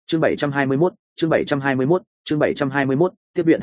Chương 721, chương 721, chương 721, tiếp viện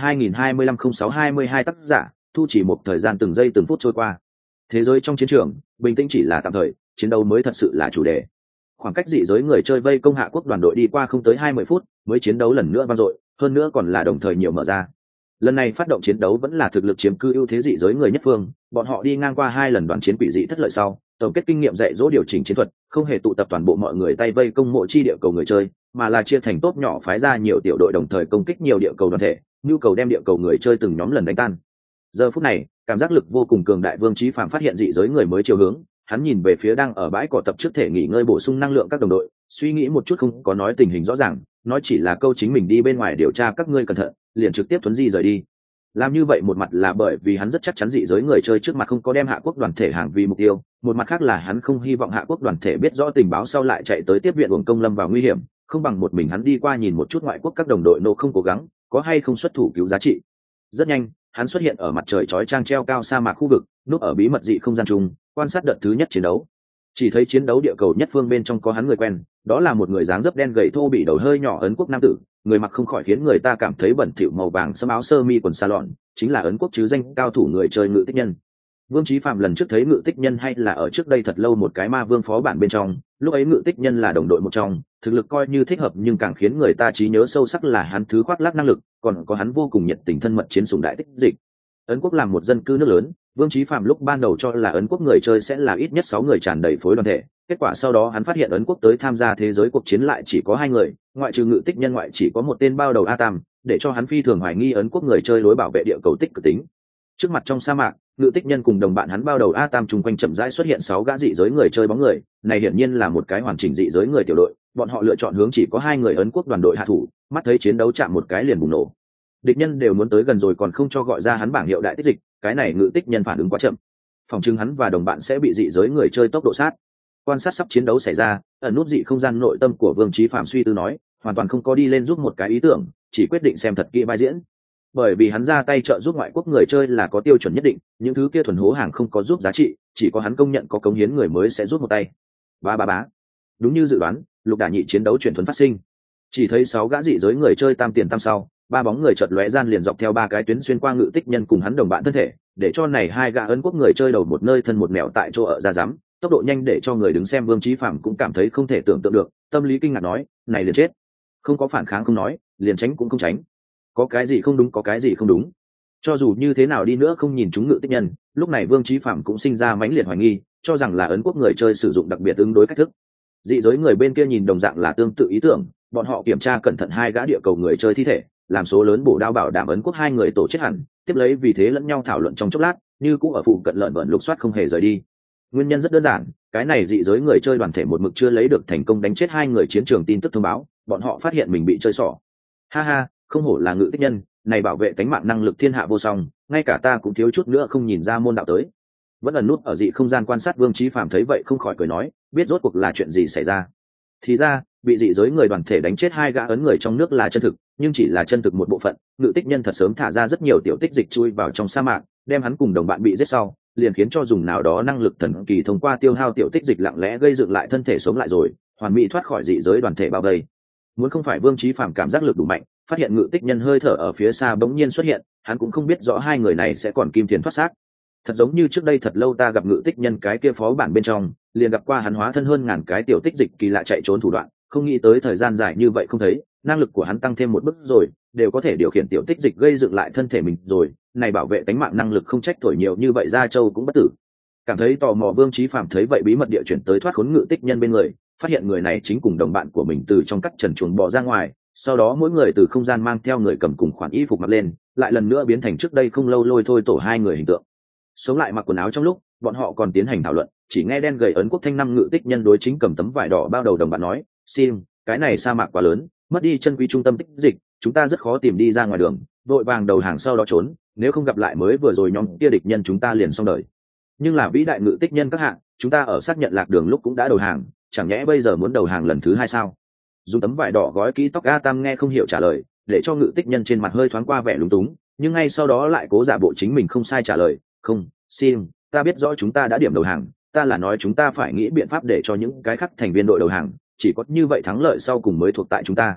2025-06-22 tác giả, thu chỉ một thời gian từng giây từng phút trôi qua. Thế giới trong chiến trường, bình tĩnh chỉ là tạm thời, chiến đấu mới thật sự là chủ đề. Khoảng cách dị giới người chơi vây công Hạ Quốc đoàn đội đi qua không tới 20 phút, mới chiến đấu lần nữa vang dội, hơn nữa còn là đồng thời nhiều mở ra. Lần này phát động chiến đấu vẫn là thực lực chiếm cư ưu thế dị giới người nhất phương, bọn họ đi ngang qua 2 lần đoàn chiến quỷ dị thất lợi sau, tổng kết kinh nghiệm dạy dỗ điều chỉnh chiến thuật, không hề tụ tập toàn bộ mọi người tay vây công mộ chi địa cầu người chơi, mà là chia thành tốt nhỏ phái ra nhiều tiểu đội đồng thời công kích nhiều địa cầu đoàn thể, nhu cầu đem địa cầu người chơi từng nhóm lần đánh tan. Giờ phút này, cảm giác lực vô cùng cường đại Vương Chí Phạm phát hiện dị giới người mới chiều hướng, hắn nhìn về phía đang ở bãi cỏ tập trước thể nghỉ ngơi bổ sung năng lượng các đồng đội, suy nghĩ một chút không có nói tình hình rõ ràng, nói chỉ là câu chính mình đi bên ngoài điều tra các ngươi cẩn thận, liền trực tiếp thuấn di rời đi. Làm như vậy một mặt là bởi vì hắn rất chắc chắn dị giới người chơi trước mặt không có đem Hạ Quốc đoàn thể hàng vì mục tiêu, một mặt khác là hắn không hy vọng Hạ Quốc đoàn thể biết rõ tình báo sau lại chạy tới tiếp viện uổng công lâm vào nguy hiểm, không bằng một mình hắn đi qua nhìn một chút ngoại quốc các đồng đội nô không cố gắng, có hay không xuất thủ cứu giá trị. Rất nhanh, hắn xuất hiện ở mặt trời chói chang treo cao sa mạc khu vực, núp ở bí mật dị không gian chung, quan sát đợt thứ nhất chiến đấu. Chỉ thấy chiến đấu địa cầu nhất phương bên trong có hắn người quen, đó là một người dáng dấp đen gầy thô bị đầu hơi nhỏ Ấn Quốc nam tử, người mặc không khỏi khiến người ta cảm thấy bẩn thỉu màu vàng sẫm áo sơ mi quần sa lọn, chính là Ấn Quốc chứ danh cao thủ người chơi Ngự Tích Nhân. Vương Chí Phạm lần trước thấy Ngự Tích Nhân hay là ở trước đây thật lâu một cái ma vương phó bản bên trong, lúc ấy Ngự Tích Nhân là đồng đội một trong, thực lực coi như thích hợp nhưng càng khiến người ta trí nhớ sâu sắc là hắn thứ khoác lác năng lực, còn có hắn vô cùng nhiệt tình thân mật chiến sủng đại tích dịch. Ấn Quốc làm một dân cư nước lớn, Vương Chí Phạm lúc ban đầu cho là Ấn Quốc người chơi sẽ là ít nhất 6 người tràn đầy phối đoàn thể, kết quả sau đó hắn phát hiện Ấn Quốc tới tham gia thế giới cuộc chiến lại chỉ có 2 người, ngoại trừ Ngự Tích Nhân ngoại chỉ có một tên bao đầu A Tam, để cho hắn phi thường hoài nghi Ấn Quốc người chơi lối bảo vệ địa cầu tích cực tính. Trước mặt trong sa mạc, Ngự Tích Nhân cùng đồng bạn hắn bao đầu A Tam chung quanh chậm rãi xuất hiện 6 gã dị giới người chơi bóng người, này hiển nhiên là một cái hoàn chỉnh dị giới người tiểu đội, bọn họ lựa chọn hướng chỉ có 2 người Ấn Quốc đoàn đội hạ thủ, mắt thấy chiến đấu chạm một cái liền bùng nổ. Địch nhân đều muốn tới gần rồi còn không cho gọi ra hắn bảng hiệu đại tích dịch, cái này Ngự Tích Nhân phản ứng quá chậm. Phòng trưng hắn và đồng bạn sẽ bị dị giới người chơi tốc độ sát. Quan sát sắp chiến đấu xảy ra, ẩn nút dị không gian nội tâm của Vương Chí Phạm suy tư nói, hoàn toàn không có đi lên giúp một cái ý tưởng, chỉ quyết định xem thật kỹ vai diễn. Bởi vì hắn ra tay trợ giúp ngoại quốc người chơi là có tiêu chuẩn nhất định, những thứ kia thuần hố hàng không có giúp giá trị, chỉ có hắn công nhận có cống hiến người mới sẽ giúp một tay. Bá. Đúng như dự đoán, lục đả nhị chiến đấu chuyển thuần phát sinh. Chỉ thấy 6 gã dị giới người chơi tam tiền tam sau, 3 bóng người chợt lóe gian liền dọc theo 3 cái tuyến xuyên qua Ngự Tích Nhân cùng hắn đồng bạn thân thể, để cho này 2 gã Ấn Quốc người chơi đầu một nơi thân một mèo tại chỗ ở ra dám, tốc độ nhanh để cho người đứng xem Vương Chí Phạm cũng cảm thấy không thể tưởng tượng được, tâm lý kinh ngạc nói, này liền chết. Không có phản kháng không nói, liền tránh cũng không tránh. Có cái gì không đúng có cái gì không đúng. Cho dù như thế nào đi nữa không nhìn chúng Ngự Tích Nhân, lúc này Vương Chí Phạm cũng sinh ra mãnh liệt hoài nghi, cho rằng là Ấn Quốc người chơi sử dụng đặc biệt ứng đối cách thức. Dị giới người bên kia nhìn đồng dạng là tương tự ý tưởng, bọn họ kiểm tra cẩn thận 2 gã địa cầu người chơi thi thể, làm số lớn bổ đao bảo đảm Ấn Quốc 2 người tổ chết hẳn, tiếp lấy vì thế lẫn nhau thảo luận trong chốc lát, như cũng ở phụ cận lợn vợn lục soát không hề rời đi. Nguyên nhân rất đơn giản, cái này dị giới người chơi đoàn thể một mực chưa lấy được thành công đánh chết 2 người chiến trường tin tức thông báo, bọn họ phát hiện mình bị chơi xỏ. Ha, không hổ là Ngự Tích Nhân, này bảo vệ tính mạng năng lực thiên hạ vô song, ngay cả ta cũng thiếu chút nữa không nhìn ra môn đạo tới. Vẫn ẩn nút ở dị không gian quan sát Vương Chí Phạm thấy vậy không khỏi cười nói, biết rốt cuộc là chuyện gì xảy ra. Thì ra, bị dị giới người đoàn thể đánh chết 2 gã Ấn người trong nước là chân thực, nhưng chỉ là chân thực một bộ phận, Ngự Tích Nhân thật sớm thả ra rất nhiều tiểu tích dịch chui vào trong sa mạc, đem hắn cùng đồng bạn bị giết sau, liền khiến cho dùng nào đó năng lực thần kỳ thông qua tiêu hao tiểu tích dịch lặng lẽ gây dựng lại thân thể sống lại rồi, hoàn mỹ thoát khỏi dị giới đoàn thể bao vây. Muốn không phải Vương Chí Phạm cảm giác lực đủ mạnh, phát hiện Ngự Tích Nhân hơi thở ở phía xa bỗng nhiên xuất hiện, hắn cũng không biết rõ 2 người này sẽ còn kim tiền thoát xác. Thật giống như trước đây thật lâu ta gặp Ngự Tích Nhân cái kia phó bản bên trong, liền gặp qua hắn hóa thân hơn ngàn cái tiểu tích dịch kỳ lạ chạy trốn thủ đoạn, không nghĩ tới thời gian dài như vậy không thấy, năng lực của hắn tăng thêm một bước rồi, đều có thể điều khiển tiểu tích dịch gây dựng lại thân thể mình rồi, này bảo vệ tính mạng năng lực không trách thổi nhiều như vậy Gia Châu cũng bất tử. Cảm thấy tò mò Vương Chí Phạm thấy vậy bí mật địa chuyển tới thoát khốn Ngự Tích Nhân bên người, phát hiện người này chính cùng đồng bạn của mình từ trong cắt trần chuồng bò ra ngoài, sau đó mỗi người từ không gian mang theo người cầm cùng khoản y phục mặc lên, lại lần nữa biến thành trước đây không lâu lôi thôi tổ 2 người hình tượng. Sống lại mặc quần áo trong lúc, bọn họ còn tiến hành thảo luận, chỉ nghe đen gầy Ấn Quốc thanh năm Ngự Tích Nhân đối chính cầm tấm vải đỏ bao đầu đồng bạn nói, "Xin, cái này sa mạc quá lớn, mất đi chân quý trung tâm tích dịch, chúng ta rất khó tìm đi ra ngoài đường, vội vàng đầu hàng sau đó trốn, nếu không gặp lại mới vừa rồi nhóm kia địch nhân chúng ta liền xong đời. Nhưng là vĩ đại Ngự Tích Nhân các hạng, chúng ta ở xác nhận lạc đường lúc cũng đã đầu hàng, chẳng nhẽ bây giờ muốn đầu hàng lần thứ 2 sao?" Dùng tấm vải đỏ gói kỹ tóc A Tam nghe không hiểu trả lời, để cho Ngự Tích Nhân trên mặt hơi thoáng qua vẻ lúng túng, nhưng ngay sau đó lại cố giả bộ chính mình không sai trả lời, "Không, xin, ta biết rõ chúng ta đã điểm đầu hàng, ta là nói chúng ta phải nghĩ biện pháp để cho những cái khác thành viên đội đầu hàng, chỉ có như vậy thắng lợi sau cùng mới thuộc tại chúng ta."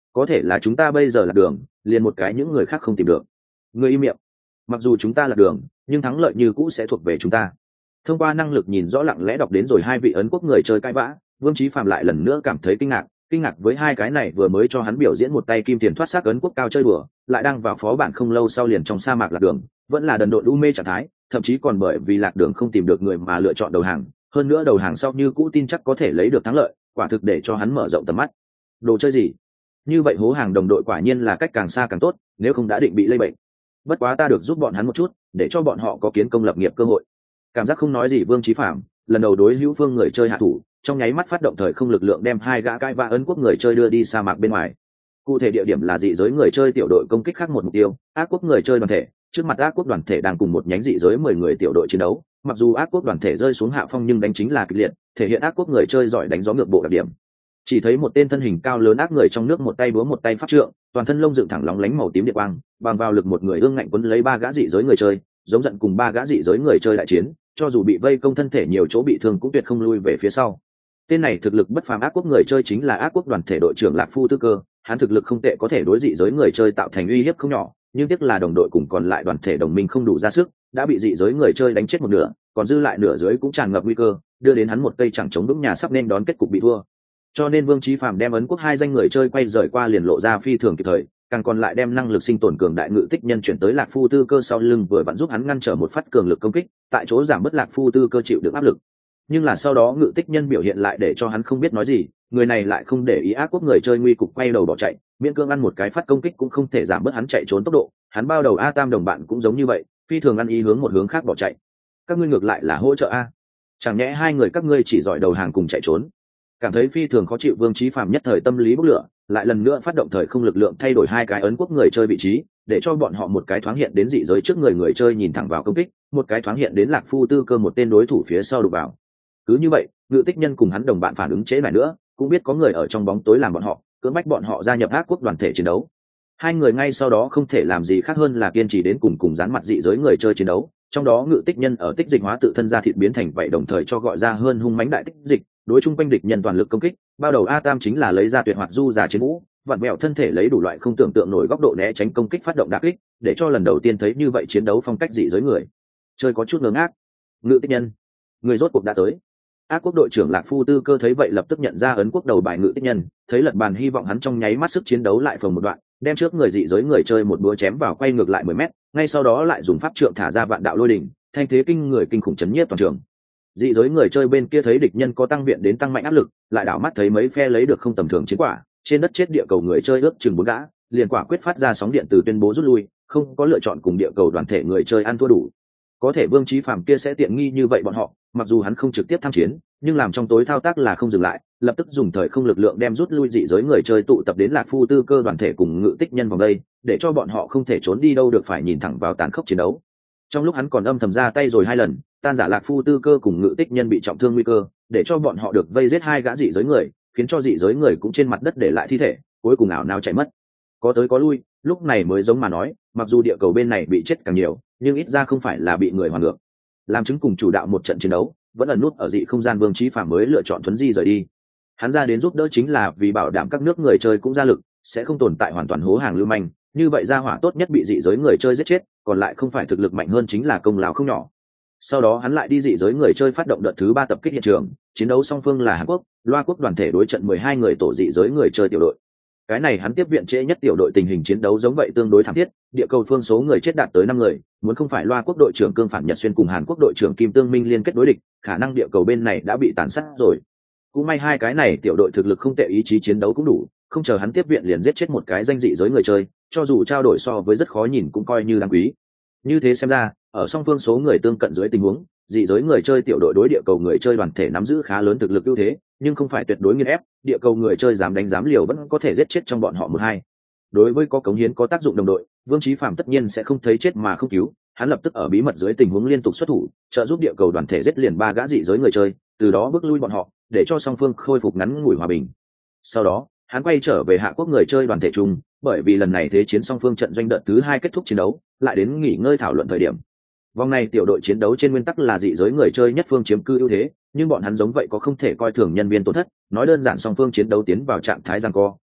có thể là chúng ta bây giờ là đường liền một cái những người khác không tìm được. Ngươi im miệng. Mặc dù chúng ta là đường nhưng thắng lợi như cũ sẽ thuộc về chúng ta. Thông qua năng lực nhìn rõ lặng lẽ đọc đến rồi hai vị ấn quốc người chơi cãi vã, Vương Chí Phạm lại lần nữa cảm thấy kinh ngạc với hai cái này vừa mới cho hắn biểu diễn một tay kim tiền thoát xác ấn quốc cao chơi đùa, lại đang vào phó bản không lâu sau liền trong sa mạc lạc đường, vẫn là đần độn u mê trạng thái, thậm chí còn bởi vì lạc đường không tìm được người mà lựa chọn đầu hàng, hơn nữa đầu hàng sau như cũ tin chắc có thể lấy được thắng lợi, quả thực để cho hắn mở rộng tầm mắt. Đồ chơi gì? Như vậy hố hàng đồng đội quả nhiên là cách càng xa càng tốt, nếu không đã định bị lây bệnh. Bất quá ta được giúp bọn hắn một chút, để cho bọn họ có kiến công lập nghiệp cơ hội. Cảm giác không nói gì Vương Chí Phạm, lần đầu đối hữu phương người chơi hạ thủ, trong nháy mắt phát động thời không lực lượng đem hai gã cãi vã ấn quốc người chơi đưa đi sa mạc bên ngoài. Cụ thể địa điểm là dị giới người chơi tiểu đội công kích khác một mục tiêu, ác quốc người chơi đoàn thể, trước mặt ác quốc đoàn thể đang cùng một nhánh dị giới 10 người tiểu đội chiến đấu, mặc dù ác quốc đoàn thể rơi xuống hạ phong nhưng đánh chính là kịch liệt, thể hiện ác quốc người chơi giỏi đánh gió ngược bộ đặc điểm. Chỉ thấy một tên thân hình cao lớn ác người trong nước một tay búa một tay pháp trượng, toàn thân lông dựng thẳng lóng lánh màu tím điện quang, bằng vào lực một người ương ngạnh quấn lấy ba gã dị giới người chơi, giống giận cùng ba gã dị giới người chơi đại chiến, cho dù bị vây công thân thể nhiều chỗ bị thương cũng tuyệt không lui về phía sau. Tên này thực lực bất phàm ác quốc người chơi chính là ác quốc đoàn thể đội trưởng Lạc Phu Tư Cơ, hắn thực lực không tệ có thể đối dị giới người chơi tạo thành uy hiếp không nhỏ, nhưng tiếc là đồng đội cùng còn lại đoàn thể đồng minh không đủ ra sức, đã bị dị giới người chơi đánh chết một nửa, còn dư lại nửa dưới cũng tràn ngập nguy cơ, đưa đến hắn một cây chẳng chống vững nhà sắp nên đón kết cục bị thua. Cho nên Vương Chí Phạm đem ấn quốc hai danh người chơi quay rời qua liền lộ ra phi thường kịp thời, càng còn lại đem năng lực sinh tồn cường đại ngự tích nhân chuyển tới Lạc Phu Tư Cơ sau lưng vừa vặn giúp hắn ngăn trở một phát cường lực công kích, tại chỗ giảm bớt Lạc Phu Tư Cơ chịu được áp lực. Nhưng là sau đó ngự tích nhân biểu hiện lại để cho hắn không biết nói gì, người này lại không để ý ác quốc người chơi nguy cục quay đầu bỏ chạy, miễn cương ăn một cái phát công kích cũng không thể giảm bớt hắn chạy trốn tốc độ, hắn bao đầu A Tam đồng bạn cũng giống như vậy, phi thường ăn ý hướng một hướng khác bỏ chạy. Các ngươi ngược lại là hỗ trợ a, chẳng nhẽ hai người các ngươi chỉ giỏi đầu hàng cùng chạy trốn? Cảm thấy phi thường khó chịu Vương Chí Phạm nhất thời tâm lý bốc lửa, lại lần nữa phát động thời không lực lượng thay đổi hai cái ấn quốc người chơi vị trí, để cho bọn họ một cái thoáng hiện đến dị giới trước người chơi nhìn thẳng vào công kích, một cái thoáng hiện đến Lạc Phu Tư Cơ một tên đối thủ phía sau đụng vào. Cứ như vậy, ngự tích nhân cùng hắn đồng bạn phản ứng chế lại nữa, cũng biết có người ở trong bóng tối làm bọn họ, cưỡng bách bọn họ gia nhập ác quốc đoàn thể chiến đấu. Hai người ngay sau đó không thể làm gì khác hơn là kiên trì đến cùng dán mặt dị giới người chơi chiến đấu, trong đó ngự tích nhân ở tích dịch hóa tự thân ra thịt biến thành vậy, đồng thời cho gọi ra hơn hung mãnh đại tích dịch, đối chung quanh địch nhân toàn lực công kích, bao đầu A Tam chính là lấy ra tuyệt hoạt du giả chiến vũ, vặn vẹo thân thể lấy đủ loại không tưởng tượng nổi góc độ né tránh công kích phát động đả kích, để cho lần đầu tiên thấy như vậy chiến đấu phong cách dị giới người chơi có chút ngớ ngác. Ngự tích nhân, người rốt cuộc đã tới. Ác quốc đội trưởng Lạc Phu Tư Cơ thấy vậy lập tức nhận ra ấn quốc đầu bài ngự tích nhân, thấy lật bàn hy vọng hắn trong nháy mắt sức chiến đấu lại phồng một đoạn, đem trước người dị giới người chơi một búa chém vào quay ngược lại 10 mét, ngay sau đó lại dùng pháp trượng thả ra vạn đạo lôi đỉnh, thanh thế kinh khủng chấn nhiếp toàn trường. Dị giới người chơi bên kia thấy địch nhân có tăng viện đến tăng mạnh áp lực, lại đảo mắt thấy mấy phe lấy được không tầm thường chiến quả, trên đất chết địa cầu người chơi ước chừng 4 gã, liền quả quyết phát ra sóng điện từ tuyên bố rút lui, không có lựa chọn cùng địa cầu đoàn thể người chơi ăn thua đủ. Có thể Vương Chí Phạm kia sẽ tiện nghi như vậy bọn họ, mặc dù hắn không trực tiếp tham chiến, nhưng làm trong tối thao tác là không dừng lại, lập tức dùng thời không lực lượng đem rút lui dị giới người chơi tụ tập đến Lạc Phu Tư Cơ đoàn thể cùng ngự tích nhân vòng đây, để cho bọn họ không thể trốn đi đâu được, phải nhìn thẳng vào tàn khốc chiến đấu. Trong lúc hắn còn âm thầm ra tay rồi 2 lần, tan giả Lạc Phu Tư Cơ cùng ngự tích nhân bị trọng thương nguy cơ, để cho bọn họ được vây giết 2 gã dị giới người, khiến cho dị giới người cũng trên mặt đất để lại thi thể, cuối cùng ảo nào chạy mất. Có tới có lui, lúc này mới giống mà nói, mặc dù địa cầu bên này bị chết càng nhiều, nhưng ít ra không phải là bị người hoàn ngược. Làm chứng cùng chủ đạo một trận chiến đấu, vẫn ẩn nút ở dị không gian, Vương Chí Phạm mới lựa chọn thuấn di rời đi. Hắn ra đến giúp đỡ chính là vì bảo đảm các nước người chơi cũng ra lực, sẽ không tồn tại hoàn toàn hố hàng lưu manh, như vậy ra hỏa tốt nhất bị dị giới người chơi giết chết, còn lại không phải thực lực mạnh hơn chính là công lao không nhỏ. Sau đó hắn lại đi dị giới người chơi phát động đợt thứ 3 tập kích hiện trường, chiến đấu song phương là Hàn Quốc, Loa quốc đoàn thể đối trận 12 người tổ dị giới người chơi tiểu đội. Cái này hắn tiếp viện trễ nhất tiểu đội, tình hình chiến đấu giống vậy tương đối thảm thiết, địa cầu phương số người chết đạt tới 5 người, muốn không phải Loa quốc đội trưởng Cương Phản Nhật Xuyên cùng Hàn Quốc đội trưởng Kim Tương Minh liên kết đối địch, khả năng địa cầu bên này đã bị tàn sát rồi. Cũng may hai cái này tiểu đội thực lực không tệ, ý chí chiến đấu cũng đủ, không chờ hắn tiếp viện liền giết chết một cái danh dị giới người chơi, cho dù trao đổi so với rất khó nhìn cũng coi như đáng quý. Như thế xem ra, ở song phương số người tương cận dưới tình huống, dị giới người chơi tiểu đội đối địa cầu người chơi đoàn thể nắm giữ khá lớn thực lực ưu thế, nhưng không phải tuyệt đối nghiền ép, địa cầu người chơi dám đánh dám liều vẫn có thể giết chết trong bọn họ 1-2. Đối với có cống hiến có tác dụng đồng đội, Vương Chí Phạm tất nhiên sẽ không thấy chết mà không cứu, hắn lập tức ở bí mật dưới tình huống liên tục xuất thủ, trợ giúp địa cầu đoàn thể giết liền 3 gã dị giới người chơi, từ đó bước lui bọn họ, để cho song phương khôi phục ngắn ngủi hòa bình. Sau đó, hắn quay trở về Hạ quốc người chơi đoàn thể chung, bởi vì lần này thế chiến song phương trận doanh đợt thứ 2 kết thúc chiến đấu, lại đến nghỉ ngơi thảo luận thời điểm. Vòng này tiểu đội chiến đấu trên nguyên tắc là dị giới người chơi nhất phương chiếm cư ưu thế, nhưng bọn hắn giống vậy có không thể coi thường nhân viên tổn thất, nói đơn giản song phương chiến đấu tiến vào trạng thái giằng co,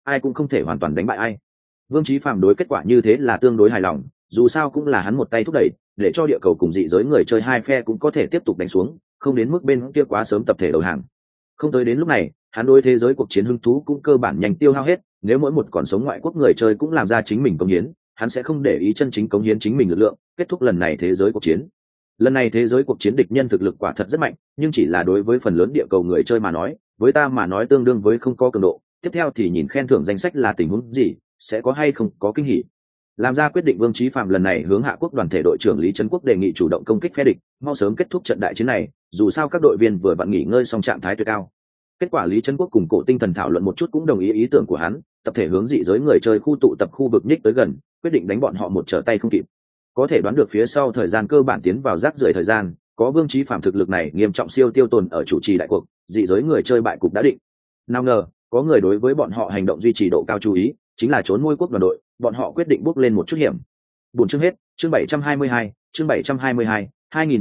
ai cũng không thể hoàn toàn đánh bại ai. Vương Chí Phạm đối kết quả như thế là tương đối hài lòng, dù sao cũng là hắn một tay thúc đẩy, để cho địa cầu cùng dị giới người chơi hai phe cũng có thể tiếp tục đánh xuống, không đến mức bên kia quá sớm tập thể đầu hàng. Không tới đến lúc này, hắn đối thế giới cuộc chiến hứng thú cũng cơ bản nhanh tiêu hao hết, nếu mỗi một còn sống ngoại quốc người chơi cũng làm ra chính mình công hiến, hắn sẽ không để ý chân chính cống hiến chính mình lực lượng, kết thúc lần này thế giới cuộc chiến. Lần này thế giới cuộc chiến địch nhân thực lực quả thật rất mạnh, nhưng chỉ là đối với phần lớn địa cầu người chơi mà nói, với ta mà nói tương đương với không có cường độ. Tiếp theo thì nhìn khen thưởng danh sách là tình huống gì, sẽ có hay không có kinh hỉ. Làm ra quyết định, Vương Chí Phạm lần này hướng Hạ Quốc đoàn thể đội trưởng Lý Trấn Quốc đề nghị chủ động công kích phe địch, mau sớm kết thúc trận đại chiến này, dù sao các đội viên vừa vặn nghỉ ngơi xong trạng thái tuyệt cao. Kết quả Lý Trấn Quốc cùng Cổ Tinh Thần thảo luận một chút cũng đồng ý ý tưởng của hắn, tập thể hướng dị giới người chơi khu tụ tập khu vực nhích tới gần, quyết định đánh bọn họ một trở tay không kịp. Có thể đoán được phía sau thời gian cơ bản tiến vào rác rưởi thời gian, có Vương Chí Phạm thực lực này nghiêm trọng siêu tiêu tồn ở chủ trì đại cuộc, dị giới người chơi bại cục đã định. Nào ngờ, có người đối với bọn họ hành động duy trì độ cao chú ý, chính là trốn môi quốc đoàn đội, bọn họ quyết định bước lên một chút hiểm. Buổi chương hết, chương 722, chương 722,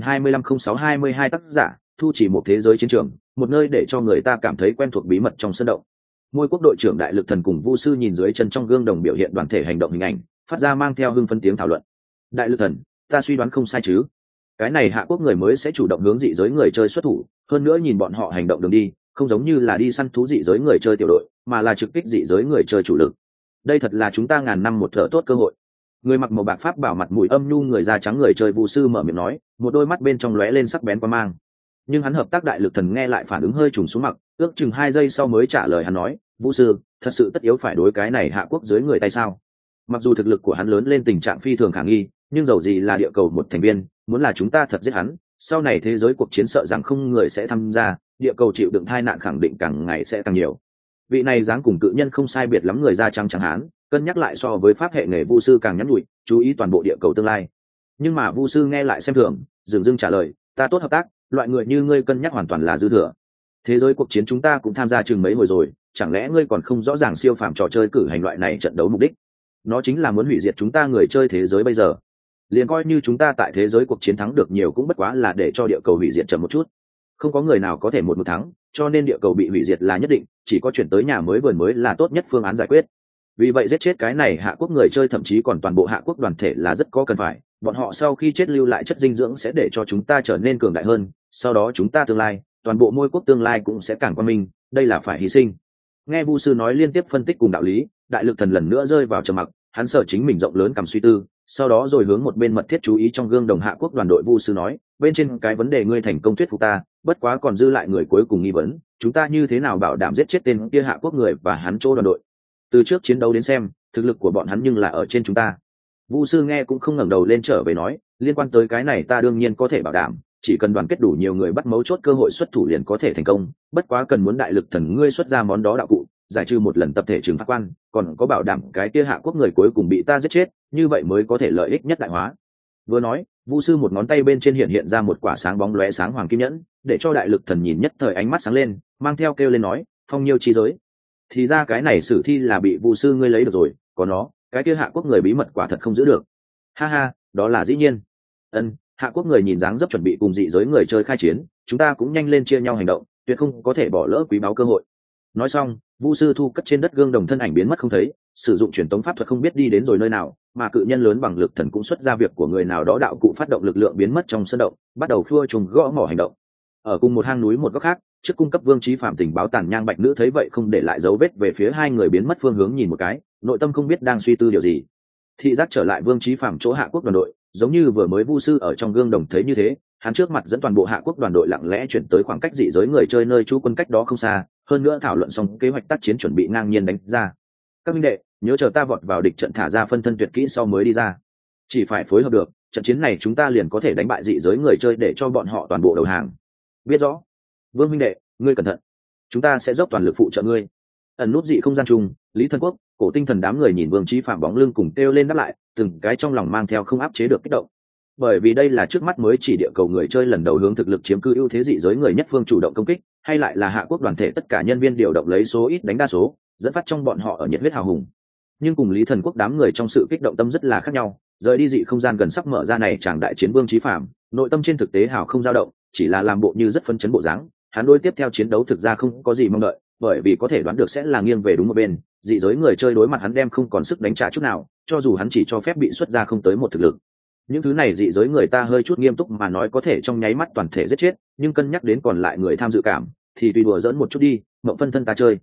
2025-06-22 tác giả, thu chỉ một thế giới chiến trường, một nơi để cho người ta cảm thấy quen thuộc bí mật trong sân động. Môi quốc đội trưởng Đại Lực Thần cùng Vu Sư nhìn dưới chân trong gương đồng biểu hiện đoàn thể hành động hình ảnh, phát ra mang theo hưng phấn tiếng thảo luận. Đại Lực Thần, ta suy đoán không sai chứ? Cái này Hạ Quốc người mới sẽ chủ động hướng dị giới người chơi xuất thủ, hơn nữa nhìn bọn họ hành động đường đi, không giống như là đi săn thú dị giới người chơi tiểu đội, mà là trực kích dị giới người chơi chủ lực. Đây thật là chúng ta ngàn năm một thở tốt cơ hội. Người mặc màu bạc pháp bảo mặt mũi âm nhu người da trắng người chơi Vu Sư mở miệng nói, một đôi mắt bên trong lóe lên sắc bén qua mang. Nhưng hắn hợp tác Đại Lực Thần nghe lại phản ứng hơi trùng xuống mặt, ước chừng 2 giây sau mới trả lời hắn nói, Vu Sư, thật sự tất yếu phải đối cái này Hạ Quốc dưới người tay sao? Mặc dù thực lực của hắn lớn lên tình trạng phi thường khả nghi, nhưng dầu gì là địa cầu một thành viên, muốn là chúng ta thật giết hắn, sau này thế giới cuộc chiến sợ rằng không người sẽ tham gia, địa cầu chịu đựng tai nạn khẳng định càng ngày sẽ càng nhiều. Vị này dáng cùng cự nhân không sai biệt lắm người da trắng chẳng hán, cân nhắc lại so với pháp hệ nghề Vu Sư càng nhắn nhủi, chú ý toàn bộ địa cầu tương lai. Nhưng mà Vu Sư nghe lại xem thường, dừng dưng trả lời, ta tốt hợp tác, loại người như ngươi cân nhắc hoàn toàn là dư thừa. Thế giới cuộc chiến chúng ta cũng tham gia chừng mấy hồi rồi, chẳng lẽ ngươi còn không rõ ràng siêu phàm trò chơi cử hành loại này trận đấu mục đích? Nó chính là muốn hủy diệt chúng ta người chơi thế giới bây giờ. Liền coi như chúng ta tại thế giới cuộc chiến thắng được nhiều cũng bất quá là để cho địa cầu hủy diệt chậm một chút. Không có người nào có thể một thắng, cho nên địa cầu bị hủy diệt là nhất định, chỉ có chuyển tới nhà mới vườn mới là tốt nhất phương án giải quyết. Vì vậy giết chết cái này Hạ Quốc người chơi thậm chí còn toàn bộ Hạ Quốc đoàn thể là rất có cần phải, bọn họ sau khi chết lưu lại chất dinh dưỡng sẽ để cho chúng ta trở nên cường đại hơn, sau đó chúng ta tương lai, toàn bộ môi quốc tương lai cũng sẽ càng quang minh, đây là phải hy sinh. Nghe Vu Sư nói liên tiếp phân tích cùng đạo lý, Đại Lực Thần lần nữa rơi vào trầm mặc, hắn sợ chính mình rộng lớn cầm suy tư, sau đó rồi hướng một bên mật thiết chú ý trong gương đồng Hạ Quốc đoàn đội Vu Sư nói, bên trên cái vấn đề ngươi thành công thuyết phục ta, bất quá còn dư lại người cuối cùng nghi vấn, chúng ta như thế nào bảo đảm giết chết tên kia Hạ Quốc người và hắn chỗ đoàn đội? Từ trước chiến đấu đến xem, thực lực của bọn hắn nhưng là ở trên chúng ta. Vu Sư nghe cũng không ngẩng đầu lên trở về nói, liên quan tới cái này ta đương nhiên có thể bảo đảm, chỉ cần đoàn kết đủ nhiều người bắt mấu chốt cơ hội xuất thủ liền có thể thành công, bất quá cần muốn Đại Lực Thần ngươi xuất ra món đó đạo cụ, giải trừ một lần tập thể trừng phạt quan, còn có bảo đảm cái kia Hạ Quốc người cuối cùng bị ta giết chết, như vậy mới có thể lợi ích nhất đại hóa. Vừa nói, Vu Sư một ngón tay bên trên hiện ra một quả sáng bóng lóe sáng hoàng kim nhẫn, để cho Đại Lực Thần nhìn nhất thời ánh mắt sáng lên, mang theo kêu lên nói, phong nhiêu chi giới. Thì ra cái này sử thi là bị Vu Sư ngươi lấy được rồi, có nó, cái kia Hạ Quốc người bí mật quả thật không giữ được. Ha ha, đó là dĩ nhiên. Hạ Quốc người nhìn dáng dấp chuẩn bị cùng dị giới người chơi khai chiến, chúng ta cũng nhanh lên chia nhau hành động, tuyệt không có thể bỏ lỡ quý báu cơ hội. Nói xong, Vu Sư thu cất trên đất gương đồng thân ảnh biến mất không thấy, sử dụng truyền tống pháp thuật không biết đi đến rồi nơi nào, mà cự nhân lớn bằng lực thần cũng xuất ra việc của người nào đó đạo cụ phát động lực lượng biến mất trong sân động, bắt đầu khua trùng gõ mỏ hành động. Ở cùng một hang núi một góc khác, trước cung cấp Vương Chí Phạm tình báo tàn nhang bạch nữ thấy vậy không để lại dấu vết về phía hai người biến mất phương hướng nhìn một cái, nội tâm không biết đang suy tư điều gì. Thị giác trở lại Vương Chí Phạm chỗ Hạ Quốc đoàn đội, giống như vừa mới Vu Sư ở trong gương đồng thấy như thế, hắn trước mặt dẫn toàn bộ Hạ Quốc đoàn đội lặng lẽ chuyển tới khoảng cách dị giới người chơi nơi trú quân cách đó không xa, hơn nữa thảo luận xong kế hoạch tác chiến chuẩn bị ngang nhiên đánh ra. Các minh đệ, nhớ chờ ta vọt vào địch trận thả ra phân thân tuyệt kỹ sau mới đi ra. Chỉ phải phối hợp được, trận chiến này chúng ta liền có thể đánh bại dị giới người chơi để cho bọn họ toàn bộ đầu hàng. Biết rõ. Vương minh đệ, ngươi cẩn thận. Chúng ta sẽ dốc toàn lực phụ trợ ngươi. Ẩn nút dị không gian chung, Lý Thân Quốc, Cổ Tinh Thần đám người nhìn Vương Chí Phạm bóng lưng cùng kêu lên đáp lại, từng cái trong lòng mang theo không áp chế được kích động. Bởi vì đây là trước mắt mới chỉ địa cầu người chơi lần đầu hướng thực lực chiếm cư ưu thế dị giới người nhất phương chủ động công kích, hay lại là Hạ Quốc đoàn thể tất cả nhân viên điều động lấy số ít đánh đa số, dẫn phát trong bọn họ ở nhiệt huyết hào hùng. Nhưng cùng Lý Thần Quốc đám người trong sự kích động tâm rất là khác nhau, rời đi dị không gian gần sắp mở ra này chàng đại chiến Vương Chí Phạm, nội tâm trên thực tế hào không dao động, chỉ là làm bộ như rất phấn chấn bộ dáng. Hắn đối tiếp theo chiến đấu thực ra không có gì mong đợi, bởi vì có thể đoán được sẽ là nghiêng về đúng một bên, dị giới người chơi đối mặt hắn đem không còn sức đánh trả chút nào, cho dù hắn chỉ cho phép bị xuất ra không tới một thực lực. Những thứ này dị giới người ta hơi chút nghiêm túc mà nói có thể trong nháy mắt toàn thể giết chết, nhưng cân nhắc đến còn lại người tham dự cảm thì tùy đùa dẫn một chút đi, mộng phân thân ta chơi.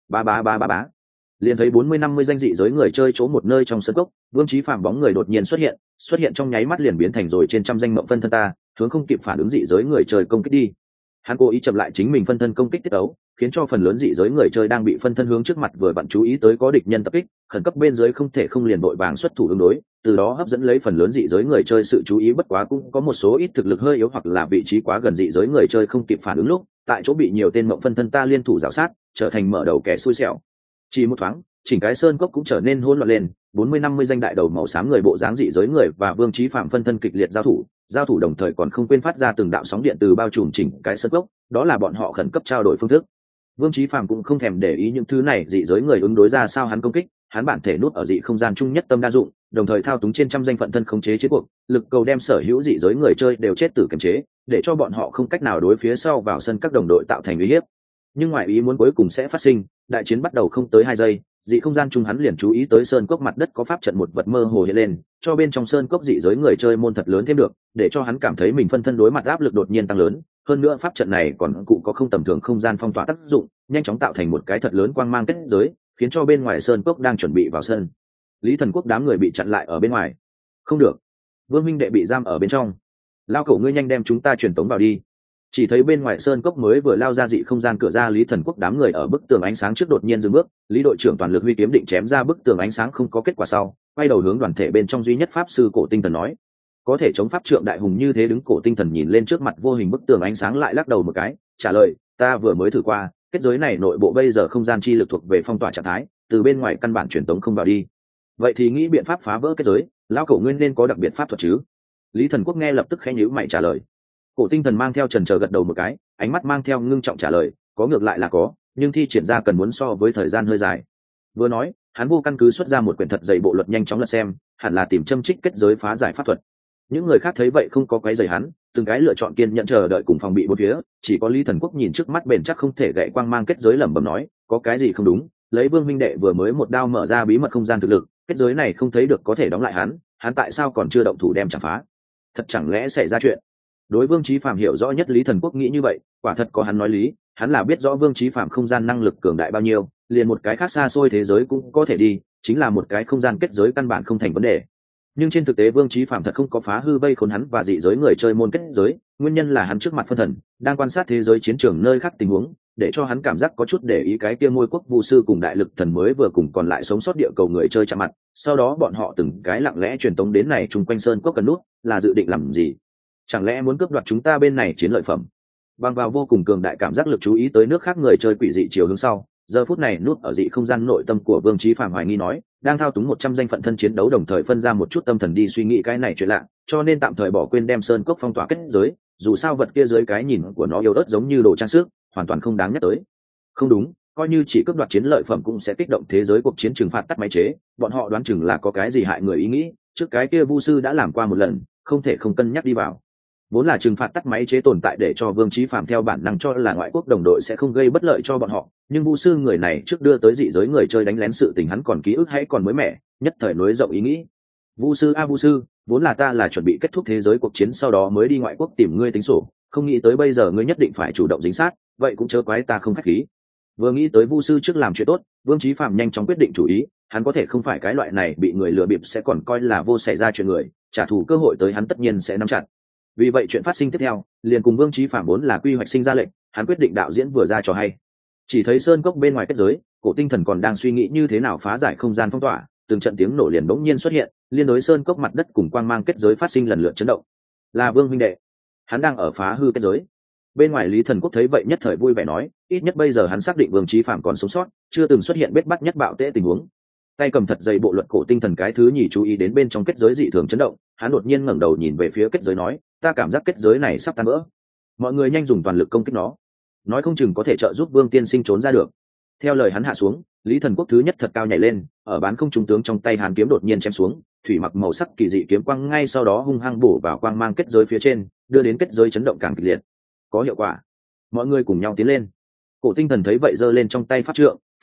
Bá liền thấy 40-50 danh dị giới người chơi chỗ một nơi trong sân cốc, Vương Chí Phạm bóng người đột nhiên xuất hiện trong nháy mắt liền biến thành rồi trên trăm danh mộng phân thân ta, hướng không kịp phản ứng dị giới người chơi công kích đi. Hắn cố ý chậm lại chính mình phân thân công kích tiết ấu, khiến cho phần lớn dị giới người chơi đang bị phân thân hướng trước mặt vừa vặn chú ý tới có địch nhân tập kích, khẩn cấp bên dưới không thể không liền đội vàng xuất thủ ứng đối, từ đó hấp dẫn lấy phần lớn dị giới người chơi sự chú ý. Bất quá cũng có một số ít thực lực hơi yếu hoặc là vị trí quá gần dị giới người chơi không kịp phản ứng lúc, tại chỗ bị nhiều tên mộng phân thân ta liên thủ rào sát, trở thành mở đầu kẻ xui xẻo. Chỉ một thoáng, chỉnh cái sơn cốc cũng trở nên hỗn loạn lên, 40-50 danh đại đầu màu xám người bộ dáng dị giới người và Vương Chí Phạm phân thân kịch liệt giao thủ đồng thời còn không quên phát ra từng đạo sóng điện từ bao trùm chỉnh cái sơn cốc, đó là bọn họ khẩn cấp trao đổi phương thức. Vương Chí Phạm cũng không thèm để ý những thứ này dị giới người ứng đối ra sao hắn công kích, hắn bản thể nút ở dị không gian chung nhất tâm đa dụng, đồng thời thao túng trên trăm danh phận thân khống chế chiến cuộc, lực cầu đem sở hữu dị giới người chơi đều chết tử kiềm chế, để cho bọn họ không cách nào đối phía sau vào sân các đồng đội tạo thành uy hiếp. Nhưng ngoại ý muốn cuối cùng sẽ phát sinh, đại chiến bắt đầu không tới 2 giây, dị không gian chung hắn liền chú ý tới sơn cốc mặt đất có pháp trận một vật mơ hồ hiện lên, cho bên trong sơn cốc dị giới người chơi môn thật lớn thêm được, để cho hắn cảm thấy mình phân thân đối mặt áp lực đột nhiên tăng lớn. Hơn nữa pháp trận này còn cụ có không tầm thường không gian phong tỏa tác dụng, nhanh chóng tạo thành một cái thật lớn quang mang kết giới, khiến cho bên ngoài sơn cốc đang chuẩn bị vào sân Lý Thần Quốc đám người bị chặn lại ở bên ngoài. Không được, Vương minh đệ bị giam ở bên trong, lao cẩu ngươi nhanh đem chúng ta truyền tống vào đi. Chỉ thấy bên ngoài sơn cốc mới vừa lao ra dị không gian cửa ra, Lý Thần Quốc đám người ở bức tường ánh sáng trước đột nhiên dừng bước, Lý đội trưởng toàn lực huy kiếm định chém ra bức tường ánh sáng, không có kết quả sau quay đầu hướng đoàn thể bên trong duy nhất pháp sư Cổ Tinh Thần nói: có thể chống pháp trượng đại hùng như thế đứng. Cổ Tinh Thần nhìn lên trước mặt vô hình bức tường ánh sáng lại lắc đầu một cái, trả lời: ta vừa mới thử qua, kết giới này nội bộ bây giờ không gian chi lực thuộc về phong tỏa trạng thái, từ bên ngoài căn bản truyền tống không vào đi. Vậy thì nghĩ biện pháp phá vỡ kết giới, lão cẩu nguyên nên có đặc biệt pháp thuật chứ? Lý Thần Quốc nghe lập tức khẽ nhíu mày trả lời. Cổ Tinh Thần mang theo chần chờ gật đầu một cái, ánh mắt mang theo ngưng trọng trả lời: có, ngược lại là có, nhưng thi triển ra cần muốn so với thời gian hơi dài. Vừa nói, hắn vô căn cứ xuất ra một quyển thật dày bộ luật nhanh chóng lật xem, hẳn là tìm châm trích kết giới phá giải pháp thuật. Những người khác thấy vậy không có quấy rầy hắn, từng cái lựa chọn kiên nhẫn chờ đợi cùng phòng bị bốn phía, chỉ có Lý Thần Quốc nhìn trước mắt bền chắc không thể gãy quang mang kết giới lẩm bẩm nói: có cái gì không đúng? Lấy Vương minh đệ vừa mới một đao mở ra bí mật không gian thực lực, kết giới này không thấy được có thể đóng lại hắn tại sao còn chưa động thủ đem chặt phá? Thật chẳng lẽ xảy ra chuyện? Đối Vương Chí Phạm hiểu rõ nhất Lý Thần Quốc nghĩ như vậy, quả thật có hắn nói lý, hắn là biết rõ Vương Chí Phạm không gian năng lực cường đại bao nhiêu, liền một cái khác xa xôi thế giới cũng có thể đi, chính là một cái không gian kết giới căn bản không thành vấn đề. Nhưng trên thực tế Vương Chí Phạm thật không có phá hư vây khốn hắn và dị giới người chơi môn kết giới, nguyên nhân là hắn trước mặt phân thần, đang quan sát thế giới chiến trường nơi khác tình huống, để cho hắn cảm giác có chút để ý cái kia Ngôi Quốc Vu sư cùng đại lực thần mới vừa cùng còn lại sống sót địa cầu người chơi chạm mặt, sau đó bọn họ từng cái lặng lẽ truyền tống đến này chung quanh sơn cốc cần nút, là dự định làm gì? Chẳng lẽ muốn cướp đoạt chúng ta bên này chiến lợi phẩm? Bằng vào vô cùng cường đại cảm giác lực chú ý tới nước khác người chơi quỷ dị chiều hướng sau, giờ phút này nút ở dị không gian nội tâm của Vương Chí Phạm hoài nghi nói, đang thao túng 100 danh phận thân chiến đấu đồng thời phân ra một chút tâm thần đi suy nghĩ cái này chuyện lạ, cho nên tạm thời bỏ quên đem sơn cốc phong tỏa kết giới, dù sao vật kia dưới cái nhìn của nó yếu ớt giống như đồ trang sức, hoàn toàn không đáng nhắc tới. Không đúng, coi như chỉ cướp đoạt chiến lợi phẩm cũng sẽ kích động thế giới cuộc chiến trừng phạt tắt máy chế, bọn họ đoán chừng là có cái gì hại người ý nghĩ, trước cái kia Vu sư đã làm qua một lần, không thể không cân nhắc đi vào. Vốn là trừng phạt tắt máy chế tồn tại để cho Vương Chí Phạm theo bản năng cho là ngoại quốc đồng đội sẽ không gây bất lợi cho bọn họ, nhưng Vu sư người này trước đưa tới dị giới người chơi đánh lén sự tình hắn còn ký ức hay còn mới mẻ, nhất thời nối rộng ý nghĩ. Vu sư Vu sư, vốn là ta là chuẩn bị kết thúc thế giới cuộc chiến sau đó mới đi ngoại quốc tìm ngươi tính sổ, không nghĩ tới bây giờ ngươi nhất định phải chủ động dính sát, vậy cũng chớ quái ta không khách khí. Vừa nghĩ tới Vu sư trước làm chuyện tốt, Vương Chí Phạm nhanh chóng quyết định chủ ý, hắn có thể không phải cái loại này bị người lừa bịp sẽ còn coi là vô xảy ra chuyện người, trả thù cơ hội tới hắn tất nhiên sẽ nắm chặt. Vì vậy chuyện phát sinh tiếp theo liền cùng Vương Chí Phạm vốn là quy hoạch sinh ra lệnh, hắn quyết định đạo diễn vừa ra cho hay. Chỉ thấy sơn cốc bên ngoài kết giới, Cổ Tinh Thần còn đang suy nghĩ như thế nào phá giải không gian phong tỏa, từng trận tiếng nổ liền bỗng nhiên xuất hiện, liên đối sơn cốc mặt đất cùng quang mang kết giới phát sinh lần lượt chấn động. Là Vương huynh đệ, hắn đang ở phá hư kết giới. Bên ngoài Lý Thần Quốc thấy vậy nhất thời vui vẻ nói, ít nhất bây giờ hắn xác định Vương Chí Phạm còn sống sót, chưa từng xuất hiện bết bắt nhất bạo tễ tình huống. Tay cầm thật dày bộ luật Cổ Tinh Thần cái thứ nhì chú ý đến bên trong kết giới dị thường chấn động, hắn đột nhiên ngẩng đầu nhìn về phía kết giới nói, ta cảm giác kết giới này sắp tan vỡ, mọi người nhanh dùng toàn lực công kích nó, nói không chừng có thể trợ giúp Vương tiên sinh trốn ra được. Theo lời hắn hạ xuống, Lý Thần Quốc thứ nhất thật cao nhảy lên, ở bán không trung tướng trong tay hàn kiếm đột nhiên chém xuống, thủy mặc màu sắc kỳ dị kiếm quang ngay sau đó hung hăng bổ vào quang mang kết giới phía trên, đưa đến kết giới chấn động càng kịch liệt. Có hiệu quả, mọi người cùng nhau tiến lên. Cổ Tinh Thần thấy vậy giơ lên trong tay pháp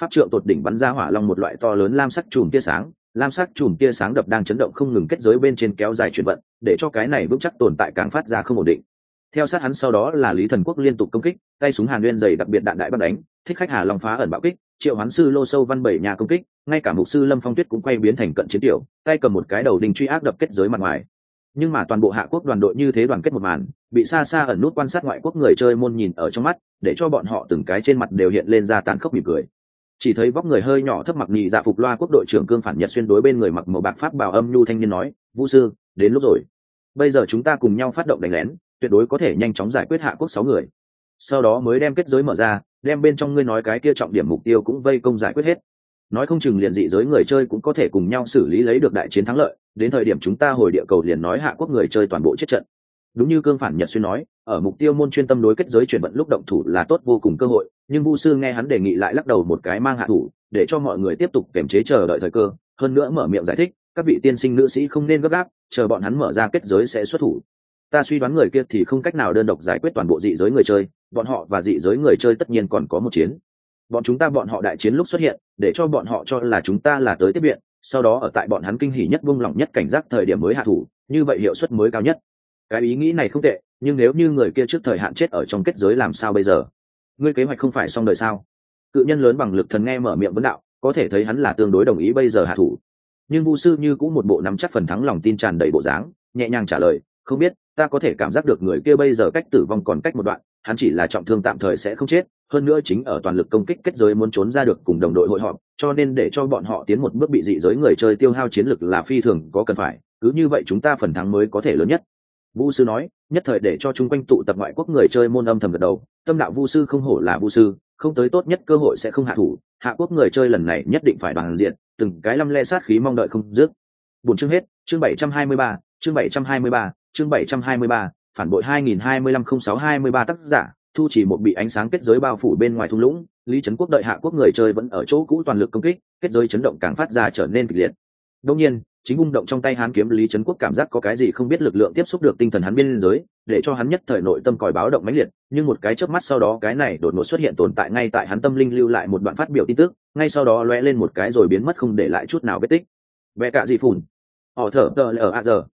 pháp trượng tột đỉnh bắn ra hỏa long một loại to lớn lam sắc chùm tia sáng, lam sắc chùm tia sáng đập đang chấn động không ngừng kết giới bên trên kéo dài chuyển vận, để cho cái này vững chắc tồn tại càng phát ra không ổn định. Theo sát hắn sau đó là Lý Thần Quốc liên tục công kích, tay súng Hàn Nguyên dày đặc biệt đạn đại bắn đánh, thích khách Hà Long phá ẩn bạo kích, triệu hoán sư Lô Sâu Văn bảy nhà công kích, ngay cả mục sư Lâm Phong Tuyết cũng quay biến thành cận chiến tiểu, tay cầm một cái đầu đình truy ác đập kết giới mặt ngoài. Nhưng mà toàn bộ Hạ Quốc đoàn đội như thế đoàn kết một màn, bị xa xa ẩn nút quan sát ngoại quốc người chơi môn nhìn ở trong mắt, để cho bọn họ từng cái trên mặt đều hiện lên ra tàn khốc mỉm cười. Chỉ thấy vóc người hơi nhỏ thấp mặc nhị dạ phục loa quốc đội trưởng Cương Phản Nhật xuyên đối bên người mặc màu bạc pháp bào âm nhu thanh niên nói, "Vũ sư, đến lúc rồi. Bây giờ chúng ta cùng nhau phát động đánh lén, tuyệt đối có thể nhanh chóng giải quyết Hạ Quốc 6 người. Sau đó mới đem kết giới mở ra, đem bên trong ngươi nói cái kia trọng điểm mục tiêu cũng vây công giải quyết hết. Nói không chừng liền dị giới người chơi cũng có thể cùng nhau xử lý lấy được đại chiến thắng lợi, đến thời điểm chúng ta hồi địa cầu liền nói Hạ Quốc người chơi toàn bộ chết trận." Đúng như Cương Phản Nhật xuyên nói, ở mục tiêu môn chuyên tâm đối kết giới chuyển vận lúc động thủ là tốt vô cùng cơ hội, nhưng Vu sư nghe hắn đề nghị lại lắc đầu một cái mang hạ thủ, để cho mọi người tiếp tục kiềm chế chờ đợi thời cơ, hơn nữa mở miệng giải thích, các vị tiên sinh nữ sĩ không nên gấp gáp, chờ bọn hắn mở ra kết giới sẽ xuất thủ. Ta suy đoán người kia thì không cách nào đơn độc giải quyết toàn bộ dị giới người chơi, bọn họ và dị giới người chơi tất nhiên còn có một chiến. Bọn họ đại chiến lúc xuất hiện, để cho bọn họ cho là chúng ta là tới tiếp viện, sau đó ở tại bọn hắn kinh hỉ nhất buông lỏng nhất cảnh giác thời điểm mới hạ thủ, như vậy hiệu suất mới cao nhất. Cái ý nghĩ này không tệ, nhưng nếu như người kia trước thời hạn chết ở trong kết giới làm sao bây giờ? Ngươi kế hoạch không phải xong đời sao? Cự nhân lớn bằng lực thần nghe mở miệng vấn đạo, có thể thấy hắn là tương đối đồng ý bây giờ hạ thủ. Nhưng Vu sư như cũng một bộ nắm chắc phần thắng lòng tin tràn đầy bộ dáng, nhẹ nhàng trả lời, không biết, ta có thể cảm giác được người kia bây giờ cách tử vong còn cách một đoạn, hắn chỉ là trọng thương tạm thời sẽ không chết, hơn nữa chính ở toàn lực công kích kết giới muốn trốn ra được cùng đồng đội hội họp, cho nên để cho bọn họ tiến một bước bị dị giới người chơi tiêu hao chiến lực là phi thường có cần phải, cứ như vậy chúng ta phần thắng mới có thể lớn nhất. Vu sư nói, nhất thời để cho chung quanh tụ tập ngoại quốc người chơi môn âm thầm gật đầu, tâm đạo Vu sư không hổ là Vu sư, không tới tốt nhất cơ hội sẽ không hạ thủ, Hạ Quốc người chơi lần này nhất định phải đoàn diện, từng cái lăm le sát khí mong đợi không dứt. Buổi chương hết, chương 723, chương 723, chương 723, phản bội 2025-06-23 tác giả, Thu Chỉ một bị ánh sáng kết giới bao phủ bên ngoài thung lũng, Lý Trấn Quốc đợi Hạ Quốc người chơi vẫn ở chỗ cũ toàn lực công kích, kết giới chấn động càng phát ra trở nên kịch liệt. Đương nhiên, chính vung động trong tay hắn kiếm Lý Trấn Quốc cảm giác có cái gì không biết lực lượng tiếp xúc được tinh thần hắn biên giới, để cho hắn nhất thời nội tâm còi báo động mãnh liệt, nhưng một cái chớp mắt sau đó cái này đột ngột xuất hiện tồn tại ngay tại hắn tâm linh lưu lại một đoạn phát biểu tin tức, ngay sau đó lóe lên một cái rồi biến mất không để lại chút nào vết tích. Vẽ cả gì phùn. Họ thở tờ ở a giờ.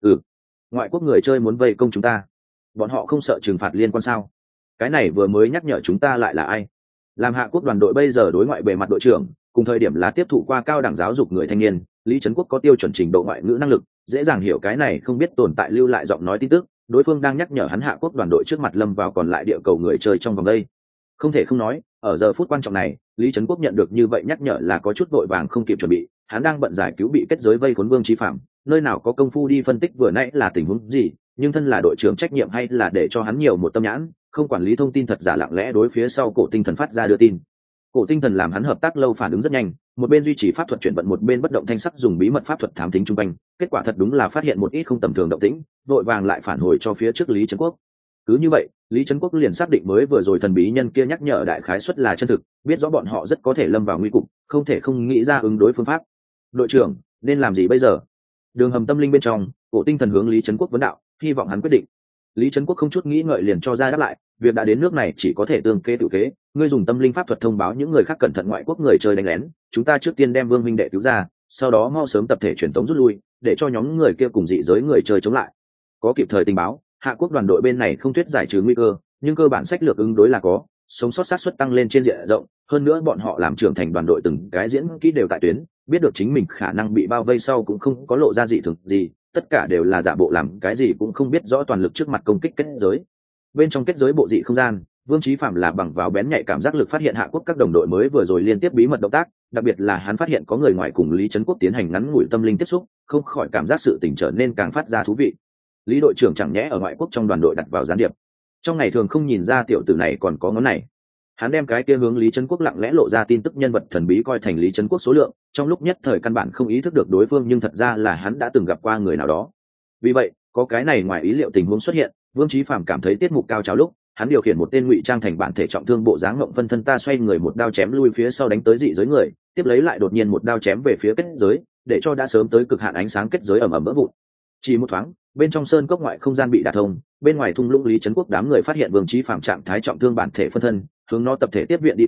Ngoại quốc người chơi muốn vây công chúng ta, bọn họ không sợ trừng phạt liên quan sao? Cái này vừa mới nhắc nhở chúng ta lại là ai? Làm Hạ Quốc đoàn đội bây giờ đối ngoại bề mặt đội trưởng, cùng thời điểm là tiếp thụ qua cao đẳng giáo dục người thanh niên, Lý Trấn Quốc có tiêu chuẩn trình độ ngoại ngữ năng lực, dễ dàng hiểu cái này không biết tồn tại lưu lại giọng nói tin tức, đối phương đang nhắc nhở hắn Hạ Quốc đoàn đội trước mặt lâm vào còn lại địa cầu người chơi trong vòng đây. Không thể không nói, ở giờ phút quan trọng này, Lý Trấn Quốc nhận được như vậy nhắc nhở là có chút vội vàng không kịp chuẩn bị, hắn đang bận giải cứu bị kết giới vây khốn Vương Chí Phạm, nơi nào có công phu đi phân tích vừa nãy là tình huống gì, nhưng thân là đội trưởng trách nhiệm hay là để cho hắn nhiều một tâm nhãn, không quản lý thông tin thật giả lặng lẽ đối phía sau cổ tinh thần phát ra đưa tin. Cổ tinh thần làm hắn hợp tác lâu phản ứng rất nhanh, một bên duy trì pháp thuật chuyển vận một bên bất động thanh sắc dùng bí mật pháp thuật thám thính trung quanh, kết quả thật đúng là phát hiện một ít không tầm thường động tĩnh, vội vàng lại phản hồi cho phía trước Lý Trấn Quốc. Cứ như vậy, Lý Trấn Quốc liền xác định mới vừa rồi thần bí nhân kia nhắc nhở đại khái suất là chân thực, biết rõ bọn họ rất có thể lâm vào nguy cục, không thể không nghĩ ra ứng đối phương pháp. Đội trưởng, nên làm gì bây giờ? Đường hầm tâm linh bên trong, cổ tinh thần hướng Lý Trấn Quốc vấn đạo, hy vọng hắn quyết định. Lý Trấn Quốc không chút nghĩ ngợi liền cho ra đáp lại, việc đã đến nước này chỉ có thể tương kế tự kế, ngươi dùng tâm linh pháp thuật thông báo những người khác cẩn thận ngoại quốc người chơi đánh lén, chúng ta trước tiên đem Vương huynh đệ cứu ra, sau đó mau sớm tập thể truyền tống rút lui, để cho nhóm người kia cùng dị giới người chơi chống lại. Có kịp thời tình báo, Hạ Quốc đoàn đội bên này không thuyết giải trừ nguy cơ, nhưng cơ bản sách lược ứng đối là có, sống sót xác suất tăng lên trên diện rộng, hơn nữa bọn họ làm trưởng thành đoàn đội từng cái diễn kỹ đều tại tuyến, biết được chính mình khả năng bị bao vây sau cũng không có lộ ra dị thường gì, tất cả đều là giả bộ làm cái gì cũng không biết rõ toàn lực trước mặt công kích kết giới. Bên trong kết giới bộ dị không gian, Vương Chí Phạm là bằng vào bén nhạy cảm giác lực phát hiện Hạ Quốc các đồng đội mới vừa rồi liên tiếp bí mật động tác, đặc biệt là hắn phát hiện có người ngoài cùng Lý Trấn Quốc tiến hành ngắn ngủi tâm linh tiếp xúc, không khỏi cảm giác sự tình trở nên càng phát ra thú vị. Lý đội trưởng chẳng nhẽ ở ngoại quốc trong đoàn đội đặt vào gián điệp, trong ngày thường không nhìn ra tiểu tử này còn có ngón này. Hắn đem cái kia hướng Lý Trấn Quốc lặng lẽ lộ ra tin tức nhân vật thần bí coi thành Lý Trấn Quốc số lượng, trong lúc nhất thời căn bản không ý thức được đối phương, nhưng thật ra là hắn đã từng gặp qua người nào đó. Vì vậy, có cái này ngoài ý liệu tình huống xuất hiện, Vương Chí Phạm cảm thấy tiết mục cao trào lúc, hắn điều khiển một tên ngụy trang thành bản thể trọng thương bộ dáng ngộng phân thân ta xoay người một đao chém lui phía sau đánh tới dị giới người, tiếp lấy lại đột nhiên một đao chém về phía kết giới, để cho đã sớm tới cực hạn ánh sáng kết giới ầm ầm vỡ vụn. Chỉ một thoáng, bên trong sơn cốc ngoại không gian bị đả thông, bên ngoài thung lũng Lý Trấn Quốc đám người phát hiện Vương Chí Phạm trạng thái trọng thương bản thể phân thân, hướng nó tập thể tiếp viện đi qua,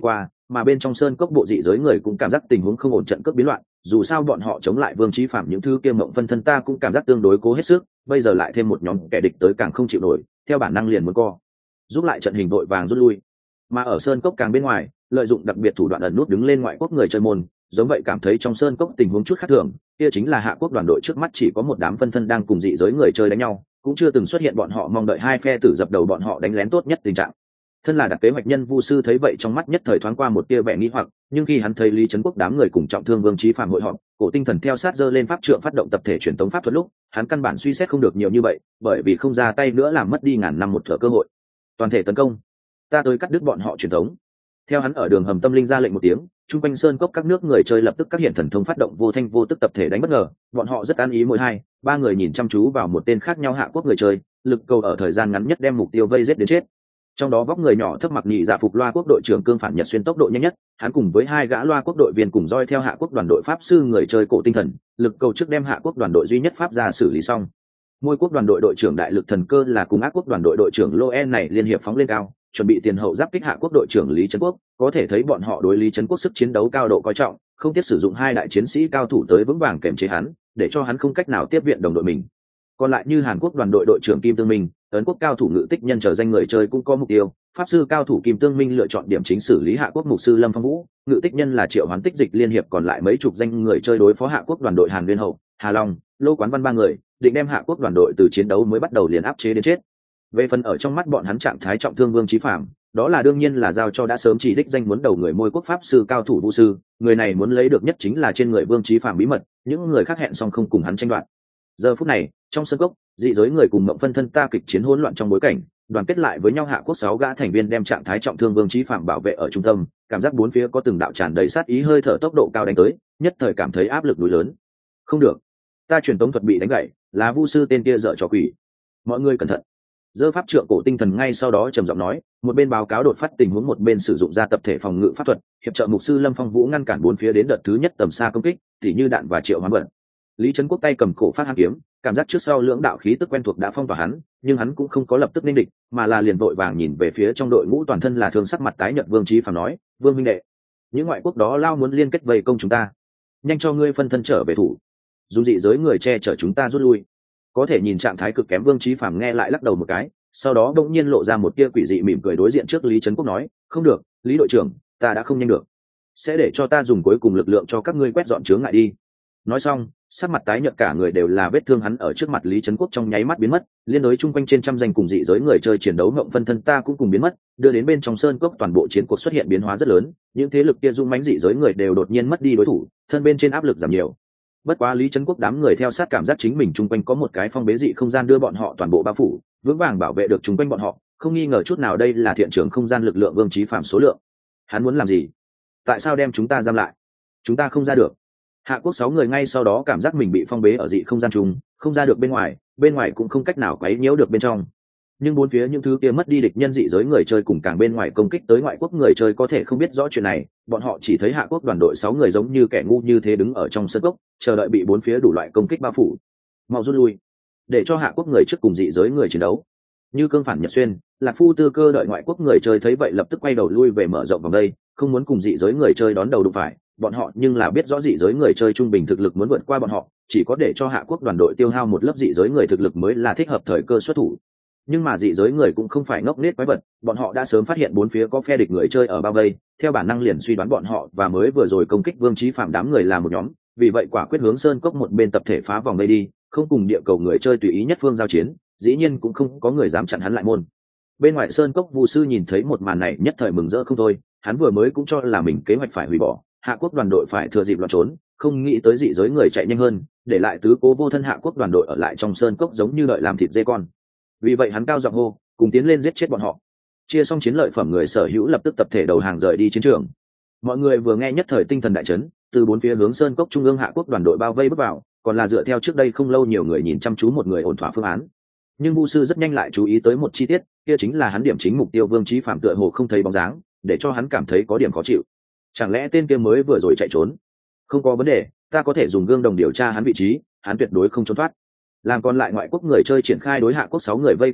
mà bên trong sơn cốc bộ dị giới người cũng cảm giác tình huống không ổn, trận cước biến loạn. Dù sao bọn họ chống lại Vương Chí Phạm những thứ kia mộng phân thân ta cũng cảm giác tương đối cố hết sức, bây giờ lại thêm một nhóm kẻ địch tới càng không chịu nổi, theo bản năng liền muốn co giúp lại trận hình, vội vàng rút lui. Mà ở sơn cốc càng bên ngoài, lợi dụng đặc biệt thủ đoạn ẩn nút đứng lên ngoại quốc người chơi môn, giống vậy cảm thấy trong sơn cốc tình huống chút khác thường, kia chính là Hạ Quốc đoàn đội trước mắt chỉ có một đám phân thân đang cùng dị giới người chơi đánh nhau, cũng chưa từng xuất hiện bọn họ mong đợi hai phe tử dập đầu bọn họ đánh lén tốt nhất tình trạng. Thân là đặt kế hoạch nhân Vu Sư thấy vậy trong mắt nhất thời thoáng qua một tia vẻ nghi hoặc, nhưng khi hắn thấy Lý Trấn Quốc đám người cùng trọng thương Vương Chí Phạm hội họp, cổ tinh thần theo sát giơ lên pháp trượng phát động tập thể truyền tống pháp thuật lúc, hắn căn bản suy xét không được nhiều như vậy, bởi vì không ra tay nữa làm mất đi ngàn năm một thở cơ hội. Toàn thể tấn công, ta tới cắt đứt bọn họ truyền tống. Theo hắn ở đường hầm tâm linh ra lệnh một tiếng, trung quanh sơn cốc các nước người chơi lập tức các hiện thần thông phát động vô thanh vô tức tập thể đánh bất ngờ, bọn họ rất an ý, mỗi hai ba người nhìn chăm chú vào một tên khác nhau Hạ Quốc người chơi, lực cầu ở thời gian ngắn nhất đem mục tiêu vây giết đến chết. Trong đó vóc người nhỏ thấp mặc nhị dạ phục Loa Quốc đội trưởng Cương Phản Nhật Xuyên tốc độ nhanh nhất, hắn cùng với hai gã Loa Quốc đội viên cùng roi theo Hạ Quốc đoàn đội pháp sư người chơi cổ tinh thần, lực cầu trước đem Hạ Quốc đoàn đội duy nhất pháp ra xử lý xong. Môi Quốc đoàn đội đội trưởng Đại Lực Thần Cơ là cùng Ác Quốc đoàn đội đội trưởng Loen này liên hiệp phóng lên cao, chuẩn bị tiền hậu giáp kích Hạ Quốc đội trưởng Lý Trấn Quốc, có thể thấy bọn họ đối Lý Trấn Quốc sức chiến đấu cao độ coi trọng, không tiếc sử dụng hai đại chiến sĩ cao thủ tới vững vàng kềm chế hắn, để cho hắn không cách nào tiếp viện đồng đội mình. Còn lại như Hàn Quốc đoàn đội đội trưởng Kim Tương Minh, Ấn Quốc cao thủ Ngự Tích Nhân trở danh người chơi cũng có mục tiêu, pháp sư cao thủ Kim Tương Minh lựa chọn điểm chính xử lý Hạ Quốc mục sư Lâm Phong Vũ, Ngự Tích Nhân là Triệu Hoán Tích Dịch liên hiệp còn lại mấy chục danh người chơi đối phó Hạ Quốc đoàn đội Hàn Nguyên Hậu, Hà Long, Lô Quán Văn ba người, định đem Hạ Quốc đoàn đội từ chiến đấu mới bắt đầu liền áp chế đến chết. Về phần ở trong mắt bọn hắn trạng thái trọng thương Vương Chí Phạm, đó là đương nhiên là giao cho đã sớm chỉ đích danh muốn đầu người Môi Quốc pháp sư cao thủ Vu Sư, người này muốn lấy được nhất chính là trên người Vương Chí Phạm bí mật, những người khác hẹn xong không cùng hắn tranh đoạt. Giờ phút này, trong sân cốc, dị giới người cùng mộng phân thân ta kịch chiến hỗn loạn trong bối cảnh, đoàn kết lại với nhau Hạ Quốc 6 gã thành viên đem trạng thái trọng thương Vương Chí Phạm bảo vệ ở trung tâm, cảm giác bốn phía có từng đạo tràn đầy sát ý hơi thở tốc độ cao đánh tới, nhất thời cảm thấy áp lực núi lớn. Không được, ta truyền tống thuật bị đánh gãy, là Vu Sư tên kia dở trò quỷ. Mọi người cẩn thận. Giơ pháp trượng cổ tinh thần ngay sau đó trầm giọng nói, một bên báo cáo đột phát tình huống một bên sử dụng ra tập thể phòng ngự pháp thuật, hiệp trợ mục sư Lâm Phong Vũ ngăn cản bốn phía đến đợt thứ nhất tầm xa công kích, tỉ như đạn và triệu hoán vận. Lý Trấn Quốc tay cầm cổ phát hàn kiếm, cảm giác trước sau lưỡng đạo khí tức quen thuộc đã phong tỏa hắn, nhưng hắn cũng không có lập tức nên địch, mà là liền vội vàng nhìn về phía trong đội ngũ toàn thân là thương sắc mặt tái nhợt Vương Chí Phạm nói, Vương minh đệ, những ngoại quốc đó lao muốn liên kết vây công chúng ta, nhanh cho ngươi phân thân trở về thủ, dùng dị giới người che chở chúng ta rút lui. Có thể nhìn trạng thái cực kém Vương Chí Phạm nghe lại lắc đầu một cái, sau đó đột nhiên lộ ra một tia quỷ dị mỉm cười đối diện trước Lý Trấn Quốc nói, không được, Lý đội trưởng, ta đã không nhanh được, sẽ để cho ta dùng cuối cùng lực lượng cho các ngươi quét dọn chướng ngại đi. Nói xong, sắc mặt tái nhợt cả người đều là vết thương hắn ở trước mặt Lý Trấn Quốc trong nháy mắt biến mất, liên đối chung quanh trên trăm danh cùng dị giới người chơi chiến đấu ngộng phân thân ta cũng cùng biến mất, đưa đến bên trong sơn cốc toàn bộ chiến cuộc xuất hiện biến hóa rất lớn, những thế lực kia dung mãnh dị giới người đều đột nhiên mất đi đối thủ, thân bên trên áp lực giảm nhiều. Bất quá Lý Trấn Quốc đám người theo sát cảm giác chính mình chung quanh có một cái phong bế dị không gian đưa bọn họ toàn bộ bao phủ, vững vàng bảo vệ được chung quanh bọn họ, không nghi ngờ chút nào đây là thiện trưởng không gian lực lượng Vương Chí Phạm số lượng. Hắn muốn làm gì? Tại sao đem chúng ta giam lại? Chúng ta không ra được. Hạ Quốc 6 người ngay sau đó cảm giác mình bị phong bế ở dị không gian chung, không ra được bên ngoài cũng không cách nào quấy nhiễu được bên trong. Nhưng bốn phía những thứ kia mất đi địch nhân dị giới người chơi cùng càng bên ngoài công kích tới ngoại quốc người chơi có thể không biết rõ chuyện này, bọn họ chỉ thấy Hạ Quốc đoàn đội 6 người giống như kẻ ngu như thế đứng ở trong sân cốc, chờ đợi bị bốn phía đủ loại công kích bao phủ. Mau rút lui, để cho Hạ Quốc người trước cùng dị giới người chiến đấu. Như Cương Phản Nhật Xuyên, Lạc Phu Tư Cơ đợi ngoại quốc người chơi thấy vậy lập tức quay đầu lui về mở rộng vòng đây, không muốn cùng dị giới người chơi đón đầu đụng phải. Bọn họ nhưng là biết rõ dị giới người chơi trung bình thực lực muốn vượt qua bọn họ, chỉ có để cho Hạ Quốc đoàn đội tiêu hao một lớp dị giới người thực lực mới là thích hợp thời cơ xuất thủ. Nhưng mà dị giới người cũng không phải ngốc nghếch quái vật, bọn họ đã sớm phát hiện bốn phía có phe địch người chơi ở bao vây, theo bản năng liền suy đoán bọn họ và mới vừa rồi công kích Vương Chí Phạm đám người là một nhóm, vì vậy quả quyết hướng sơn cốc một bên tập thể phá vòng vây đi, không cùng địa cầu người chơi tùy ý nhất phương giao chiến, dĩ nhiên cũng không có người dám chặn hắn lại môn. Bên ngoài sơn cốc Vu Sư nhìn thấy một màn này nhất thời mừng rỡ không thôi, hắn vừa mới cũng cho là mình kế hoạch phải hủy bỏ, Hạ Quốc đoàn đội phải thừa dịp loạn trốn, không nghĩ tới dị giới người chạy nhanh hơn, để lại tứ cố vô thân Hạ Quốc đoàn đội ở lại trong sơn cốc giống như đợi làm thịt dê con. Vì vậy hắn cao giọng hô, cùng tiến lên giết chết bọn họ. Chia xong chiến lợi phẩm người sở hữu lập tức tập thể đầu hàng rời đi chiến trường. Mọi người vừa nghe nhất thời tinh thần đại chấn, từ bốn phía hướng sơn cốc trung ương Hạ Quốc đoàn đội bao vây bước vào, còn là dựa theo trước đây không lâu nhiều người nhìn chăm chú một người ổn thỏa phương án. Nhưng Vu Sư rất nhanh lại chú ý tới một chi tiết, kia chính là hắn điểm chính mục tiêu Vương Chí Phạm tựa hồ không thấy bóng dáng, để cho hắn cảm thấy có điểm khó chịu. Chẳng lẽ tên kia mới vừa rồi chạy trốn? Không có vấn đề, ta có thể dùng gương đồng điều tra hắn vị trí, hắn tuyệt đối không trốn thoát. Làm còn lại ngoại quốc người chơi triển khai đối Hạ Quốc 6 người vây công lúc,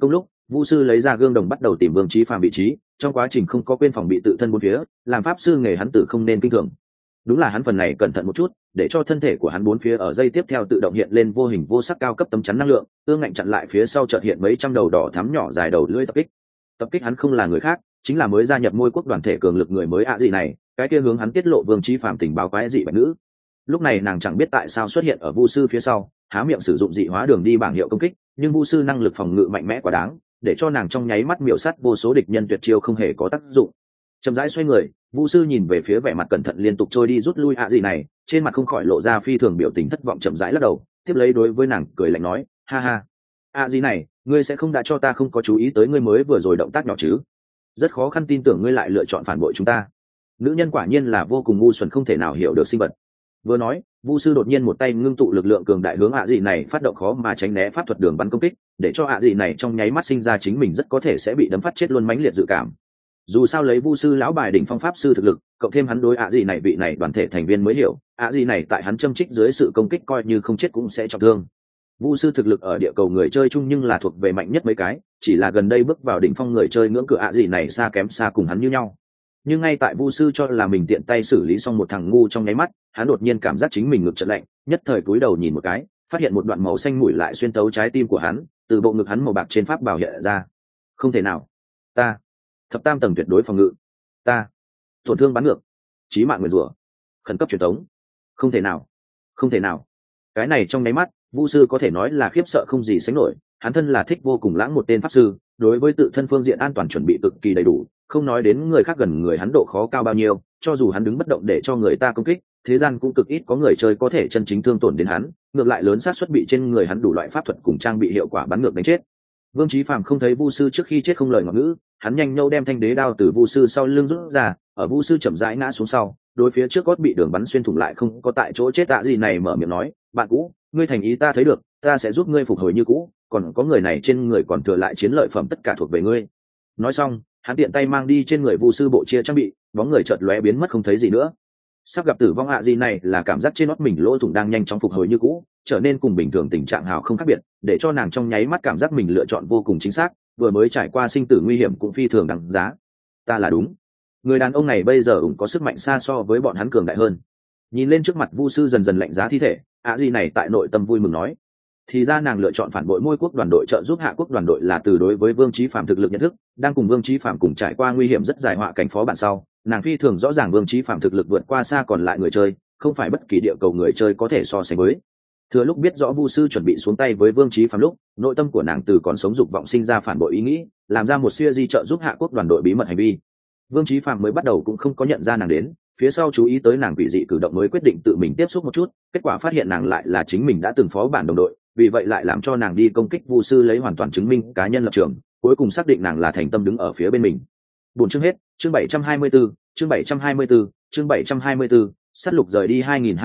Vu sư lấy ra gương đồng bắt đầu tìm Vương Chí Phàm vị trí, trong quá trình không có quên phòng bị tự thân bốn phía, làm pháp sư nghề hắn tử không nên kinh thường. Đúng là hắn phần này cẩn thận một chút, để cho thân thể của hắn bốn phía ở dây tiếp theo tự động hiện lên vô hình vô sắc cao cấp tấm chắn năng lượng, ương ngạnh chặn lại phía sau chợt hiện mấy trăm đầu đỏ thắm nhỏ dài đầu lưỡi tập kích. Tập kích hắn không là người khác, chính là mới gia nhập Môi quốc đoàn thể cường lực người mới gì này, cái kia hướng hắn tiết lộ Vương Chí Phàm tình báo quái dị bạch nữ. Lúc này nàng chẳng biết tại sao xuất hiện ở Vu sư phía sau, há miệng sử dụng dị hóa đường đi bảng hiệu công kích, nhưng Vu sư năng lực phòng ngự mạnh mẽ quá đáng, để cho nàng trong nháy mắt miểu sát vô số địch nhân tuyệt chiêu không hề có tác dụng. Chậm rãi xoay người, Vu sư nhìn về phía vẻ mặt cẩn thận liên tục trôi đi rút lui gì này, trên mặt không khỏi lộ ra phi thường biểu tình thất vọng, chậm rãi lắc đầu, tiếp lấy đối với nàng cười lạnh nói, ha ha, gì này, ngươi sẽ không đã cho ta không có chú ý tới ngươi mới vừa rồi động tác nhỏ chứ? Rất khó khăn tin tưởng ngươi lại lựa chọn phản bội chúng ta. Nữ nhân quả nhiên là vô cùng ngu xuẩn, không thể nào hiểu được sinh vật. Vừa nói, Vu sư đột nhiên một tay ngưng tụ lực lượng cường đại hướng gì này phát động khó mà tránh né pháp thuật đường bắn công kích, để cho gì này trong nháy mắt sinh ra chính mình rất có thể sẽ bị đấm phát chết luôn mãnh liệt dự cảm. Dù sao lấy Vu sư lão bài đỉnh phong pháp sư thực lực, cộng thêm hắn đối gì này vị này đoàn thể thành viên mới hiểu, gì này tại hắn châm trích dưới sự công kích coi như không chết cũng sẽ trọng thương. Vu sư thực lực ở địa cầu người chơi chung nhưng là thuộc về mạnh nhất mấy cái, chỉ là gần đây bước vào đỉnh phong người chơi ngưỡng cửa gì này xa kém xa cùng hắn như nhau. Nhưng ngay tại Vu sư cho là mình tiện tay xử lý xong một thằng ngu trong nháy mắt, hắn đột nhiên cảm giác chính mình ngực chợt lạnh, nhất thời cúi đầu nhìn một cái, phát hiện một đoạn màu xanh mũi lại xuyên tấu trái tim của hắn, từ bộ ngực hắn màu bạc trên pháp bào hiện ra. Không thể nào, ta thập tam tầng tuyệt đối phòng ngự, ta tổn thương bắn ngược, chí mạng nguyền rủa, khẩn cấp truyền tống, không thể nào, không thể nào. Cái này trong nháy mắt, Vu sư có thể nói là khiếp sợ không gì sánh nổi, hắn thân là thích vô cùng lãng một tên pháp sư, đối với tự thân phương diện an toàn chuẩn bị cực kỳ đầy đủ, không nói đến người khác gần người hắn độ khó cao bao nhiêu, cho dù hắn đứng bất động để cho người ta công kích, thế gian cũng cực ít có người chơi có thể chân chính thương tổn đến hắn, ngược lại lớn xác suất bị trên người hắn đủ loại pháp thuật cùng trang bị hiệu quả bắn ngược đánh chết. Vương Chí Phàm không thấy Vu sư trước khi chết không lời ngọt ngữ, hắn nhanh nhâu đem thanh đế đao từ Vu sư sau lưng rút ra, ở Vu sư chậm rãi ngã xuống sau, đối phía trước gót bị đường bắn xuyên thủng lại không có tại chỗ chết gì này mở miệng nói, bạn cũ, ngươi thành ý ta thấy được, ta sẽ giúp ngươi phục hồi như cũ, còn có người này trên người còn thừa lại chiến lợi phẩm tất cả thuộc về ngươi. Nói xong, hắn tiện tay mang đi trên người Vu sư bộ chia trang bị, bóng người chợt lóe biến mất không thấy gì nữa. Sắp gặp tử vong gì này là cảm giác trên nót mình lỗ thủng đang nhanh chóng phục hồi như cũ, trở nên cùng bình thường tình trạng hào không khác biệt, để cho nàng trong nháy mắt cảm giác mình lựa chọn vô cùng chính xác, vừa mới trải qua sinh tử nguy hiểm cũng phi thường đáng giá. Ta là đúng. Người đàn ông này bây giờ cũng có sức mạnh xa so với bọn hắn cường đại hơn. Nhìn lên trước mặt Vu sư dần dần lạnh giá thi thể, gì này tại nội tâm vui mừng nói, thì ra nàng lựa chọn phản bội Môi quốc đoàn đội trợ giúp Hạ quốc đoàn đội là từ đối với Vương Chí Phàm thực lực nhận thức, đang cùng Vương Chí Phàm cùng trải qua nguy hiểm rất dài họa cảnh phó bạn sau, nàng phi thường rõ ràng Vương Chí Phàm thực lực vượt qua xa còn lại người chơi, không phải bất kỳ địa cầu người chơi có thể so sánh với. Thừa lúc biết rõ Vu sư chuẩn bị xuống tay với Vương Chí Phàm lúc, nội tâm của nàng từ còn sống dục vọng sinh ra phản bội ý nghĩ, làm ra một series trợ giúp Hạ quốc đoàn đội bí mật hành vi. Vương Chí Phàm mới bắt đầu cũng không có nhận ra nàng đến, phía sau chú ý tới nàng quỷ dị cử động mới quyết định tự mình tiếp xúc một chút, kết quả phát hiện nàng lại là chính mình đã từng phó bản đồng đội, vì vậy lại làm cho nàng đi công kích Vu sư lấy hoàn toàn chứng minh cá nhân lập trường, cuối cùng xác định nàng là thành tâm đứng ở phía bên mình. Buổi chương hết, chương 724, chương 724, chương 724, sát lục rời đi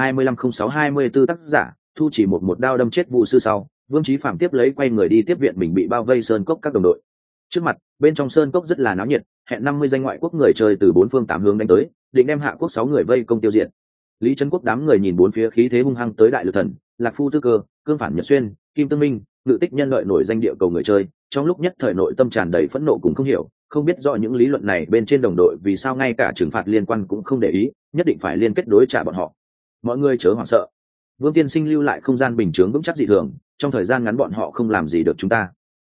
2025-06-24 tác giả, Thu Chỉ một đao đâm chết Vu sư sau, Vương Chí Phàm tiếp lấy quay người đi tiếp viện mình bị bao vây sơn cốc các đồng đội. Trước mặt, bên trong sơn cốc rất là náo nhiệt, hẹn 50 danh ngoại quốc người chơi từ bốn phương tám hướng đánh tới, định đem Hạ quốc 6 người vây công tiêu diệt. Lý Trấn Quốc đám người nhìn bốn phía khí thế hung hăng tới đại lực thần, Lạc Phu Tư Cơ, Cương Phản Nhật Xuyên, Kim Tương Minh, Ngự Tích Nhân lợi nổi danh địa cầu người chơi, trong lúc nhất thời nội tâm tràn đầy phẫn nộ cùng không hiểu, không biết rõ những lý luận này bên trên đồng đội vì sao ngay cả trừng phạt liên quan cũng không để ý, nhất định phải liên kết đối trả bọn họ. Mọi người chớ hoảng sợ. Vương Tiên Sinh lưu lại không gian bình chướng vững chắc dị thường, trong thời gian ngắn bọn họ không làm gì được chúng ta.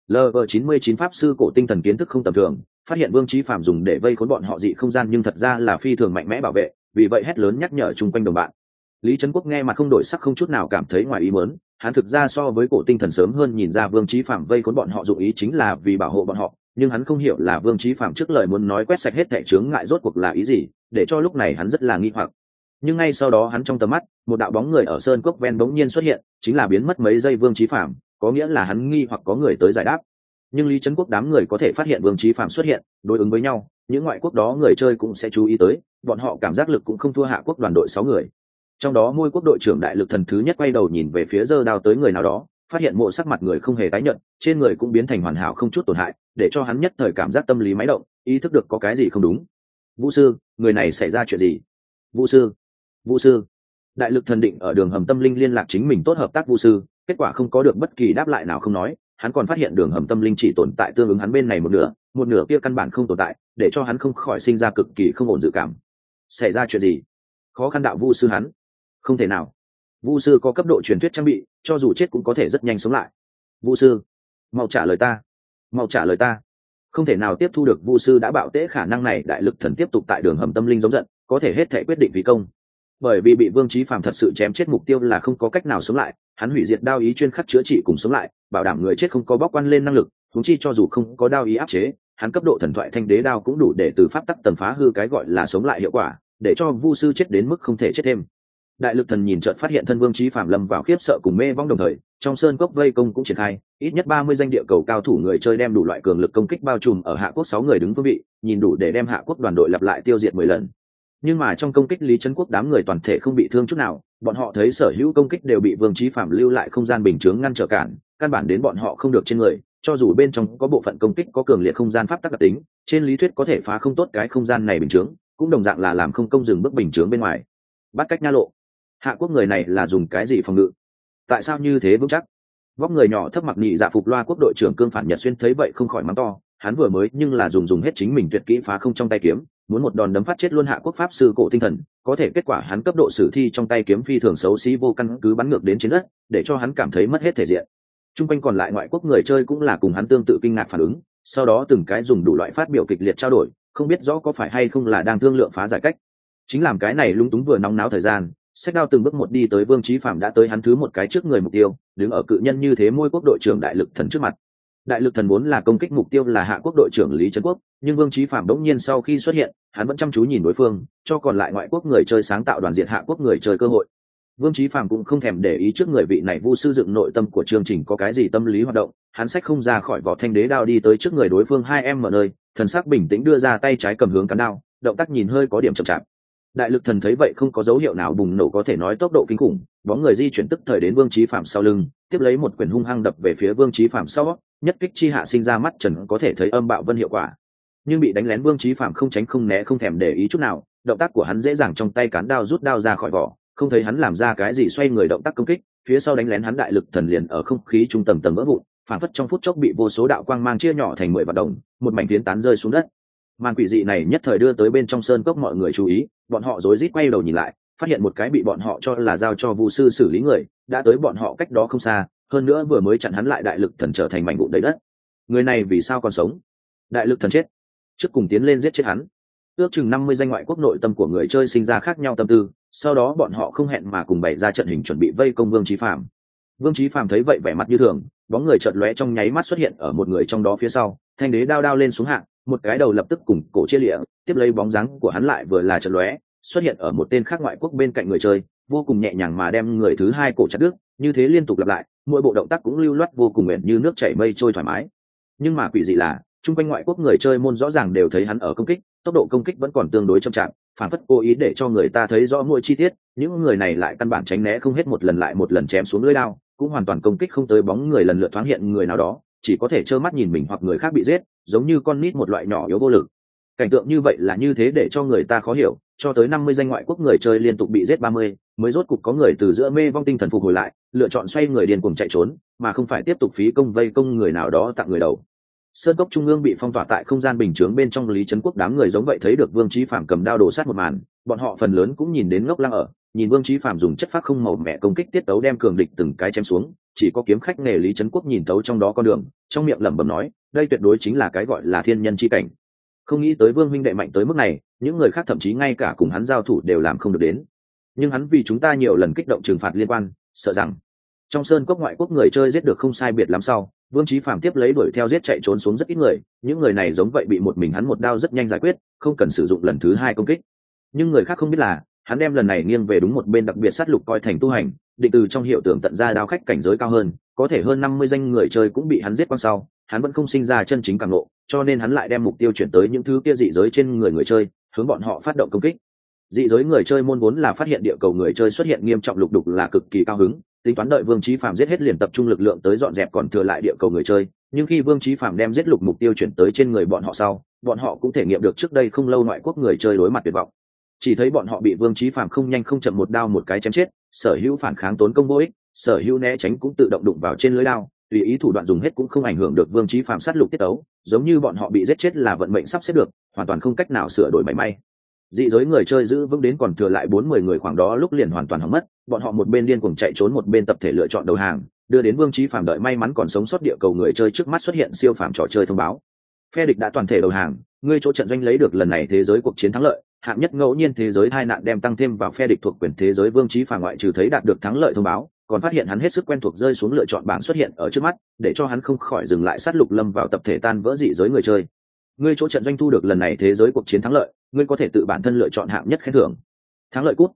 LV99 pháp sư cổ tinh thần kiến thức không tầm thường, phát hiện Vương Chí Phàm dùng để vây khốn bọn họ dị không gian nhưng thật ra là phi thường mạnh mẽ bảo vệ, vì vậy hét lớn nhắc nhở chung quanh đồng bạn. Lý Trấn Quốc nghe mặt không đổi sắc không chút nào cảm thấy ngoài ý muốn, hắn thực ra so với cổ tinh thần sớm hơn nhìn ra Vương Chí Phàm vây khốn bọn họ dụng ý chính là vì bảo hộ bọn họ, nhưng hắn không hiểu là Vương Chí Phàm trước lời muốn nói quét sạch hết thảy chướng ngại rốt cuộc là ý gì, để cho lúc này hắn rất là nghi hoặc. Nhưng ngay sau đó hắn trong tầm mắt, một đạo bóng người ở sơn cốc ven bỗng nhiên xuất hiện, chính là biến mất mấy giây Vương Chí Phàm, có nghĩa là hắn nghi hoặc có người tới giải đáp. Nhưng Lý Trấn Quốc đám người có thể phát hiện Vương Chí Phàm xuất hiện, đối ứng với nhau, những ngoại quốc đó người chơi cũng sẽ chú ý tới, bọn họ cảm giác lực cũng không thua Hạ quốc đoàn đội 6 người. Trong đó Môi quốc đội trưởng đại lực thần thứ nhất quay đầu nhìn về phía giơ đao tới người nào đó, phát hiện mộ sắc mặt người không hề tái nhợt, trên người cũng biến thành hoàn hảo không chút tổn hại, để cho hắn nhất thời cảm giác tâm lý máy động, ý thức được có cái gì không đúng. Vũ sư, người này xảy ra chuyện gì? Vũ sư. Đại lực thần định ở đường hầm tâm linh liên lạc chính mình tốt hợp tác Vũ sư, kết quả không có được bất kỳ đáp lại nào không nói, hắn còn phát hiện đường hầm tâm linh chỉ tồn tại tương ứng hắn bên này một nửa kia căn bản không tồn tại, để cho hắn không khỏi sinh ra cực kỳ không ổn dự cảm. Xảy ra chuyện gì? Khó khăn đạo vu sư hắn? Không thể nào, vu sư có cấp độ truyền thuyết trang bị, cho dù chết cũng có thể rất nhanh sống lại. Vu sư, mau trả lời ta, mau trả lời ta. Không thể nào tiếp thu được vu sư đã bạo tễ khả năng này. Đại lực thần tiếp tục tại đường hầm tâm linh giống giận, có thể hết thể quyết định vì công. Bởi vì bị Vương Chí Phàm thật sự chém chết, mục tiêu là không có cách nào sống lại, hắn hủy diệt đao ý chuyên khắc chữa trị cùng sống lại, bảo đảm người chết không có bóc quan lên năng lực, huống chi cho dù không có đao ý áp chế, hắn cấp độ thần thoại thanh đế đao cũng đủ để từ pháp tắc tầng phá hư cái gọi là sống lại hiệu quả, để cho vu sư chết đến mức không thể chết thêm. Đại lực thần nhìn chợt phát hiện thân Vương Chí Phàm lâm vào khiếp sợ cùng mê vong đồng thời, trong sơn cốc vây công cũng triển khai, ít nhất 30 danh địa cầu cao thủ người chơi đem đủ loại cường lực công kích bao trùm ở Hạ Quốc 6 người đứng phương vị, nhìn đủ để đem Hạ Quốc đoàn đội lặp lại tiêu diệt 10 lần. Nhưng mà trong công kích Lý Trấn Quốc đám người toàn thể không bị thương chút nào, bọn họ thấy sở hữu công kích đều bị Vương Chí Phàm lưu lại không gian bình chướng ngăn trở cản, căn bản đến bọn họ không được trên người, cho dù bên trong có bộ phận công kích có cường liệt không gian pháp tắc đặc tính, trên lý thuyết có thể phá không tốt cái không gian này bình chướng, cũng đồng dạng là làm không công dừng bước bình chướng bên ngoài. Bắt cách nha lộ. Hạ Quốc người này là dùng cái gì phòng ngự? Tại sao như thế vững chắc? Vóc người nhỏ thấp mặc nhị dạ phục loa quốc đội trưởng Cương Phản Nhật Xuyên thấy vậy không khỏi mắng to, hắn vừa mới nhưng là dùng hết chính mình tuyệt kỹ phá không trong tay kiếm, muốn một đòn đấm phát chết luôn Hạ Quốc pháp sư cổ tinh thần, có thể kết quả hắn cấp độ sử thi trong tay kiếm phi thường xấu xí vô căn cứ bắn ngược đến trên đất, để cho hắn cảm thấy mất hết thể diện. Trung quanh còn lại ngoại quốc người chơi cũng là cùng hắn tương tự kinh ngạc phản ứng, sau đó từng cái dùng đủ loại phát biểu kịch liệt trao đổi, không biết rõ có phải hay không là đang thương lượng phá giải cách. Chính làm cái này lung túng vừa nóng náo thời gian, Sách Đao từng bước một đi tới Vương Chí Phàm đã tới hắn thứ một cái trước người mục tiêu, đứng ở cự nhân như thế môi quốc đội trưởng Đại Lực Thần trước mặt. Đại Lực Thần vốn là công kích mục tiêu là Hạ Quốc đội trưởng Lý Trấn Quốc, nhưng Vương Chí Phàm đống nhiên sau khi xuất hiện, hắn vẫn chăm chú nhìn đối phương, cho còn lại ngoại quốc người chơi sáng tạo đoàn diện Hạ Quốc người chơi cơ hội. Vương Chí Phàm cũng không thèm để ý trước người vị này vu sư dựng nội tâm của chương trình có cái gì tâm lý hoạt động, hắn xách không ra khỏi vỏ thanh đế đao đi tới trước người đối phương 2M mở nơi, thần sắc bình tĩnh đưa ra tay trái cầm hướng cán đao, động tác nhìn hơi có điểm chậm chạp. Đại Lực Thần thấy vậy không có dấu hiệu nào bùng nổ có thể nói tốc độ kinh khủng, bóng người di chuyển tức thời đến Vương Chí Phàm sau lưng, tiếp lấy một quyền hung hăng đập về phía Vương Chí Phàm sau, nhất kích chi hạ sinh ra mắt trần có thể thấy âm bạo vân hiệu quả. Nhưng bị đánh lén Vương Chí Phàm không tránh không né không thèm để ý chút nào, động tác của hắn dễ dàng trong tay cán đao rút đao ra khỏi vỏ, không thấy hắn làm ra cái gì xoay người động tác công kích, phía sau đánh lén hắn Đại Lực Thần liền ở không khí trung tầng tầng vỡ vụn, phản phất trong phút chốc bị vô số đạo quang mang chia nhỏ thành 10 vạt đồng, một mảnh phiến tán rơi xuống đất. Màn quỷ dị này nhất thời đưa tới bên trong sơn cốc mọi người chú ý, bọn họ rối rít quay đầu nhìn lại, phát hiện một cái bị bọn họ cho là giao cho vu sư xử lý người đã tới bọn họ cách đó không xa, hơn nữa vừa mới chặn hắn lại Đại Lực Thần trở thành mảnh vụn đầy đất. Người này vì sao còn sống? Đại Lực Thần chết, trước cùng tiến lên giết chết hắn. Ước chừng 50 danh ngoại quốc nội tâm của người chơi sinh ra khác nhau tâm tư, sau đó bọn họ không hẹn mà cùng bày ra trận hình chuẩn bị vây công Vương Chí Phàm. Vương Chí Phàm thấy vậy vẻ mặt như thường, bóng người chợt lóe trong nháy mắt xuất hiện ở một người trong đó phía sau, thanh đế đao đao lên xuống hạng, một cái đầu lập tức cùng cổ chia lịa, tiếp lấy bóng dáng của hắn lại vừa là chợt lóe, xuất hiện ở một tên khác ngoại quốc bên cạnh người chơi, vô cùng nhẹ nhàng mà đem người thứ hai cổ chặt đứt, như thế liên tục lặp lại, mỗi bộ động tác cũng lưu loát vô cùng mượt như nước chảy mây trôi thoải mái. Nhưng mà quỷ dị là, trung quanh ngoại quốc người chơi môn rõ ràng đều thấy hắn ở công kích, tốc độ công kích vẫn còn tương đối chậm chạp, phản phất cố ý để cho người ta thấy rõ mỗi chi tiết, những người này lại căn bản tránh né không hết một lần lại một lần chém xuống lưỡi đao, cũng hoàn toàn công kích không tới bóng người lần lượt thoáng hiện người nào đó, chỉ có thể trơ mắt nhìn mình hoặc người khác bị giết, giống như con nít một loại nhỏ yếu vô lực. Cảnh tượng như vậy là như thế để cho người ta khó hiểu, cho tới 50 danh ngoại quốc người chơi liên tục bị giết 30, mới rốt cục có người từ giữa mê vong tinh thần phục hồi lại, lựa chọn xoay người điên cuồng chạy trốn, mà không phải tiếp tục phí công vây công người nào đó tặng người đầu. Sơn cốc trung ương bị phong tỏa tại không gian bình chướng bên trong, Lý Trấn Quốc đám người giống vậy thấy được Vương Chí Phàm cầm đao đổ sát một màn, bọn họ phần lớn cũng nhìn đến ngốc lăng ở, nhìn Vương Chí Phàm dùng chất phác không màu mẹ công kích tiết tấu đem cường địch từng cái chém xuống, chỉ có kiếm khách nghề Lý Trấn Quốc nhìn tấu trong đó con đường, trong miệng lẩm bẩm nói, đây tuyệt đối chính là cái gọi là thiên nhân chi cảnh. Không nghĩ tới Vương huynh đệ mạnh tới mức này, những người khác thậm chí ngay cả cùng hắn giao thủ đều làm không được đến. Nhưng hắn vì chúng ta nhiều lần kích động trừng phạt liên quan, sợ rằng trong sơn cốc ngoại quốc người chơi giết được không sai biệt lắm sau, Vương Chí Phàm tiếp lấy đuổi theo giết chạy trốn xuống rất ít người, những người này giống vậy bị một mình hắn một đao rất nhanh giải quyết, không cần sử dụng lần thứ hai công kích. Nhưng người khác không biết là, hắn đem lần này nghiêng về đúng một bên đặc biệt sát lục coi thành tu hành, định từ trong hiệu tưởng tận ra đao khách cảnh giới cao hơn, có thể hơn 50 danh người chơi cũng bị hắn giết quang sau, hắn vẫn không sinh ra chân chính cảm ngộ, cho nên hắn lại đem mục tiêu chuyển tới những thứ kia dị giới trên người chơi, hướng bọn họ phát động công kích. Dị giới người chơi môn vốn là phát hiện địa cầu người chơi xuất hiện nghiêm trọng lục đục là cực kỳ cao hứng, tính toán đợi Vương Chí Phàm giết hết liền tập trung lực lượng tới dọn dẹp còn thừa lại địa cầu người chơi, nhưng khi Vương Chí Phàm đem giết lục mục tiêu chuyển tới trên người bọn họ sau, bọn họ cũng thể nghiệm được trước đây không lâu ngoại quốc người chơi đối mặt tuyệt vọng. Chỉ thấy bọn họ bị Vương Chí Phàm không nhanh không chậm một đao một cái chém chết, sở hữu phản kháng tốn công vô ích, sở hữu né tránh cũng tự động đụng vào trên lưới đao, tùy ý thủ đoạn dùng hết cũng không ảnh hưởng được Vương Chí Phạm sát lục tiết tấu, giống như bọn họ bị giết chết là vận mệnh sắp xếp được, hoàn toàn không cách nào sửa đổi mảy may. Dị giới người chơi giữ vững đến còn thừa lại 40 người khoảng đó lúc liền hoàn toàn hỏng mất, bọn họ một bên điên cuồng chạy trốn một bên tập thể lựa chọn đầu hàng, đưa đến Vương Chí Phạm đợi may mắn còn sống sót địa cầu người chơi trước mắt xuất hiện siêu phàm trò chơi thông báo. Phe địch đã toàn thể đầu hàng, ngươi chỗ trận doanh lấy được lần này thế giới cuộc chiến thắng lợi, hạng nhất ngẫu nhiên thế giới tai nạn đem tăng thêm vào phe địch thuộc quyền thế giới Vương Chí Phạm ngoại trừ thấy đạt được thắng lợi thông báo, còn phát hiện hắn hết sức quen thuộc rơi xuống lựa chọn bảng xuất hiện ở trước mắt, để cho hắn không khỏi dừng lại sát lục lâm vào tập thể tan vỡ dị giới người chơi. Ngươi chỗ trận doanh thu được lần này thế giới cuộc chiến thắng lợi, ngươi có thể tự bản thân lựa chọn hạng nhất khen thưởng. Thắng lợi cút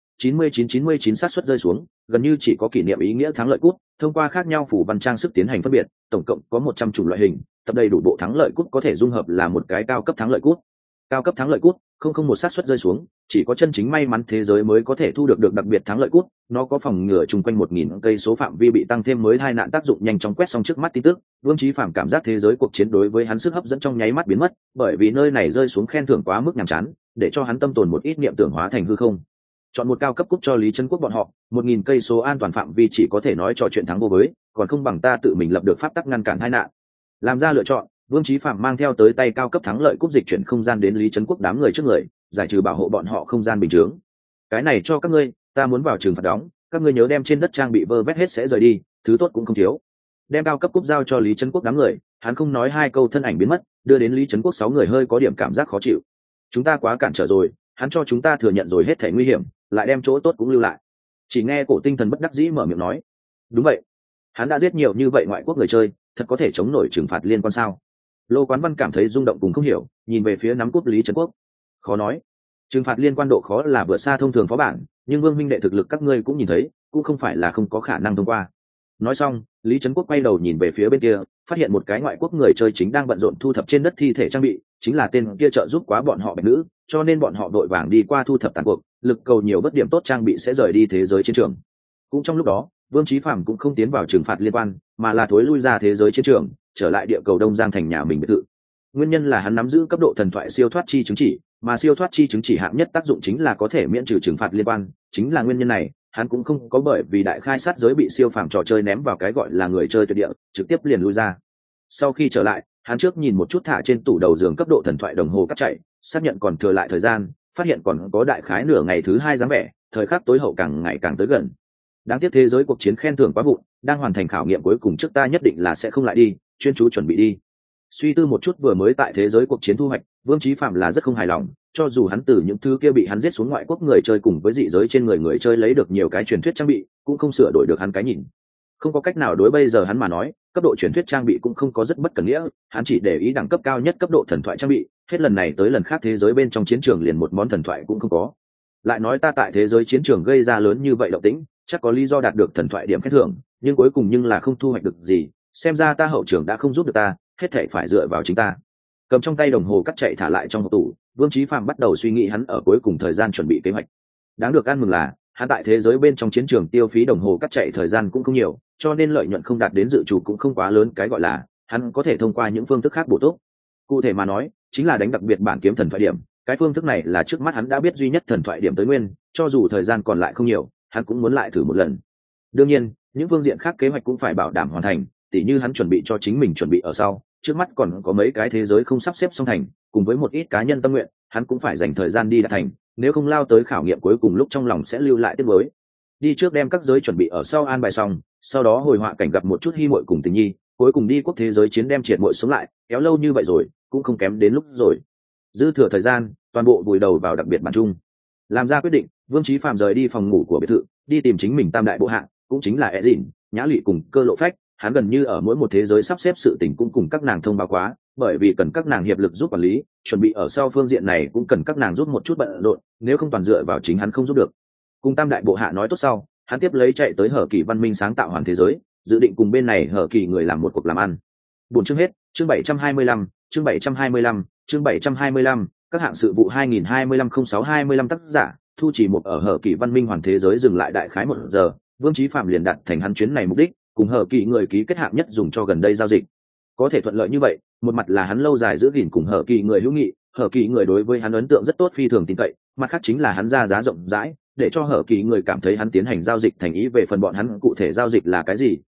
99 xác suất rơi xuống, gần như chỉ có kỷ niệm ý nghĩa thắng lợi cút, thông qua khác nhau phủ văn trang sức tiến hành phân biệt, tổng cộng có 100 chủng loại hình, tập đầy đủ bộ thắng lợi cút có thể dung hợp là một cái cao cấp thắng lợi cút. Cao cấp thắng lợi cút, không một xác suất rơi xuống, chỉ có chân chính may mắn thế giới mới có thể thu được đặc biệt thắng lợi cút, nó có phòng ngừa chung quanh 1000 cây số phạm vi bị tăng thêm mới tai nạn tác dụng nhanh chóng quét xong trước mắt tin tức, Vương Chí Phạm cảm giác thế giới cuộc chiến đối với hắn sức hấp dẫn trong nháy mắt biến mất, bởi vì nơi này rơi xuống khen thưởng quá mức nhàm chán, để cho hắn tâm tồn một ít niệm tưởng hóa thành hư không. Chọn một cao cấp cúp cho Lý Trấn Quốc bọn họ, 1000 cây số an toàn phạm vi chỉ có thể nói trò chuyện thắng vô với, còn không bằng ta tự mình lập được pháp tắc ngăn cản tai nạn. Làm ra lựa chọn, Vương Chí Phạm mang theo tới tay cao cấp thắng lợi cúp dịch chuyển không gian đến Lý Trấn Quốc đám người trước người, giải trừ bảo hộ bọn họ không gian bình thường. Cái này cho các ngươi, ta muốn vào trường phạt đóng, các ngươi nhớ đem trên đất trang bị vơ vét hết sẽ rời đi, thứ tốt cũng không thiếu. Đem cao cấp cúp giao cho Lý Trấn Quốc đám người, hắn không nói hai câu thân ảnh biến mất, đưa đến Lý Trấn Quốc 6 người hơi có điểm cảm giác khó chịu. Chúng ta quá cản trở rồi, hắn cho chúng ta thừa nhận rồi hết thảy nguy hiểm, lại đem chỗ tốt cũng lưu lại. Chỉ nghe Cổ Tinh Thần bất đắc dĩ mở miệng nói, đúng vậy, hắn đã giết nhiều như vậy ngoại quốc người chơi, thật có thể chống nổi trừng phạt liên quan sao? Lô Quán Văn cảm thấy rung động cùng không hiểu, nhìn về phía nắm cúp Lý Trấn Quốc. Khó nói, trừng phạt liên quan độ khó là vượt xa thông thường phó bản, nhưng Vương minh đệ thực lực các ngươi cũng nhìn thấy, cũng không phải là không có khả năng thông qua. Nói xong, Lý Trấn Quốc quay đầu nhìn về phía bên kia, phát hiện một cái ngoại quốc người chơi chính đang bận rộn thu thập trên đất thi thể trang bị, chính là tên kia trợ giúp quá bọn họ bạch nữ, cho nên bọn họ vội vàng đi qua thu thập tàn cuộc, lực cầu nhiều bất điểm tốt trang bị sẽ rời đi thế giới chiến trường. Cũng trong lúc đó, Vương Chí Phạm cũng không tiến vào trừng phạt liên quan, mà là thối lui ra thế giới chiến trường, trở lại địa cầu Đông Giang thành nhà mình biệt thự. Nguyên nhân là hắn nắm giữ cấp độ thần thoại siêu thoát chi chứng chỉ, mà siêu thoát chi chứng chỉ hạng nhất tác dụng chính là có thể miễn trừ trừng phạt liên quan, chính là nguyên nhân này, hắn cũng không có bởi vì đại khai sát giới bị siêu phàm trò chơi ném vào cái gọi là người chơi tuyệt địa, trực tiếp liền lui ra. Sau khi trở lại, hắn trước nhìn một chút thả trên tủ đầu giường cấp độ thần thoại đồng hồ cắt chạy, xác nhận còn thừa lại thời gian, phát hiện còn có đại khái nửa ngày thứ 2 dáng vẻ, thời khắc tối hậu càng ngày càng tới gần. Đáng tiếc thế giới cuộc chiến khen thưởng quá vụn, đang hoàn thành khảo nghiệm cuối cùng trước ta nhất định là sẽ không lại đi, chuyên chú chuẩn bị đi. Suy tư một chút vừa mới tại thế giới cuộc chiến thu hoạch, Vương Chí Phạm là rất không hài lòng, cho dù hắn từ những thứ kia bị hắn giết xuống ngoại quốc người chơi cùng với dị giới trên người chơi lấy được nhiều cái truyền thuyết trang bị, cũng không sửa đổi được hắn cái nhìn. Không có cách nào đối bây giờ hắn mà nói, cấp độ truyền thuyết trang bị cũng không có rất bất cần nghĩa, hắn chỉ để ý đẳng cấp cao nhất cấp độ thần thoại trang bị, hết lần này tới lần khác thế giới bên trong chiến trường liền một món thần thoại cũng không có. Lại nói ta tại thế giới chiến trường gây ra lớn như vậy động tĩnh, chắc có lý do đạt được thần thoại điểm khen thưởng, nhưng cuối cùng là không thu hoạch được gì, xem ra ta hậu trường đã không giúp được ta, hết thảy phải dựa vào chính ta. Cầm trong tay đồng hồ cắt chạy thả lại trong hộp tủ, Vương Chí Phạm bắt đầu suy nghĩ hắn ở cuối cùng thời gian chuẩn bị kế hoạch. Đáng được ăn mừng là, hắn tại thế giới bên trong chiến trường tiêu phí đồng hồ cắt chạy thời gian cũng không nhiều, cho nên lợi nhuận không đạt đến dự trù cũng không quá lớn, cái gọi là hắn có thể thông qua những phương thức khác bổ túc. Cụ thể mà nói, chính là đánh đặc biệt bản kiếm thần thoại điểm, cái phương thức này là trước mắt hắn đã biết duy nhất thần thoại điểm tới nguyên, cho dù thời gian còn lại không nhiều, hắn cũng muốn lại thử một lần. Đương nhiên, những phương diện khác kế hoạch cũng phải bảo đảm hoàn thành, tỉ như hắn chuẩn bị cho chính mình chuẩn bị ở sau, trước mắt còn có mấy cái thế giới không sắp xếp xong thành, cùng với một ít cá nhân tâm nguyện, hắn cũng phải dành thời gian đi đạt thành, nếu không lao tới khảo nghiệm cuối cùng lúc trong lòng sẽ lưu lại tiếc nuối. Đi trước đem các giới chuẩn bị ở sau an bài xong, sau đó hồi họa cảnh gặp một chút hy muội cùng tình nhi, cuối cùng đi quốc thế giới chiến đem triệt muội xuống lại, kéo lâu như vậy rồi, cũng không kém đến lúc rồi. Dư thừa thời gian, toàn bộ vùi đầu vào đặc biệt bản chung. Làm ra quyết định, Vương Chí Phạm rời đi phòng ngủ của biệt thự, đi tìm chính mình tam đại bộ hạ, cũng chính là Ezin, Nhã Lụy cùng Cơ Lộ Phách. Hắn gần như ở mỗi một thế giới sắp xếp sự tình cũng cùng các nàng thông báo quá, bởi vì cần các nàng hiệp lực giúp quản lý, chuẩn bị ở sau phương diện này cũng cần các nàng giúp một chút bận rộn, nếu không toàn dựa vào chính hắn không giúp được. Cùng tam đại bộ hạ nói tốt sau, hắn tiếp lấy chạy tới Hở Kỳ văn minh sáng tạo hoàn thế giới, dự định cùng bên này Hở Kỳ người làm một cuộc làm ăn. 4 chương hết, chương 725, chương 725, chương 725, các hạng sự vụ 2025-06-25 tác giả, Thu Chỉ Mục ở Hở Kỳ văn minh hoàn thế giới dừng lại đại khái 1 giờ, Vương Chí Phạm liền đặt thành hắn chuyến này mục đích, cùng Hở Kỳ người ký kết hạng nhất dùng cho gần đây giao dịch. Có thể thuận lợi như vậy, một mặt là hắn lâu dài giữ gìn cùng Hở Kỳ người hữu nghị, Hở Kỳ người đối với hắn ấn tượng rất tốt, phi thường tin cậy, mặt khác chính là hắn ra giá rộng rãi, để cho Hở Kỳ người cảm thấy hắn tiến hành giao dịch thành ý. Về phần bọn hắn cụ thể giao dịch là cái gì,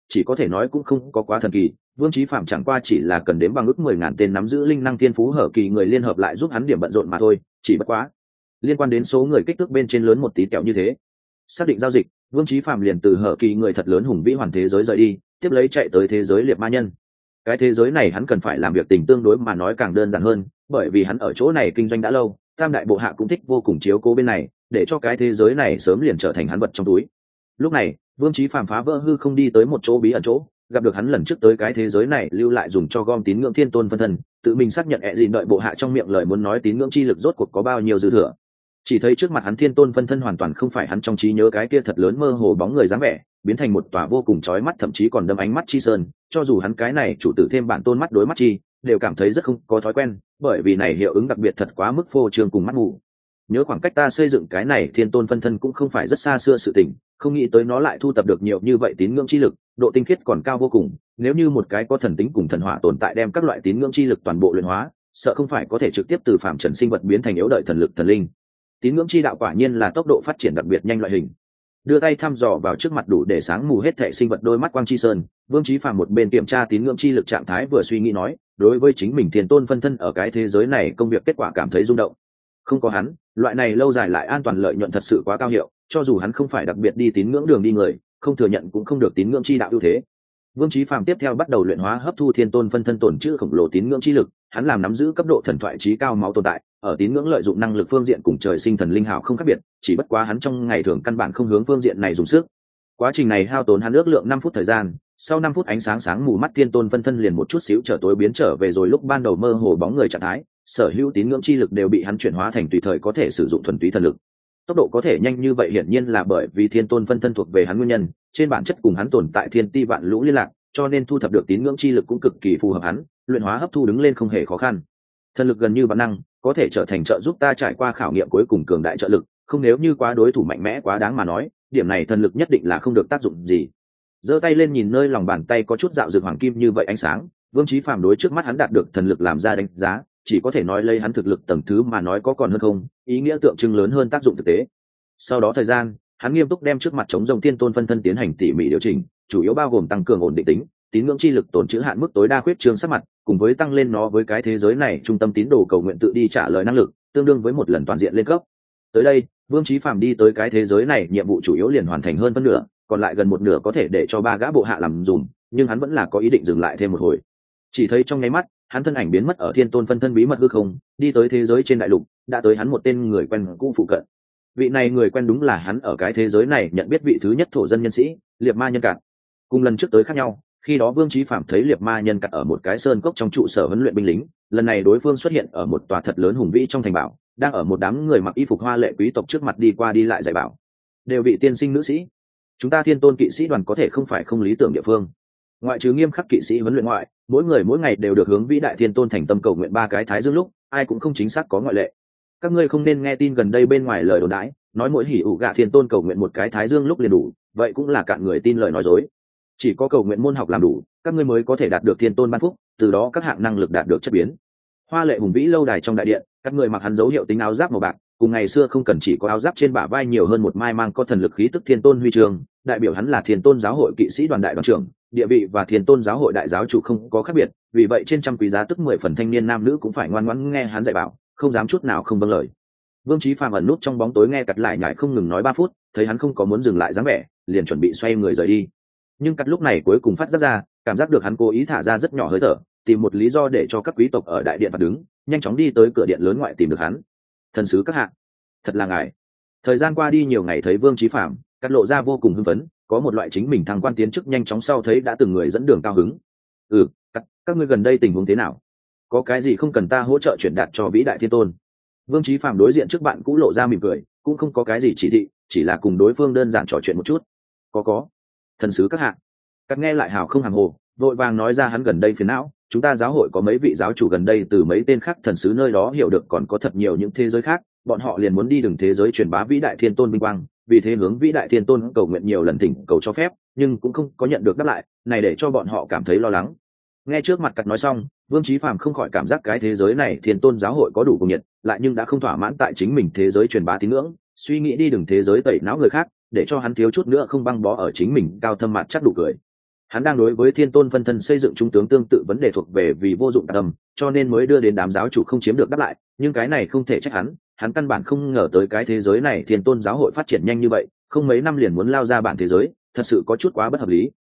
chỉ có thể nói cũng không có quá thần kỳ. Vương Chí Phạm chẳng qua chỉ là cần đếm bằng ước 10.000 tên nắm giữ linh năng thiên phú hở kỳ người liên hợp lại giúp hắn điểm bận rộn mà thôi, chỉ bất quá liên quan đến số người kích thước bên trên lớn một tí kẹo như thế. Xác định giao dịch, Vương Chí Phạm liền từ hở kỳ người thật lớn hùng vĩ hoàn thế giới rời đi, tiếp lấy chạy tới thế giới liệt ma nhân. Cái thế giới này hắn cần phải làm việc tình tương đối mà nói càng đơn giản hơn, bởi vì hắn ở chỗ này kinh doanh đã lâu, tam đại bộ hạ cũng thích vô cùng chiếu cố bên này, để cho cái thế giới này sớm liền trở thành hắn vật trong túi. Lúc này Vương Chí Phạm phá vỡ hư không đi tới một chỗ bí ẩn chỗ, gặp được hắn lần trước tới cái thế giới này lưu lại dùng cho gom tín ngưỡng thiên tôn phân thân, tự mình xác nhận gì đợi bộ hạ trong miệng lời muốn nói tín ngưỡng chi lực rốt cuộc có bao nhiêu dư thừa. Chỉ thấy trước mặt hắn thiên tôn phân thân hoàn toàn không phải hắn trong trí nhớ cái kia thật lớn mơ hồ bóng người dáng vẻ, biến thành một tòa vô cùng chói mắt thậm chí còn đâm ánh mắt chi sơn, cho dù hắn cái này chủ tử thêm bản tôn mắt đối mắt chi, đều cảm thấy rất không có thói quen, bởi vì này hiệu ứng đặc biệt thật quá mức phô trương cùng mắt mù. Nhớ khoảng cách ta xây dựng cái này thiên tôn phân thân cũng không phải rất xa xưa sự tình, không nghĩ tới nó lại thu tập được nhiều như vậy tín ngưỡng chi lực, độ tinh khiết còn cao vô cùng, nếu như một cái có thần tính cùng thần hỏa tồn tại đem các loại tín ngưỡng chi lực toàn bộ luyện hóa, sợ không phải có thể trực tiếp từ phàm trần sinh vật biến thành yếu đợi thần lực thần linh. Tín ngưỡng chi đạo quả nhiên là tốc độ phát triển đặc biệt nhanh loại hình. Đưa tay thăm dò vào trước mặt đủ để sáng mù hết thảy sinh vật đôi mắt quang chi sơn, Vương Chí Phàm một bên kiểm tra tín ngưỡng chi lực trạng thái vừa suy nghĩ nói, đối với chính mình thiên tôn phân thân ở cái thế giới này công việc kết quả cảm thấy rung động. Không có hắn, loại này lâu dài lại an toàn lợi nhuận thật sự quá cao hiệu, cho dù hắn không phải đặc biệt đi tín ngưỡng đường đi người, không thừa nhận cũng không được tín ngưỡng chi đạo ưu thế. Vương Chí Phàm tiếp theo bắt đầu luyện hóa hấp thu thiên tôn phân thân tổn trữ khổng lồ tín ngưỡng chi lực, hắn làm nắm giữ cấp độ thần thoại chí cao máu tồn tại, ở tín ngưỡng lợi dụng năng lực phương diện cùng trời sinh thần linh hào không khác biệt, chỉ bất quá hắn trong ngày thường căn bản không hướng phương diện này dùng sức. Quá trình này hao tốn hắn ước lượng 5 phút thời gian, sau 5 phút ánh sáng sáng mù mắt thiên tôn phân thân liền một chút xíu trở tối biến trở về rồi lúc ban đầu mơ hồ bóng người trạng thái, sở hữu tín ngưỡng chi lực đều bị hắn chuyển hóa thành tùy thời có thể sử dụng thuần túy thần lực. Tốc độ có thể nhanh như vậy hiển nhiên là bởi vì thiên tôn phân thân thuộc về hắn nguyên nhân, trên bản chất cùng hắn tồn tại thiên ti vạn lũ liên lạc, cho nên thu thập được tín ngưỡng chi lực cũng cực kỳ phù hợp hắn, luyện hóa hấp thu đứng lên không hề khó khăn. Thần lực gần như bản năng, có thể trở thành trợ giúp ta trải qua khảo nghiệm cuối cùng cường đại trợ lực, không nếu như quá đối thủ mạnh mẽ quá đáng mà nói, điểm này thần lực nhất định là không được tác dụng gì. Giơ tay lên nhìn nơi lòng bàn tay có chút dạo dược hoàng kim như vậy ánh sáng, Vương Chí Phàm đối trước mắt hắn đạt được thần lực làm ra đánh giá, chỉ có thể nói lấy hắn thực lực tầng thứ mà nói có còn hơn không, ý nghĩa tượng trưng lớn hơn tác dụng thực tế. Sau đó thời gian, hắn nghiêm túc đem trước mặt chống rồng thiên tôn phân thân tiến hành tỉ mỉ điều chỉnh, chủ yếu bao gồm tăng cường ổn định tính, tín ngưỡng chi lực tổn trữ hạn mức tối đa khuyết trương sắc mặt, cùng với tăng lên nó với cái thế giới này trung tâm tín đồ cầu nguyện tự đi trả lời năng lực, tương đương với một lần toàn diện lên cấp. Tới đây, Vương Chí Phàm đi tới cái thế giới này, nhiệm vụ chủ yếu liền hoàn thành hơn phân nửa, còn lại gần một nửa có thể để cho 3 gã bộ hạ làm dùm, nhưng hắn vẫn là có ý định dừng lại thêm một hồi. Chỉ thấy trong nháy mắt, hắn thân ảnh biến mất ở thiên tôn phân thân bí mật hư không, đi tới thế giới trên đại lục, đã tới hắn một tên người quen cũ phụ cận. Vị này người quen đúng là hắn ở cái thế giới này nhận biết vị thứ nhất thổ dân nhân sĩ, liệt ma nhân cạn. Cùng lần trước tới khác nhau, khi đó Vương Chí Phạm thấy liệt ma nhân cạn ở một cái sơn cốc trong trụ sở huấn luyện binh lính, lần này đối phương xuất hiện ở một tòa thật lớn hùng vĩ trong thành bảo, đang ở một đám người mặc y phục hoa lệ quý tộc trước mặt đi qua đi lại dạy bảo. Đều vị tiên sinh nữ sĩ, chúng ta thiên tôn kỵ sĩ đoàn có thể không phải không lý tưởng địa phương. Ngoại trừ nghiêm khắc kỵ sĩ huấn luyện ngoại, mỗi người mỗi ngày đều được hướng vĩ đại thiên tôn thành tâm cầu nguyện 3 cái thái dương lúc, ai cũng không chính xác có ngoại lệ. Các ngươi không nên nghe tin gần đây bên ngoài lời đồn đãi, nói mỗi hỉ ủ gạ thiên tôn cầu nguyện 1 cái thái dương lúc liền đủ, vậy cũng là cạn người tin lời nói dối. Chỉ có cầu nguyện môn học làm đủ, các ngươi mới có thể đạt được thiên tôn ban phúc, từ đó các hạng năng lực đạt được chất biến. Hoa lệ hùng vĩ lâu đài trong đại điện, các người mặc hắn dấu hiệu tính áo giáp màu bạc, cùng ngày xưa không cần chỉ có áo giáp trên bả vai nhiều hơn một mai mang có thần lực khí tức thiên tôn huy chương, đại biểu hắn là thiên tôn giáo hội kỵ sĩ đoàn đại đoàn trưởng, địa vị và thiên tôn giáo hội đại giáo chủ không có khác biệt, vì vậy trên trăm quý giá tức 10 phần thanh niên nam nữ cũng phải ngoan ngoãn nghe hắn dạy bảo, không dám chút nào không vâng lời. Vương Chí Phàm ẩn nút trong bóng tối nghe cặt lại nhải không ngừng nói 3 phút, thấy hắn không có muốn dừng lại dáng vẻ, liền chuẩn bị xoay người rời đi. Nhưng cặt lúc này cuối cùng phát giác ra, cảm giác được hắn cố ý thả ra rất nhỏ hơi thở, tìm một lý do để cho các quý tộc ở đại điện phạt đứng, nhanh chóng đi tới cửa điện lớn ngoại tìm được hắn. Thần sứ các hạ, thật là ngài. Thời gian qua đi nhiều ngày thấy Vương Chí Phàm, cắt lộ ra vô cùng hưng phấn, có một loại chính mình thăng quan tiến chức nhanh chóng sau thấy đã từng người dẫn đường cao hứng. Các ngươi gần đây tình huống thế nào? Có cái gì không cần ta hỗ trợ chuyển đạt cho vĩ đại thiên tôn? Vương Chí Phàm đối diện trước bạn cũ lộ ra mỉm cười, cũng không có cái gì chỉ thị, chỉ là cùng đối phương đơn giản trò chuyện một chút. Có. Thần sứ các hạ. Cắt nghe lại hào không hàm hồ, vội vàng nói ra hắn gần đây phiền não, chúng ta giáo hội có mấy vị giáo chủ gần đây từ mấy tên khác thần sứ nơi đó hiểu được còn có thật nhiều những thế giới khác, bọn họ liền muốn đi đường thế giới truyền bá vĩ đại thiên tôn vinh quang, vì thế hướng vĩ đại thiên tôn cầu nguyện nhiều lần thỉnh cầu cho phép, nhưng cũng không có nhận được đáp lại, này để cho bọn họ cảm thấy lo lắng. Nghe trước mặt cặt nói xong, Vương Chí Phàm không khỏi cảm giác cái thế giới này thiên tôn giáo hội có đủ cùng nhiệt, lại nhưng đã không thỏa mãn tại chính mình thế giới truyền bá tín ngưỡng, suy nghĩ đi đường thế giới tẩy não người khác, để cho hắn thiếu chút nữa không băng bó ở chính mình cao thâm mặt chắc đủ cười. Hắn đang đối với thiên tôn phân thân xây dựng trung tướng tương tự vấn đề thuộc về vì vô dụng tạc tâm, cho nên mới đưa đến đám giáo chủ không chiếm được đáp lại, nhưng cái này không thể trách hắn căn bản không ngờ tới cái thế giới này thiên tôn giáo hội phát triển nhanh như vậy, không mấy năm liền muốn lao ra bản thế giới, thật sự có chút quá bất hợp lý.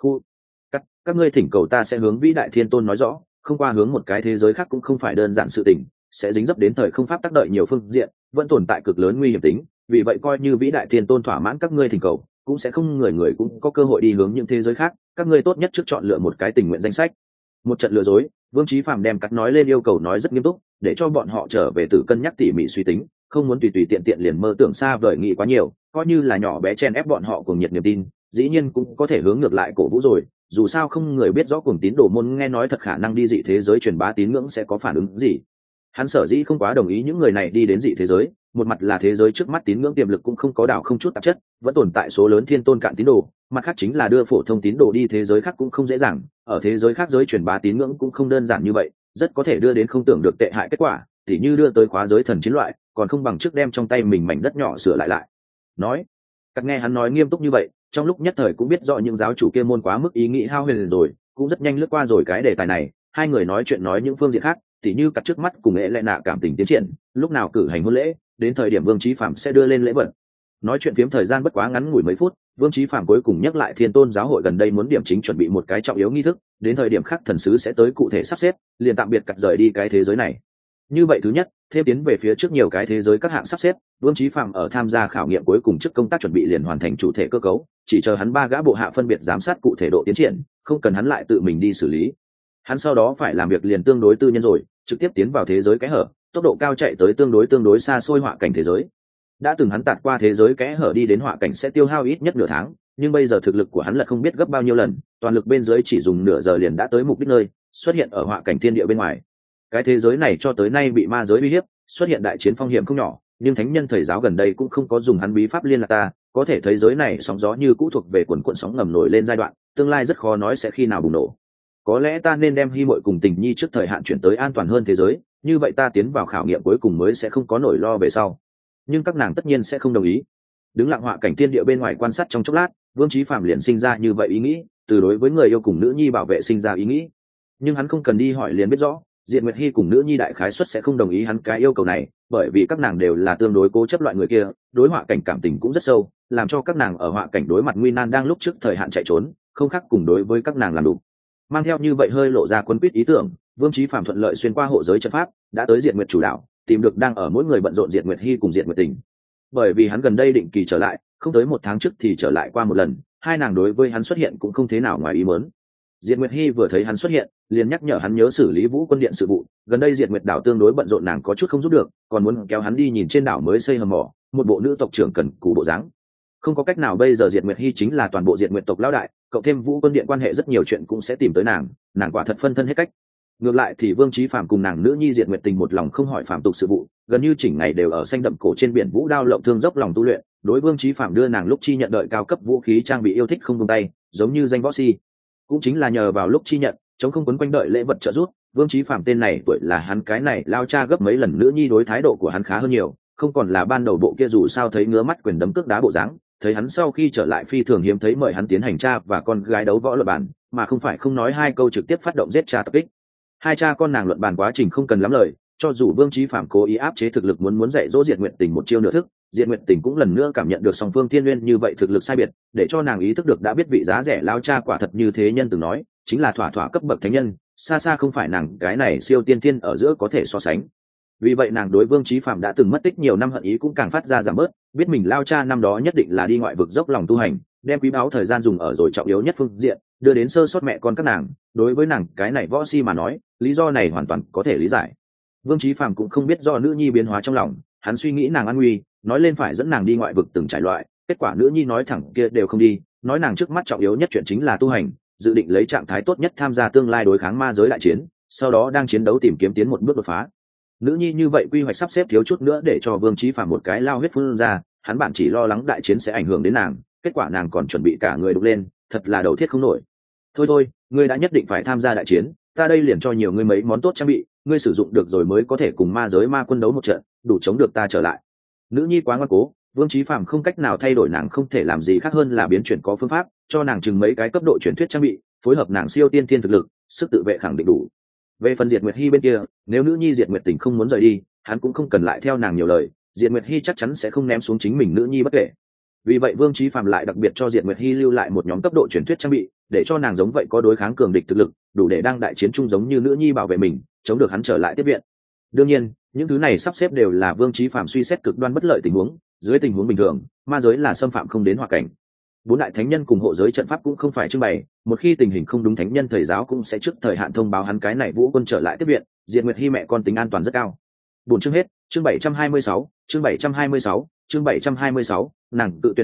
Các ngươi thỉnh cầu ta sẽ hướng vĩ đại thiên tôn nói rõ, không qua hướng một cái thế giới khác cũng không phải đơn giản sự tình, sẽ dính dấp đến thời không pháp tác đợi nhiều phương diện, vẫn tồn tại cực lớn nguy hiểm tính, vì vậy coi như vĩ đại thiên tôn thỏa mãn các ngươi thỉnh cầu, cũng sẽ không người người cũng có cơ hội đi hướng những thế giới khác, các ngươi tốt nhất trước chọn lựa một cái tình nguyện danh sách. Một trận lừa dối, Vương Chí Phàm đem cắt nói lên yêu cầu nói rất nghiêm túc, để cho bọn họ trở về tự cân nhắc tỉ mỉ suy tính, không muốn tùy tùy tiện tiện liền mơ tưởng xa vời nghĩ quá nhiều, coi như là nhỏ bé chen ép bọn họ cùng nhiệt niềm tin, dĩ nhiên cũng có thể hướng ngược lại cổ vũ rồi, dù sao không người biết rõ cuồng tín đồ môn nghe nói thật khả năng đi dị thế giới truyền bá tín ngưỡng sẽ có phản ứng gì. Hắn sở dĩ không quá đồng ý những người này đi đến dị thế giới, một mặt là thế giới trước mắt tín ngưỡng tiềm lực cũng không có đảo không chút tạp chất, vẫn tồn tại số lớn thiên tôn cạn tín đồ, mặt khác chính là đưa phổ thông tín đồ đi thế giới khác cũng không dễ dàng, ở thế giới khác giới truyền bá tín ngưỡng cũng không đơn giản như vậy, rất có thể đưa đến không tưởng được tệ hại kết quả, tỉ như đưa tới khóa giới thần chiến loại, còn không bằng trước đem trong tay mình mảnh đất nhỏ sửa lại. Nói, các nghe hắn nói nghiêm túc như vậy, trong lúc nhất thời cũng biết rõ những giáo chủ kia môn quá mức ý nghĩ hao huyền rồi, cũng rất nhanh lướt qua rồi cái đề tài này, hai người nói chuyện nói những phương diện khác, tỉ như cắt trước mắt cùng nghệ lệ nạ cảm tình tiến triển, lúc nào cử hành hôn lễ, đến thời điểm Vương Chí Phạm sẽ đưa lên lễ vật. Nói chuyện phiếm thời gian bất quá ngắn ngủi mấy phút, Vương Chí Phạm cuối cùng nhắc lại Thiên Tôn giáo hội gần đây muốn điểm chính chuẩn bị một cái trọng yếu nghi thức, đến thời điểm khác thần sứ sẽ tới cụ thể sắp xếp, liền tạm biệt cắt rời đi cái thế giới này. Như vậy thứ nhất, thêm tiến về phía trước nhiều cái thế giới các hạng sắp xếp, Vương Chí Phạm ở tham gia khảo nghiệm cuối cùng trước công tác chuẩn bị liền hoàn thành chủ thể cơ cấu, chỉ chờ hắn ba gã bộ hạ phân biệt giám sát cụ thể độ tiến triển, không cần hắn lại tự mình đi xử lý. Hắn sau đó phải làm việc liền tương đối tư nhân rồi, trực tiếp tiến vào thế giới kẽ hở, tốc độ cao chạy tới tương đối xa xôi họa cảnh thế giới. Đã từng hắn tạt qua thế giới kẽ hở đi đến họa cảnh sẽ tiêu hao ít nhất nửa tháng, nhưng bây giờ thực lực của hắn là không biết gấp bao nhiêu lần, toàn lực bên dưới chỉ dùng nửa giờ liền đã tới mục đích nơi, xuất hiện ở họa cảnh thiên địa bên ngoài. Cái thế giới này cho tới nay bị ma giới uy hiếp, xuất hiện đại chiến phong hiểm không nhỏ, nhưng thánh nhân thời giáo gần đây cũng không có dùng hắn bí pháp liên lạc ta, có thể thấy giới này sóng gió như cũ thuộc về quần quần sóng ngầm nổi lên giai đoạn, tương lai rất khó nói sẽ khi nào bùng nổ. Có lẽ ta nên đem Hy Muội cùng Tình Nhi trước thời hạn chuyển tới an toàn hơn thế giới, như vậy ta tiến vào khảo nghiệm cuối cùng mới sẽ không có nỗi lo về sau. Nhưng các nàng tất nhiên sẽ không đồng ý. Đứng lặng họa cảnh thiên địa bên ngoài quan sát trong chốc lát, Vương Chí Phạm liền sinh ra như vậy ý nghĩ, từ đối với người yêu cùng nữ nhi bảo vệ sinh ra ý nghĩ. Nhưng hắn không cần đi hỏi liền biết rõ, Diệt Nguyệt Hi cùng nữ nhi đại khái suất sẽ không đồng ý hắn cái yêu cầu này, bởi vì các nàng đều là tương đối cố chấp loại người kia, đối họa cảnh cảm tình cũng rất sâu, làm cho các nàng ở họa cảnh đối mặt nguy nan đang lúc trước thời hạn chạy trốn, không khác cùng đối với các nàng làm đủ. Mang theo như vậy hơi lộ ra quân quyết ý tưởng, Vương Chí Phạm thuận lợi xuyên qua hộ giới trận pháp, đã tới Diệt Nguyệt chủ đạo, tìm được đang ở mỗi người bận rộn Diệt Nguyệt Hi cùng Diệt Nguyệt Tình. Bởi vì hắn gần đây định kỳ trở lại, không tới một tháng trước thì trở lại qua một lần, hai nàng đối với hắn xuất hiện cũng không thế nào ngoài ý muốn. Diệt Nguyệt Hi vừa thấy hắn xuất hiện, liền nhắc nhở hắn nhớ xử lý Vũ Quân Điện sự vụ, gần đây Diệt Nguyệt đảo tương đối bận rộn nàng có chút không giúp được, còn muốn kéo hắn đi nhìn trên đảo mới xây hầm mỏ, một bộ nữ tộc trưởng cần cù bộ dáng. Không có cách nào, bây giờ Diệt Nguyệt Hi chính là toàn bộ Diệt Nguyệt tộc lão đại, cộng thêm Vũ Quân Điện quan hệ rất nhiều chuyện cũng sẽ tìm tới nàng quả thật phân thân hết cách. Ngược lại thì Vương Chí Phạm cùng nàng nữ nhi Diệt Nguyệt Tình một lòng không hỏi phạm tục sự vụ, gần như chỉnh ngày đều ở xanh đậm cổ trên biển vũ đao lộng thương dốc lòng tu luyện, đối Vương Chí Phạm đưa nàng lúc chi nhận đợi cao cấp vũ khí trang bị yêu thích không buông tay, giống như danh võ si. Cũng chính là nhờ vào lúc chi nhận, chống không quấn quanh đợi lễ vật trợ giúp, Vương Chí Phạm tên này tuổi là hắn cái này lao cha gấp mấy lần, nữ nhi đối thái độ của hắn khá hơn nhiều, không còn là ban đầu bộ kia dù sao thấy ngứa mắt quyền đấm cước đá bộ dáng. Thấy hắn sau khi trở lại phi thường hiếm thấy mời hắn tiến hành cha và con gái đấu võ luận bàn, mà không phải không nói hai câu trực tiếp phát động giết cha tập kích. Hai cha con nàng luận bàn quá trình không cần lắm lời, cho dù Vương Chí Phạm cố ý áp chế thực lực muốn dạy dỗ Diệt Nguyệt Tình một chiêu nửa thức, Diệt Nguyệt Tình cũng lần nữa cảm nhận được song phương thiên nguyên như vậy thực lực sai biệt, để cho nàng ý thức được đã biết vị giá rẻ lao cha quả thật như thế nhân từng nói, chính là thỏa cấp bậc thánh nhân, xa xa không phải nàng cái này siêu tiên thiên ở giữa có thể so sánh. Vì vậy nàng đối Vương Chí Phạm đã từng mất tích nhiều năm hận ý cũng càng phát ra giảm bớt, biết mình lao cha năm đó nhất định là đi ngoại vực dốc lòng tu hành, đem quý báu thời gian dùng ở rồi trọng yếu nhất phương diện, đưa đến sơ sót mẹ con các nàng, đối với nàng cái này võ si mà nói, lý do này hoàn toàn có thể lý giải. Vương Chí Phạm cũng không biết do nữ nhi biến hóa trong lòng, hắn suy nghĩ nàng an nguy, nói lên phải dẫn nàng đi ngoại vực từng trải loại, kết quả nữ nhi nói thẳng kia đều không đi, nói nàng trước mắt trọng yếu nhất chuyện chính là tu hành, dự định lấy trạng thái tốt nhất tham gia tương lai đối kháng ma giới đại chiến, sau đó đang chiến đấu tìm kiếm tiến một bước đột phá. Nữ nhi như vậy quy hoạch sắp xếp thiếu chút nữa để cho Vương Chí Phạm một cái lao huyết phun ra, hắn bản chỉ lo lắng đại chiến sẽ ảnh hưởng đến nàng, kết quả nàng còn chuẩn bị cả người đục lên, thật là đầu thiết không nổi. Thôi, ngươi đã nhất định phải tham gia đại chiến, ta đây liền cho nhiều ngươi mấy món tốt trang bị, ngươi sử dụng được rồi mới có thể cùng ma giới ma quân đấu một trận, đủ chống được ta trở lại. Nữ nhi quá ngoan cố, Vương Chí Phàm không cách nào thay đổi nàng, không thể làm gì khác hơn là biến chuyển có phương pháp cho nàng chừng mấy cái cấp độ truyền thuyết trang bị, phối hợp nàng siêu tiên thiên thực lực, sức tự vệ khẳng định đủ. Về phần Diệt Nguyệt Hi bên kia, nếu nữ nhi Diệt Nguyệt Tình không muốn rời đi, hắn cũng không cần lại theo nàng nhiều lời, Diệt Nguyệt Hi chắc chắn sẽ không ném xuống chính mình nữ nhi bất kể. Vì vậy Vương Chí Phàm lại đặc biệt cho Diệt Nguyệt Hi lưu lại một nhóm cấp độ truyền thuyết trang bị, để cho nàng giống vậy có đối kháng cường địch thực lực, đủ để đang đại chiến chung giống như nữ nhi bảo vệ mình, chống được hắn trở lại tiếp viện. Đương nhiên, những thứ này sắp xếp đều là Vương Chí Phàm suy xét cực đoan bất lợi tình huống, dưới tình huống bình thường, ma giới là xâm phạm không đến hỏa cảnh. Bốn đại thánh nhân cùng hộ giới trận pháp cũng không phải trưng bày, một khi tình hình không đúng thánh nhân thầy giáo cũng sẽ trước thời hạn thông báo hắn cái này vũ quân trở lại tiếp viện. Diệt Nguyệt Hi mẹ con tính an toàn rất cao. Buổi chương hết, chương 726, chương 726, chương 726, nàng tự tuyệt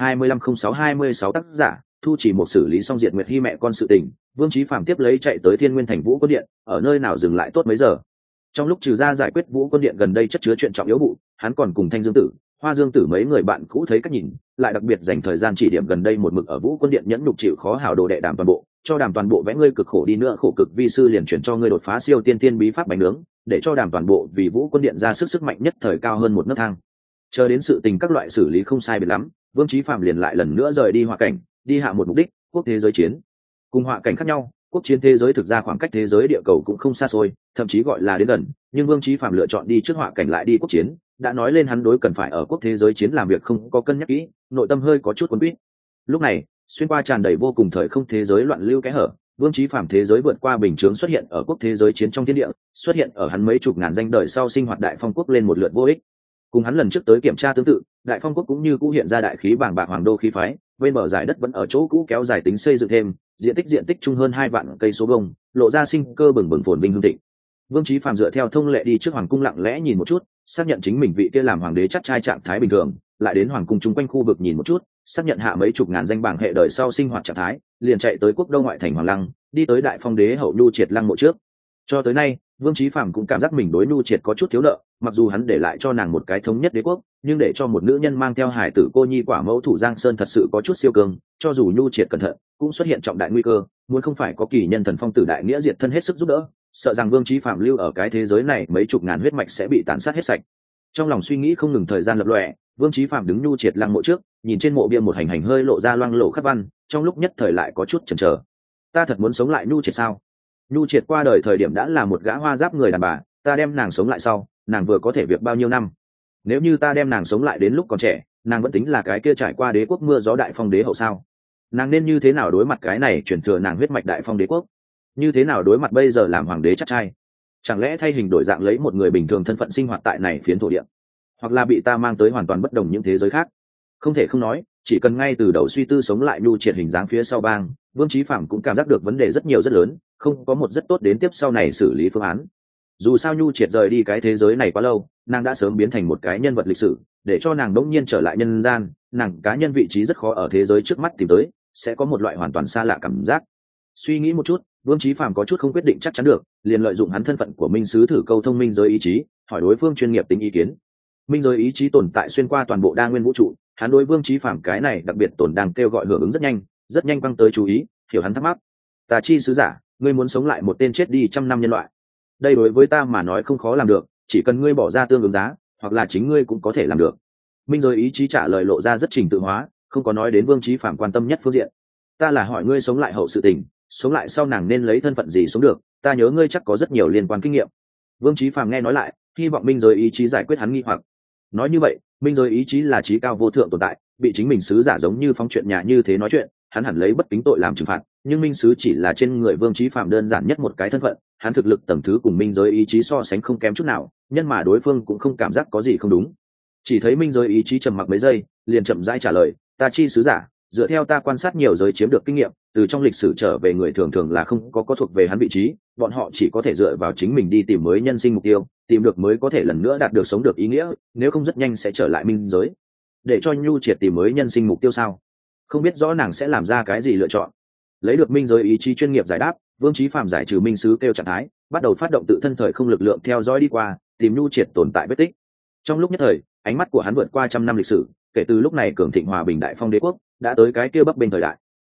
2025-06-26 tác giả, thu chỉ một xử lý xong Diệt Nguyệt Hi mẹ con sự tình, Vương Chí Phàm tiếp lấy chạy tới Thiên Nguyên Thành Vũ Quân Điện, ở nơi nào dừng lại tốt mấy giờ. Trong lúc trừ ra giải quyết Vũ Quân Điện gần đây chất chứa chuyện trọng yếu vụ, hắn còn cùng Thanh Dương Tử, Hoa Dương Tử mấy người bạn cũ thấy cách nhìn, lại đặc biệt dành thời gian chỉ điểm gần đây một mực ở Vũ Quân Điện nhẫn nhục chịu khó hảo đồ đệ Đàm Toàn Bộ, cho Đàm Toàn Bộ vẽ ngươi cực khổ đi nữa khổ cực vi sư liền chuyển cho ngươi đột phá siêu tiên tiên bí pháp bánh nướng, để cho Đàm Toàn Bộ vì Vũ Quân Điện ra sức mạnh nhất thời cao hơn một nấc thang. Chờ đến sự tình các loại xử lý không sai biệt lắm, Vương Chí Phàm liền lại lần nữa rời đi hỏa cảnh, đi hạ một mục đích, quốc thế giới chiến. Cùng hỏa cảnh khác nhau, quốc chiến thế giới thực ra khoảng cách thế giới địa cầu cũng không xa xôi, thậm chí gọi là đến gần, nhưng Vương Chí Phàm lựa chọn đi trước hỏa cảnh lại đi quốc chiến, đã nói lên hắn đối cần phải ở quốc thế giới chiến làm việc không có cân nhắc kỹ, nội tâm hơi có chút quấn quýt. Lúc này, xuyên qua tràn đầy vô cùng thời không thế giới loạn lưu kẽ hở, Vương Chí Phàm thế giới vượt qua bình chướng xuất hiện ở quốc thế giới chiến trong thiên địa, xuất hiện ở hắn mấy chục ngàn danh đời sau sinh hoạt đại phong quốc lên một lượt vô ích. Cùng hắn lần trước tới kiểm tra tương tự, đại phong quốc cũng như cũ hiện ra đại khí bàng bạc hoàng đô khí phái, bên bờ giải đất vẫn ở chỗ cũ kéo dài tính xây dựng thêm, diện tích chung hơn 2 vạn cây số vuông, lộ ra sinh cơ bừng bừng phồn vinh hương thịnh. Vương Chí Phàm dựa theo thông lệ đi trước hoàng cung lặng lẽ nhìn một chút, xác nhận chính mình vị kia làm hoàng đế chắc trai trạng thái bình thường, lại đến hoàng cung chung quanh khu vực nhìn một chút, xác nhận hạ mấy chục ngàn danh bảng hệ đời sau sinh hoạt trạng thái, liền chạy tới quốc đô ngoại thành Hoàng Lăng, đi tới đại phong đế hậu Nhu Triệt lăng mộ trước. Cho tới nay, Vương Chí Phàm cũng cảm giác mình đối Nhu Triệt có chút thiếu nợ, mặc dù hắn để lại cho nàng một cái thống nhất đế quốc, nhưng để cho một nữ nhân mang theo hải tử cô nhi quả mẫu thủ Giang Sơn thật sự có chút siêu cường, cho dù Nhu Triệt cẩn thận, cũng xuất hiện trọng đại nguy cơ, muốn không phải có kỳ nhân thần phong tử đại nghĩa diệt thân hết sức giúp đỡ, sợ rằng Vương Chí Phàm lưu ở cái thế giới này mấy chục ngàn huyết mạch sẽ bị tàn sát hết sạch. Trong lòng suy nghĩ không ngừng thời gian lập lòe, Vương Chí Phàm đứng Nhu Triệt lăng mộ trước, nhìn trên mộ bia một hành hơi lộ ra loang lổ khắc văn, trong lúc nhất thời lại có chút chần chờ. Ta thật muốn sống lại Nhu Triệt sao? Nhu Triệt qua đời thời điểm đã là một gã hoa giáp người đàn bà, ta đem nàng sống lại sau, nàng vừa có thể việc bao nhiêu năm? Nếu như ta đem nàng sống lại đến lúc còn trẻ, nàng vẫn tính là cái kia trải qua đế quốc mưa gió đại phong đế hậu sao? Nàng nên như thế nào đối mặt cái này chuyển thừa nàng huyết mạch đại phong đế quốc? Như thế nào đối mặt bây giờ làm hoàng đế chắc trai? Chẳng lẽ thay hình đổi dạng lấy một người bình thường thân phận sinh hoạt tại này phiến thổ địa, hoặc là bị ta mang tới hoàn toàn bất đồng những thế giới khác? Không thể không nói, chỉ cần ngay từ đầu suy tư sống lại Nhu Triệt hình dáng phía sau bang, Vương Chí Phàm cũng cảm giác được vấn đề rất nhiều rất lớn, không có một rất tốt đến tiếp sau này xử lý phương án. Dù sao Nhu Triệt rời đi cái thế giới này quá lâu, nàng đã sớm biến thành một cái nhân vật lịch sử, để cho nàng đống nhiên trở lại nhân gian, nàng cá nhân vị trí rất khó ở thế giới trước mắt tìm tới, sẽ có một loại hoàn toàn xa lạ cảm giác. Suy nghĩ một chút, Vương Chí Phàm có chút không quyết định chắc chắn được, liền lợi dụng hắn thân phận của minh sứ thử câu thông minh giới ý chí, hỏi đối phương chuyên nghiệp tính ý kiến. Minh giới ý chí tồn tại xuyên qua toàn bộ đa nguyên vũ trụ, hắn đối Vương Chí Phàm cái này đặc biệt tồn đang kêu gọi hưởng ứng rất nhanh băng tới chú ý, hiểu hắn thắc mắc. Ta chi sứ giả, ngươi muốn sống lại một tên chết đi trăm năm nhân loại, đây đối với ta mà nói không khó làm được, chỉ cần ngươi bỏ ra tương ứng giá, hoặc là chính ngươi cũng có thể làm được. Minh giới ý chí trả lời lộ ra rất trình tự hóa, không có nói đến Vương Chí Phàm quan tâm nhất phương diện. Ta là hỏi ngươi sống lại hậu sự tình, sống lại sau nàng nên lấy thân phận gì sống được, ta nhớ ngươi chắc có rất nhiều liên quan kinh nghiệm. Vương Chí Phàm nghe nói lại, hy vọng minh giới ý chí giải quyết hắn nghi hoặc. Nói như vậy, minh giới ý chí là trí cao vô thượng tồn tại, bị chính mình sứ giả giống như phóng chuyện nhà như thế nói chuyện, hắn hẳn lấy bất kính tội làm trừng phạt, nhưng minh sứ chỉ là trên người Vương Chí Phàm đơn giản nhất một cái thân phận, hắn thực lực tầng thứ cùng minh giới ý chí so sánh không kém chút nào, nhân mà đối phương cũng không cảm giác có gì không đúng. Chỉ thấy minh giới ý chí trầm mặc mấy giây, liền chậm rãi trả lời, ta chi sứ giả, dựa theo ta quan sát nhiều giới chiếm được kinh nghiệm, từ trong lịch sử trở về người thường thường là không có thuộc về hắn vị trí, bọn họ chỉ có thể dựa vào chính mình đi tìm mới nhân sinh mục tiêu, tìm được mới có thể lần nữa đạt được sống được ý nghĩa, nếu không rất nhanh sẽ trở lại minh giới. Để cho Nhu Triệt tìm mới nhân sinh mục tiêu sao? Không biết rõ nàng sẽ làm ra cái gì lựa chọn. Lấy được minh giới ý chí chuyên nghiệp giải đáp, Vương Chí Phàm giải trừ minh sứ kêu trạng thái, bắt đầu phát động tự thân thời không lực lượng theo dõi đi qua, tìm Nhu Triệt tồn tại vết tích. Trong lúc nhất thời, ánh mắt của hắn vượt qua trăm năm lịch sử, kể từ lúc này cường thịnh hòa bình đại phong đế quốc đã tới cái kia bấp bênh thời đại.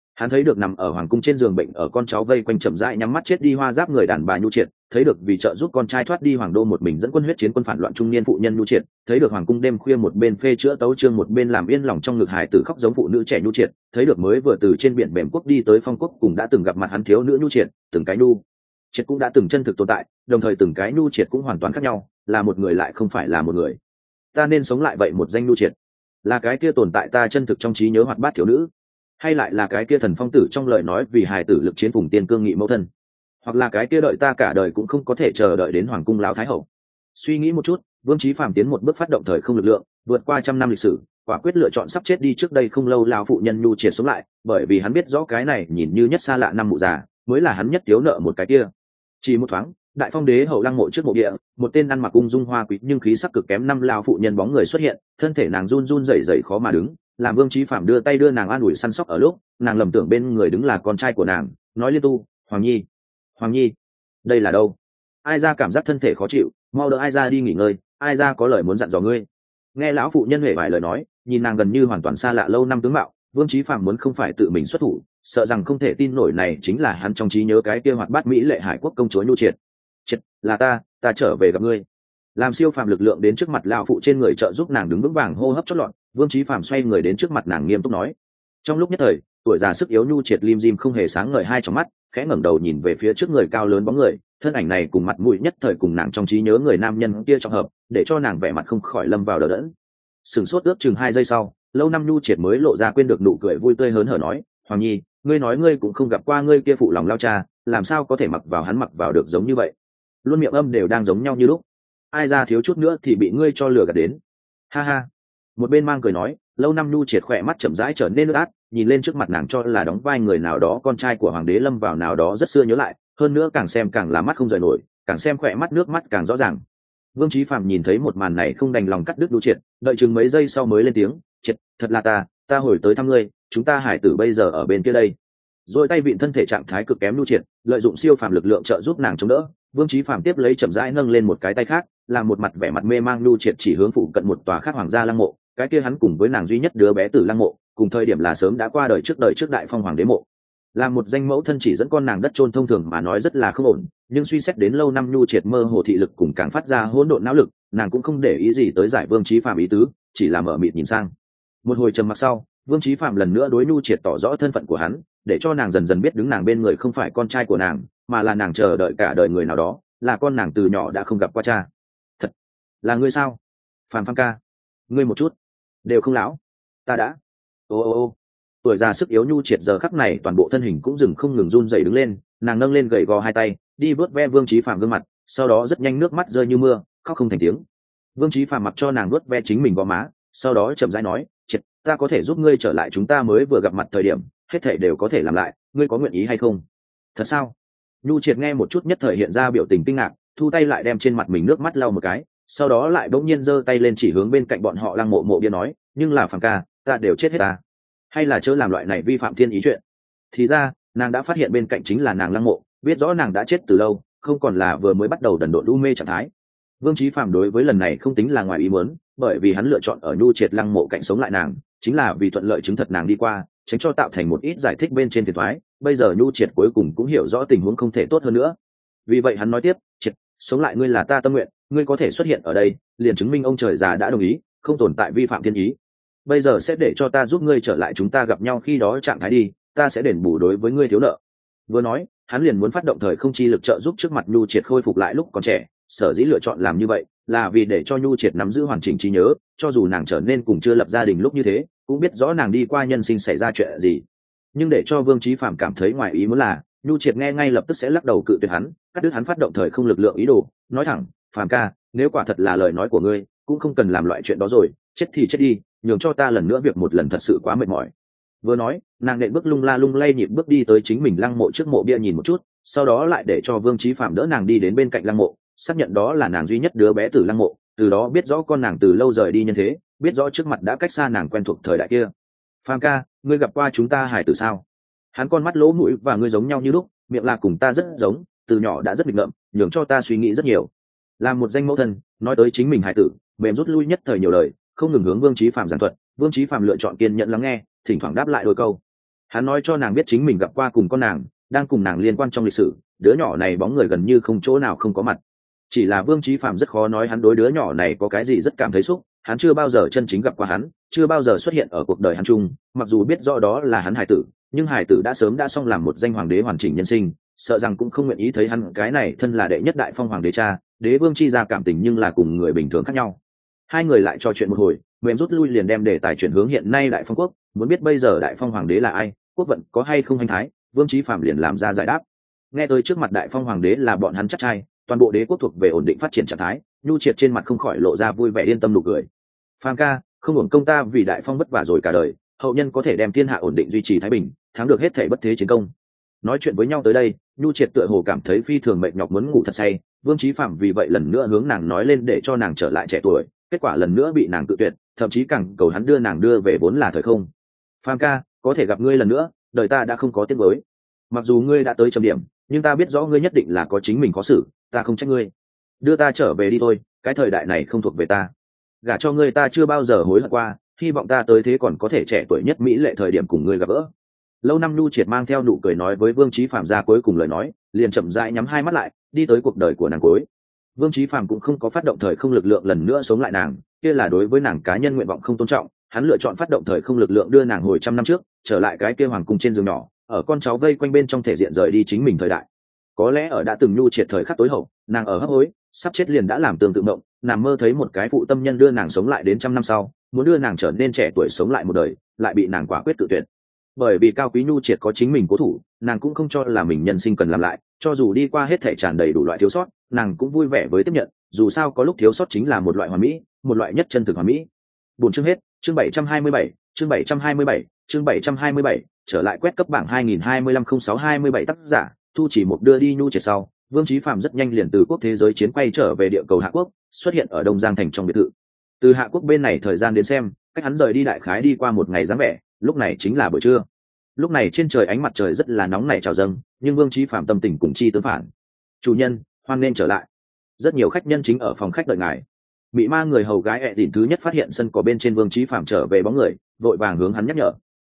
Hắn thấy được nằm ở hoàng cung trên giường bệnh ở con cháu vây quanh chậm rãi nhắm mắt chết đi hoa giáp người đàn bà nhu triệt, thấy được vì trợ giúp con trai thoát đi hoàng đô một mình dẫn quân huyết chiến quân phản loạn trung niên phụ nhân nhu triệt, thấy được hoàng cung đêm khuya một bên phê chữa tấu chương một bên làm yên lòng trong ngực hài tử khóc giống phụ nữ trẻ nhu triệt, thấy được mới vừa từ trên biển bềm quốc đi tới phong quốc cùng đã từng gặp mặt hắn thiếu nữ nhu triệt, từng cái nhu triệt cũng đã từng chân thực tồn tại, đồng thời từng cái nhu triệt cũng hoàn toàn khác nhau, là một người lại không phải là một người. Ta nên sống lại vậy một danh nhu triệt, là cái kia tồn tại ta chân thực trong trí nhớ hoạt bát thiếu nữ, hay lại là cái kia thần phong tử trong lời nói vì hài tử lực chiến vùng tiên cương nghị mẫu thân, hoặc là cái kia đợi ta cả đời cũng không có thể chờ đợi đến hoàng cung lão thái hậu. Suy nghĩ một chút, Vương Chí Phàm tiến một bước phát động thời không lực lượng, vượt qua trăm năm lịch sử, quả quyết lựa chọn sắp chết đi trước đây không lâu lão phụ nhân nhu triệt sống lại, bởi vì hắn biết rõ cái này nhìn như nhất xa lạ năm mụ già, mới là hắn nhất thiếu nợ một cái kia. Chỉ một thoáng, đại phong đế hậu lăng mộ trước mộ địa, một tên ăn mặc ung dung hoa quý nhưng khí sắc cực kém năm lão phụ nhân bóng người xuất hiện, thân thể nàng run run rẩy rẩy khó mà đứng, làm Vương Chí Phàm đưa tay đưa nàng an ủi săn sóc ở lúc, nàng lầm tưởng bên người đứng là con trai của nàng, nói liên tu, Hoàng Nhi, Hoàng Nhi, đây là đâu? Ai ra cảm giác thân thể khó chịu, mau đỡ ai ra đi nghỉ ngơi, ai ra có lời muốn dặn dò ngươi. Nghe lão phụ nhân huệ vài lời nói, nhìn nàng gần như hoàn toàn xa lạ lâu năm tướng mạo, Vương Chí Phàm muốn không phải tự mình xuất thủ, sợ rằng không thể tin nổi này chính là hắn trong trí nhớ cái kia hoạt bát mỹ lệ hải quốc công chúa nhu triệt. Triệt, là ta trở về gặp ngươi. Làm siêu phàm lực lượng đến trước mặt lão phụ trên người trợ giúp nàng đứng vững vàng hô hấp chót lọt, Vương Chí Phàm xoay người đến trước mặt nàng nghiêm túc nói. Trong lúc nhất thời, tuổi già sức yếu nhu triệt lim dim không hề sáng ngời hai trong mắt, khẽ ngẩng đầu nhìn về phía trước người cao lớn bóng người, thân ảnh này cùng mặt mũi nhất thời cùng nàng trong trí nhớ người nam nhân kia trọng hợp, để cho nàng vẻ mặt không khỏi lâm vào đờ đẫn. Sừng sốt ước chừng 2 giây sau, lâu năm nhu triệt mới lộ ra quên được nụ cười vui tươi hớn hở nói, Hoàng Nhi, ngươi nói ngươi cũng không gặp qua ngươi kia phụ lòng lao cha, làm sao có thể mặc vào hắn mặc vào được giống như vậy? Luôn miệng âm đều đang giống nhau như lúc. Ai ra thiếu chút nữa thì bị ngươi cho lừa gạt đến. Ha ha. Một bên mang cười nói, lâu năm nhu triệt khỏe mắt chậm rãi trở nên ướt át, nhìn lên trước mặt nàng cho là đóng vai người nào đó con trai của hoàng đế lâm vào nào đó rất xưa nhớ lại, hơn nữa càng xem càng là mắt không rời nổi, càng xem khỏe mắt nước mắt càng rõ ràng. Vương Chí Phàm nhìn thấy một màn này không đành lòng cắt đứt nhu triệt, đợi chừng mấy giây sau mới lên tiếng, triệt, thật là ta hồi tới thăm ngươi, chúng ta hải tử bây giờ ở bên kia đây. Rồi tay vịn thân thể trạng thái cực kém nhu triệt, lợi dụng siêu phàm lực lượng trợ giúp nàng chống đỡ. Vương Chí Phàm tiếp lấy chậm rãi nâng lên một cái tay khác, làm một mặt vẻ mặt mê mang nhu triệt chỉ hướng phụ cận một tòa khác hoàng gia lăng mộ, cái kia hắn cùng với nàng duy nhất đứa bé tử lăng mộ, cùng thời điểm là sớm đã qua đời trước đại phong hoàng đế mộ. Làm một danh mẫu thân chỉ dẫn con nàng đất chôn thông thường mà nói rất là không ổn, nhưng suy xét đến lâu năm nhu triệt mơ hồ thị lực cùng càng phát ra hỗn độn não lực, nàng cũng không để ý gì tới giải Vương Chí Phàm ý tứ, chỉ là mở mịt nhìn sang. Một hồi trầm mặc sau, Vương Chí Phàm lần nữa đối nhu triệt tỏ rõ thân phận của hắn, để cho nàng dần dần biết đứng nàng bên người không phải con trai của nàng, mà là nàng chờ đợi cả đời người nào đó, là con nàng từ nhỏ đã không gặp qua cha. Thật là ngươi sao? Phàm Phàm ca, ngươi một chút đều không lão. Ta đã. Ô, tuổi già sức yếu nhu triệt giờ khắc này toàn bộ thân hình cũng dừng không ngừng run rẩy đứng lên, nàng nâng lên gầy gò hai tay, đi vớt ve Vương Chí Phàm gương mặt, sau đó rất nhanh nước mắt rơi như mưa, khóc không thành tiếng. Vương Chí Phàm mặc cho nàng vớt ve chính mình gò má, sau đó chậm rãi nói, triệt, ta có thể giúp ngươi trở lại chúng ta mới vừa gặp mặt thời điểm, hết thảy đều có thể làm lại, ngươi có nguyện ý hay không? Thật sao? Nhu triệt nghe một chút nhất thời hiện ra biểu tình kinh ngạc, thu tay lại đem trên mặt mình nước mắt lau một cái, sau đó lại bỗng nhiên giơ tay lên chỉ hướng bên cạnh bọn họ lăng mộ bia nói, nhưng là Phàm ca, ta đều chết hết ta, hay là chớ làm loại này vi phạm thiên ý chuyện. Thì ra nàng đã phát hiện bên cạnh chính là nàng lăng mộ, biết rõ nàng đã chết từ lâu, không còn là vừa mới bắt đầu đần độn u mê trạng thái. Vương Chí Phàm đối với lần này không tính là ngoài ý muốn, bởi vì hắn lựa chọn ở nhu triệt lăng mộ cạnh sống lại nàng, chính là vì thuận lợi chứng thật nàng đi qua, tránh cho tạo thành một ít giải thích bên trên phiền toái. Bây giờ nhu triệt cuối cùng cũng hiểu rõ tình huống không thể tốt hơn nữa, vì vậy hắn nói tiếp, triệt, sống lại ngươi là ta tâm nguyện, ngươi có thể xuất hiện ở đây, liền chứng minh ông trời già đã đồng ý, không tồn tại vi phạm thiên ý. Bây giờ sẽ để cho ta giúp ngươi trở lại chúng ta gặp nhau khi đó trạng thái đi, ta sẽ đền bù đối với ngươi thiếu nợ. Vừa nói, hắn liền muốn phát động thời không chi lực trợ giúp trước mặt nhu triệt khôi phục lại lúc còn trẻ, sở dĩ lựa chọn làm như vậy là vì để cho nhu triệt nắm giữ hoàn chỉnh trí nhớ, cho dù nàng trở nên cùng chưa lập gia đình lúc như thế, cũng biết rõ nàng đi qua nhân sinh xảy ra chuyện gì. Nhưng để cho Vương Chí Phàm cảm thấy ngoài ý muốn là, nhu triệt nghe ngay lập tức sẽ lắc đầu cự tuyệt hắn, cắt đứt hắn phát động thời không lực lượng ý đồ, nói thẳng, Phàm ca, nếu quả thật là lời nói của ngươi, cũng không cần làm loại chuyện đó rồi, chết thì chết đi, nhường cho ta lần nữa việc một lần thật sự quá mệt mỏi. Vừa nói, nàng nện bước lung la lung lay nhịp bước đi tới chính mình lăng mộ trước mộ bia nhìn một chút, sau đó lại để cho Vương Chí Phàm đỡ nàng đi đến bên cạnh lăng mộ, xác nhận đó là nàng duy nhất đứa bé từ lăng mộ, từ đó biết rõ con nàng từ lâu rời đi nhân thế, biết rõ trước mặt đã cách xa nàng quen thuộc thời đại kia. Phàm ca, ngươi gặp qua chúng ta hải tử sao? Hắn con mắt lỗ mũi và ngươi giống nhau như lúc, miệng là cùng ta rất giống, từ nhỏ đã rất nghịch ngợm, nhường cho ta suy nghĩ rất nhiều. Làm một danh mẫu thân, nói tới chính mình hải tử, mềm rút lui nhất thời nhiều lời, không ngừng hướng Vương Chí Phàm giảng thuật. Vương Chí Phàm lựa chọn kiên nhẫn lắng nghe, thỉnh thoảng đáp lại đôi câu. Hắn nói cho nàng biết chính mình gặp qua cùng con nàng, đang cùng nàng liên quan trong lịch sử, đứa nhỏ này bóng người gần như không chỗ nào không có mặt. Chỉ là Vương Chí Phạm rất khó nói hắn đối đứa nhỏ này có cái gì rất cảm thấy xúc, hắn chưa bao giờ chân chính gặp qua hắn, chưa bao giờ xuất hiện ở cuộc đời hắn chung, mặc dù biết rõ đó là hắn hải tử, nhưng hải tử đã sớm đã xong làm một danh hoàng đế hoàn chỉnh nhân sinh, sợ rằng cũng không nguyện ý thấy hắn cái này thân là đệ nhất đại phong hoàng đế cha, đế vương chi ra cảm tình nhưng là cùng người bình thường khác nhau. Hai người lại trò chuyện một hồi, mềm rút lui liền đem đề tài chuyển hướng hiện nay đại phong quốc, muốn biết bây giờ đại phong hoàng đế là ai, quốc vận có hay không hành thái, Vương Chí Phạm liền làm ra giải đáp. Nghe tới trước mặt đại phong hoàng đế là bọn hắn chắc trai, toàn bộ đế quốc thuộc về ổn định phát triển trạng thái, Nhu Triệt trên mặt không khỏi lộ ra vui vẻ yên tâm nụ cười. Phàm ca, không hưởng công ta vì đại phong vất vả rồi cả đời, hậu nhân có thể đem thiên hạ ổn định duy trì thái bình, thắng được hết thảy bất thế chiến công. Nói chuyện với nhau tới đây, Nhu Triệt tựa hồ cảm thấy phi thường mệt nhọc muốn ngủ thật say, Vương Chí Phạm vì vậy lần nữa hướng nàng nói lên để cho nàng trở lại trẻ tuổi, kết quả lần nữa bị nàng cự tuyệt, thậm chí càng cầu hắn đưa nàng đưa về vốn là thời không. Phàm ca, có thể gặp ngươi lần nữa, đời ta đã không có tiếc nuối. Mặc dù ngươi đã tới trầm điểm, nhưng ta biết rõ ngươi nhất định là có chính mình có xử, ta không trách ngươi. Đưa ta trở về đi thôi, cái thời đại này không thuộc về ta. Gả cho ngươi ta chưa bao giờ hối hận qua, hy vọng ta tới thế còn có thể trẻ tuổi nhất mỹ lệ thời điểm cùng ngươi gặp gỡ. Lâu năm Nhu Triệt mang theo nụ cười nói với Vương Chí Phạm ra cuối cùng lời nói, liền chậm rãi nhắm hai mắt lại, đi tới cuộc đời của nàng cuối. Vương Chí Phạm cũng không có phát động thời không lực lượng lần nữa sống lại nàng, kia là đối với nàng cá nhân nguyện vọng không tôn trọng, hắn lựa chọn phát động thời không lực lượng đưa nàng hồi trăm năm trước, trở lại cái kia hoàng cung trên giường nhỏ, ở con cháu vây quanh bên trong thể diện rời đi chính mình thời đại. Có lẽ ở đã từng Nhu Triệt thời khắc tối hậu, nàng ở hấp hối, sắp chết liền đã làm tương tự mộng, nằm mơ thấy một cái phụ tâm nhân đưa nàng sống lại đến trăm năm sau, muốn đưa nàng trở nên trẻ tuổi sống lại một đời, lại bị nàng quả quyết cự tuyệt. Bởi vì cao quý Nhu Triệt có chính mình cố thủ, nàng cũng không cho là mình nhân sinh cần làm lại, cho dù đi qua hết thể tràn đầy đủ loại thiếu sót, nàng cũng vui vẻ với tiếp nhận, dù sao có lúc thiếu sót chính là một loại hoàn mỹ, một loại nhất chân thực hoàn mỹ. Buổi chương hết, chương 727, chương 727, chương 727, trở lại quét cấp bảng 2025-06-27 tác giả, Thu Chỉ Một đưa đi Nhu Triệt sau, Vương Chí Phạm rất nhanh liền từ quốc thế giới chiến quay trở về địa cầu Hạ Quốc, xuất hiện ở Đông Giang thành trong biệt thự. Từ Hạ Quốc bên này thời gian đến xem, cách hắn rời đi đại khái đi qua một ngày dáng vẻ, lúc này chính là buổi trưa. Lúc này trên trời ánh mặt trời rất là nóng nảy trào dâng, nhưng Vương Chí Phạm tâm tình cùng chi tương phản. Chủ nhân, hoan nên trở lại. Rất nhiều khách nhân chính ở phòng khách đợi ngài. Mị ma người hầu gái ẹ đỉnh thứ nhất phát hiện sân có bên trên Vương Chí Phạm trở về bóng người, vội vàng hướng hắn nhắc nhở.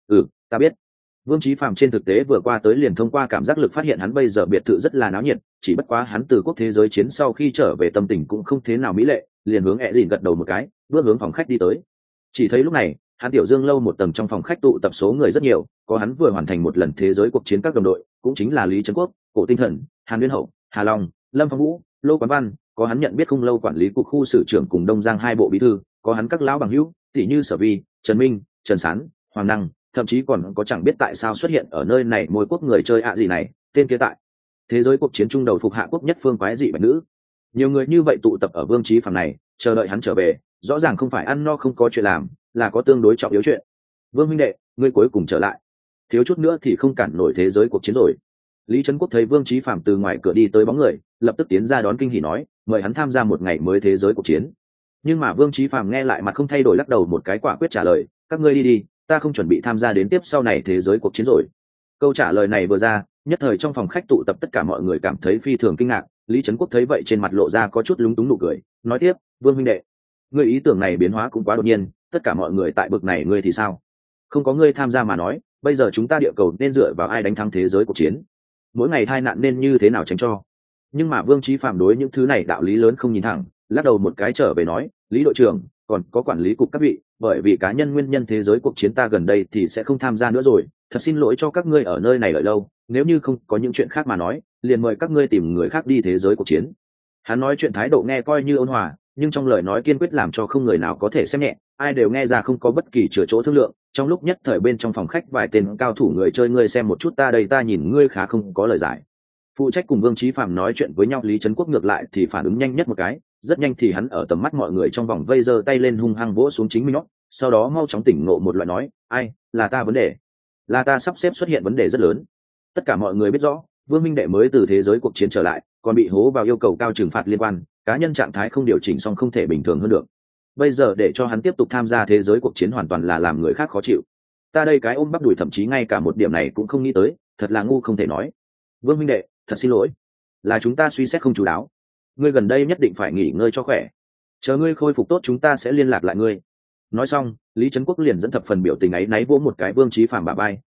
Ta biết. Vương Chí Phạm trên thực tế vừa qua tới liền thông qua cảm giác lực phát hiện hắn bây giờ biệt thự rất là náo nhiệt, chỉ bất quá hắn từ quốc thế giới chiến sau khi trở về tâm tình cũng không thế nào mỹ lệ, liền hướng ẹ dìn gật đầu một cái, bước hướng phòng khách đi tới. Chỉ thấy lúc này, hắn tiểu dương lâu một tầng trong phòng khách tụ tập số người rất nhiều, có hắn vừa hoàn thành một lần thế giới cuộc chiến các đồng đội, cũng chính là Lý Trấn Quốc, Cổ Tinh Thần, Hàn Nguyên Hậu, Hà Long, Lâm Phong Vũ, Lô Quán Văn, có hắn nhận biết không lâu quản lý cục khu sử trưởng cùng Đông Giang hai bộ bí thư, có hắn các lão bằng hữu, tỷ như Sở Vi, Trần Minh, Trần Sán, Hoàng Năng, thậm chí còn có chẳng biết tại sao xuất hiện ở nơi này môi quốc người chơi gì này, tên kia tại thế giới cuộc chiến trung đầu phục Hạ Quốc nhất phương quái dị bạch nữ. Nhiều người như vậy tụ tập ở Vương Chí Phạm này, chờ đợi hắn trở về, rõ ràng không phải ăn no không có chuyện làm, là có tương đối trọng yếu chuyện. Vương huynh đệ, ngươi cuối cùng trở lại, thiếu chút nữa thì không cản nổi thế giới cuộc chiến rồi. Lý Trấn Quốc thấy Vương Chí Phạm từ ngoài cửa đi tới bóng người, lập tức tiến ra đón kinh hỉ nói, mời hắn tham gia một ngày mới thế giới cuộc chiến. Nhưng mà Vương Chí Phạm nghe lại mặt không thay đổi lắc đầu một cái quả quyết trả lời, các ngươi đi đi, ta không chuẩn bị tham gia đến tiếp sau này thế giới cuộc chiến rồi. Câu trả lời này vừa ra, nhất thời trong phòng khách tụ tập tất cả mọi người cảm thấy phi thường kinh ngạc. Lý Trấn Quốc thấy vậy trên mặt lộ ra có chút lúng túng nụ cười, nói tiếp, Vương huynh đệ, ngươi ý tưởng này biến hóa cũng quá đột nhiên, tất cả mọi người tại bực này ngươi thì sao? Không có ngươi tham gia mà nói, bây giờ chúng ta địa cầu nên dựa vào ai đánh thắng thế giới cuộc chiến? Mỗi ngày tai nạn nên như thế nào tránh cho? Nhưng mà Vương Chí Phạm đối những thứ này đạo lý lớn không nhìn thẳng, lắc đầu một cái trở về nói, Lý đội trưởng, còn có quản lý cục các vị, bởi vì cá nhân nguyên nhân thế giới cuộc chiến ta gần đây thì sẽ không tham gia nữa rồi, thật xin lỗi cho các ngươi ở nơi này đợi lâu, nếu như không có những chuyện khác mà nói, liền mời các ngươi tìm người khác đi thế giới cuộc chiến. Hắn nói chuyện thái độ nghe coi như ôn hòa, nhưng trong lời nói kiên quyết làm cho không người nào có thể xem nhẹ, ai đều nghe ra không có bất kỳ chừa chỗ thương lượng. Trong lúc nhất thời bên trong phòng khách vài tên cao thủ người chơi ngươi xem một chút ta đây ta nhìn ngươi khá không có lời giải. Phụ trách cùng Vương Chí Phạm nói chuyện với nhau Lý Trấn Quốc ngược lại thì phản ứng nhanh nhất một cái, rất nhanh thì hắn ở tầm mắt mọi người trong vòng vây giơ tay lên hung hăng vỗ xuống chính mình nót, sau đó mau chóng tỉnh ngộ một loại nói, ai, là ta vấn đề, là ta sắp xếp xuất hiện vấn đề rất lớn. Tất cả mọi người biết rõ, Vương minh đệ mới từ thế giới cuộc chiến trở lại, còn bị hố vào yêu cầu cao trừng phạt liên quan, cá nhân trạng thái không điều chỉnh xong không thể bình thường hơn được. Bây giờ để cho hắn tiếp tục tham gia thế giới cuộc chiến hoàn toàn là làm người khác khó chịu. Ta đây cái ôm bắp đùi thậm chí ngay cả một điểm này cũng không nghĩ tới, thật là ngu không thể nói. Vương minh đệ, thật xin lỗi, là chúng ta suy xét không chú đáo. Ngươi gần đây nhất định phải nghỉ ngơi cho khỏe, chờ ngươi khôi phục tốt chúng ta sẽ liên lạc lại ngươi. Nói xong, Lý Trấn Quốc liền dẫn thập phần biểu tình ấy náy vỗ một cái Vương Chí Phạm bả vai,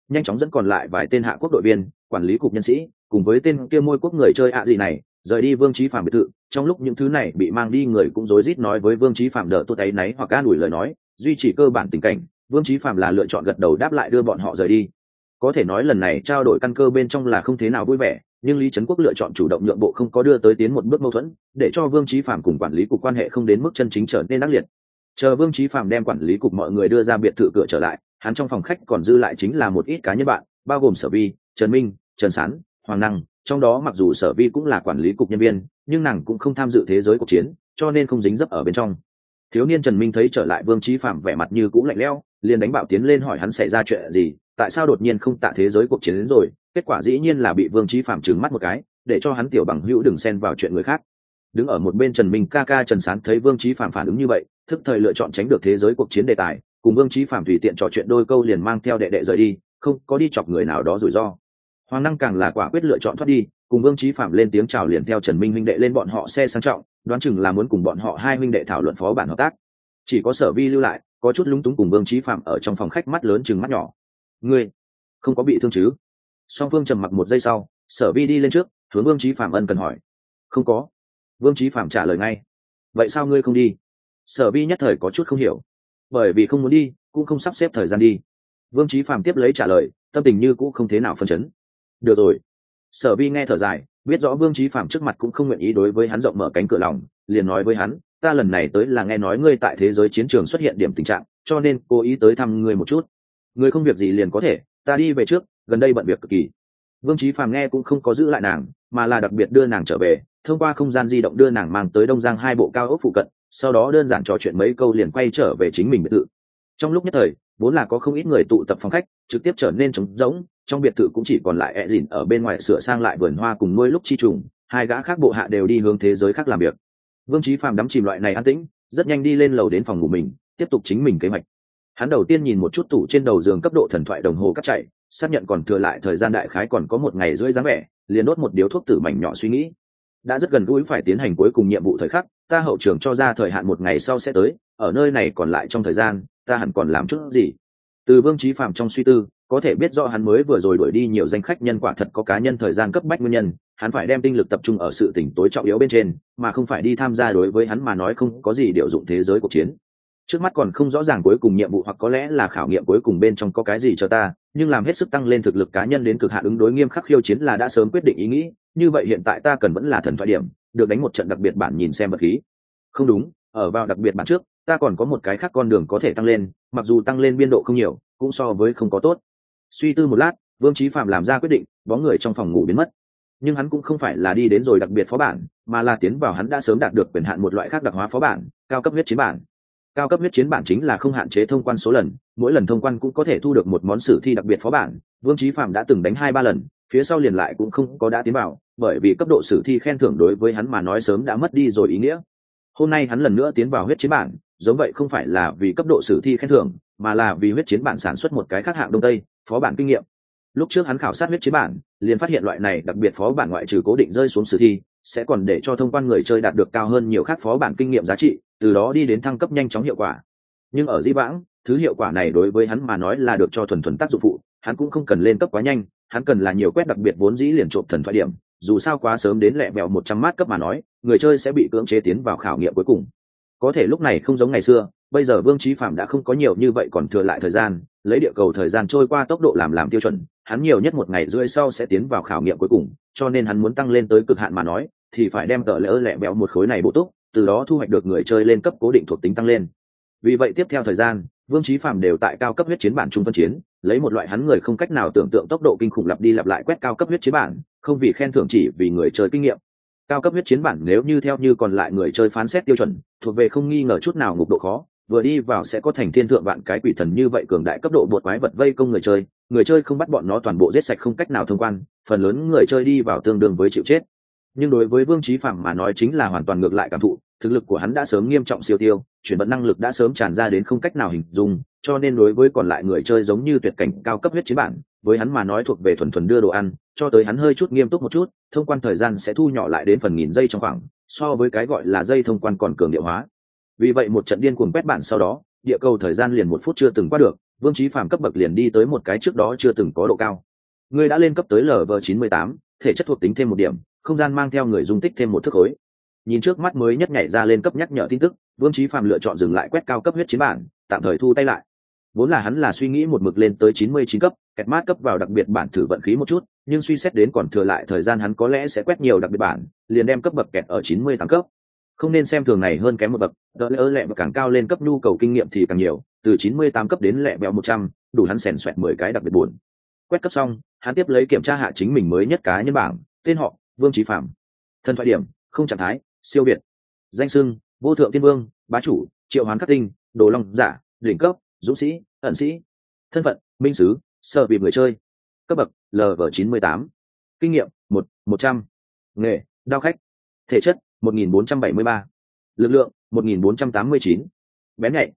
nhanh chóng dẫn còn lại vài tên hạ quốc đội viên, quản lý cục nhân sĩ cùng với tên kia môi quốc người chơi gì này rời đi Vương Chí Phạm biệt thự. Trong lúc những thứ này bị mang đi, người cũng rối rít nói với Vương Chí Phạm đỡ tốt ấy náy hoặc an ủi lời nói, duy trì cơ bản tình cảnh. Vương Chí Phạm là lựa chọn gật đầu đáp lại đưa bọn họ rời đi. Có thể nói lần này trao đổi căn cơ bên trong là không thế nào vui vẻ, nhưng Lý Trấn Quốc lựa chọn chủ động nhượng bộ, không có đưa tới tiến một bước mâu thuẫn, để cho Vương Chí Phạm cùng quản lý cục quan hệ không đến mức chân chính trở nên ác liệt. Chờ Vương Chí Phạm đem quản lý cục mọi người đưa ra biệt thự cửa trở lại, hắn trong phòng khách còn dư lại chính là một ít cá nhân bạn, bao gồm Sở Vi, Trần Minh, Trần Sán, Hoàng Năng. Trong đó mặc dù Sở Vi cũng là quản lý cục nhân viên, nhưng nàng cũng không tham dự thế giới cuộc chiến, cho nên không dính dấp ở bên trong. Thiếu niên Trần Minh thấy trở lại Vương Chí Phạm vẻ mặt như cũ lạnh lẽo, liền đánh bạo tiến lên hỏi hắn xảy ra chuyện gì, tại sao đột nhiên không tạ thế giới cuộc chiến đến rồi. Kết quả dĩ nhiên là bị Vương Chí Phạm trừng mắt một cái, để cho hắn tiểu bằng hữu đừng xen vào chuyện người khác. Đứng ở một bên Trần Minh ca ca Trần Sán thấy Vương Chí Phạm phản ứng như vậy, thức thời lựa chọn tránh được thế giới cuộc chiến đề tài, cùng Vương Chí Phạm tùy tiện trò chuyện đôi câu liền mang theo đệ đệ rời đi, không có đi chọc người nào đó rủi ro. Hoàng Năng càng là quả quyết lựa chọn thoát đi, cùng Vương Chí Phạm lên tiếng chào liền theo Trần Minh huynh đệ lên bọn họ xe sang trọng, đoán chừng là muốn cùng bọn họ hai huynh đệ thảo luận phó bản hợp tác. Chỉ có Sở Vi lưu lại, có chút lúng túng cùng Vương Chí Phạm ở trong phòng khách mắt lớn chừng mắt nhỏ. Ngươi không có bị thương chứ? Song Phương trầm mặc một giây sau, Sở Vi đi lên trước, hướng Vương Chí Phạm ân cần hỏi. Không có. Vương Chí Phạm trả lời ngay. Vậy sao ngươi không đi? Sở Vi nhất thời có chút không hiểu. Bởi vì không muốn đi, cũng không sắp xếp thời gian đi. Vương Chí Phạm tiếp lấy trả lời, tâm tình như cũ không thế nào phân chấn. Được rồi. Sở Vi nghe thở dài, biết rõ Vương Chí Phạm trước mặt cũng không nguyện ý đối với hắn rộng mở cánh cửa lòng, liền nói với hắn, ta lần này tới là nghe nói ngươi tại thế giới chiến trường xuất hiện điểm tình trạng, cho nên cố ý tới thăm ngươi một chút. Ngươi không việc gì liền có thể, ta đi về trước, gần đây bận việc cực kỳ. Vương Chí Phạm nghe cũng không có giữ lại nàng, mà là đặc biệt đưa nàng trở về, thông qua không gian di động đưa nàng mang tới Đông Giang hai bộ cao ốc phụ cận, sau đó đơn giản trò chuyện mấy câu liền quay trở về chính mình biệt thự. Trong lúc nhất thời, vốn là có không ít người tụ tập phòng khách, trực tiếp trở nên trống rỗng, trong biệt thự cũng chỉ còn lại ẹ dìn ở bên ngoài sửa sang lại vườn hoa cùng nuôi lúc chi trùng, hai gã khác bộ hạ đều đi hướng thế giới khác làm việc. Vương Chí Phạm đắm chìm loại này an tĩnh, rất nhanh đi lên lầu đến phòng ngủ mình, tiếp tục chính mình kế hoạch. Hắn đầu tiên nhìn một chút tủ trên đầu giường cấp độ thần thoại đồng hồ cắt chạy, xác nhận còn thừa lại thời gian đại khái còn có 1 ngày rưỡi dáng vẻ, liền đốt một điếu thuốc tử mảnh nhỏ suy nghĩ. Đã rất gần gũi phải tiến hành cuối cùng nhiệm vụ thời khắc, ta hậu trường cho ra thời hạn 1 ngày sau sẽ tới, ở nơi này còn lại trong thời gian, ta hẳn còn làm chút gì. Từ Vương Chí Phạm trong suy tư, có thể biết rõ hắn mới vừa rồi đuổi đi nhiều danh khách nhân quả thật có cá nhân thời gian cấp bách nguyên nhân, hắn phải đem tinh lực tập trung ở sự tỉnh tối trọng yếu bên trên, mà không phải đi tham gia đối với hắn mà nói không có gì điều dụng thế giới cuộc chiến. Trước mắt còn không rõ ràng cuối cùng nhiệm vụ hoặc có lẽ là khảo nghiệm cuối cùng bên trong có cái gì cho ta, nhưng làm hết sức tăng lên thực lực cá nhân đến cực hạn ứng đối nghiêm khắc khiêu chiến là đã sớm quyết định ý nghĩ, như vậy hiện tại ta cần vẫn là thần thoại điểm, được đánh một trận đặc biệt bản nhìn xem vật khí. Không đúng, ở vào đặc biệt bản trước, ta còn có một cái khác con đường có thể tăng lên, mặc dù tăng lên biên độ không nhiều, cũng so với không có tốt. Suy tư một lát, Vương Chí Phạm làm ra quyết định, bóng người trong phòng ngủ biến mất. Nhưng hắn cũng không phải là đi đến rồi đặc biệt phó bản, mà là tiến vào hắn đã sớm đạt được quyền hạn một loại khác đặc hóa phó bản, cao cấp huyết chiến bản. Cao cấp huyết chiến bản chính là không hạn chế thông quan số lần, mỗi lần thông quan cũng có thể thu được một món sử thi đặc biệt phó bản. Vương Chí Phạm đã từng đánh 2-3 lần, phía sau liền lại cũng không có đã tiến vào, bởi vì cấp độ sử thi khen thưởng đối với hắn mà nói sớm đã mất đi rồi ý nghĩa. Hôm nay hắn lần nữa tiến vào huyết chiến bản, giống vậy không phải là vì cấp độ sử thi khen thưởng, mà là vì huyết chiến bản sản xuất một cái khác hạng đông tây, phó bản kinh nghiệm. Lúc trước hắn khảo sát huyết chiến bản, liền phát hiện loại này đặc biệt phó bản ngoại trừ cố định rơi xuống sử thi, sẽ còn để cho thông quan người chơi đạt được cao hơn nhiều khác phó bản kinh nghiệm giá trị, từ đó đi đến thăng cấp nhanh chóng hiệu quả. Nhưng ở Dĩ Vãng, thứ hiệu quả này đối với hắn mà nói là được cho thuần thuần tác dụng phụ, hắn cũng không cần lên cấp quá nhanh, hắn cần là nhiều quét đặc biệt vốn dĩ liền trộm thần thoại điểm, dù sao quá sớm đến lẹ vẹo 100 mát cấp mà nói, người chơi sẽ bị cưỡng chế tiến vào khảo nghiệm cuối cùng. Có thể lúc này không giống ngày xưa, bây giờ Vương Chí Phạm đã không có nhiều như vậy còn thừa lại thời gian, lấy địa cầu thời gian trôi qua tốc độ làm tiêu chuẩn, hắn nhiều nhất 1 ngày rưỡi sau sẽ tiến vào khảo nghiệm cuối cùng, cho nên hắn muốn tăng lên tới cực hạn mà nói, thì phải đem tờ lẽ bẹo một khối này bổ túc, từ đó thu hoạch được người chơi lên cấp cố định thuộc tính tăng lên. Vì vậy tiếp theo thời gian, Vương Chí Phạm đều tại cao cấp huyết chiến bản trung phân chiến, lấy một loại hắn người không cách nào tưởng tượng tốc độ kinh khủng lặp đi lặp lại quét cao cấp huyết chiến bản, không vì khen thưởng chỉ vì người chơi kinh nghiệm. Cao cấp huyết chiến bản nếu như theo như còn lại người chơi phán xét tiêu chuẩn, thuộc về không nghi ngờ chút nào ngục độ khó, vừa đi vào sẽ có thành thiên thượng vạn cái quỷ thần như vậy cường đại cấp độ bột quái vật vây công người chơi không bắt bọn nó toàn bộ giết sạch không cách nào thông quan, phần lớn người chơi đi vào tương đương với chịu chết. Nhưng đối với Vương Chí Phạm mà nói chính là hoàn toàn ngược lại cảm thụ, thực lực của hắn đã sớm nghiêm trọng siêu tiêu, chuyển vận năng lực đã sớm tràn ra đến không cách nào hình dung, cho nên đối với còn lại người chơi giống như tuyệt cảnh cao cấp huyết chiến bản, với hắn mà nói thuộc về thuần thuần đưa đồ ăn, cho tới hắn hơi chút nghiêm túc một chút, thông quan thời gian sẽ thu nhỏ lại đến phần nghìn giây trong khoảng, so với cái gọi là giây thông quan còn cường điệu hóa. Vì vậy một trận điên cuồng quét bản sau đó, địa cầu thời gian liền 1 phút chưa từng qua được, Vương Chí Phàm cấp bậc liền đi tới một cái trước đó chưa từng có độ cao. Ngươi đã lên cấp tới Lv98, thể chất thuộc tính thêm một điểm, không gian mang theo người dung tích thêm một thước khối. Nhìn trước mắt mới nhất nhảy ra lên cấp nhắc nhở tin tức, Vương Chí Phàm lựa chọn dừng lại quét cao cấp huyết chiến bản, tạm thời thu tay lại. Vốn là hắn là suy nghĩ một mực lên tới 99 cấp, kẹt mát cấp vào đặc biệt bản thử vận khí một chút, nhưng suy xét đến còn thừa lại thời gian hắn có lẽ sẽ quét nhiều đặc biệt bản, liền đem cấp bậc kẹt ở 98 cấp. Không nên xem thường này hơn kém một bậc, đỡ lỡ lẹ và càng cao lên cấp nhu cầu kinh nghiệm thì càng nhiều, từ 98 cấp đến lẹ bèo 100, đủ hắn xèn xoẹt 10 cái đặc biệt buồn. Quét cấp xong, hắn tiếp lấy kiểm tra hạ chính mình mới nhất cá nhân bảng, tên họ Vương Chí Phàm, thân thoại điểm không trạng thái, siêu việt, danh xưng vô thượng tiên vương, bá chủ, triệu hoán khắc tinh, đồ long giả, đỉnh cấp, dũng sĩ, ẩn sĩ, thân phận minh sứ, sở vì người chơi, cấp bậc Lv98, kinh nghiệm 100, nghề đao khách, thể chất 1473, lực lượng 1489, bén nhạy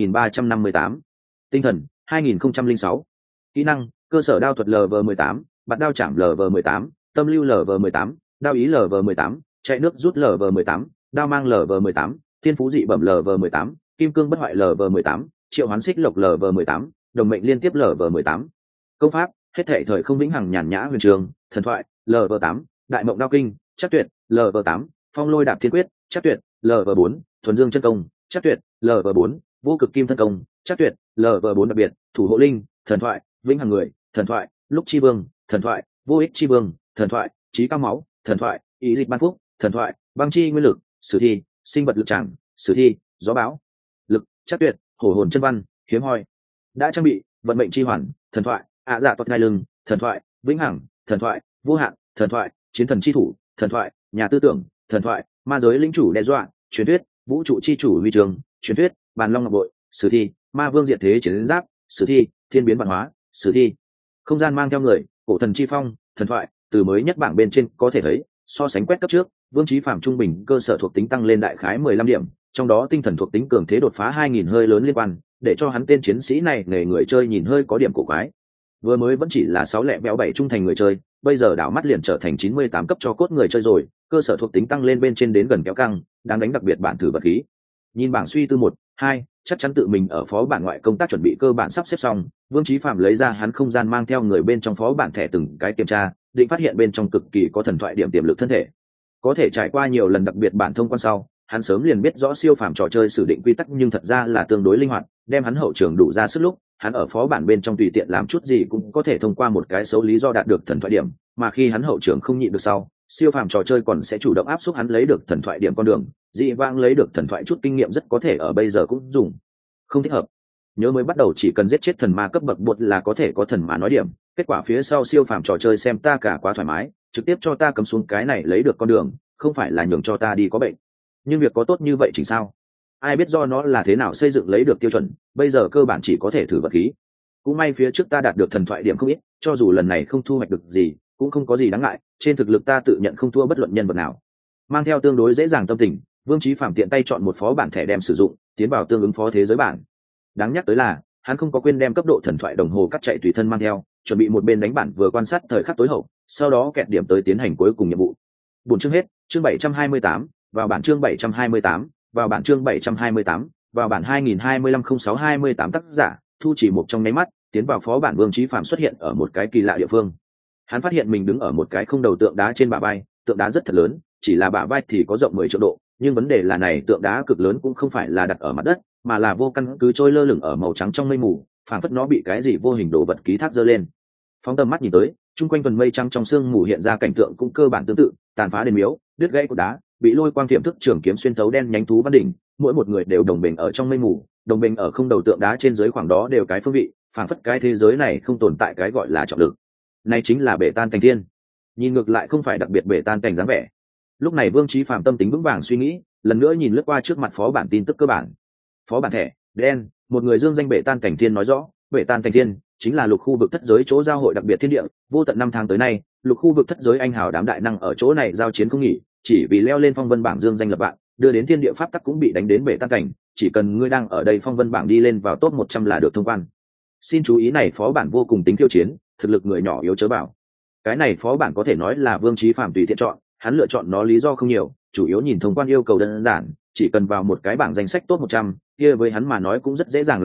1358, tinh thần 2006, kỹ năng cơ sở đao thuật Lv18, bạt đao chạm Lv18, tâm lưu Lv18, đao ý Lv18, chạy nước rút Lv18, đao mang Lv18, thiên phú dị bẩm Lv18, kim cương bất hoại Lv18, triệu hoán xích lộc Lv18, đồng mệnh liên tiếp Lv18, công pháp hết thệ thời không vĩnh hằng nhàn nhã huyền trường, thần thoại Lv8, đại mộng đao kinh chắc tuyệt Lv8, phong lôi đạp thiên quyết chắc tuyệt Lv4, thuần dương chân công chắc tuyệt Lv4, vô cực kim thân công chắc tuyệt Lv4 đặc biệt thủ hộ linh thần thoại vĩnh hằng người thần thoại lúc chi vương thần thoại vô ích chi vương thần thoại trí cao máu thần thoại ý dịch ban phúc thần thoại băng chi nguyên lực sử thi sinh vật lực tràng sử thi gió bão lực chắc tuyệt hổ hồn chân văn hiếm hoi đã trang bị vận mệnh chi hoàn thần thoại ạ dạ toát ngai lưng thần thoại vĩnh hằng thần thoại vô hạn thần thoại chiến thần chi thủ thần thoại nhà tư tưởng thần thoại ma giới lĩnh chủ đe dọa truyền thuyết vũ trụ chi chủ huy trường truyền thuyết bàn long ngọc bội sử thi ma vương diệt thế chiến giáp sử thi thiên biến văn hóa sử thi không gian mang theo người cổ thần chi phong thần thoại từ mới nhất bảng bên trên có thể thấy so sánh quét cấp trước Vương Chí Phàm trung bình cơ sở thuộc tính tăng lên đại khái 15 điểm, trong đó tinh thần thuộc tính cường thế đột phá 2000 hơi lớn liên quan, để cho hắn tên chiến sĩ này nghề người chơi nhìn hơi có điểm cổ quái. Vừa mới vẫn chỉ là 6 lẻ béo 7 trung thành người chơi, bây giờ đảo mắt liền trở thành 98 cấp cho cốt người chơi rồi, cơ sở thuộc tính tăng lên bên trên đến gần kéo căng, đang đánh đặc biệt bản thử vật khí. Nhìn bảng suy tư 1, 2, chắc chắn tự mình ở phó bản ngoại công tác chuẩn bị cơ bản sắp xếp xong, Vương Chí Phàm lấy ra hắn không gian mang theo người bên trong phó bản thẻ từng cái kiểm tra, định phát hiện bên trong cực kỳ có thần thoại điểm tiềm lực thân thể. Có thể trải qua nhiều lần đặc biệt bản thông quan sau, hắn sớm liền biết rõ siêu phàm trò chơi sử định quy tắc nhưng thật ra là tương đối linh hoạt, đem hắn hậu trường đủ ra sức lúc, hắn ở phó bản bên trong tùy tiện làm chút gì cũng có thể thông qua một cái xấu lý do đạt được thần thoại điểm, mà khi hắn hậu trường không nhịn được sau, siêu phàm trò chơi còn sẽ chủ động áp suất hắn lấy được thần thoại điểm con đường, dị vãng lấy được thần thoại chút kinh nghiệm rất có thể ở bây giờ cũng dùng không thích hợp. Nhớ mới bắt đầu chỉ cần giết chết thần ma cấp bậc bột là có thể có thần ma nói điểm, kết quả phía sau siêu phàm trò chơi xem ta cả quá thoải mái, trực tiếp cho ta cấm xuống cái này lấy được con đường, không phải là nhường cho ta đi có bệnh. Nhưng việc có tốt như vậy chính sao? Ai biết do nó là thế nào xây dựng lấy được tiêu chuẩn, bây giờ cơ bản chỉ có thể thử vật khí. Cũng may phía trước ta đạt được thần thoại điểm không ít, cho dù lần này không thu hoạch được gì, cũng không có gì đáng ngại, trên thực lực ta tự nhận không thua bất luận nhân vật nào. Mang theo tương đối dễ dàng tâm tình, Vương Chí Phàm tiện tay chọn một phó bản thẻ đem sử dụng, tiến vào tương ứng phó thế giới bản. Đáng nhắc tới là, hắn không có quên đem cấp độ thần thoại đồng hồ cắt chạy tùy thân mang theo, chuẩn bị một bên đánh bản vừa quan sát thời khắc tối hậu, sau đó kẹt điểm tới tiến hành cuối cùng nhiệm vụ. Buổi chương hết, chương 728, vào bản chương 728, vào bản chương 728, vào bản 2025-06-28 tác giả, thu chỉ một trong nháy mắt, tiến vào phó bản Vương Chí Phàm xuất hiện ở một cái kỳ lạ địa phương. Hắn phát hiện mình đứng ở một cái không đầu tượng đá trên bả vai, tượng đá rất thật lớn, chỉ là bả vai thì có rộng 10 triệu độ, nhưng vấn đề là này tượng đá cực lớn cũng không phải là đặt ở mặt đất, mà là vô căn cứ trôi lơ lửng ở màu trắng trong mây mù, phảng phất nó bị cái gì vô hình đồ vật ký thác giơ lên. Phóng tầm mắt nhìn tới, chung quanh tuần mây trắng trong sương mù hiện ra cảnh tượng cũng cơ bản tương tự, tàn phá đền miếu, đứt gãy cột đá, bị lôi quang tiềm thức trường kiếm xuyên thấu đen nhánh thú văn đỉnh, mỗi một người đều đồng bình ở trong mây mù, đồng bình ở không đầu tượng đá trên dưới khoảng đó đều cái phương vị, phảng phất cái thế giới này không tồn tại cái gọi là trọng lực. Này chính là bể tan thành thiên. Nhìn ngược lại không phải đặc biệt bể tan thành dáng vẻ. Lúc này Vương Chí Phàm tâm tính vững vàng suy nghĩ, lần nữa nhìn lướt qua trước mặt phó bản tin tức cơ bản. Phó bản thẻ đen, một người dương danh bể tan thành thiên nói rõ, bể tan thành thiên chính là lục khu vực thất giới chỗ giao hội đặc biệt thiên địa, vô tận năm tháng tới nay, lục khu vực thất giới anh hào đám đại năng ở chỗ này giao chiến không nghỉ, chỉ vì leo lên phong vân bảng dương danh lập vạn, đưa đến thiên địa pháp tắc cũng bị đánh đến bể tan cảnh, chỉ cần ngươi đang ở đây phong vân bảng đi lên vào top 100 là được thông quan. Xin chú ý này phó bản vô cùng tính khiêu chiến, thực lực người nhỏ yếu chớ bảo. Cái này phó bản có thể nói là Vương Chí Phàm tùy tiện chọn, hắn lựa chọn nó lý do không nhiều, chủ yếu nhìn thông quan yêu cầu đơn giản, chỉ cần vào một cái bảng danh sách top 100, kia với hắn mà nói cũng rất dễ dàng làm được,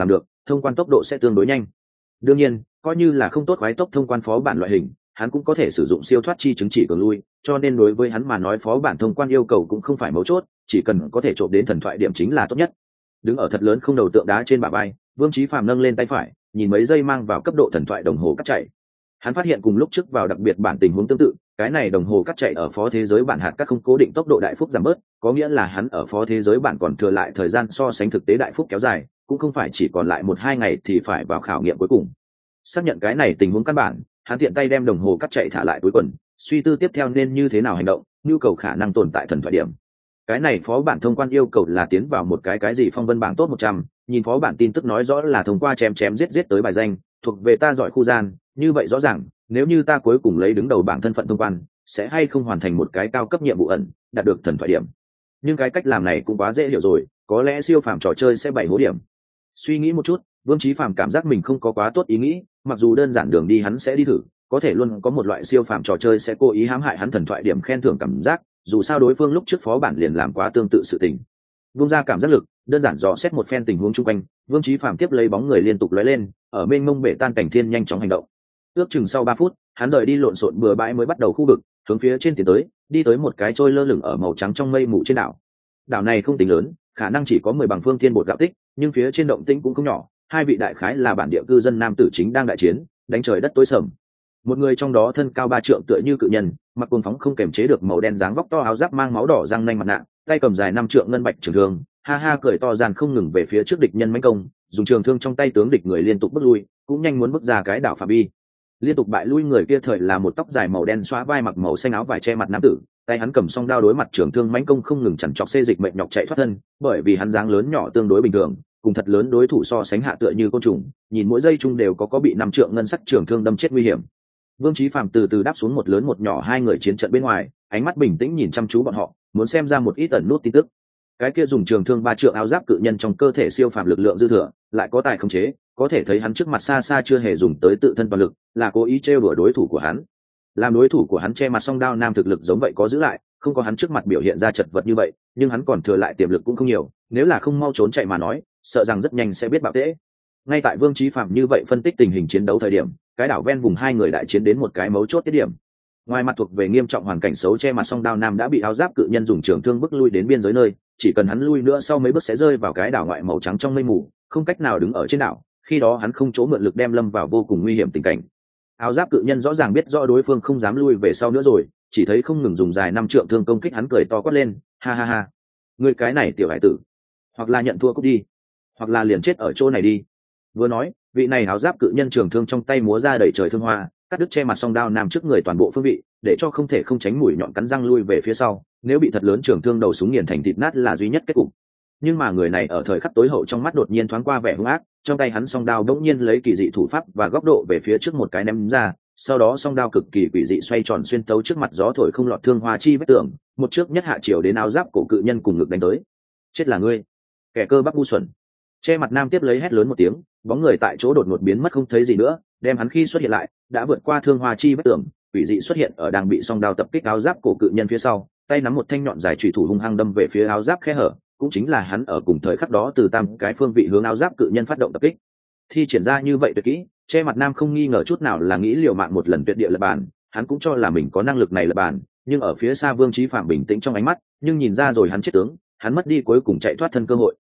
thông quan tốc độ sẽ tương đối nhanh. Đương nhiên coi như là không tốt khoái tốc thông quan phó bản loại hình, hắn cũng có thể sử dụng siêu thoát chi chứng chỉ cường lui, cho nên đối với hắn mà nói phó bản thông quan yêu cầu cũng không phải mấu chốt, chỉ cần có thể trộm đến thần thoại điểm chính là tốt nhất. Đứng ở thật lớn không đầu tượng đá trên bả vai, Vương Chí Phàm nâng lên tay phải, nhìn mấy giây mang vào cấp độ thần thoại đồng hồ cắt chạy. Hắn phát hiện cùng lúc trước vào đặc biệt bản tình huống tương tự, cái này đồng hồ cắt chạy ở phó thế giới bản hạt cắt không cố định tốc độ đại phúc giảm bớt, có nghĩa là hắn ở phó thế giới bản còn thừa lại thời gian so sánh thực tế đại phúc kéo dài, cũng không phải chỉ còn lại 1-2 ngày thì phải vào khảo nghiệm cuối cùng. Xác nhận cái này tình huống căn bản, hắn tiện tay đem đồng hồ cắt chạy thả lại túi quần, suy tư tiếp theo nên như thế nào hành động, nhu cầu khả năng tồn tại thần thoại điểm. Cái này phó bản thông quan yêu cầu là tiến vào một cái gì phong vân bảng top 100, nhìn phó bản tin tức nói rõ là thông qua chém giết tới bài danh, thuộc về ta giỏi khu gian, như vậy rõ ràng, nếu như ta cuối cùng lấy đứng đầu bảng thân phận thông quan, sẽ hay không hoàn thành một cái cao cấp nhiệm vụ ẩn, đạt được thần thoại điểm. Nhưng cái cách làm này cũng quá dễ hiểu rồi, có lẽ siêu phàm trò chơi sẽ bày hố điểm. Suy nghĩ một chút, Vương Chí Phàm cảm giác mình không có quá tốt ý nghĩ, mặc dù đơn giản đường đi hắn sẽ đi thử, có thể luôn có một loại siêu phàm trò chơi sẽ cố ý hãm hại hắn thần thoại điểm khen thưởng cảm giác, dù sao đối phương lúc trước phó bản liền làm quá tương tự sự tình. Vung ra cảm giác lực, đơn giản dò xét một phen tình huống chung quanh, Vương Chí Phàm tiếp lấy bóng người liên tục lóe lên, ở mênh mông bể tan cảnh thiên nhanh chóng hành động. Ước chừng sau 3 phút, hắn rời đi lộn xộn bừa bãi mới bắt đầu khu vực, hướng phía trên tiến tới, đi tới một cái trôi lơ lửng ở màu trắng trong mây mù trên đảo. Đảo này không tính lớn, khả năng chỉ có 10 bằng phương thiên bột gạo tích, nhưng phía trên động tĩnh cũng không nhỏ, hai vị đại khái là bản địa cư dân nam tử chính đang đại chiến, đánh trời đất tối sầm. Một người trong đó thân cao 3 trượng tựa như cự nhân, mặc quần phóng không kềm chế được màu đen dáng vóc to, áo giáp mang máu đỏ răng nanh mặt nạ, tay cầm dài 5 trượng ngân bạch trường thương, ha ha cười to gian không ngừng về phía trước địch nhân mãnh công, dùng trường thương trong tay tướng địch người liên tục bước lui, cũng nhanh muốn bước ra cái đảo phạm vi. Liên tục bại lui người kia thời là một tóc dài màu đen xóa vai mặc màu xanh áo vải che mặt nam tử, tay hắn cầm song đao đối mặt trường thương mãnh công không ngừng chằn chọc xê dịch mệnh nhọc chạy thoát thân, bởi vì hắn dáng lớn nhỏ tương đối bình thường, cùng thật lớn đối thủ so sánh hạ tựa như côn trùng, nhìn mỗi giây chung đều có bị 5 trượng ngân sắc trường thương đâm chết nguy hiểm. Vương Chí Phàm từ từ đáp xuống một lớn một nhỏ hai người chiến trận bên ngoài, ánh mắt bình tĩnh nhìn chăm chú bọn họ, muốn xem ra một ít ẩn nút tin tức. Cái kia dùng trường thương 3 trượng áo giáp cự nhân trong cơ thể siêu phàm lực lượng dư thừa, lại có tài khống chế, có thể thấy hắn trước mặt xa xa chưa hề dùng tới tự thân toàn lực, là cố ý trêu đùa đối thủ của hắn. Làm đối thủ của hắn che mặt song đao nam thực lực giống vậy có giữ lại, không có hắn trước mặt biểu hiện ra chật vật như vậy, nhưng hắn còn thừa lại tiềm lực cũng không nhiều, nếu là không mau trốn chạy mà nói, sợ rằng rất nhanh sẽ biết bạo tễ. Ngay tại Vương Chí Phàm như vậy phân tích tình hình chiến đấu thời điểm, cái đảo ven vùng hai người đại chiến đến một cái mấu chốt tiết điểm. Ngoài mặt thuộc về nghiêm trọng hoàn cảnh xấu che mặt song đao nam đã bị áo giáp cự nhân dùng trường thương bức lui đến biên giới nơi, chỉ cần hắn lui nữa sau mấy bước sẽ rơi vào cái đảo ngoại màu trắng trong mây mù, không cách nào đứng ở trên đảo, khi đó hắn không chỗ mượn lực đem lâm vào vô cùng nguy hiểm tình cảnh. Áo giáp cự nhân rõ ràng biết rõ đối phương không dám lui về sau nữa rồi, chỉ thấy không ngừng dùng dài 5 trượng thương công kích hắn, cười to quát lên, ha ha ha, ngươi cái này tiểu hải tử, hoặc là nhận thua cút đi, hoặc là liền chết ở chỗ này đi. Vừa nói, vị này áo giáp cự nhân trường thương trong tay múa ra đẩy trời thương hoa, cắt đứt che mặt song đao nam trước người toàn bộ phương vị, để cho không thể không tránh mũi nhọn cắn răng lui về phía sau, nếu bị thật lớn trường thương đầu súng nghiền thành thịt nát là duy nhất kết cục. Nhưng mà người này ở thời khắc tối hậu trong mắt đột nhiên thoáng qua vẻ hung ác, trong tay hắn song đao bỗng nhiên lấy kỳ dị thủ pháp và góc độ về phía trước một cái ném ra, sau đó song đao cực kỳ quỷ dị xoay tròn xuyên tấu trước mặt gió thổi không lọt thương hoa chi vết tường, một trước nhất hạ chiều đến áo giáp cổ cự nhân cùng ngực đánh tới. Chết là ngươi, kẻ cơ bắp ngu xuẩn. Che mặt nam tiếp lấy hét lớn một tiếng, bóng người tại chỗ đột ngột biến mất không thấy gì nữa, đem hắn khi xuất hiện lại đã vượt qua thương hoa chi vết tường, quỷ dị xuất hiện ở đang bị song đao tập kích áo giáp cổ cự nhân phía sau, tay nắm một thanh nhọn dài chủy thủ hung hăng đâm về phía áo giáp khe hở, cũng chính là hắn ở cùng thời khắc đó từ tam cái phương vị hướng áo giáp cự nhân phát động tập kích. Thi triển ra như vậy tuyệt kỹ, che mặt nam không nghi ngờ chút nào là nghĩ liều mạng một lần tuyệt địa lập bàn, hắn cũng cho là mình có năng lực này lập bàn, nhưng ở phía xa Vương Chí Phạm bình tĩnh trong ánh mắt, nhưng nhìn ra rồi hắn chết tướng, hắn mất đi cuối cùng chạy thoát thân cơ hội.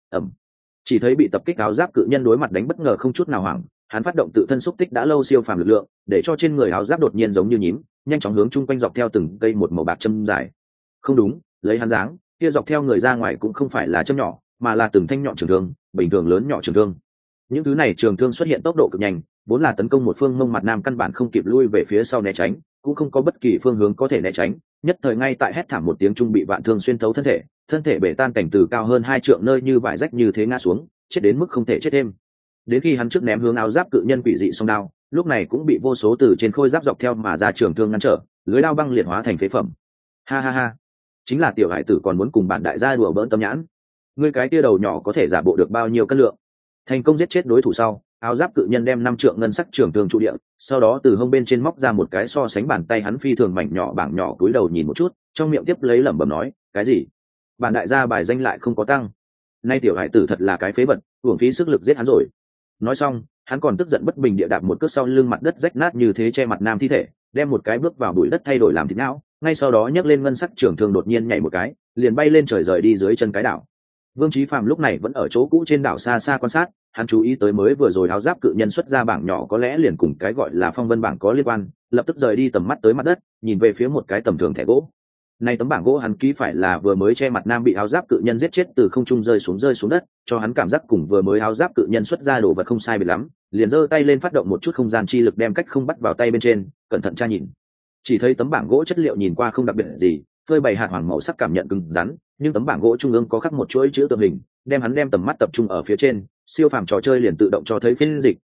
Chỉ thấy bị tập kích áo giáp cự nhân đối mặt đánh bất ngờ không chút nào hoảng, hắn phát động tự thân xúc tích đã lâu siêu phàm lực lượng, để cho trên người áo giáp đột nhiên giống như nhím, nhanh chóng hướng chung quanh dọc theo từng cây một màu bạc châm dài. Không đúng, lấy hắn dáng, kia dọc theo người ra ngoài cũng không phải là châm nhỏ, mà là từng thanh nhọn trường thương, bình thường lớn nhỏ trường thương. Những thứ này trường thương xuất hiện tốc độ cực nhanh, vốn là tấn công một phương mông mặt nam căn bản không kịp lui về phía sau né tránh, cũng không có bất kỳ phương hướng có thể né tránh, nhất thời ngay tại hét thảm một tiếng trung bị vạn thương xuyên thấu thân thể bể tan cảnh từ cao hơn 2 trượng nơi như vải rách như thế ngã xuống, chết đến mức không thể chết thêm. Đến khi hắn trước ném hướng áo giáp cự nhân quỷ dị song đao, lúc này cũng bị vô số từ trên khôi giáp dọc theo mà ra trường thương ngăn trở, lưới đao băng liệt hóa thành phế phẩm. Ha ha ha, chính là tiểu hải tử còn muốn cùng bản đại gia đùa bỡn tâm nhãn. Ngươi cái tia đầu nhỏ có thể giả bộ được bao nhiêu cân lượng? Thành công giết chết đối thủ sau, áo giáp cự nhân đem 5 trượng ngân sắc trường thương trụ địa, sau đó từ hông bên trên móc ra một cái so sánh bàn tay hắn phi thường mảnh nhỏ bảng nhỏ, cúi đầu nhìn một chút, trong miệng tiếp lấy lẩm bẩm nói, cái gì? Bản đại gia bài danh lại không có tăng. Nay tiểu hải tử thật là cái phế vật, uổng phí sức lực giết hắn rồi. Nói xong, hắn còn tức giận bất bình địa đạp một cước sau lưng mặt đất rách nát như thế che mặt nam thi thể, đem một cái bước vào bụi đất thay đổi làm thịt não, ngay sau đó nhấc lên ngân sắc trường thương đột nhiên nhảy một cái, liền bay lên trời rời đi dưới chân cái đảo. Vương Chí Phàm lúc này vẫn ở chỗ cũ trên đảo xa xa quan sát, hắn chú ý tới mới vừa rồi áo giáp cự nhân xuất ra bảng nhỏ có lẽ liền cùng cái gọi là phong vân bảng có liên quan, lập tức rời đi tầm mắt tới mặt đất, nhìn về phía một cái tầm thường thẻ gỗ. Này tấm bảng gỗ hắn ký phải là vừa mới che mặt nam bị áo giáp cự nhân giết chết từ không trung rơi xuống đất, cho hắn cảm giác cùng vừa mới áo giáp cự nhân xuất ra đồ vật không sai biệt lắm, liền giơ tay lên phát động một chút không gian chi lực đem cách không bắt vào tay bên trên, cẩn thận tra nhìn. Chỉ thấy tấm bảng gỗ chất liệu nhìn qua không đặc biệt gì, phơi bày hạt hoàng màu sắc cảm nhận cứng rắn, nhưng tấm bảng gỗ trung ương có khắc một chuỗi chữ tượng hình, đem hắn đem tầm mắt tập trung ở phía trên, siêu phàm trò chơi liền tự động cho thấy phiên dịch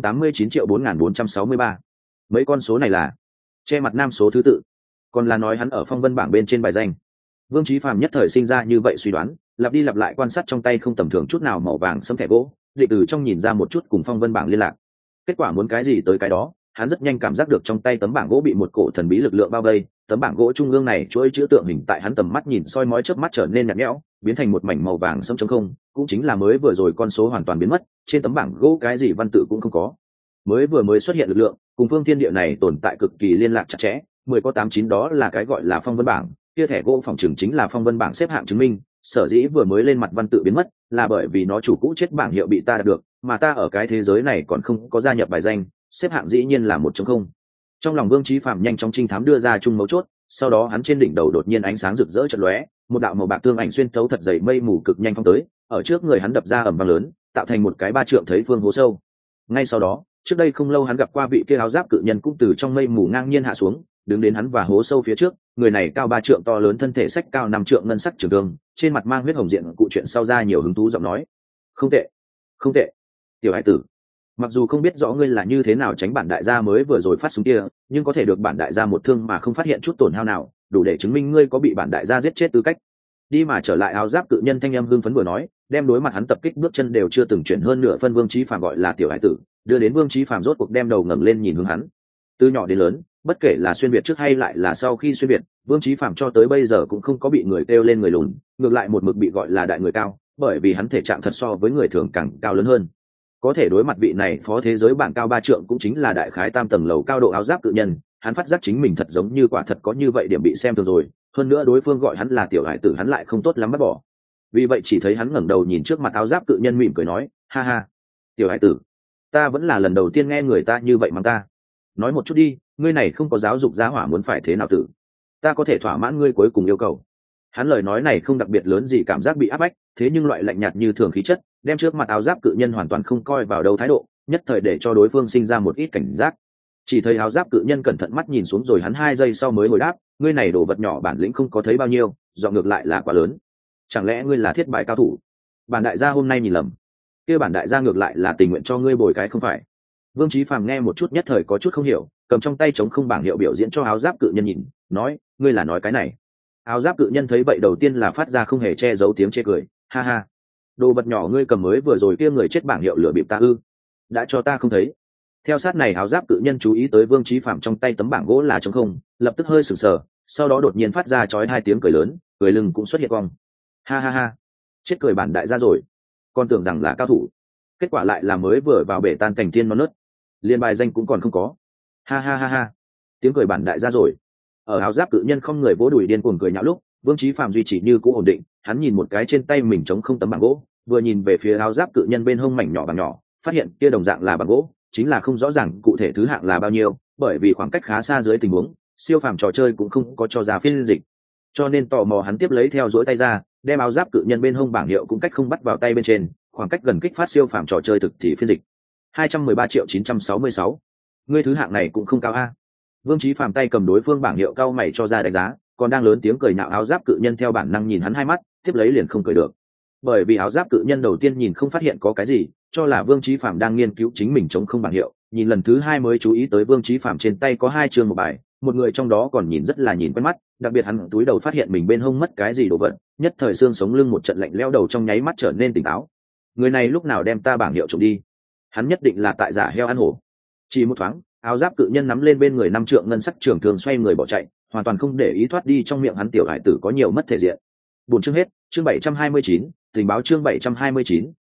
589.4463. Mấy con số này là che mặt nam số thứ tự, còn là nói hắn ở phong vân bảng bên trên bài danh. Vương Chí Phàm nhất thời sinh ra như vậy suy đoán, lặp đi lặp lại quan sát trong tay không tầm thường chút nào màu vàng sẫm thẻ gỗ, định từ trong nhìn ra một chút cùng phong vân bảng liên lạc. Kết quả muốn cái gì tới cái đó, hắn rất nhanh cảm giác được trong tay tấm bảng gỗ bị một cổ thần bí lực lượng bao vây, tấm bảng gỗ trung ương này chuỗi chữ tượng hình tại hắn tầm mắt nhìn soi mói chớp mắt trở nên nhạt nhẽo, biến thành một mảnh màu vàng sẫm trống không, cũng chính là mới vừa rồi con số hoàn toàn biến mất, trên tấm bảng gỗ cái gì văn tự cũng không có. Mới xuất hiện lực lượng, cùng phương thiên địa này tồn tại cực kỳ liên lạc chặt chẽ, 10 có 89 đó là cái gọi là phong vân bảng, kia thẻ gỗ phòng trường chính là phong vân bảng xếp hạng chứng minh, sở dĩ vừa mới lên mặt văn tự biến mất, là bởi vì nó chủ cũ chết bảng hiệu bị ta đạt được, mà ta ở cái thế giới này còn không có gia nhập bài danh, xếp hạng dĩ nhiên là 1.0. Trong lòng Vương Chí Phàm nhanh chóng trinh thám đưa ra chung mấu chốt, sau đó hắn trên đỉnh đầu đột nhiên ánh sáng rực rỡ chợt lóe, một đạo màu bạc tương ảnh xuyên thấu thật dày mây mù cực nhanh phong tới, ở trước người hắn đập ra ầm vang lớn, tạo thành một cái ba trượng thấy phương hố sâu. Ngay sau đó, trước đây không lâu hắn gặp qua vị kia áo giáp cự nhân cũng từ trong mây mù ngang nhiên hạ xuống, đứng đến hắn và hố sâu phía trước, người này cao 3 trượng to lớn thân thể sách cao 5 trượng ngân sắc trường thương, trên mặt mang huyết hồng diện cụ chuyện sau ra nhiều hứng thú giọng nói: "Không tệ, không tệ, tiểu hải tử. Mặc dù không biết rõ ngươi là như thế nào tránh bản đại gia mới vừa rồi phát súng kia, nhưng có thể được bản đại gia một thương mà không phát hiện chút tổn hao nào, đủ để chứng minh ngươi có bị bản đại gia giết chết tư cách." Đi mà trở lại áo giáp cự nhân thanh âm hưng phấn vừa nói, đem đối mặt hắn tập kích bước chân đều chưa từng chuyển hơn nửa phân Vương Chí Phàm gọi là tiểu hải tử, đưa đến Vương Chí Phàm rốt cuộc đem đầu ngẩng lên nhìn hướng hắn. Từ nhỏ đến lớn, bất kể là xuyên việt trước hay lại là sau khi xuyên việt, Vương Chí Phàm cho tới bây giờ cũng không có bị người kêu lên người lùn, ngược lại một mực bị gọi là đại người cao, bởi vì hắn thể trạng thật so với người thường càng cao lớn hơn. Có thể đối mặt vị này phó thế giới bảng cao 3 trượng cũng chính là đại khái tam tầng lầu cao độ áo giáp cự nhân, hắn phát giác chính mình thật giống như quả thật có như vậy điểm bị xem thường rồi, hơn nữa đối phương gọi hắn là tiểu hải tử hắn lại không tốt lắm bắt bỏ. Vì vậy chỉ thấy hắn ngẩng đầu nhìn trước mặt áo giáp cự nhân mỉm cười nói: "Ha ha, tiểu hải tử, ta vẫn là lần đầu tiên nghe người ta như vậy mắng ta. Nói một chút đi, ngươi này không có giáo dục giá hỏa muốn phải thế nào tử? Ta có thể thỏa mãn ngươi cuối cùng yêu cầu." Hắn lời nói này không đặc biệt lớn gì cảm giác bị áp bách, thế nhưng loại lạnh nhạt như thường khí chất, đem trước mặt áo giáp cự nhân hoàn toàn không coi vào đâu thái độ, nhất thời để cho đối phương sinh ra một ít cảnh giác. Chỉ thấy áo giáp cự nhân cẩn thận mắt nhìn xuống rồi hắn 2 giây sau mới hồi đáp: "Ngươi này đồ vật nhỏ bản lĩnh không có thấy bao nhiêu, dọn ngược lại là quá lớn. Chẳng lẽ ngươi là thiết bại cao thủ? Bản đại gia hôm nay nhìn lầm. Kia bản đại gia ngược lại là tình nguyện cho ngươi bồi cái không phải." Vương Chí Phàm nghe một chút nhất thời có chút không hiểu, cầm trong tay trống không bảng hiệu biểu diễn cho áo giáp cự nhân nhìn, nói: "Ngươi là nói cái này?" Áo giáp cự nhân thấy vậy đầu tiên là phát ra không hề che giấu tiếng chê cười: "Ha ha, đồ vật nhỏ ngươi cầm mới vừa rồi kia người chết bảng hiệu lửa bịp ta ư? Đã cho ta không thấy." Theo sát này áo giáp cự nhân chú ý tới Vương Chí Phàm trong tay tấm bảng gỗ là trống không, lập tức hơi sửng sờ, sau đó đột nhiên phát ra chói 2 tiếng cười lớn, cười lưng cũng xuất hiện cong. "Ha ha ha, chết cười bản đại gia rồi, con tưởng rằng là cao thủ, kết quả lại là mới vừa vào bể tan cảnh thiên non nớt, liên bài danh cũng còn không có. Ha ha ha ha, tiếng cười bản đại gia rồi." Ở áo giáp cự nhân không người vỗ đùi điên cuồng cười nhạo lúc, Vương Chí Phàm duy trì như cũ ổn định, hắn nhìn một cái trên tay mình trống không tấm bảng gỗ, vừa nhìn về phía áo giáp cự nhân bên hông mảnh nhỏ bằng nhỏ, phát hiện kia đồng dạng là bảng gỗ, chính là không rõ ràng cụ thể thứ hạng là bao nhiêu, bởi vì khoảng cách khá xa dưới tình huống, siêu phàm trò chơi cũng không có cho ra phiên dịch. Cho nên tò mò hắn tiếp lấy theo dõi tay ra, đem áo giáp cự nhân bên hông bảng hiệu cũng cách không bắt vào tay bên trên, khoảng cách gần kích phát siêu phàm trò chơi thực thì phiên dịch. 213.966. Ngươi thứ hạng này cũng không cao a. Vương Chí Phàm tay cầm đối phương bảng hiệu cao mày cho ra đánh giá, còn đang lớn tiếng cười nhạo áo giáp cự nhân theo bản năng nhìn hắn 2 mắt, tiếp lấy liền không cười được. Bởi vì áo giáp cự nhân đầu tiên nhìn không phát hiện có cái gì, cho là Vương Chí Phàm đang nghiên cứu chính mình chống không bảng hiệu, nhìn lần thứ 2 mới chú ý tới Vương Chí Phàm trên tay có 2 chương một bài, một người trong đó còn nhìn rất là nhìn quen mắt, đặc biệt hắn túi đầu phát hiện mình bên hông mất cái gì đồ vật, nhất thời xương sống lưng một trận lạnh lẽo đầu trong nháy mắt trở nên tỉnh táo. Người này lúc nào đem ta bảng hiệu trộm đi? Hắn nhất định là tại giả heo ăn hổ. Chỉ một thoáng, áo giáp cự nhân nắm lên bên người 5 trượng ngân sắc trường thương xoay người bỏ chạy, hoàn toàn không để ý thoát đi trong miệng hắn tiểu hải tử có nhiều mất thể diện. Buồn chương hết, chương 729, tình báo chương 729,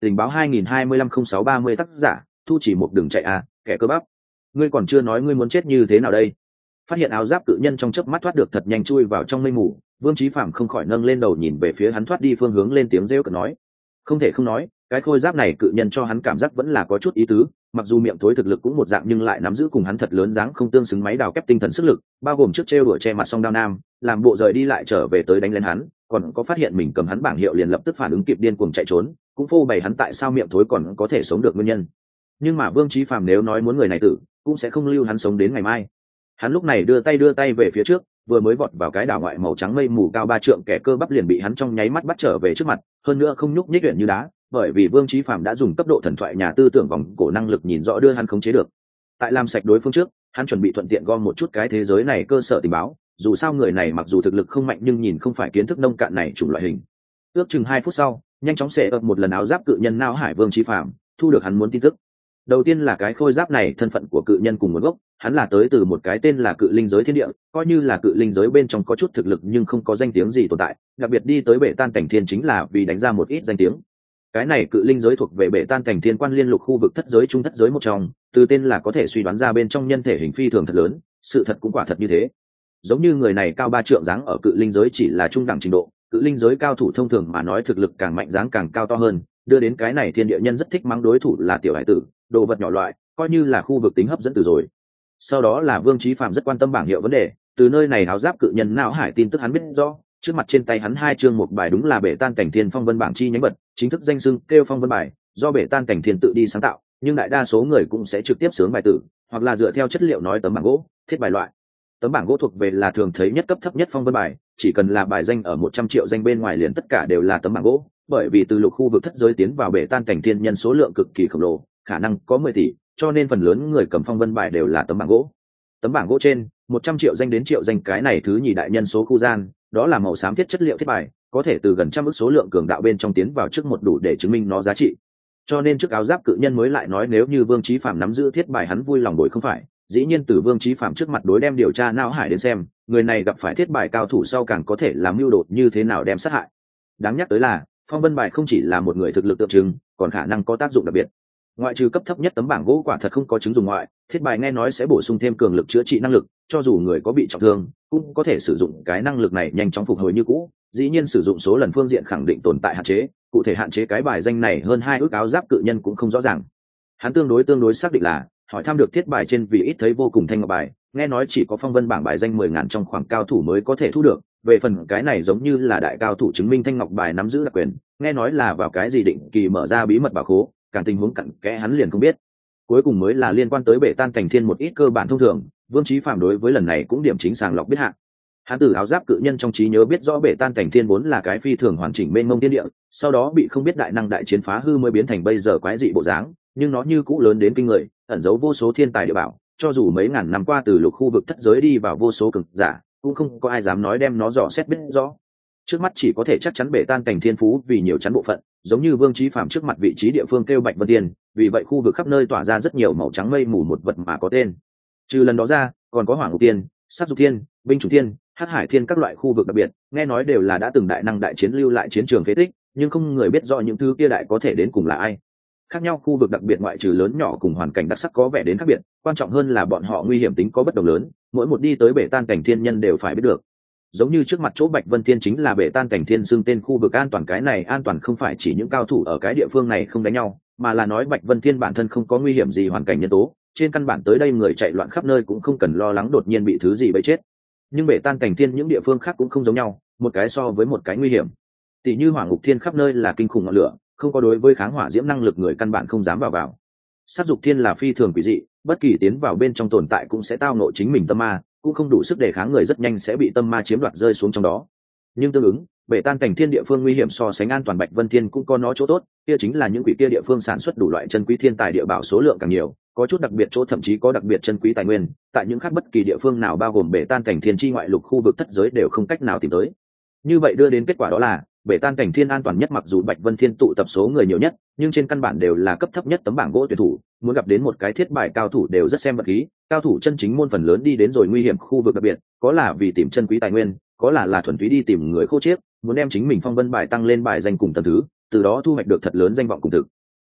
tình báo 2025-06-30 tác giả thu chỉ một đường chạy à, kẻ cơ bắp. Ngươi còn chưa nói ngươi muốn chết như thế nào đây? Phát hiện áo giáp cự nhân trong chớp mắt thoát được thật nhanh chui vào trong mây mù, Vương Chí Phạm không khỏi nâng lên đầu nhìn về phía hắn thoát đi phương hướng, lên tiếng rêu cợt nói: không thể không nói, cái khôi giáp này cự nhân cho hắn cảm giác vẫn là có chút ý tứ, mặc dù miệng thối thực lực cũng một dạng nhưng lại nắm giữ cùng hắn thật lớn dáng không tương xứng máy đào kép tinh thần sức lực, bao gồm trước trêu đùa che mặt song đao nam, làm bộ rời đi lại trở về tới đánh lên hắn, còn có phát hiện mình cầm hắn bảng hiệu liền lập tức phản ứng kịp điên cuồng chạy trốn, cũng phô bày hắn tại sao miệng thối còn có thể sống được nguyên nhân. Nhưng mà Vương Chí Phạm nếu nói muốn người này tử, cũng sẽ không lưu hắn sống đến ngày mai. Hắn lúc này đưa tay về phía trước, vừa mới vọt vào cái đảo ngoại màu trắng mây mù cao 3 trượng kẻ cơ bắp liền bị hắn trong nháy mắt bắt trở về trước mặt, hơn nữa không nhúc nhích luyện như đá, bởi vì Vương Chí Phạm đã dùng cấp độ thần thoại nhà tư tưởng vòng cổ năng lực nhìn rõ đưa hắn khống chế được. Tại làm sạch đối phương trước, hắn chuẩn bị thuận tiện gom một chút cái thế giới này cơ sở tình báo, dù sao người này mặc dù thực lực không mạnh nhưng nhìn không phải kiến thức nông cạn này chủng loại hình. Ước chừng 2 phút sau, nhanh chóng xẻ ập một lần áo giáp cự nhân não hải Vương Chí Phạm, thu được hắn muốn tin tức. Đầu tiên là cái khôi giáp này thân phận của cự nhân cùng nguồn gốc, hắn là tới từ một cái tên là cự linh giới thiên địa, coi như là cự linh giới bên trong có chút thực lực nhưng không có danh tiếng gì tồn tại, đặc biệt đi tới bể tan cảnh thiên chính là vì đánh ra một ít danh tiếng. Cái này cự linh giới thuộc về bể tan cảnh thiên quan liên lục khu vực thất giới trung thất giới một trong, từ tên là có thể suy đoán ra bên trong nhân thể hình phi thường thật lớn, sự thật cũng quả thật như thế. Giống như người này cao 3 trượng dáng ở cự linh giới chỉ là trung đẳng trình độ, cự linh giới cao thủ thông thường mà nói thực lực càng mạnh dáng càng cao to hơn, đưa đến cái này thiên địa nhân rất thích mắng đối thủ là tiểu hải tử, đồ vật nhỏ loại, coi như là khu vực tính hấp dẫn từ rồi. Sau đó là Vương Chí Phạm rất quan tâm bảng hiệu vấn đề, từ nơi này áo giáp cự nhân não hải tin tức hắn biết rõ, trước mặt trên tay hắn 2 chương một bài đúng là bể tan cảnh thiên phong vân bảng chi nhánh bật, chính thức danh xưng kêu phong vân bài, do bể tan cảnh thiên tự đi sáng tạo, nhưng đại đa số người cũng sẽ trực tiếp sướng bài tử, hoặc là dựa theo chất liệu nói tấm bảng gỗ, thiết bài loại. Tấm bảng gỗ thuộc về là thường thấy nhất cấp thấp nhất phong vân bài, chỉ cần là bài danh ở 100 triệu danh bên ngoài liền tất cả đều là tấm bảng gỗ, bởi vì từ lục khu vực thất giới tiến vào bể tan cảnh thiên nhân số lượng cực kỳ khổng lồ, khả năng có 10 tỷ, cho nên phần lớn người cầm phong vân bài đều là tấm bảng gỗ. Tấm bảng gỗ trên 100 triệu danh đến triệu danh cái này thứ nhì đại nhân số khu gian, đó là màu xám thiết chất liệu thiết bài, có thể từ gần trăm ức số lượng cường đạo bên trong tiến vào trước một đủ để chứng minh nó giá trị. Cho nên trước áo giáp cự nhân mới lại nói nếu như Vương Chí Phạm nắm giữ thiết bài hắn vui lòng đổi không phải. Dĩ nhiên từ Vương Chí Phạm trước mặt đối đem điều tra não hải đến xem, người này gặp phải thiết bài cao thủ sau càng có thể làm mưu đồ như thế nào đem sát hại. Đáng nhắc tới là phong vân bài không chỉ là một người thực lực tượng trưng, còn khả năng có tác dụng đặc biệt. Ngoại trừ cấp thấp nhất tấm bảng gỗ quả thật không có chứng dùng ngoại, thiết bài nghe nói sẽ bổ sung thêm cường lực chữa trị năng lực, cho dù người có bị trọng thương cũng có thể sử dụng cái năng lực này nhanh chóng phục hồi như cũ. Dĩ nhiên sử dụng số lần phương diện khẳng định tồn tại hạn chế, cụ thể hạn chế cái bài danh này hơn 2 ước áo giáp cự nhân cũng không rõ ràng. Hắn tương đối xác định là hỏi thăm được thiết bài trên vì ít thấy vô cùng thanh ngọc bài, nghe nói chỉ có phong vân bảng bài danh 10.000 trong khoảng cao thủ mới có thể thu được. Về phần cái này giống như là đại cao thủ chứng minh thanh ngọc bài nắm giữ đặc quyền, nghe nói là vào cái gì định kỳ mở ra bí mật bảo khố, càng tình huống cặn kẽ hắn liền không biết. Cuối cùng mới là liên quan tới bể tan cảnh thiên một ít cơ bản thông thường, Vương Chí Phạm đối với lần này cũng điểm chính sàng lọc biết hạn. Hắn từ áo giáp cự nhân trong trí nhớ biết rõ bể tan cảnh thiên vốn là cái phi thường hoàn chỉnh mênh mông thiên địa, sau đó bị không biết đại năng đại chiến phá hư mới biến thành bây giờ quái dị bộ dáng, nhưng nó như cũ lớn đến kinh người, ẩn giấu vô số thiên tài địa bảo, cho dù mấy ngàn năm qua từ lục khu vực thất giới đi vào vô số cường giả, cũng không có ai dám nói đem nó dò xét biết rõ. Trước mắt chỉ có thể chắc chắn bể tan cảnh thiên phú vì nhiều chắn bộ phận, giống như Vương Chí Phạm trước mặt vị trí địa phương kêu Bạch Vân Tiên, vì vậy khu vực khắp nơi tỏa ra rất nhiều màu trắng mây mù một vật mà có tên. Trừ lần đó ra, còn có Hỏa Ngục Tiên, Sát Dục Thiên, Binh Chủ Thiên, Hắc Hải Thiên các loại khu vực đặc biệt, nghe nói đều là đã từng đại năng đại chiến lưu lại chiến trường phế tích, nhưng không người biết rõ những thứ kia đại có thể đến cùng là ai. Khác nhau khu vực đặc biệt ngoại trừ lớn nhỏ cùng hoàn cảnh đặc sắc có vẻ đến khác biệt, quan trọng hơn là bọn họ nguy hiểm tính có bất đồng lớn, mỗi một đi tới bể tan cảnh thiên nhân đều phải biết được. Giống như trước mặt chỗ Bạch Vân Thiên chính là bể tan cảnh thiên xưng tên khu vực an toàn, cái này an toàn không phải chỉ những cao thủ ở cái địa phương này không đánh nhau, mà là nói Bạch Vân Thiên bản thân không có nguy hiểm gì hoàn cảnh nhân tố, trên căn bản tới đây người chạy loạn khắp nơi cũng không cần lo lắng đột nhiên bị thứ gì bẫy chết. Nhưng bể tan cảnh thiên những địa phương khác cũng không giống nhau, một cái so với một cái nguy hiểm. Tỷ như Hỏa Ngục Thiên khắp nơi là kinh khủng ngọn lửa, không có đối với kháng hỏa diễm năng lực người căn bản không dám vào. Sát Dục Thiên là phi thường quỷ dị, bất kỳ tiến vào bên trong tồn tại cũng sẽ tao ngộ chính mình tâm ma, cũng không đủ sức đề kháng người rất nhanh sẽ bị tâm ma chiếm đoạt rơi xuống trong đó. Nhưng tương ứng, bể tan cảnh thiên địa phương nguy hiểm so sánh an toàn Bạch Vân Thiên cũng có nó chỗ tốt, kia chính là những quỷ kia địa phương sản xuất đủ loại chân quý thiên tài địa bảo số lượng càng nhiều, có chút đặc biệt chỗ thậm chí có đặc biệt chân quý tài nguyên, tại những khác bất kỳ địa phương nào bao gồm bể tan cảnh thiên chi ngoại lục khu vực thất giới đều không cách nào tìm tới. Như vậy đưa đến kết quả đó là bể tan cảnh thiên an toàn nhất, mặc dù Bạch Vân Thiên tụ tập số người nhiều nhất, nhưng trên căn bản đều là cấp thấp nhất tấm bảng gỗ tuyển thủ, muốn gặp đến một cái thiết bài cao thủ đều rất xem vật khí, cao thủ chân chính môn phần lớn đi đến rồi nguy hiểm khu vực đặc biệt, có là vì tìm chân quý tài nguyên, có là thuần túy đi tìm người khô chiết, muốn đem chính mình phong vân bài tăng lên bài danh cùng tầng thứ, từ đó thu hoạch được thật lớn danh vọng cùng thực,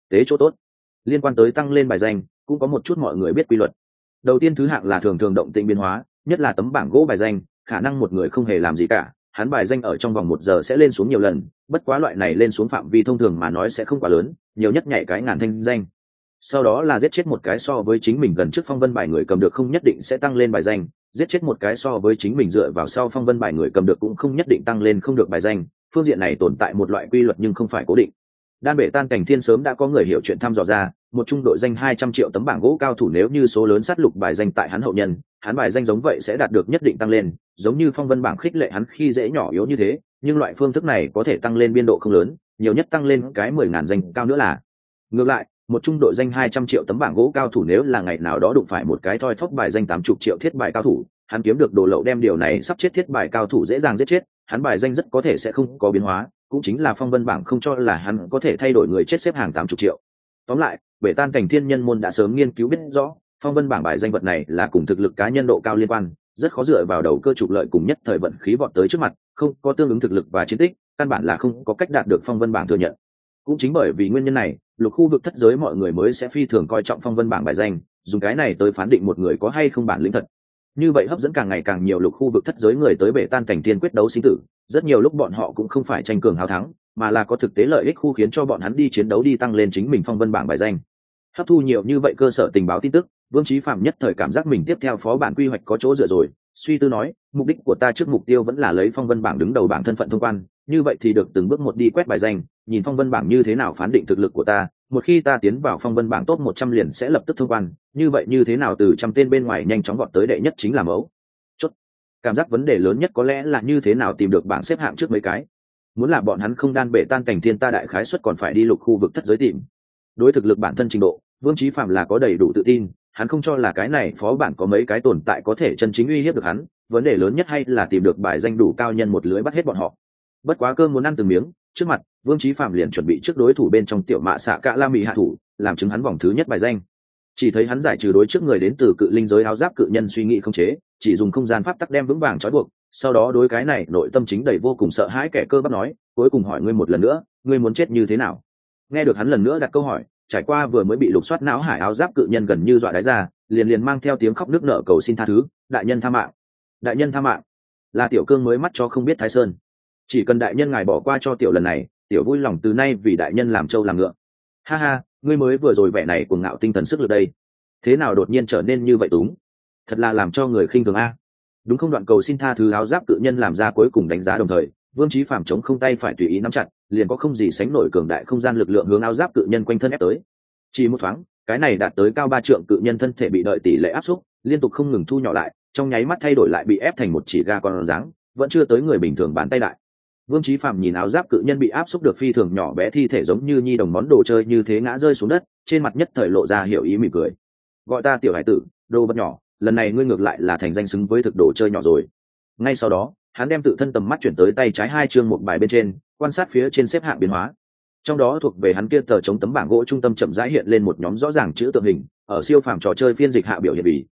tế chỗ tốt liên quan tới tăng lên bài danh cũng có một chút mọi người biết quy luật. Đầu tiên thứ hạng là thường thường động tĩnh biến hóa, nhất là tấm bảng gỗ bài danh, khả năng một người không hề làm gì cả, hắn bài danh ở trong vòng 1 giờ sẽ lên xuống nhiều lần, bất quá loại này lên xuống phạm vi thông thường mà nói sẽ không quá lớn, nhiều nhất nhảy cái ngàn thanh danh. Sau đó là giết chết một cái so với chính mình gần trước phong vân bài người cầm được không nhất định sẽ tăng lên bài danh, giết chết một cái so với chính mình dựa vào sau phong vân bài người cầm được cũng không nhất định tăng lên không được bài danh. Phương diện này tồn tại một loại quy luật nhưng không phải cố định. Đan bể tan cảnh thiên sớm đã có người hiểu chuyện thăm dò ra, một trung đội danh 200 triệu tấm bảng gỗ cao thủ nếu như số lớn sát lục bài danh tại hắn hậu nhân, hắn bài danh giống vậy sẽ đạt được nhất định tăng lên, giống như phong vân bảng khích lệ hắn khi dễ nhỏ yếu như thế, nhưng loại phương thức này có thể tăng lên biên độ không lớn, nhiều nhất tăng lên cái 10.000 danh cao nữa là. Ngược lại, một trung đội danh 200 triệu tấm bảng gỗ cao thủ nếu là ngày nào đó đụng phải một cái thoi thóp bài danh 80 triệu thiết bài cao thủ, hắn kiếm được đồ lậu đem điều này sắp chết thiết bài cao thủ dễ dàng giết chết, hắn bài danh rất có thể sẽ không có biến hóa, cũng chính là phong vân bảng không cho là hắn có thể thay đổi người chết xếp hàng 80 triệu. Tóm lại, bể tan cảnh thiên nhân môn đã sớm nghiên cứu biết rõ, phong vân bảng bài danh vật này là cùng thực lực cá nhân độ cao liên quan, rất khó dựa vào đầu cơ trục lợi cùng nhất thời vận khí vọt tới trước mặt, không có tương ứng thực lực và chiến tích, căn bản là không có cách đạt được phong vân bảng thừa nhận. Cũng chính bởi vì nguyên nhân này, lục khu vực thất giới mọi người mới sẽ phi thường coi trọng phong vân bảng bài danh, dùng cái này tới phán định một người có hay không bản lĩnh thật. Như vậy hấp dẫn càng ngày càng nhiều lục khu vực thất giới người tới bể tan cảnh thiên quyết đấu sinh tử, rất nhiều lúc bọn họ cũng không phải tranh cường hào thắng, mà là có thực tế lợi ích khu khiến cho bọn hắn đi chiến đấu đi tăng lên chính mình phong vân bảng bài danh. Hấp thu nhiều như vậy cơ sở tình báo tin tức, Vương Chí Phạm nhất thời cảm giác mình tiếp theo phó bản quy hoạch có chỗ dựa rồi, suy tư nói, mục đích của ta trước mục tiêu vẫn là lấy phong vân bảng đứng đầu bảng thân phận thông quan, như vậy thì được từng bước một đi quét bài danh, nhìn phong vân bảng như thế nào phán định thực lực của ta, một khi ta tiến vào phong vân bảng top 100 liền sẽ lập tức thông quan, như vậy như thế nào từ trăm tên bên ngoài nhanh chóng vọt tới đệ nhất chính là mẫu chốt. Cảm giác vấn đề lớn nhất có lẽ là như thế nào tìm được bảng xếp hạng trước mấy cái. Muốn là bọn hắn không đan bể tan cảnh thiên ta đại khái suất còn phải đi lục khu vực thất giới tìm. Đối thực lực bản thân trình độ, Vương Chí Phạm là có đầy đủ tự tin, hắn không cho là cái này phó bản có mấy cái tồn tại có thể chân chính uy hiếp được hắn, vấn đề lớn nhất hay là tìm được bài danh đủ cao nhân một lưới bắt hết bọn họ. Bất quá cơm muốn ăn từng miếng, trước mặt Vương Chí Phạm liền chuẩn bị trước đối thủ bên trong tiểu mạ xạ cạ la mị hạ thủ, làm chứng hắn vòng thứ nhất bài danh. Chỉ thấy hắn giải trừ đối trước người đến từ cự linh giới áo giáp cự nhân suy nghĩ không chế, chỉ dùng không gian pháp tắc đem vững vàng trói buộc, sau đó đối cái này nội tâm chính đầy vô cùng sợ hãi kẻ cơ bắp nói, cuối cùng hỏi ngươi một lần nữa, ngươi muốn chết như thế nào? Nghe được hắn lần nữa đặt câu hỏi, trải qua vừa mới bị lục soát não hải áo giáp cự nhân gần như dọa đáy ra, liền mang theo tiếng khóc nước nở cầu xin tha thứ, đại nhân tha mạng, đại nhân tha mạng. Là tiểu cương mới mắt cho không biết thái sơn, chỉ cần đại nhân ngài bỏ qua cho tiểu lần này, tiểu vui lòng từ nay vì đại nhân làm trâu làm ngựa. Ha ha, ngươi mới vừa rồi vẻ này cuồng ngạo tinh thần sức lực đây, thế nào đột nhiên trở nên như vậy túng, thật là làm cho người khinh thường a. Đúng không? Đoạn cầu xin tha thứ áo giáp cự nhân làm ra cuối cùng đánh giá, đồng thời Vương Chí Phạm chống không tay phải tùy ý nắm chặt, liền có không gì sánh nổi cường đại không gian lực lượng hướng áo giáp cự nhân quanh thân ép tới. Chỉ một thoáng, cái này đạt tới cao 3 trượng cự nhân thân thể bị đợi tỷ lệ áp suất liên tục không ngừng thu nhỏ lại, trong nháy mắt thay đổi lại bị ép thành một chỉ ga con dáng, vẫn chưa tới người bình thường bàn tay đại. Vương Chí Phạm nhìn áo giáp cự nhân bị áp suất được phi thường nhỏ bé thi thể giống như nhi đồng món đồ chơi như thế ngã rơi xuống đất, trên mặt nhất thời lộ ra hiểu ý mỉm cười. Gọi ta tiểu hải tử, đồ vật nhỏ, lần này ngươi ngược lại là thành danh xứng với thực đồ chơi nhỏ rồi. Ngay sau đó, hắn đem tự thân tầm mắt chuyển tới tay trái hai chương một bài bên trên, quan sát phía trên xếp hạng biến hóa. Trong đó thuộc về hắn kia tờ chống tấm bảng gỗ trung tâm chậm rãi hiện lên một nhóm rõ ràng chữ tượng hình, ở siêu phàm trò chơi phiên dịch hạ biểu hiện vì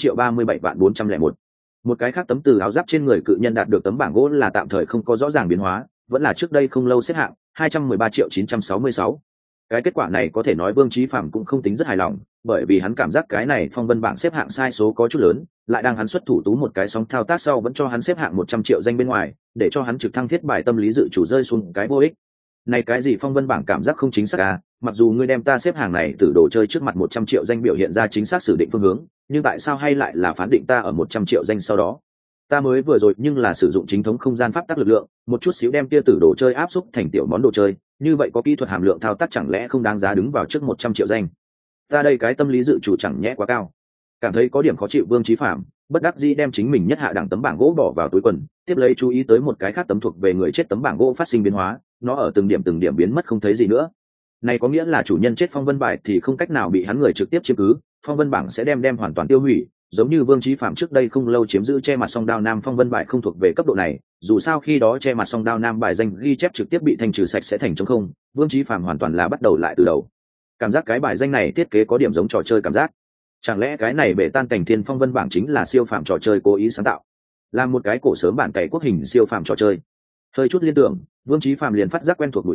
100.037.401. Một cái khác tấm từ áo giáp trên người cự nhân đạt được tấm bảng gỗ là tạm thời không có rõ ràng biến hóa, vẫn là trước đây không lâu xếp hạng 213.966. Cái kết quả này có thể nói Vương Chí Phạm cũng không tính rất hài lòng, bởi vì hắn cảm giác cái này phong vân bảng xếp hạng sai số có chút lớn, lại đang hắn xuất thủ tú một cái sóng thao tác sau vẫn cho hắn xếp hạng 100 triệu danh bên ngoài, để cho hắn trực thăng thiết bài tâm lý dự chủ rơi xuống cái vô ích. Này cái gì phong vân bảng cảm giác không chính xác à, mặc dù ngươi đem ta xếp hàng này từ đồ chơi trước mặt 100 triệu danh biểu hiện ra chính xác xử định phương hướng, nhưng tại sao hay lại là phán định ta ở 100 triệu danh sau đó? Ta mới vừa rồi nhưng là sử dụng chính thống không gian pháp tắc lực lượng, một chút xíu đem kia tử đồ chơi áp xúc thành tiểu món đồ chơi, như vậy có kỹ thuật hàm lượng thao tác chẳng lẽ không đáng giá đứng vào trước 100 triệu danh? Ta đây cái tâm lý dự chủ chẳng nhẽ quá cao. Cảm thấy có điểm khó chịu Vương Chí Phạm, bất đắc dĩ đem chính mình nhất hạ đẳng tấm bảng gỗ bỏ vào túi quần, tiếp lấy chú ý tới một cái khác tấm thuộc về người chết tấm bảng gỗ phát sinh biến hóa, nó ở từng điểm biến mất không thấy gì nữa. Này có nghĩa là chủ nhân chết phong vân bài thì không cách nào bị hắn người trực tiếp chiếm cứ, phong vân bảng sẽ đem hoàn toàn tiêu hủy, giống như Vương Chí Phạm trước đây không lâu chiếm giữ che mặt song đao nam phong vân bài không thuộc về cấp độ này, dù sao khi đó che mặt song đao nam bài danh ghi chép trực tiếp bị thanh trừ sạch sẽ thành trống không, Vương Chí Phạm hoàn toàn là bắt đầu lại từ đầu. Cảm giác cái bài danh này thiết kế có điểm giống trò chơi cảm giác. Chẳng lẽ cái này bể tan cảnh thiên phong vân bảng chính là siêu phàm trò chơi cố ý sáng tạo, làm một cái cổ sớm bản cày quốc hình siêu phàm trò chơi? Hơi chút liên tưởng, Vương Chí Phạm liền phát giác quen thuộc mùi vị,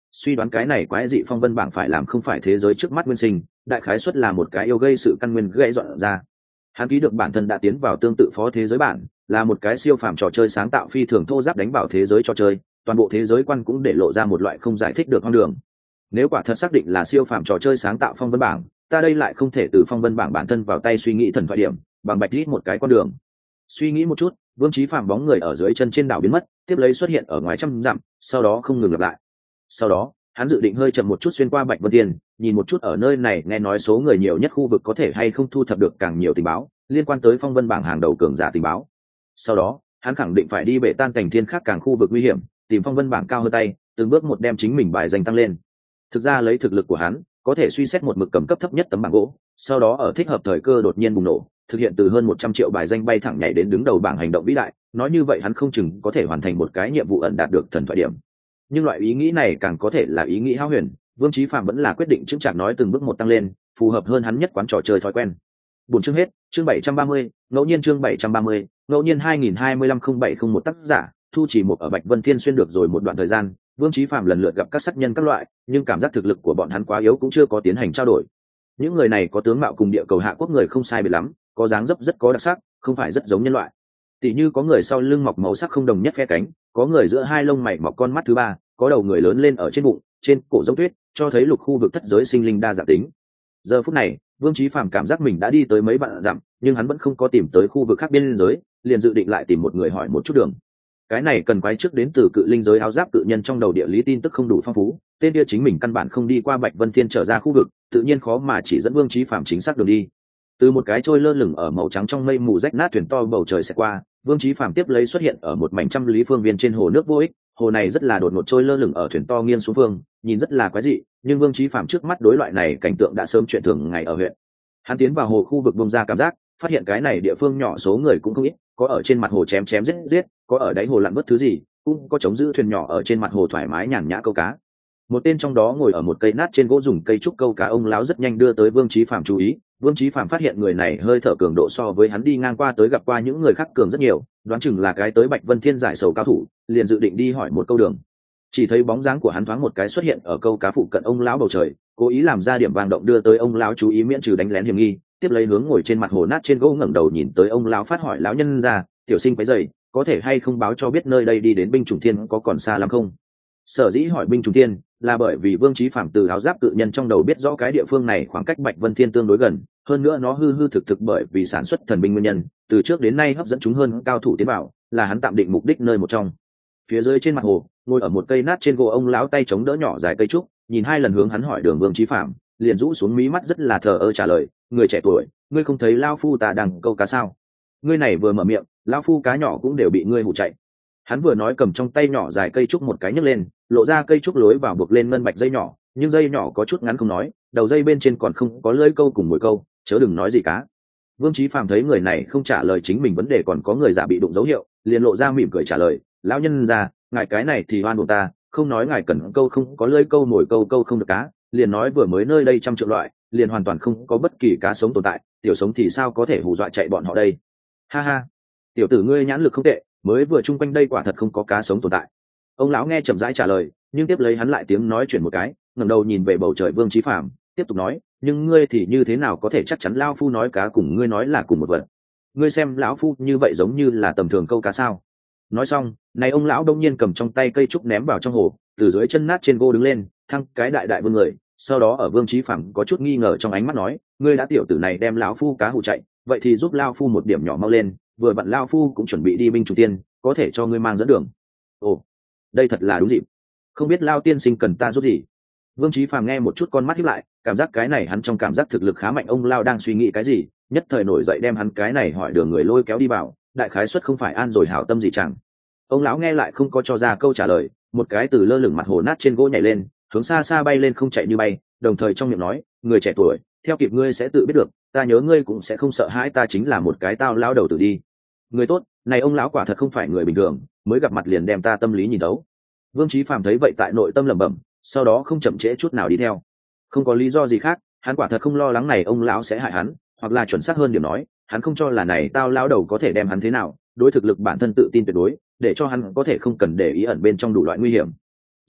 suy đoán cái này quái dị phong vân bảng phải làm không phải thế giới trước mắt nguyên sinh, đại khái xuất là một cái yêu gây sự căn nguyên gây dọn ra. Hắn ký được bản thân đã tiến vào tương tự phó thế giới bản, là một cái siêu phàm trò chơi sáng tạo phi thường thô giáp đánh vào thế giới trò chơi, toàn bộ thế giới quan cũng để lộ ra một loại không giải thích được hoang đường. Nếu quả thật xác định là siêu phàm trò chơi sáng tạo phong vân bảng, ta đây lại không thể từ phong vân bảng bản thân vào tay suy nghĩ thần thoại điểm, bằng bạch rít một cái con đường. Suy nghĩ một chút, Vương Chí Phạm bóng người ở dưới chân trên đảo biến mất, tiếp lấy xuất hiện ở ngoài trăm dặm, sau đó không ngừng lặp lại. Sau đó, hắn dự định hơi chậm một chút xuyên qua Bạch Vân Tiên, nhìn một chút ở nơi này nghe nói số người nhiều nhất khu vực có thể hay không thu thập được càng nhiều tình báo liên quan tới phong vân bảng hàng đầu cường giả tình báo. Sau đó, hắn khẳng định phải đi bể tan cảnh thiên khác càng khu vực nguy hiểm, tìm phong vân bảng cao hơn tay, từng bước một đem chính mình bài danh tăng lên. Thực ra lấy thực lực của hắn, có thể suy xét một mực cầm cấp thấp nhất tấm bảng gỗ, sau đó ở thích hợp thời cơ đột nhiên bùng nổ, thực hiện từ hơn 100 triệu bài danh bay thẳng nhảy đến đứng đầu bảng hành động vĩ đại, nói như vậy hắn không chừng có thể hoàn thành một cái nhiệm vụ ẩn đạt được thần thoại điểm. Nhưng loại ý nghĩ này càng có thể là ý nghĩ hão huyền, Vương Chí Phạm vẫn là quyết định chững chạc nói từng bước một tăng lên, phù hợp hơn hắn nhất quán trò chơi thói quen. Buổi chương hết, chương 730, ngẫu nhiên chương 730, ngẫu nhiên 2025-0701 tác giả, Thu Chỉ Một ở Bạch Vân Thiên xuyên được rồi một đoạn thời gian, Vương Chí Phạm lần lượt gặp các sát nhân các loại, nhưng cảm giác thực lực của bọn hắn quá yếu cũng chưa có tiến hành trao đổi. Những người này có tướng mạo cùng địa cầu hạ quốc người không sai biệt lắm, có dáng dấp rất có đặc sắc, không phải rất giống nhân loại. Tỷ như có người sau lưng mọc màu sắc không đồng nhất phe cánh, có người giữa hai lông mày mọc con mắt thứ ba, có đầu người lớn lên ở trên bụng, trên cổ giống tuyết, cho thấy lục khu vực thất giới sinh linh đa dạng tính. Giờ phút này, Vương Chí Phạm cảm giác mình đã đi tới mấy vạn dặm, nhưng hắn vẫn không có tìm tới khu vực khác biên giới, liền dự định lại tìm một người hỏi một chút đường. Cái này cần quái trước đến từ cự linh giới áo giáp cự nhân trong đầu địa lý tin tức không đủ phong phú, tên kia chính mình căn bản không đi qua Bạch Vân Thiên trở ra khu vực, tự nhiên khó mà chỉ dẫn Vương Chí Phạm chính xác đường đi. Từ một cái trôi lơ lửng ở màu trắng trong mây mù rách nát thuyền to bầu trời sẽ qua, Vương Chí Phạm tiếp lấy xuất hiện ở một mảnh trăm lý phương viên trên hồ nước vô ích. Hồ này rất là đột ngột trôi lơ lửng ở thuyền to nghiêng xuống phương, nhìn rất là quái dị, nhưng Vương Chí Phạm trước mắt đối loại này cảnh tượng đã sớm chuyện thường ngày ở huyện. Hắn tiến vào hồ khu vực bông ra cảm giác, phát hiện cái này địa phương nhỏ số người cũng không ít, có ở trên mặt hồ chém chém giết giết, có ở đáy hồ lặn bất thứ gì, cũng có chống giữ thuyền nhỏ ở trên mặt hồ thoải mái nhàn nhã câu cá. Một tên trong đó ngồi ở một cây nát trên gỗ dùng cây trúc câu cá ông lão rất nhanh đưa tới Vương Chí Phạm chú ý. Vương Chí Phạm phát hiện người này hơi thở cường độ so với hắn đi ngang qua tới gặp qua những người khác cường rất nhiều, đoán chừng là cái tới Bạch Vân Thiên giải sầu cao thủ, liền dự định đi hỏi một câu đường. Chỉ thấy bóng dáng của hắn thoáng một cái xuất hiện ở câu cá phụ cận ông lão bầu trời, cố ý làm ra điểm vang động đưa tới ông lão chú ý miễn trừ đánh lén hiểm nghi, tiếp lấy hướng ngồi trên mặt hồ nát trên gỗ ngẩng đầu nhìn tới ông lão phát hỏi lão nhân ra, tiểu sinh quấy rầy, có thể hay không báo cho biết nơi đây đi đến Binh Trùng Thiên có còn xa lắm không? Sở dĩ hỏi Binh Trùng Thiên là bởi vì Vương Chí Phạm từ áo giáp cự nhân trong đầu biết rõ cái địa phương này khoảng cách Bạch Vân Thiên tương đối gần, hơn nữa nó hư hư thực thực bởi vì sản xuất thần binh nguyên nhân, từ trước đến nay hấp dẫn chúng hơn cao thủ tiến vào, là hắn tạm định mục đích nơi một trong. Phía dưới trên mặt hồ, ngồi ở một cây nát trên gỗ ông lão tay chống đỡ nhỏ dài cây trúc, nhìn hai lần hướng hắn hỏi đường Vương Chí Phạm, liền rũ xuống mí mắt rất là thờ ơ trả lời, người trẻ tuổi, ngươi không thấy lão phu ta đang câu cá sao? Ngươi này vừa mở miệng, lão phu cá nhỏ cũng đều bị ngươi hù chạy. Hắn vừa nói cầm trong tay nhỏ dài cây trúc một cái nhấc lên, lộ ra cây trúc lối vào buộc lên ngân bạch dây nhỏ, nhưng dây nhỏ có chút ngắn không nói, đầu dây bên trên còn không có lưỡi câu cùng mồi câu, chớ đừng nói gì cá. Vương Chí Phạm thấy người này không trả lời chính mình vấn đề còn có người giả bị đụng dấu hiệu, liền lộ ra mỉm cười trả lời, lão nhân già, ngài cái này thì oan uổng ta, không nói ngài cần câu không có lưỡi câu mồi câu câu không được cá, liền nói vừa mới nơi đây trăm triệu loại, liền hoàn toàn không có bất kỳ cá sống tồn tại, tiểu sống thì sao có thể hù dọa chạy bọn họ đây? Ha ha, tiểu tử ngươi nhãn lực không tệ, mới vừa chung quanh đây quả thật không có cá sống tồn tại. Ông lão nghe chậm rãi trả lời, nhưng tiếp lấy hắn lại tiếng nói chuyển một cái, ngẩng đầu nhìn về bầu trời Vương Chí Phạm, tiếp tục nói, nhưng ngươi thì như thế nào có thể chắc chắn lão phu nói cá cùng ngươi nói là cùng một vật? Ngươi xem lão phu như vậy giống như là tầm thường câu cá sao? Nói xong, này ông lão đông nhiên cầm trong tay cây trúc ném vào trong hồ, từ dưới chân nát trên gỗ đứng lên, thăng cái đại đại vương người, sau đó ở Vương Chí Phạm có chút nghi ngờ trong ánh mắt nói, ngươi đã tiểu tử này đem lão phu cá hù chạy, vậy thì giúp lão phu một điểm nhỏ mau lên, vừa vặn lão phu cũng chuẩn bị đi Binh Trùng Tiên, có thể cho ngươi mang dẫn đường. Ồ, đây thật là đúng dịp, không biết lão tiên sinh cần ta giúp gì? Vương Chí Phạm nghe một chút con mắt híp lại, cảm giác cái này hắn trong cảm giác thực lực khá mạnh, ông lão đang suy nghĩ cái gì, nhất thời nổi dậy đem hắn cái này hỏi đường người lôi kéo đi vào, đại khái suất không phải an rồi hảo tâm gì chẳng. Ông lão nghe lại không có cho ra câu trả lời, một cái từ lơ lửng mặt hồ nát trên gỗ nhảy lên, hướng xa xa bay lên không chạy như bay, đồng thời trong miệng nói, người trẻ tuổi, theo kịp ngươi sẽ tự biết được, ta nhớ ngươi cũng sẽ không sợ hãi ta chính là một cái tao lão đầu tử đi. Người tốt, này ông lão quả thật không phải người bình thường, mới gặp mặt liền đem ta tâm lý nhìn đấu. Vương Chí Phạm thấy vậy tại nội tâm lẩm bẩm, sau đó không chậm trễ chút nào đi theo. Không có lý do gì khác, hắn quả thật không lo lắng này ông lão sẽ hại hắn, hoặc là chuẩn xác hơn điểm nói, hắn không cho là này tao lão đầu có thể đem hắn thế nào, đối thực lực bản thân tự tin tuyệt đối, để cho hắn có thể không cần để ý ẩn bên trong đủ loại nguy hiểm.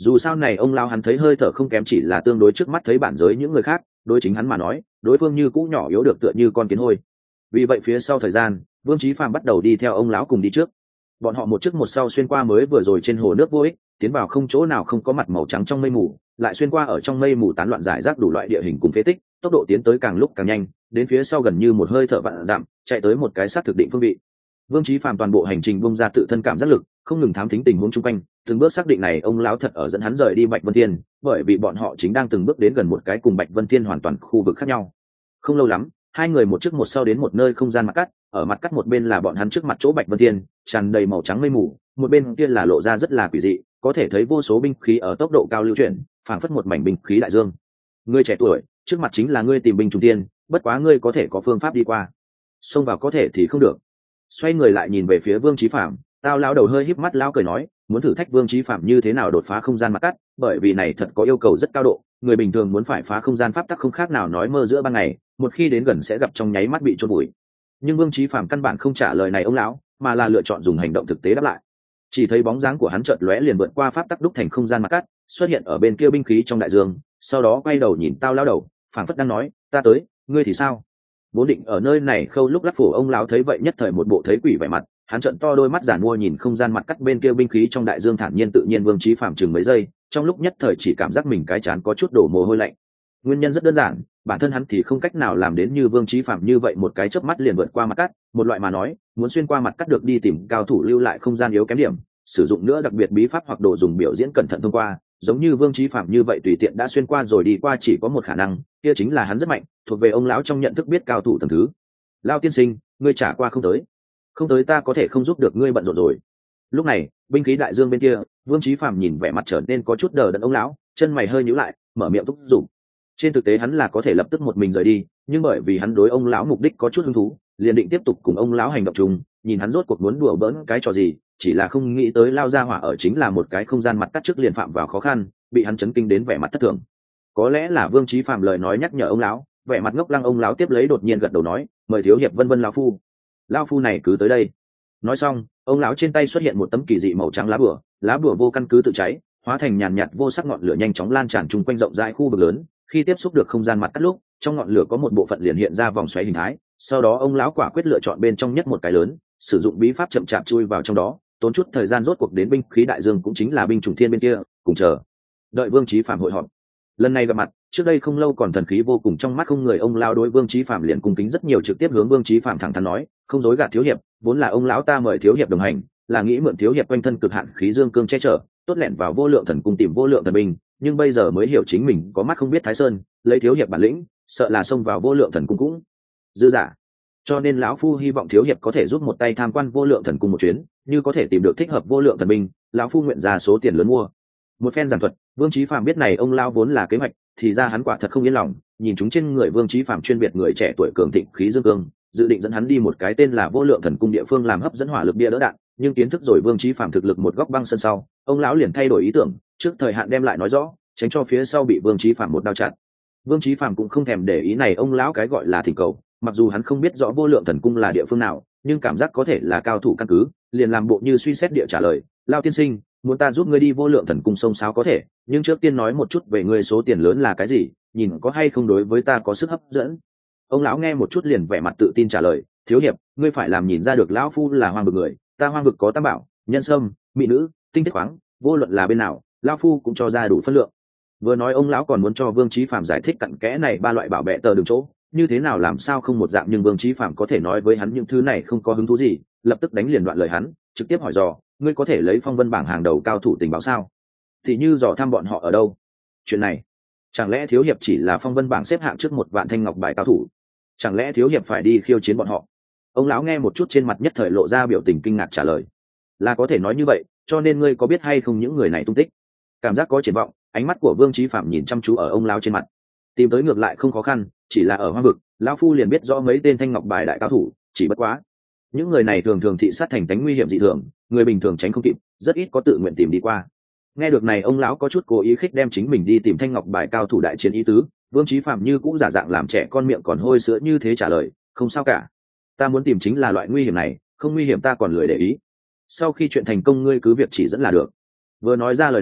dù sao này ông lao hắn thấy hơi thở không kém, chỉ là tương đối trước mắt thấy bản giới những người khác, đối chính hắn mà nói đối phương như cũ nhỏ yếu được tựa như con kiến hôi. Vì vậy phía sau thời gian, Vương Chí Phàm bắt đầu đi theo ông lão cùng đi trước. Bọn họ một trước một sau xuyên qua mới vừa rồi trên hồ nước vô ích, tiến vào không chỗ nào không có mặt màu trắng trong mây mù, lại xuyên qua ở trong mây mù tán loạn rải rác đủ loại địa hình cùng phế tích, tốc độ tiến tới càng lúc càng nhanh, đến phía sau gần như một hơi thở vạn dặm, chạy tới một cái xác thực định phương vị. Vương Chí Phàm toàn bộ hành trình bung ra tự thân cảm giác lực, không ngừng thám thính tình huống xung quanh, từng bước xác định này ông lão thật ở dẫn hắn rời đi Bạch Vân Thiên, bởi vì bọn họ chính đang từng bước đến gần một cái cùng Bạch Vân Thiên hoàn toàn khu vực khác nhau. Không lâu lắm, hai người một trước một sau đến một nơi không gian mặt cắt, ở mặt cắt một bên là bọn hắn trước mặt chỗ Bạch Vân Thiên, tràn đầy màu trắng mây mù, một bên kia là lộ ra rất là quỷ dị, có thể thấy vô số binh khí ở tốc độ cao lưu chuyển, phảng phất một mảnh binh khí đại dương. Ngươi trẻ tuổi, trước mặt chính là ngươi tìm binh trùng tiên, bất quá ngươi có thể có phương pháp đi qua, xông vào có thể thì không được. Xoay người lại nhìn về phía Vương Chí Phạm, tao lão đầu hơi híp mắt lão cười nói, muốn thử thách Vương Chí Phạm như thế nào đột phá không gian mặt cắt, bởi vì này thật có yêu cầu rất cao độ, người bình thường muốn phải phá không gian pháp tắc không khác nào nói mơ giữa ban ngày, một khi đến gần sẽ gặp trong nháy mắt bị chôn vùi. Nhưng Vương Chí Phạm căn bản không trả lời này ông lão, mà là lựa chọn dùng hành động thực tế đáp lại. Chỉ thấy bóng dáng của hắn chợt lóe liền vượt qua pháp tắc đúc thành không gian mặt cắt, xuất hiện ở bên kia binh khí trong đại dương, sau đó quay đầu nhìn tao lão đầu, phảng phất đang nói, ta tới, ngươi thì sao? Vốn định ở nơi này khâu lúc lắc phủ ông lão thấy vậy nhất thời một bộ thấy quỷ vẻ mặt, hắn trợn to đôi mắt giản mua nhìn không gian mặt cắt bên kia binh khí trong đại dương thản nhiên tự nhiên. Vương Chí Phạm chừng mấy giây, trong lúc nhất thời chỉ cảm giác mình cái trán có chút đổ mồ hôi lạnh. Nguyên nhân rất đơn giản, bản thân hắn thì không cách nào làm đến như Vương Chí Phạm như vậy một cái chớp mắt liền vượt qua mặt cắt, một loại mà nói, muốn xuyên qua mặt cắt được đi tìm cao thủ lưu lại không gian yếu kém điểm, sử dụng nữa đặc biệt bí pháp hoặc đồ dùng biểu diễn cẩn thận thông qua, giống như Vương Chí Phạm như vậy tùy tiện đã xuyên qua rồi đi qua chỉ có một khả năng, kia chính là hắn rất mạnh, thuộc về ông lão trong nhận thức biết cao thủ tầng thứ. Lao tiên sinh, ngươi trả qua không tới, không tới ta có thể không giúp được ngươi bận rộn rồi. Lúc này binh khí đại dương bên kia, Vương Chí Phạm nhìn vẻ mặt trở nên có chút đờ đẫn ông lão, chân mày hơi nhíu lại, mở miệng thúc giục. Trên thực tế hắn là có thể lập tức một mình rời đi, nhưng bởi vì hắn đối ông lão mục đích có chút hứng thú, liền định tiếp tục cùng ông lão hành động chung, nhìn hắn rốt cuộc muốn đùa bỡn cái trò gì, chỉ là không nghĩ tới lao ra hỏa ở chính là một cái không gian mặt cắt trước liền phạm vào khó khăn, bị hắn chấn kinh đến vẻ mặt thất thường. Có lẽ là Vương Chí Phạm lời nói nhắc nhở ông lão, vẻ mặt ngốc lăng ông lão tiếp lấy đột nhiên gật đầu nói, mời thiếu hiệp vân vân lão phu này cứ tới đây. Nói xong, ông lão trên tay xuất hiện một tấm kỳ dị màu trắng lá bùa vô căn cứ tự cháy, hóa thành nhàn nhạt vô sắc ngọn lửa nhanh chóng lan tràn chung quanh rộng rãi khu vực lớn, khi tiếp xúc được không gian mặt cắt lúc, trong ngọn lửa có một bộ phận liền hiện ra vòng xoáy hình thái, sau đó ông lão quả quyết lựa chọn bên trong nhất một cái lớn, sử dụng bí pháp chậm chạp chui vào trong đó, tốn chút thời gian rốt cuộc đến binh khí đại dương cũng chính là binh chủng thiên bên kia, cùng chờ đợi Vương Chí Phạm hội họp. Lần này gặp mặt, trước đây không lâu còn thần khí vô cùng trong mắt không người, ông lão đối Vương Chí Phạm liền cung kính rất nhiều, trực tiếp hướng Vương Chí Phạm thẳng thắn nói, không dối gạt thiếu hiệp, vốn là ông lão ta mời thiếu hiệp đồng hành, là nghĩ mượn thiếu hiệp quanh thân cực hạn khí dương cương che chở, tốt lẹn vào vô lượng thần cung tìm vô lượng thần binh, nhưng bây giờ mới hiểu chính mình có mắt không biết Thái Sơn, lấy thiếu hiệp bản lĩnh, sợ là xông vào vô lượng thần cung cũng dư giả. Cho nên lão phu hy vọng thiếu hiệp có thể giúp một tay tham quan vô lượng thần cung một chuyến, như có thể tìm được thích hợp vô lượng thần binh, lão phu nguyện ra số tiền lớn mua. Một phen giảng thuật, Vương Chí Phạm biết này ông lão vốn là kế hoạch, thì ra hắn quả thật không yên lòng, nhìn chúng trên người Vương Chí Phạm chuyên biệt người trẻ tuổi cường thịnh khí dương cương, dự định dẫn hắn đi một cái tên là vô lượng thần cung địa phương làm hấp dẫn hỏa lực bia đỡ đạn, nhưng kiến thức rồi Vương Chí Phạm thực lực một góc băng sân sau, ông lão liền thay đổi ý tưởng, trước thời hạn đem lại nói rõ, tránh cho phía sau bị Vương Chí Phạm một đao chặt. Vương Chí Phạm cũng không thèm để ý này ông lão cái gọi là thỉnh cầu, mặc dù hắn không biết rõ vô lượng thần cung là địa phương nào, nhưng cảm giác có thể là cao thủ căn cứ, liền làm bộ như suy xét địa trả lời, Lao tiên sinh, muốn ta giúp ngươi đi vô lượng thần cung sông sáo có thể, nhưng trước tiên nói một chút về ngươi số tiền lớn là cái gì, nhìn có hay không đối với ta có sức hấp dẫn. Ông lão nghe một chút liền vẻ mặt tự tin trả lời, thiếu hiệp, ngươi phải làm nhìn ra được lão phu là hoang vực người, ta hoang vực có tam bảo, nhân sâm, mỹ nữ, tinh thiết khoáng, vô luận là bên nào, lão phu cũng cho ra đủ phân lượng. Vừa nói ông lão còn muốn cho Vương Chí Phạm giải thích cặn kẽ này ba loại bảo bệ tờ đường chỗ như thế nào làm sao không một dạng, nhưng Vương Chí Phạm có thể nói với hắn những thứ này không có hứng thú gì, lập tức đánh liền đoạn lời hắn, trực tiếp hỏi dò, ngươi có thể lấy phong vân bảng hàng đầu cao thủ tình báo sao? Thì như dò thăm bọn họ ở đâu? Chuyện này, chẳng lẽ thiếu hiệp chỉ là phong vân bảng xếp hạng trước một vạn thanh ngọc bài cao thủ? Chẳng lẽ thiếu hiệp phải đi khiêu chiến bọn họ? Ông lão nghe một chút trên mặt nhất thời lộ ra biểu tình kinh ngạc trả lời, là có thể nói như vậy, cho nên ngươi có biết hay không những người này tung tích? Cảm giác có triển vọng, ánh mắt của Vương Chí Phạm nhìn chăm chú ở ông lão trên mặt, tìm tới ngược lại không khó khăn, chỉ là ở hoang vực, lão phu liền biết rõ mấy tên thanh ngọc bài đại cao thủ, chỉ bất quá những người này thường thường thị sát thành tánh nguy hiểm dị thường, người bình thường tránh không kịp, rất ít có tự nguyện tìm đi qua. Nghe được này ông lão có chút cố ý khích đem chính mình đi tìm thanh ngọc bài cao thủ đại chiến ý tứ, Vương Chí Phạm như cũng giả dạng làm trẻ con miệng còn hôi sữa như thế trả lời, không sao cả, ta muốn tìm chính là loại nguy hiểm này, không nguy hiểm ta còn lười để ý, sau khi chuyện thành công ngươi cứ việc chỉ dẫn là được. Vừa nói ra lời này,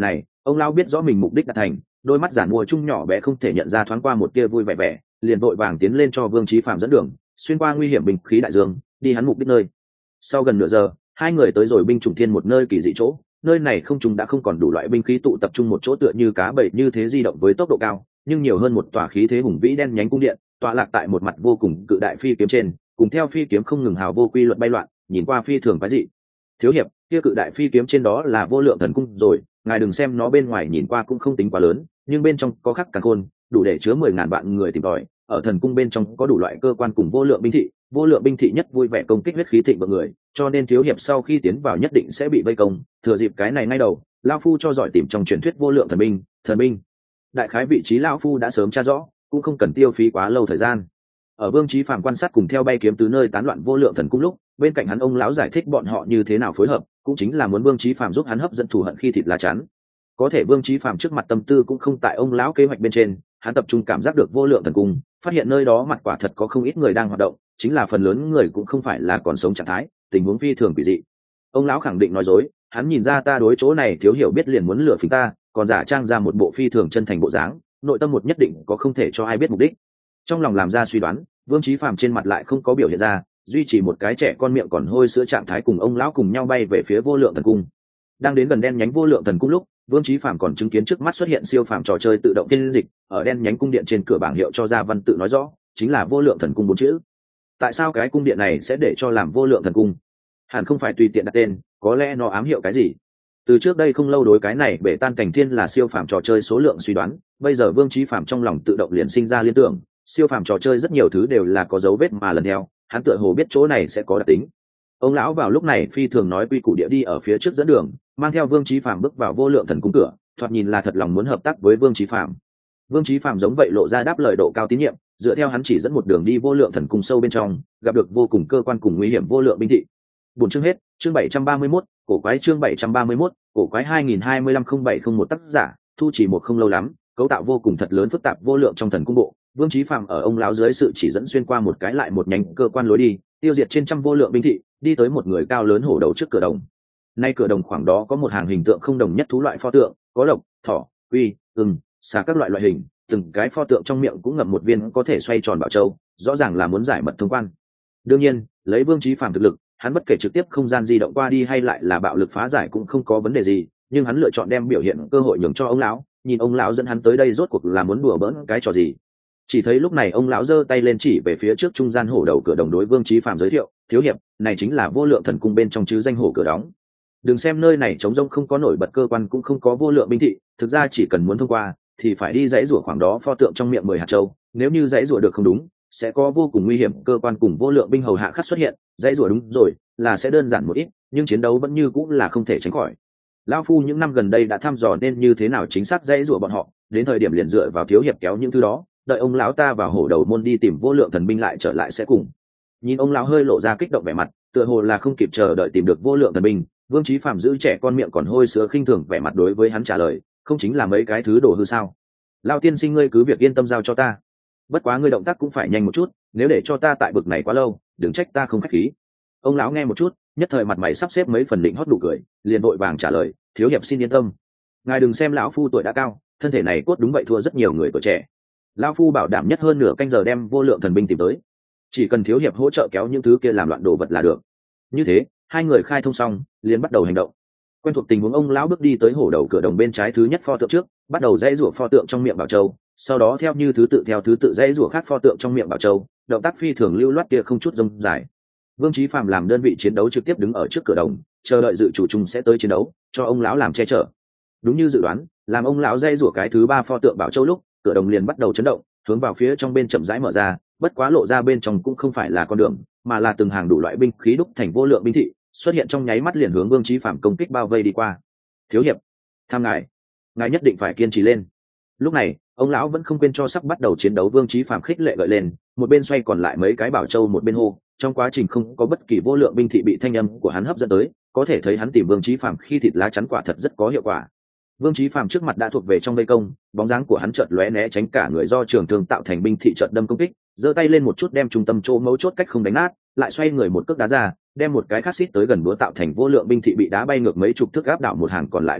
Ông lão biết rõ mình mục đích đạt thành, đôi mắt giản mua chung nhỏ bé không thể nhận ra thoáng qua một tia vui vẻ vẻ, liền vội vàng tiến lên cho Vương Chí Phạm dẫn đường, xuyên qua nguy hiểm bình khí đại dương, đi hắn mục đích nơi. Sau gần nửa giờ, hai người tới rồi binh chủng thiên một nơi kỳ dị chỗ, nơi này không trùng đã không còn đủ loại binh khí tụ tập trung một chỗ tựa như cá bầy như thế di động với tốc độ cao, nhưng nhiều hơn một tòa khí thế hùng vĩ đen nhánh cung điện, tọa lạc tại một mặt vô cùng cự đại phi kiếm trên, cùng theo phi kiếm không ngừng hào vô quy luật bay loạn, nhìn qua phi thường quái dị. Thiếu hiệp, kia cự đại phi kiếm trên đó là Vô Lượng Thần Cung rồi, ngài đừng xem nó bên ngoài nhìn qua cũng không tính quá lớn, nhưng bên trong có khắc càn khôn, đủ để chứa 10.000 vạn người tìm tòi. Ở thần cung bên trong có đủ loại cơ quan cùng vô lượng binh thị, vô lượng binh thị nhất vui vẻ công kích huyết khí thịnh vượng người, cho nên thiếu hiệp sau khi tiến vào nhất định sẽ bị vây công. Thừa dịp cái này ngay đầu, lão phu cho giỏi tìm trong truyền thuyết vô lượng thần binh. Đại khái vị trí lão phu đã sớm tra rõ, cũng không cần tiêu phí quá lâu thời gian. Ở Vương Chí Phàm quan sát cùng theo bay kiếm từ nơi tán loạn vô lượng thần cung lúc, bên cạnh hắn ông lão giải thích bọn họ như thế nào phối hợp, cũng chính là muốn Vương Chí Phàm giúp hắn hấp dẫn thù hận khi thịt lá chắn. Có thể Vương Chí Phàm trước mặt tâm tư cũng không tại ông lão kế hoạch bên trên, hắn tập trung cảm giác được vô lượng thần cung, phát hiện nơi đó mặt quả thật có không ít người đang hoạt động, chính là phần lớn người cũng không phải là còn sống trạng thái, tình huống phi thường quỷ dị. Ông lão khẳng định nói dối, hắn nhìn ra ta đối chỗ này thiếu hiểu biết liền muốn lừa phỉnh ta, còn giả trang ra một bộ phi thường chân thành bộ dáng, nội tâm một nhất định có không thể cho ai biết mục đích. Trong lòng làm ra suy đoán, Vương Chí Phàm trên mặt lại không có biểu hiện ra, duy trì một cái trẻ con miệng còn hôi sữa trạng thái cùng ông lão cùng nhau bay về phía vô lượng thần cung. Đang đến gần đen nhánh vô lượng thần cung lúc, Vương Chí Phàm còn chứng kiến trước mắt xuất hiện siêu phàm trò chơi tự động tiên dịch, ở đen nhánh cung điện trên cửa bảng hiệu cho ra văn tự nói rõ, chính là vô lượng thần cung 4 chữ. Tại sao cái cung điện này sẽ để cho làm vô lượng thần cung? Hẳn không phải tùy tiện đặt tên, có lẽ nó ám hiệu cái gì? Từ trước đây không lâu đối cái này bể tan cảnh thiên là siêu phàm trò chơi số lượng suy đoán, bây giờ Vương Chí Phàm trong lòng tự động liền sinh ra liên tưởng, siêu phàm trò chơi rất nhiều thứ đều là có dấu vết mà lần theo, hắn tựa hồ biết chỗ này sẽ có đặc tính. Ông lão vào lúc này phi thường nói quy củ địa đi ở phía trước dẫn đường, mang theo Vương Chí Phàm bước vào vô lượng thần cung cửa, thoạt nhìn là thật lòng muốn hợp tác với Vương Chí Phàm. Vương Chí Phàm giống vậy lộ ra đáp lời độ cao tín nhiệm, dựa theo hắn chỉ dẫn một đường đi vô lượng thần cung sâu bên trong, gặp được vô cùng cơ quan cùng nguy hiểm vô lượng binh thị. Buổi chương hết, chương 731, cổ quái chương 731, cổ quái 2025-0701 tác giả, thu chỉ một không lâu lắm, cấu tạo vô cùng thật lớn phức tạp vô lượng trong thần cung bộ. Vương Chí Phàm ở ông lão dưới sự chỉ dẫn xuyên qua một cái lại một nhánh cơ quan lối đi, tiêu diệt trên trăm vô lượng binh thị, đi tới một người cao lớn hổ đầu trước cửa đồng. Nay cửa đồng khoảng đó có một hàng hình tượng không đồng nhất thú loại pho tượng, có lộc, thỏ, quy, ưng, xà các loại hình, từng cái pho tượng trong miệng cũng ngậm một viên có thể xoay tròn bảo châu, rõ ràng là muốn giải mật thông quan. Đương nhiên, lấy Vương Chí Phàm thực lực, hắn bất kể trực tiếp không gian di động qua đi hay lại là bạo lực phá giải cũng không có vấn đề gì, nhưng hắn lựa chọn đem biểu hiện cơ hội nhường cho ông lão, nhìn ông lão dẫn hắn tới đây rốt cuộc là muốn đùa bỡn cái trò gì. Chỉ thấy lúc này ông lão giơ tay lên chỉ về phía trước trung gian hổ đầu cửa đồng đối Vương Chí Phàm giới thiệu, thiếu hiệp, này chính là vô lượng thần cung bên trong chứ danh hổ cửa đóng. Đừng xem nơi này trống rỗng không có nổi bật cơ quan cũng không có vô lượng binh thị, thực ra chỉ cần muốn thông qua thì phải đi dãy rủa khoảng đó pho tượng trong miệng 10 hạt châu, nếu như dãy rủa được không đúng, sẽ có vô cùng nguy hiểm cơ quan cùng vô lượng binh hầu hạ khắc xuất hiện, dãy rủa đúng rồi, là sẽ đơn giản một ít, nhưng chiến đấu vẫn như cũng là không thể tránh khỏi. Lão phu những năm gần đây đã thăm dò nên như thế nào chính xác dãy rủa bọn họ, đến thời điểm liền dựa vào thiếu hiệp kéo những thứ đó, đợi ông lão ta vào hổ đầu môn đi tìm vô lượng thần binh lại trở lại sẽ cùng. Nhìn ông lão hơi lộ ra kích động vẻ mặt, tựa hồ là không kịp chờ đợi tìm được vô lượng thần binh, Vương Chí Phàm giữ trẻ con miệng còn hôi sữa khinh thường vẻ mặt đối với hắn trả lời, không chính là mấy cái thứ đồ hư sao? Lão tiên sinh ngươi cứ việc yên tâm giao cho ta. Bất quá ngươi động tác cũng phải nhanh một chút, nếu để cho ta tại bực này quá lâu, đừng trách ta không khách khí. Ông lão nghe một chút, nhất thời mặt mày sắp xếp mấy phần định hót nụ cười, liền vội vàng trả lời, thiếu hiệp xin yên tâm. Ngài đừng xem lão phu tuổi đã cao, thân thể này cốt đúng vậy thua rất nhiều người tuổi trẻ. Lão phu bảo đảm nhất hơn nửa canh giờ đem vô lượng thần binh tìm tới, chỉ cần thiếu hiệp hỗ trợ kéo những thứ kia làm loạn đồ vật là được. Như thế, hai người khai thông xong, liền bắt đầu hành động. Quen thuộc tình huống ông lão bước đi tới hổ đầu cửa đồng bên trái thứ nhất pho tượng trước, bắt đầu dãy rủa pho tượng trong miệng bảo châu, sau đó theo thứ tự dãy rủa khác pho tượng trong miệng bảo châu, động tác phi thường lưu loát kia không chút rông dài. Vương Chí Phàm làm đơn vị chiến đấu trực tiếp đứng ở trước cửa đồng, chờ đợi dự chủ chung sẽ tới chiến đấu, cho ông lão làm che chở. Đúng như dự đoán, làm ông lão dãy rủa cái thứ ba pho tượng bảo châu lúc, cửa đồng liền bắt đầu chấn động, hướng vào phía trong bên chậm rãi mở ra, bất quá lộ ra bên trong cũng không phải là con đường, mà là từng hàng đủ loại binh khí đúc thành vô lượng binh thị, xuất hiện trong nháy mắt liền hướng Vương Chí Phàm công kích bao vây đi qua. Thiếu hiệp, tham ngài nhất định phải kiên trì lên. Lúc này, ông lão vẫn không quên cho sắp bắt đầu chiến đấu Vương Chí Phàm khích lệ gợi lên, một bên xoay còn lại mấy cái bảo châu một bên hô, trong quá trình không có bất kỳ vô lượng binh thị bị thanh âm của hắn hấp dẫn tới, có thể thấy hắn tìm Vương Chí Phàm khi thịt lá chắn quả thật rất có hiệu quả. Vương Chí Phàm trước mặt đã thuộc về trong vây công, bóng dáng của hắn chợt lóe né tránh cả người do trường thương tạo thành binh thị chợt đâm công kích, giơ tay lên một chút đem trung tâm chỗ mấu chốt cách không đánh nát, lại xoay người một cước đá ra, đem một cái khắc xít tới gần búa tạo thành vô lượng binh thị bị đá bay ngược mấy chục thước áp đảo một hàng còn lại địch nhân,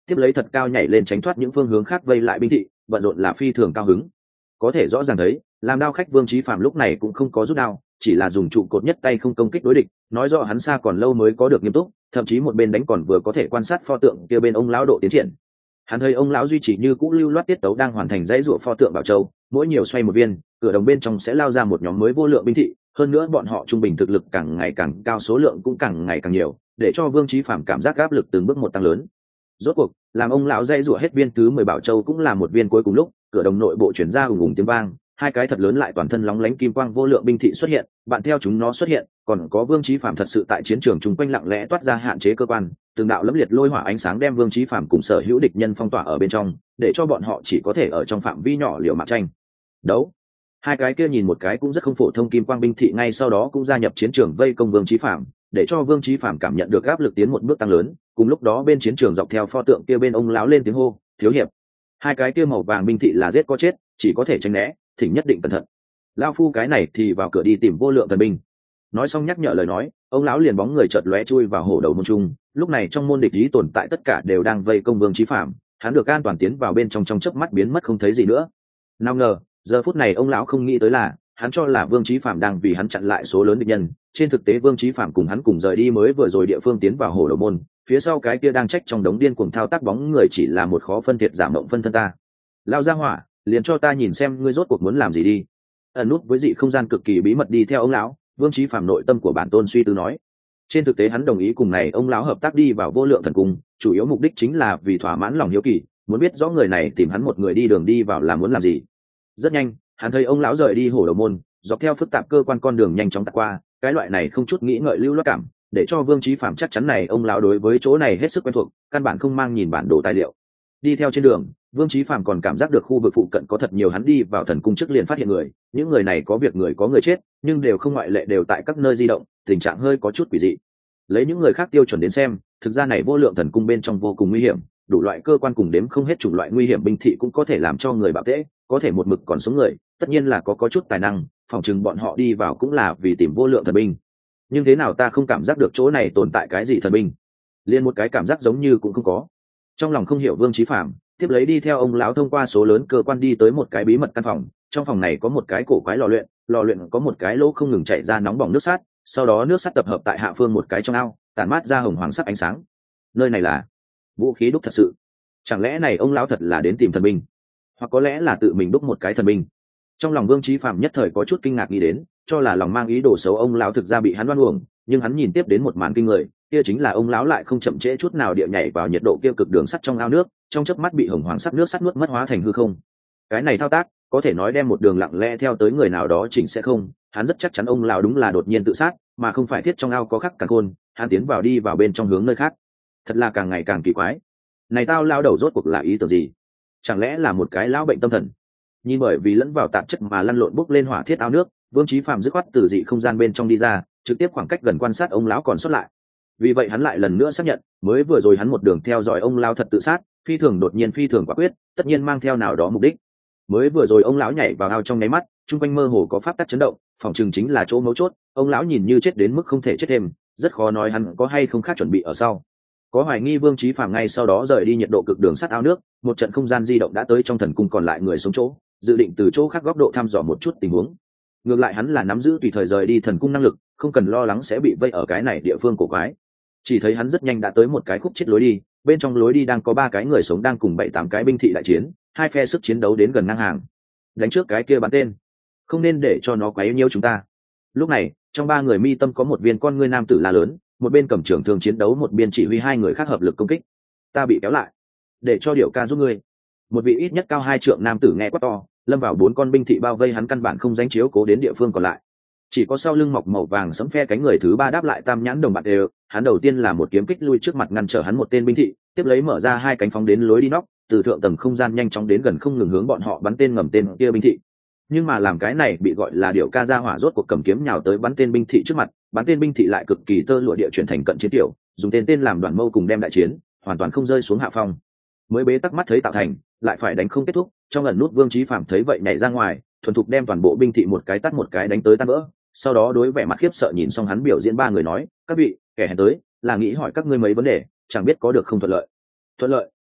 tiếp lấy thật cao nhảy lên tránh thoát những phương hướng khác vây lại binh thị, bận rộn là phi thường cao hứng. Có thể rõ ràng thấy làm đao khách Vương Chí Phạm lúc này cũng không có rút đao, chỉ là dùng trụ cột nhất tay không công kích đối địch, nói rõ hắn xa còn lâu mới có được nghiêm túc, thậm chí một bên đánh còn vừa có thể quan sát pho tượng kia bên ông lão độ tiến triển. Hắn thấy ông lão duy trì như cũ lưu loát tiết tấu đang hoàn thành dãy rụa pho tượng Bảo Châu, mỗi nhiều xoay một viên, cửa đồng bên trong sẽ lao ra một nhóm mới vô lượng binh thị, hơn nữa bọn họ trung bình thực lực càng ngày càng cao, số lượng cũng càng ngày càng nhiều, để cho Vương Chí Phạm cảm giác áp lực từng bước một tăng lớn. Rốt cuộc, làm ông lão dãy rụa hết viên thứ 10 Bảo Châu cũng là một viên cuối cùng lúc, cửa đồng nội bộ chuyển ra ùng ùng tiếng vang, hai cái thật lớn lại toàn thân lóng lánh kim quang vô lượng binh thị xuất hiện, bạn theo chúng nó xuất hiện, còn có Vương Chí Phạm thật sự tại chiến trường chung quanh lặng lẽ toát ra hạn chế cơ quan, từng đạo lẫm liệt lôi hỏa ánh sáng đem Vương Chí Phạm cùng sở hữu địch nhân phong tỏa ở bên trong, để cho bọn họ chỉ có thể ở trong phạm vi nhỏ liều mạng tranh đấu. Hai cái kia nhìn một cái cũng rất không phổ thông kim quang binh thị ngay sau đó cũng gia nhập chiến trường vây công Vương Chí Phạm, để cho Vương Chí Phạm cảm nhận được áp lực tiến một bước tăng lớn. Cùng lúc đó bên chiến trường dọc theo pho tượng kia bên ông lão lên tiếng hô, thiếu hiệp. Hai cái kia màu vàng binh thị là giết có chết, chỉ có thể tránh né, thỉnh nhất định cẩn thận. Lão phu cái này thì vào cửa đi tìm vô lượng thần binh. Nói xong nhắc nhở lời nói, ông lão liền bóng người chợt lóe chui vào hổ đầu môn trung. Lúc này trong môn địch ý tồn tại tất cả đều đang vây công Vương Chí Phạm, hắn được an toàn tiến vào bên trong chớp mắt biến mất không thấy gì nữa. Nào ngờ giờ phút này ông lão không nghĩ tới là hắn cho là Vương Chí Phạm đang vì hắn chặn lại số lớn địch nhân, trên thực tế Vương Chí Phạm cùng hắn cùng rời đi mới vừa rồi địa phương tiến vào hổ đầu môn, phía sau cái kia đang trách trong đống điên cuồng thao tác bóng người chỉ là một khó phân thiệt giả mộng phân thân ta. Lao ra hỏa, liền cho ta nhìn xem ngươi rốt cuộc muốn làm gì đi. Ẩn nút với dị không gian cực kỳ bí mật đi theo ông lão, Vương Chí Phạm nội tâm của bản tôn suy tư nói. Trên thực tế hắn đồng ý cùng này ông lão hợp tác đi vào vô lượng thần cung, chủ yếu mục đích chính là vì thỏa mãn lòng hiếu kỳ, muốn biết rõ người này tìm hắn một người đi đường đi vào là muốn làm gì. Rất nhanh hắn thấy ông lão rời đi hổ đầu môn, dọc theo phức tạp cơ quan con đường nhanh chóng tạt qua, cái loại này không chút nghĩ ngợi lưu loát cảm, để cho Vương Chí Phạm chắc chắn này ông lão đối với chỗ này hết sức quen thuộc, căn bản không mang nhìn bản đồ tài liệu. Đi theo trên đường, Vương Chí Phạm còn cảm giác được khu vực phụ cận có thật nhiều hắn đi vào thần cung trước liền phát hiện người, những người này có việc người có người chết, nhưng đều không ngoại lệ đều tại các nơi di động, tình trạng hơi có chút quỷ dị. Lấy những người khác tiêu chuẩn đến xem, thực ra này vô lượng thần cung bên trong vô cùng nguy hiểm, đủ loại cơ quan cùng đếm không hết chủng loại nguy hiểm binh thị cũng có thể làm cho người bạo tễ, có thể một mực còn sống người, tất nhiên là có chút tài năng, phòng chừng bọn họ đi vào cũng là vì tìm vô lượng thần binh. Nhưng thế nào ta không cảm giác được chỗ này tồn tại cái gì thần binh, liền một cái cảm giác giống như cũng không có. Trong lòng không hiểu Vương Chí Phạm tiếp lấy đi theo ông lão thông qua số lớn cơ quan đi tới một cái bí mật căn phòng, trong phòng này có một cái cổ quái lò luyện có một cái lỗ không ngừng chảy ra nóng bỏng nước sắt, sau đó nước sắt tập hợp tại hạ phương một cái trong ao, tản mát ra hồng hoàng sắc ánh sáng. Nơi này là vũ khí đúc thật sự, chẳng lẽ này ông lão thật là đến tìm thần binh, hoặc có lẽ là tự mình đúc một cái thần binh. Trong lòng Vương Chí Phạm nhất thời có chút kinh ngạc nghĩ đến, cho là lòng mang ý đồ xấu ông lão thực ra bị hắn đoan uổng, nhưng hắn nhìn tiếp đến một màn kinh người, kia chính là ông lão lại không chậm trễ chút nào địa nhảy vào nhiệt độ kia cực đường sắt trong ao nước, trong chớp mắt bị hồng hoàng sắc nước sắt nuốt mất hóa thành hư không. Cái này thao tác có thể nói đem một đường lặng lẽ theo tới người nào đó chỉnh sẽ không, hắn rất chắc chắn ông lão đúng là đột nhiên tự sát, mà không phải thiết trong ao có khắc càng khôn, hắn tiến vào đi vào bên trong hướng nơi khác. Thật là càng ngày càng kỳ quái. Này tao lao đầu rốt cuộc là ý tưởng gì? Chẳng lẽ là một cái lão bệnh tâm thần? Nhìn bởi vì lẫn vào tạp chất mà lăn lộn bốc lên hỏa thiết ao nước, Vương Chí Phạm dứt khoát từ dị không gian bên trong đi ra, trực tiếp khoảng cách gần quan sát ông lão còn sót lại. Vì vậy hắn lại lần nữa xác nhận, mới vừa rồi hắn một đường theo dõi ông lão thật tự sát, phi thường đột nhiên phi thường quả quyết, tất nhiên mang theo nào đó mục đích. Mới vừa rồi ông lão nhảy vào ao trong nháy mắt, trung quanh mơ hồ có pháp tắc chấn động, phòng trường chính là chỗ mấu chốt, ông lão nhìn như chết đến mức không thể chết thêm, rất khó nói hắn có hay không khác chuẩn bị ở sau. Có hoài nghi Vương Chí Phạm ngay sau đó rời đi nhiệt độ cực đường sắt ao nước, một trận không gian di động đã tới trong thần cung còn lại người sống chỗ, dự định từ chỗ khác góc độ thăm dò một chút tình huống. Ngược lại hắn là nắm giữ tùy thời rời đi thần cung năng lực, không cần lo lắng sẽ bị vây ở cái này địa phương cổ quái. Chỉ thấy hắn rất nhanh đã tới một cái khúc chết lối đi, bên trong lối đi đang có 3 cái người sống đang cùng 7-8 cái binh thị đại chiến, hai phe sức chiến đấu đến gần ngang hàng. Đánh trước cái kia bắn tên, không nên để cho nó quấy nhiễu chúng ta. Lúc này trong 3 người mi tâm có một viên con ngươi nam tử la lớn, một bên cầm trưởng thương chiến đấu một bên chỉ huy 2 người khác hợp lực công kích. Ta bị kéo lại, để cho Điểu ca giúp ngươi. Một vị ít nhất cao 2 trượng nam tử nghe quá to, lâm vào 4 con binh thị bao vây hắn căn bản không dánh chiếu cố đến địa phương còn lại. Chỉ có sau lưng mọc màu vàng sẫm phe cánh người thứ 3 đáp lại tam nhãn đồng bạn đều, hắn đầu tiên là một kiếm kích lui trước mặt ngăn trở hắn một tên binh thị, tiếp lấy mở ra 2 cánh phóng đến lối đi nóc, từ thượng tầng không gian nhanh chóng đến gần không ngừng hướng bọn họ bắn tên ngầm tên kia binh thị. Nhưng mà làm cái này bị gọi là Điểu ca ra hỏa rốt cuộc cầm kiếm nhào tới bắn tên binh thị trước mặt, bắn tên binh thị lại cực kỳ tơ lụa địa chuyển thành cận chiến tiểu, dùng tên làm đoàn mâu cùng đem đại chiến, hoàn toàn không rơi xuống hạ phong. Mới bế tắc mắt thấy tạo thành, lại phải đánh không kết thúc, trong ẩn nút Vương Chí Phạm thấy vậy nhảy ra ngoài, thuần thục đem toàn bộ binh thị một cái tát một cái đánh tới tan vỡ. Sau đó đối vẻ mặt khiếp sợ nhìn xong hắn biểu diễn 3 người nói, các vị kẻ hèn tới là nghĩ hỏi các ngươi mấy vấn đề, chẳng biết có được không thuận lợi. Thuận lợi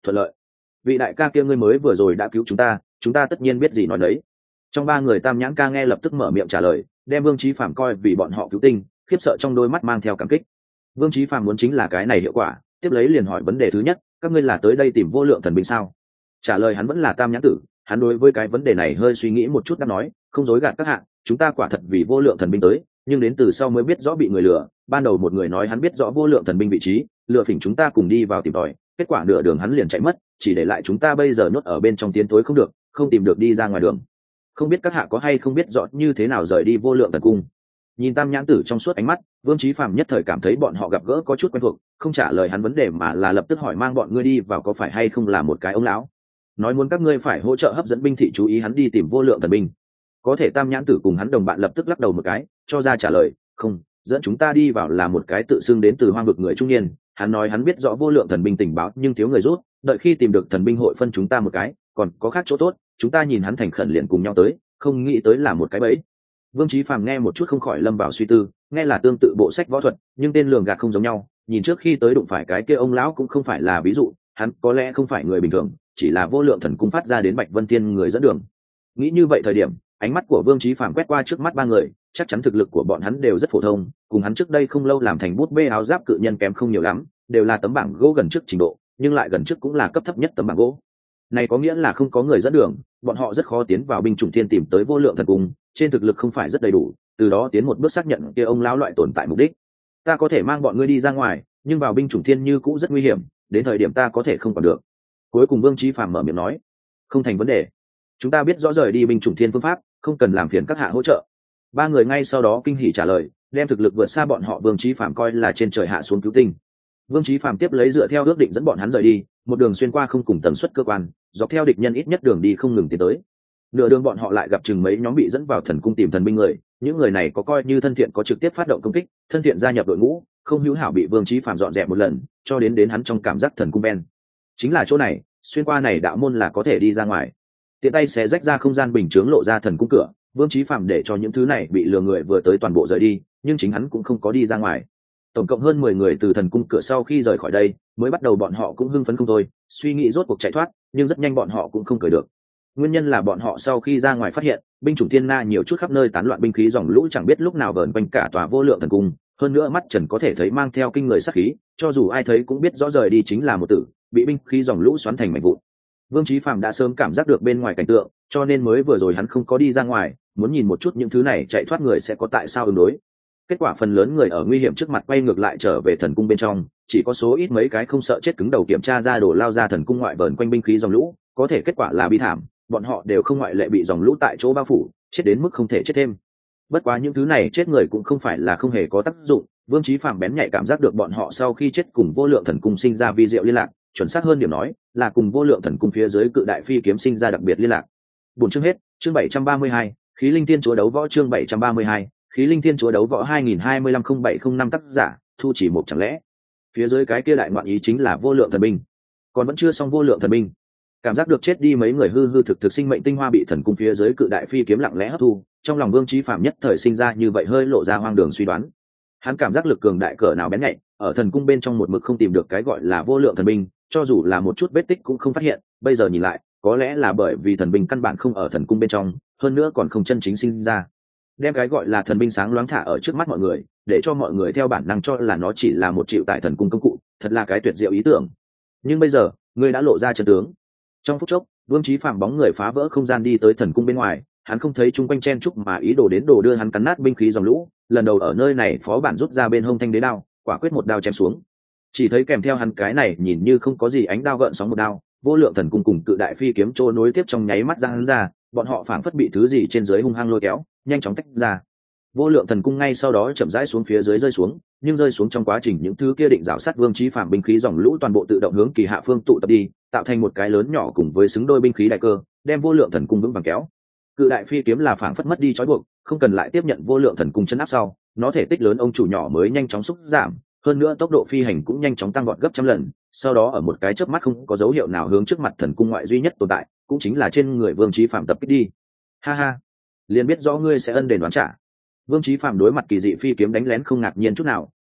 thuận lợi. Vị đại ca kia ngươi mới vừa rồi đã cứu chúng ta tất nhiên biết gì nói đấy. Trong ba người Tam Nhãn ca nghe lập tức mở miệng trả lời, đem Vương Chí Phạm coi vì bọn họ cứu tinh, khiếp sợ trong đôi mắt mang theo cảm kích. Vương Chí Phạm muốn chính là cái này hiệu quả, tiếp lấy liền hỏi vấn đề thứ nhất, các ngươi là tới đây tìm vô lượng thần binh sao? Trả lời hắn vẫn là Tam Nhãn tử, hắn đối với cái vấn đề này hơi suy nghĩ một chút đã nói, không dối gạt các hạ, chúng ta quả thật vì vô lượng thần binh tới, nhưng đến từ sau mới biết rõ bị người lừa. Ban đầu một người nói hắn biết rõ vô lượng thần binh vị trí, lừa phỉnh chúng ta cùng đi vào tìm tòi, kết quả nửa đường hắn liền chạy mất, chỉ để lại chúng ta bây giờ nhốt ở bên trong tiến tối không được, không tìm được đi ra ngoài đường. Không biết các hạ có hay không biết rõ như thế nào rời đi vô lượng thần cung. Nhìn Tam Nhãn tử trong suốt ánh mắt, Vương Chí Phạm nhất thời cảm thấy bọn họ gặp gỡ có chút quen thuộc, không trả lời hắn vấn đề mà là lập tức hỏi mang bọn ngươi đi vào có phải hay không là một cái ông lão, nói muốn các ngươi phải hỗ trợ hấp dẫn binh thị chú ý hắn đi tìm vô lượng thần binh. Có thể Tam Nhãn tử cùng hắn đồng bạn lập tức lắc đầu một cái, cho ra trả lời, không, dẫn chúng ta đi vào là một cái tự xưng đến từ hoang vực người trung niên, hắn nói hắn biết rõ vô lượng thần binh tình báo nhưng thiếu người rút, đợi khi tìm được thần binh hội phân chúng ta một cái, còn có khác chỗ tốt, chúng ta nhìn hắn thành khẩn liền cùng nhau tới, không nghĩ tới là một cái bẫy. Vương Chí Phàm nghe một chút không khỏi lâm vào suy tư, nghe là tương tự bộ sách võ thuật, nhưng tên lường gạt không giống nhau, nhìn trước khi tới đụng phải cái kia ông lão cũng không phải là ví dụ, hắn có lẽ không phải người bình thường, chỉ là vô lượng thần cung phát ra đến Bạch Vân Tiên người dẫn đường. Nghĩ như vậy thời điểm, ánh mắt của Vương Chí Phàm quét qua trước mắt ba người, chắc chắn thực lực của bọn hắn đều rất phổ thông, cùng hắn trước đây không lâu làm thành bút bê áo giáp cự nhân kém không nhiều lắm, đều là tấm bảng gỗ gần trước trình độ, nhưng lại gần trước cũng là cấp thấp nhất tấm bảng gỗ. Này có nghĩa là không có người dẫn đường, bọn họ rất khó tiến vào binh chủng thiên tìm tới vô lượng thần cung, trên thực lực không phải rất đầy đủ, từ đó tiến một bước xác nhận kia ông lão loại tồn tại mục đích. Ta có thể mang bọn ngươi đi ra ngoài, nhưng vào binh chủng thiên như cũ rất nguy hiểm, đến thời điểm ta có thể không còn được. Cuối cùng Vương Chí Phàm mở miệng nói, không thành vấn đề, chúng ta biết rõ rời đi binh chủng thiên phương pháp, không cần làm phiền các hạ hỗ trợ. Ba người ngay sau đó kinh hỉ trả lời, đem thực lực vượt xa bọn họ Vương Chí Phàm coi là trên trời hạ xuống cứu tinh. Vương Chí Phàm tiếp lấy dựa theo ước định dẫn bọn hắn rời đi, một đường xuyên qua không cùng tần suất cơ quan, dọc theo địch nhân ít nhất đường đi không ngừng tiến tới. Nửa đường bọn họ lại gặp chừng mấy nhóm bị dẫn vào thần cung tìm thần binh người, những người này có coi như thân thiện có trực tiếp phát động công kích, thân thiện gia nhập đội ngũ, không hữu hảo bị Vương Chí Phàm dọn dẹp một lần, cho đến hắn trong cảm giác thần cung ben. Chính là chỗ này, xuyên qua này đạo môn là có thể đi ra ngoài. Tiện tay xé rách ra không gian bình chướng lộ ra thần cung cửa, Vương Chí Phàm để cho những thứ này bị lừa người vừa tới toàn bộ rời đi, nhưng chính hắn cũng không có đi ra ngoài. Tổng cộng hơn 10 người từ thần cung cửa sau khi rời khỏi đây, mới bắt đầu bọn họ cũng hưng phấn không thôi, suy nghĩ rốt cuộc chạy thoát, nhưng rất nhanh bọn họ cũng không cười được. Nguyên nhân là bọn họ sau khi ra ngoài phát hiện, binh chủng thiên na nhiều chút khắp nơi tán loạn binh khí dòng lũ chẳng biết lúc nào vờn quanh cả tòa vô lượng thần cung, hơn nữa mắt trần có thể thấy mang theo kinh người sát khí, cho dù ai thấy cũng biết rõ rời đi chính là một tử, bị binh khí dòng lũ xoắn thành mảnh vụn. Vương Chí Phàm đã sớm cảm giác được bên ngoài cảnh tượng, cho nên mới vừa rồi hắn không có đi ra ngoài, muốn nhìn một chút những thứ này chạy thoát người sẽ có tại sao ứng đối. Kết quả phần lớn người ở nguy hiểm trước mặt quay ngược lại trở về thần cung bên trong, chỉ có số ít mấy cái không sợ chết cứng đầu kiểm tra ra đồ lao ra thần cung ngoại vờn quanh binh khí dòng lũ, có thể kết quả là bi thảm, bọn họ đều không ngoại lệ bị dòng lũ tại chỗ bao phủ, chết đến mức không thể chết thêm. Bất quá những thứ này chết người cũng không phải là không hề có tác dụng, Vương Chí Phàm bén nhạy cảm giác được bọn họ sau khi chết cùng vô lượng thần cung sinh ra vi diệu liên lạc, chuẩn xác hơn điểm nói là cùng vô lượng thần cung phía dưới cự đại phi kiếm sinh ra đặc biệt liên lạc. Buổi chương hết, chương 732, khí linh tiên chúa đấu võ chương 732, khí linh thiên chúa đấu võ 2025-0705 tác giả thu chỉ một chẳng lẽ phía dưới cái kia đại ngoạn ý chính là vô lượng thần binh, còn vẫn chưa xong vô lượng thần binh. Cảm giác được chết đi mấy người hư hư thực sinh mệnh tinh hoa bị thần cung phía dưới cự đại phi kiếm lặng lẽ hấp thu, trong lòng Vương Chí Phàm nhất thời sinh ra như vậy hơi lộ ra hoang đường suy đoán. Hắn cảm giác lực cường đại cỡ nào bén nhạy, ở thần cung bên trong một mực không tìm được cái gọi là vô lượng thần binh, cho dù là một chút vết tích cũng không phát hiện, bây giờ nhìn lại có lẽ là bởi vì thần binh căn bản không ở thần cung bên trong, hơn nữa còn không chân chính sinh ra. Đem cái gọi là thần binh sáng loáng thả ở trước mắt mọi người, để cho mọi người theo bản năng cho là nó chỉ là một chịu tại thần cung công cụ, thật là cái tuyệt diệu ý tưởng. Nhưng bây giờ người đã lộ ra chân tướng. Trong phút chốc, Vương Chí Phàm bóng người phá vỡ không gian đi tới thần cung bên ngoài, hắn không thấy chung quanh chen chúc mà ý đồ đến đồ đưa hắn cắn nát binh khí dòng lũ, lần đầu ở nơi này phó bản rút ra bên hông thanh đế đao, quả quyết một đao chém xuống. Chỉ thấy kèm theo hắn cái này nhìn như không có gì ánh đao gợn sóng một đao, vô lượng thần cung cùng cự đại phi kiếm trôi nối tiếp trong nháy mắt ra hắn ra, bọn họ phảng phất bị thứ gì trên dưới hung hăng lôi kéo, nhanh chóng tách ra. Vô lượng thần cung ngay sau đó chậm rãi xuống phía dưới rơi xuống, nhưng rơi xuống trong quá trình những thứ kia định rào sát Vương Chí Phàm binh khí dòng lũ toàn bộ tự động hướng kỳ hạ phương tụ tập đi, tạo thành một cái lớn nhỏ cùng với xứng đôi binh khí đại cơ, đem vô lượng thần cung vững vàng kéo. Cự đại phi kiếm là phảng phất mất đi trói buộc, không cần lại tiếp nhận vô lượng thần cung chấn áp sau, nó thể tích lớn ông chủ nhỏ mới nhanh chóng xúc giảm, hơn nữa tốc độ phi hành cũng nhanh chóng tăng vọt gấp trăm lần, sau đó ở một cái chớp mắt không có dấu hiệu nào hướng trước mặt thần cung ngoại duy nhất tồn tại, cũng chính là trên người Vương Chí Phàm tập kích đi. Ha ha, liền biết rõ ngươi sẽ ân đền đoán trả. Vương Chí Phàm đối mặt kỳ dị phi kiếm đánh lén không ngạc nhiên chút nào,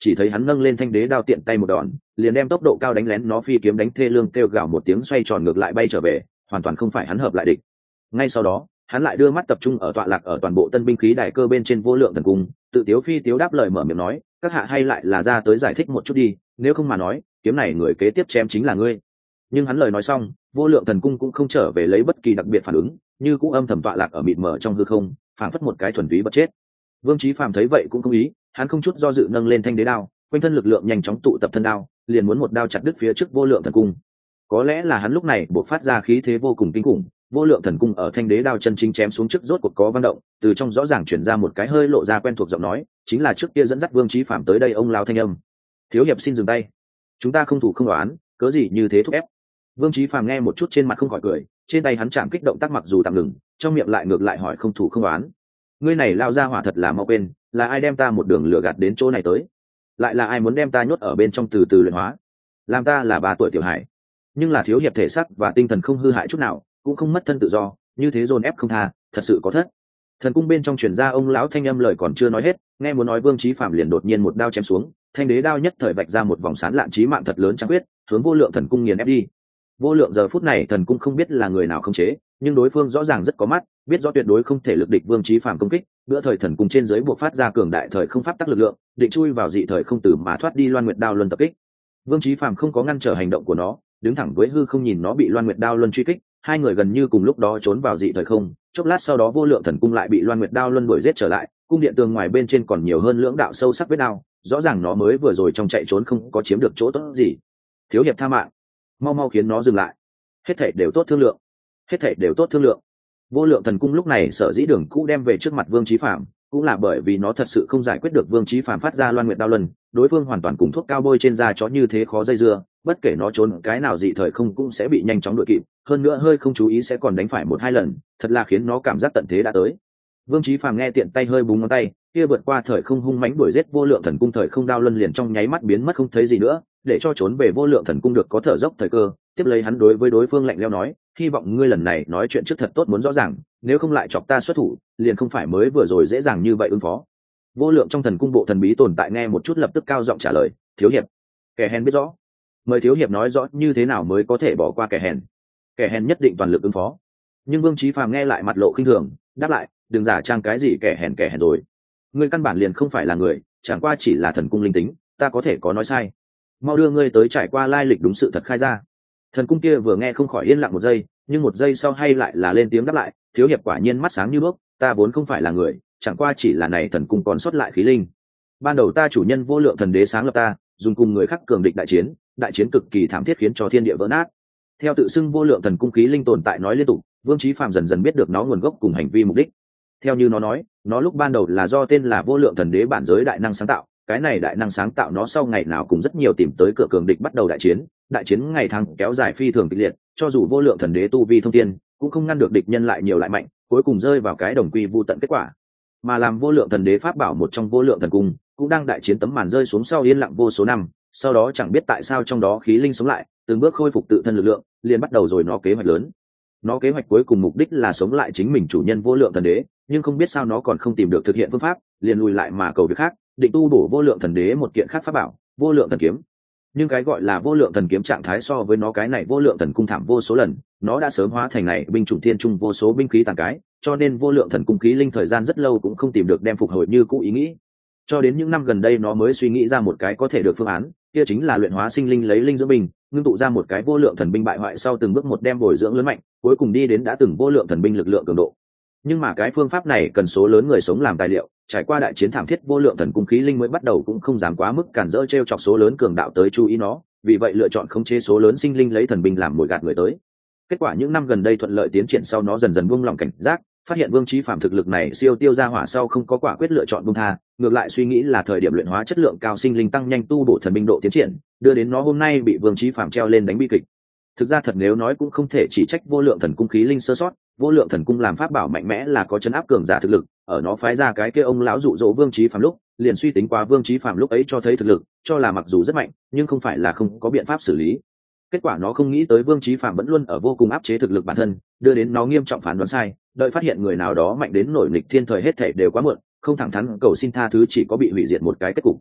chỉ thấy hắn nâng lên thanh đế đao tiện tay một đòn, liền đem tốc độ cao đánh lén nó phi kiếm đánh thê lương kêu gào một tiếng xoay tròn ngược lại bay trở về, hoàn toàn không phải hắn hợp lại địch. Ngay sau đó, hắn lại đưa mắt tập trung ở tọa lạc ở toàn bộ tân binh khí đài cơ bên trên vô lượng thần cung, tự tiếu phi tiếu đáp lời mở miệng nói, các hạ hay lại là ra tới giải thích một chút đi, nếu không mà nói, kiếm này người kế tiếp chém chính là ngươi. Nhưng hắn lời nói xong, vô lượng thần cung cũng không trở về lấy bất kỳ đặc biệt phản ứng, như cũng âm thầm tọa lạc ở mịt mờ trong hư không, phảng phất một cái thuần túy bất chết. Vương Chí Phàm thấy vậy cũng không ý, hắn không chút do dự nâng lên thanh đế đao, quanh thân lực lượng nhanh chóng tụ tập thân đao, liền muốn một đao chặt đứt phía trước vô lượng thần cung. Có lẽ là hắn lúc này bộc phát ra khí thế vô cùng kinh khủng, vô lượng thần cung ở thanh đế đao chân chính chém xuống trước rốt cuộc có vang động, từ trong rõ ràng truyền ra một cái hơi lộ ra quen thuộc giọng nói, chính là trước kia dẫn dắt Vương Chí Phàm tới đây ông lão thanh âm. Thiếu hiệp xin dừng tay, chúng ta không thủ không đoán, cớ gì như thế thúc ép. Vương Chí Phàm nghe một chút trên mặt không khỏi cười, trên tay hắn chạm kích động tác mặc dù tạm ngừng, trong miệng lại ngược lại hỏi không thủ không đoán. Ngươi này lao ra hỏa thật là mau quên, là ai đem ta một đường lừa gạt đến chỗ này tới? Lại là ai muốn đem ta nhốt ở bên trong từ từ luyện hóa? Làm ta là 3 tuổi tiểu hải, nhưng là thiếu hiệp thể xác và tinh thần không hư hại chút nào, cũng không mất thân tự do, như thế dồn ép không tha, thật sự có thất. Thần cung bên trong truyền ra ông lão thanh âm lời còn chưa nói hết, nghe muốn nói Vương Chí Phàm liền đột nhiên một đao chém xuống, thanh đế đao nhất thời vạch ra một vòng sáng lạn chí mạng thật lớn trăng quyết, hướng vô lượng thần cung nghiền ép đi. Vô lượng giờ phút này thần cung không biết là người nào khống chế, nhưng đối phương rõ ràng rất có mắt, biết rõ tuyệt đối không thể lực địch Vương Chí Phàm công kích, bữa thời thần cung trên dưới buộc phát ra cường đại thời không pháp tắc lực lượng, định chui vào dị thời không tử mà thoát đi Loan Nguyệt đao luân tập kích. Vương Chí Phàm không có ngăn trở hành động của nó, đứng thẳng với hư không nhìn nó bị Loan Nguyệt đao luân truy kích, hai người gần như cùng lúc đó trốn vào dị thời không, chốc lát sau đó vô lượng thần cung lại bị Loan Nguyệt đao luân đuổi giết trở lại, cung điện tường ngoài bên trên còn nhiều hơn lưỡng đạo sâu sắc vết đao, rõ ràng nó mới vừa rồi trong chạy trốn không có chiếm được chỗ tốt gì. Thiếu hiệp tha mạng, mau mau khiến nó dừng lại. Hết thảy đều tốt thương lượng, hết thảy đều tốt thương lượng. Vô lượng thần cung lúc này sở dĩ đường cũ đem về trước mặt Vương Chí Phàm, cũng là bởi vì nó thật sự không giải quyết được Vương Chí Phàm phát ra Loan Nguyệt đao luân, đối phương hoàn toàn cùng thuốc cao bôi trên da chó như thế khó dây dưa, bất kể nó trốn cái nào dị thời không cũng sẽ bị nhanh chóng đuổi kịp, hơn nữa hơi không chú ý sẽ còn đánh phải 1-2 lần, thật là khiến nó cảm giác tận thế đã tới. Vương Chí Phàm nghe tiện tay hơi búng ngón tay, kia vượt qua thời không hung mãnh đuổi giết vô lượng thần cung thời không đao luân liền trong nháy mắt biến mất không thấy gì nữa, để cho trốn về vô lượng thần cung được có thở dốc thời cơ. Tiếp lấy hắn đối với đối phương lạnh lẽo nói, hy vọng ngươi lần này nói chuyện trước thật tốt muốn rõ ràng, nếu không lại chọc ta xuất thủ, liền không phải mới vừa rồi dễ dàng như vậy ứng phó. Vô lượng trong thần cung bộ thần bí tồn tại nghe một chút lập tức cao giọng trả lời, thiếu hiệp, kẻ hèn biết rõ, mời thiếu hiệp nói rõ như thế nào mới có thể bỏ qua kẻ hèn. Kẻ hèn nhất định toàn lực ứng phó. Nhưng Vương Chí Phàm nghe lại mặt lộ khinh thường, đáp lại, đừng giả trang cái gì kẻ hèn rồi, ngươi căn bản liền không phải là người, chẳng qua chỉ là thần cung linh tính, ta có thể có nói sai. Mau đưa ngươi tới trải qua lai lịch đúng sự thật khai ra. Thần cung kia vừa nghe không khỏi yên lặng một giây, nhưng một giây sau hay lại là lên tiếng đáp lại, thiếu hiệp quả nhiên mắt sáng như đuốc, ta vốn không phải là người, chẳng qua chỉ là này thần cung còn sót lại khí linh. Ban đầu ta chủ nhân vô lượng thần đế sáng lập ta, dùng cùng người khác cường địch đại chiến cực kỳ thảm thiết khiến cho thiên địa vỡ nát. Theo tự xưng vô lượng thần cung khí linh tồn tại nói liên tục, Vương Chí Phàm dần dần biết được nó nguồn gốc cùng hành vi mục đích. Theo như nó nói, nó lúc ban đầu là do tên là vô lượng thần đế bản giới đại năng sáng tạo, cái này đại năng sáng tạo nó sau ngày nào cùng rất nhiều tìm tới cửa cường địch bắt đầu đại chiến ngày tháng kéo dài phi thường kịch liệt, cho dù vô lượng thần đế tu vi thông thiên, cũng không ngăn được địch nhân lại nhiều lại mạnh, cuối cùng rơi vào cái đồng quy vu tận kết quả. Mà làm vô lượng thần đế pháp bảo một trong vô lượng thần cung, cũng đang đại chiến tấm màn rơi xuống sau yên lặng vô số năm, sau đó chẳng biết tại sao trong đó khí linh sống lại, từng bước khôi phục tự thân lực lượng, liền bắt đầu rồi nó kế hoạch lớn. Nó kế hoạch cuối cùng mục đích là sống lại chính mình chủ nhân vô lượng thần đế, nhưng không biết sao nó còn không tìm được thực hiện phương pháp, liền lùi lại mà cầu việc khác, định tu bổ vô lượng thần đế một kiện khác pháp bảo, vô lượng thần kiếm. Nhưng cái gọi là vô lượng thần kiếm trạng thái so với nó cái này vô lượng thần cung thảm vô số lần, nó đã sớm hóa thành này binh chủng thiên trung vô số binh khí tàn cái, cho nên vô lượng thần cung khí linh thời gian rất lâu cũng không tìm được đem phục hồi như cũ ý nghĩ. Cho đến những năm gần đây nó mới suy nghĩ ra một cái có thể được phương án, kia chính là luyện hóa sinh linh lấy linh dưỡng binh, ngưng tụ ra một cái vô lượng thần binh bại hoại sau từng bước một đem bồi dưỡng lớn mạnh, cuối cùng đi đến đã từng vô lượng thần binh lực lượng cường độ. Nhưng mà cái phương pháp này cần số lớn người sống làm tài liệu, trải qua đại chiến thảm thiết vô lượng thần cung khí linh mới bắt đầu cũng không dám quá mức cản rỡ trêu chọc số lớn cường đạo tới chú ý nó, vì vậy lựa chọn khống chế số lớn sinh linh lấy thần binh làm mồi gạt người tới. Kết quả những năm gần đây thuận lợi tiến triển sau nó dần dần buông lòng cảnh giác, phát hiện Vương Chí Phàm thực lực này siêu tiêu ra hỏa sau không có quả quyết lựa chọn buông tha, ngược lại suy nghĩ là thời điểm luyện hóa chất lượng cao sinh linh tăng nhanh tu bổ thần binh độ tiến triển, đưa đến nó hôm nay bị Vương Chí Phàm treo lên đánh bi kịch. Thực ra thật nếu nói cũng không thể chỉ trách vô lượng thần cung khí linh sơ sót, vô lượng thần cung làm pháp bảo mạnh mẽ là có chấn áp cường giả thực lực, ở nó phái ra cái kia ông lão dụ dỗ Vương Chí Phàm lúc, liền suy tính qua Vương Chí Phàm lúc ấy cho thấy thực lực, cho là mặc dù rất mạnh, nhưng không phải là không có biện pháp xử lý. Kết quả nó không nghĩ tới Vương Chí Phàm vẫn luôn ở vô cùng áp chế thực lực bản thân, đưa đến nó nghiêm trọng phán đoán sai, đợi phát hiện người nào đó mạnh đến nổi nghịch thiên thời hết thảy đều quá muộn, không thẳng thắn cầu xin tha thứ chỉ có bị hủy diệt một cái kết cục.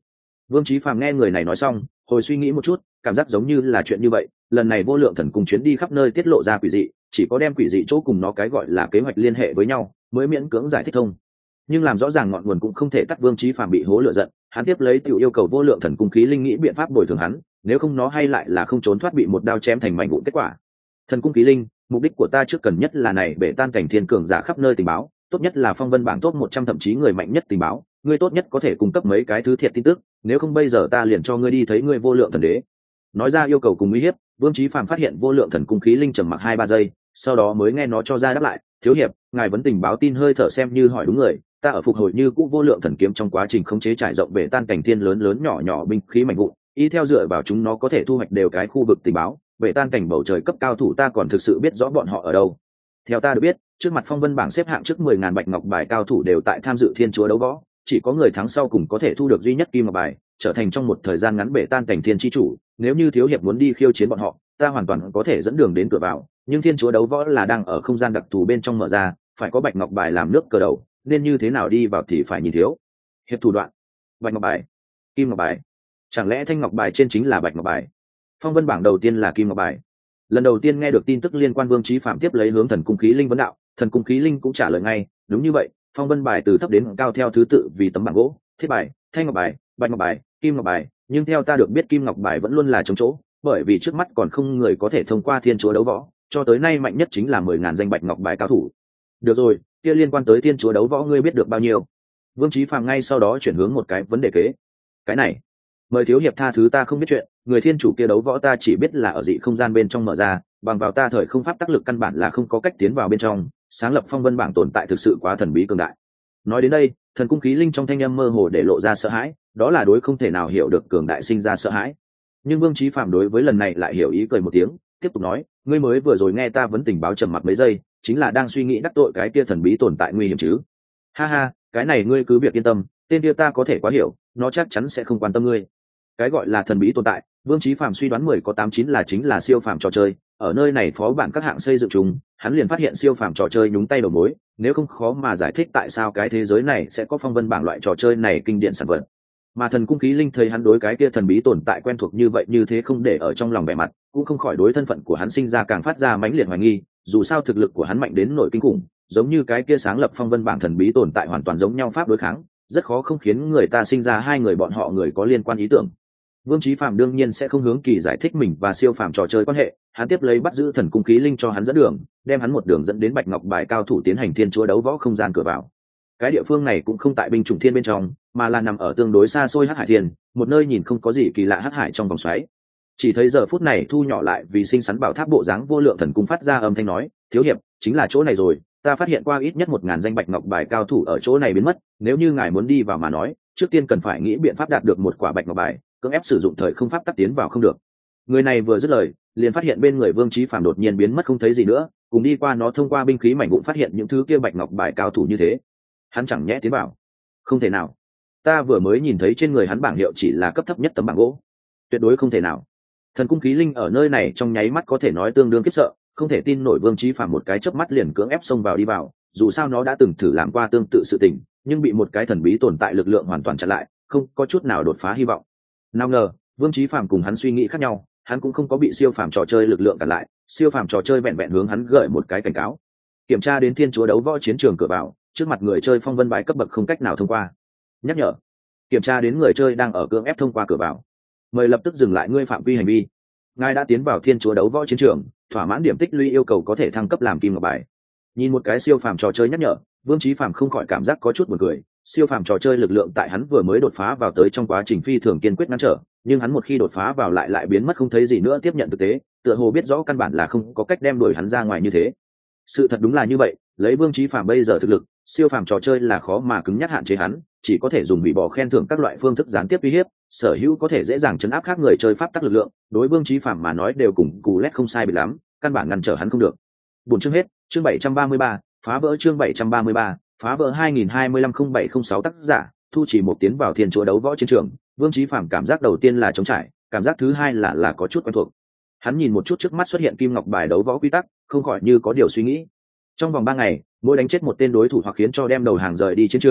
Vương Chí Phàm nghe người này nói xong, hồi suy nghĩ một chút, cảm giác giống như là chuyện như vậy. Lần này vô lượng thần cung chuyến đi khắp nơi tiết lộ ra quỷ dị, chỉ có đem quỷ dị chỗ cùng nó cái gọi là kế hoạch liên hệ với nhau, mới miễn cưỡng giải thích thông. Nhưng làm rõ ràng ngọn nguồn cũng không thể tắt Vương Chí Phàm bị hố lửa giận, hắn tiếp lấy tiểu yêu cầu vô lượng thần cung khí linh nghĩ biện pháp bồi thường hắn, nếu không nó hay lại là không trốn thoát bị một đao chém thành mảnh vụn kết quả. Thần cung khí linh, mục đích của ta trước cần nhất là này bể tan cảnh thiên cường giả khắp nơi tình báo, tốt nhất là phong vân bảng top 100 thậm chí người mạnh nhất tình báo, ngươi tốt nhất có thể cung cấp mấy cái thứ thiệt tin tức, nếu không bây giờ ta liền cho ngươi đi thấy ngươi vô lượng thần đế. Nói ra yêu cầu cùng uy hiếp, Vương Chí Phàm phát hiện vô lượng thần cung khí linh trầm mặc 2-3 giây, sau đó mới nghe nó cho ra đáp lại, thiếu hiệp, ngài vấn tình báo tin hơi thở xem như hỏi đúng người, ta ở phục hồi như cũ vô lượng thần kiếm trong quá trình khống chế trải rộng bể tan cảnh thiên lớn lớn nhỏ nhỏ binh khí mạnh vụn, y theo dựa vào chúng nó có thể thu hoạch đều cái khu vực tình báo, bể tan cảnh bầu trời cấp cao thủ ta còn thực sự biết rõ bọn họ ở đâu. Theo ta được biết, trước mặt phong vân bảng xếp hạng trước 10.000 bạch ngọc bài cao thủ đều tại tham dự thiên chúa đấu võ, chỉ có người thắng sau cùng có thể thu được duy nhất kim ngọc bài, trở thành trong một thời gian ngắn bể tan cảnh thiên chi chủ. Nếu như thiếu hiệp muốn đi khiêu chiến bọn họ, ta hoàn toàn có thể dẫn đường đến cửa vào, nhưng thiên chúa đấu võ là đang ở không gian đặc thù bên trong mở ra, phải có bạch ngọc bài làm nước cờ đầu, nên như thế nào đi vào thì phải nhìn thiếu hiệp thủ đoạn. Bạch ngọc bài, kim ngọc bài, chẳng lẽ thanh ngọc bài trên chính là bạch ngọc bài? Phong vân bảng đầu tiên là kim ngọc bài. Lần đầu tiên nghe được tin tức liên quan, Vương Chí Phạm tiếp lấy hướng thần cung khí linh vấn đạo, thần cung khí linh cũng trả lời ngay, đúng như vậy, phong vân bài từ thấp đến cao theo thứ tự vì tấm bảng gỗ, thiết bài, thanh ngọc bài, bạch ngọc bài, kim ngọc bài, nhưng theo ta được biết kim ngọc bài vẫn luôn là trống chỗ, bởi vì trước mắt còn không người có thể thông qua thiên chúa đấu võ, cho tới nay mạnh nhất chính là 10.000 danh bạch ngọc bài cao thủ. Được rồi, kia liên quan tới thiên chúa đấu võ ngươi biết được bao nhiêu? Vương Chí Phạm ngay sau đó chuyển hướng một cái vấn đề kế. Cái này, mời thiếu hiệp tha thứ ta không biết chuyện, người thiên chủ kia đấu võ ta chỉ biết là ở dị không gian bên trong mở ra, bằng vào ta thời không pháp tác lực căn bản là không có cách tiến vào bên trong, sáng lập phong vân bảng tồn tại thực sự quá thần bí cường đại. Nói đến đây, thần cung khí linh trong thanh âm mơ hồ để lộ ra sợ hãi, đó là đối không thể nào hiểu được cường đại sinh ra sợ hãi. Nhưng Vương Chí Phạm đối với lần này lại hiểu ý cười một tiếng, tiếp tục nói, ngươi mới vừa rồi nghe ta vấn tình báo trầm mặc mấy giây, chính là đang suy nghĩ đắc tội cái kia thần bí tồn tại nguy hiểm chứ? Ha ha, cái này ngươi cứ việc yên tâm, tên kia ta có thể quá hiểu, nó chắc chắn sẽ không quan tâm ngươi. Cái gọi là thần bí tồn tại, Vương Chí Phạm suy đoán 10 có 89 là chính là siêu phàm trò chơi, ở nơi này phó bản các hạng xây dựng chúng, hắn liền phát hiện siêu phàm trò chơi nhúng tay đầu mối, nếu không khó mà giải thích tại sao cái thế giới này sẽ có phong vân bảng loại trò chơi này kinh điển sản vật. Mà thần cung khí linh thấy hắn đối cái kia thần bí tồn tại quen thuộc như vậy như thế không để ở trong lòng vẻ mặt, cũng không khỏi đối thân phận của hắn sinh ra càng phát ra mãnh liệt hoài nghi, dù sao thực lực của hắn mạnh đến nỗi kinh khủng, giống như cái kia sáng lập phong vân bảng thần bí tồn tại hoàn toàn giống nhau pháp đối kháng, rất khó không khiến người ta sinh ra hai người bọn họ người có liên quan ý tưởng. Vương Chí Phạm đương nhiên sẽ không hướng kỳ giải thích mình và siêu phàm trò chơi quan hệ, hắn tiếp lấy bắt giữ thần cung khí linh cho hắn dẫn đường, đem hắn một đường dẫn đến bạch ngọc bài cao thủ tiến hành thiên chúa đấu võ không gian cửa vào. Cái địa phương này cũng không tại binh chủng thiên bên trong, mà là nằm ở tương đối xa xôi hắc hải thiên, một nơi nhìn không có gì kỳ lạ hắc hải trong vòng xoáy. Chỉ thấy giờ phút này thu nhỏ lại vì sinh sắn bảo tháp bộ dáng vô lượng thần cung phát ra âm thanh nói, thiếu hiệp, chính là chỗ này rồi, ta phát hiện qua ít nhất 1.000 danh bạch ngọc bài cao thủ ở chỗ này biến mất, nếu như ngài muốn đi vào mà nói, trước tiên cần phải nghĩ biện pháp đạt được một quả bạch ngọc bài, cưỡng ép sử dụng thời không pháp tắc tiến vào không được. Người này vừa dứt lời, liền phát hiện bên người Vương Chí Phạm đột nhiên biến mất không thấy gì nữa, cùng đi qua nó thông qua binh khí mảnh vụn phát hiện những thứ kia bạch ngọc bài cao thủ như thế. Hắn chẳng nhẽ tiến vào? Không thể nào, ta vừa mới nhìn thấy trên người hắn bảng hiệu chỉ là cấp thấp nhất tấm bảng gỗ, tuyệt đối không thể nào. Thần cung khí linh ở nơi này trong nháy mắt có thể nói tương đương khiếp sợ, không thể tin nổi Vương Chí Phạm một cái chớp mắt liền cưỡng ép xông vào đi vào, dù sao nó đã từng thử làm qua tương tự sự tình, nhưng bị một cái thần bí tồn tại lực lượng hoàn toàn chặn lại, không có chút nào đột phá hy vọng. Nào ngờ, Vương Chí Phạm cùng hắn suy nghĩ khác nhau, hắn cũng không có bị siêu phàm trò chơi lực lượng cản lại, siêu phàm trò chơi vẹn vẹn hướng hắn gợi một cái cảnh cáo. Kiểm tra đến thiên chúa đấu võ chiến trường cửa vào, trước mặt người chơi phong vân bái cấp bậc không cách nào thông qua. Nhắc nhở, kiểm tra đến người chơi đang ở cưỡng ép thông qua cửa vào, mời lập tức dừng lại ngươi phạm vi hành vi. Ngài đã tiến vào thiên chúa đấu võ chiến trường, thỏa mãn điểm tích lũy yêu cầu có thể thăng cấp làm kim ngọc bài. Nhìn một cái siêu phàm trò chơi nhắc nhở, Vương Chí Phạm không khỏi cảm giác có chút buồn cười. Siêu phàm trò chơi lực lượng tại hắn vừa mới đột phá vào tới trong quá trình phi thường kiên quyết ngăn trở, nhưng hắn một khi đột phá vào lại biến mất không thấy gì nữa, tiếp nhận thực tế, tựa hồ biết rõ căn bản là không có cách đem đuổi hắn ra ngoài như thế. Sự thật đúng là như vậy, lấy Vương Chí Phạm bây giờ thực lực, siêu phàm trò chơi là khó mà cứng nhắc hạn chế hắn, chỉ có thể dùng hủy bỏ khen thưởng các loại phương thức gián tiếp uy hiếp, sở hữu có thể dễ dàng chấn áp khác người chơi pháp tắc lực lượng, đối Vương Chí Phạm mà nói đều cùng cù lét không sai biệt lắm, căn bản ngăn trở hắn không được. Buổi chương hết, chương 733, phá vỡ chương 733, phá vỡ 2025-0706 tác giả, Thu Chỉ một tiến vào thiên chúa đấu võ chiến trường, Vương Chí Phạm cảm giác đầu tiên là trống trải, cảm giác thứ hai là có chút quen thuộc. Hắn nhìn một chút trước mắt xuất hiện kim ngọc bài đấu võ quy tắc, không khỏi như có điều suy nghĩ. Trong vòng 3 ngày, mỗi đánh chết một tên đối thủ hoặc khiến cho đem đầu hàng rời đi chiến trường,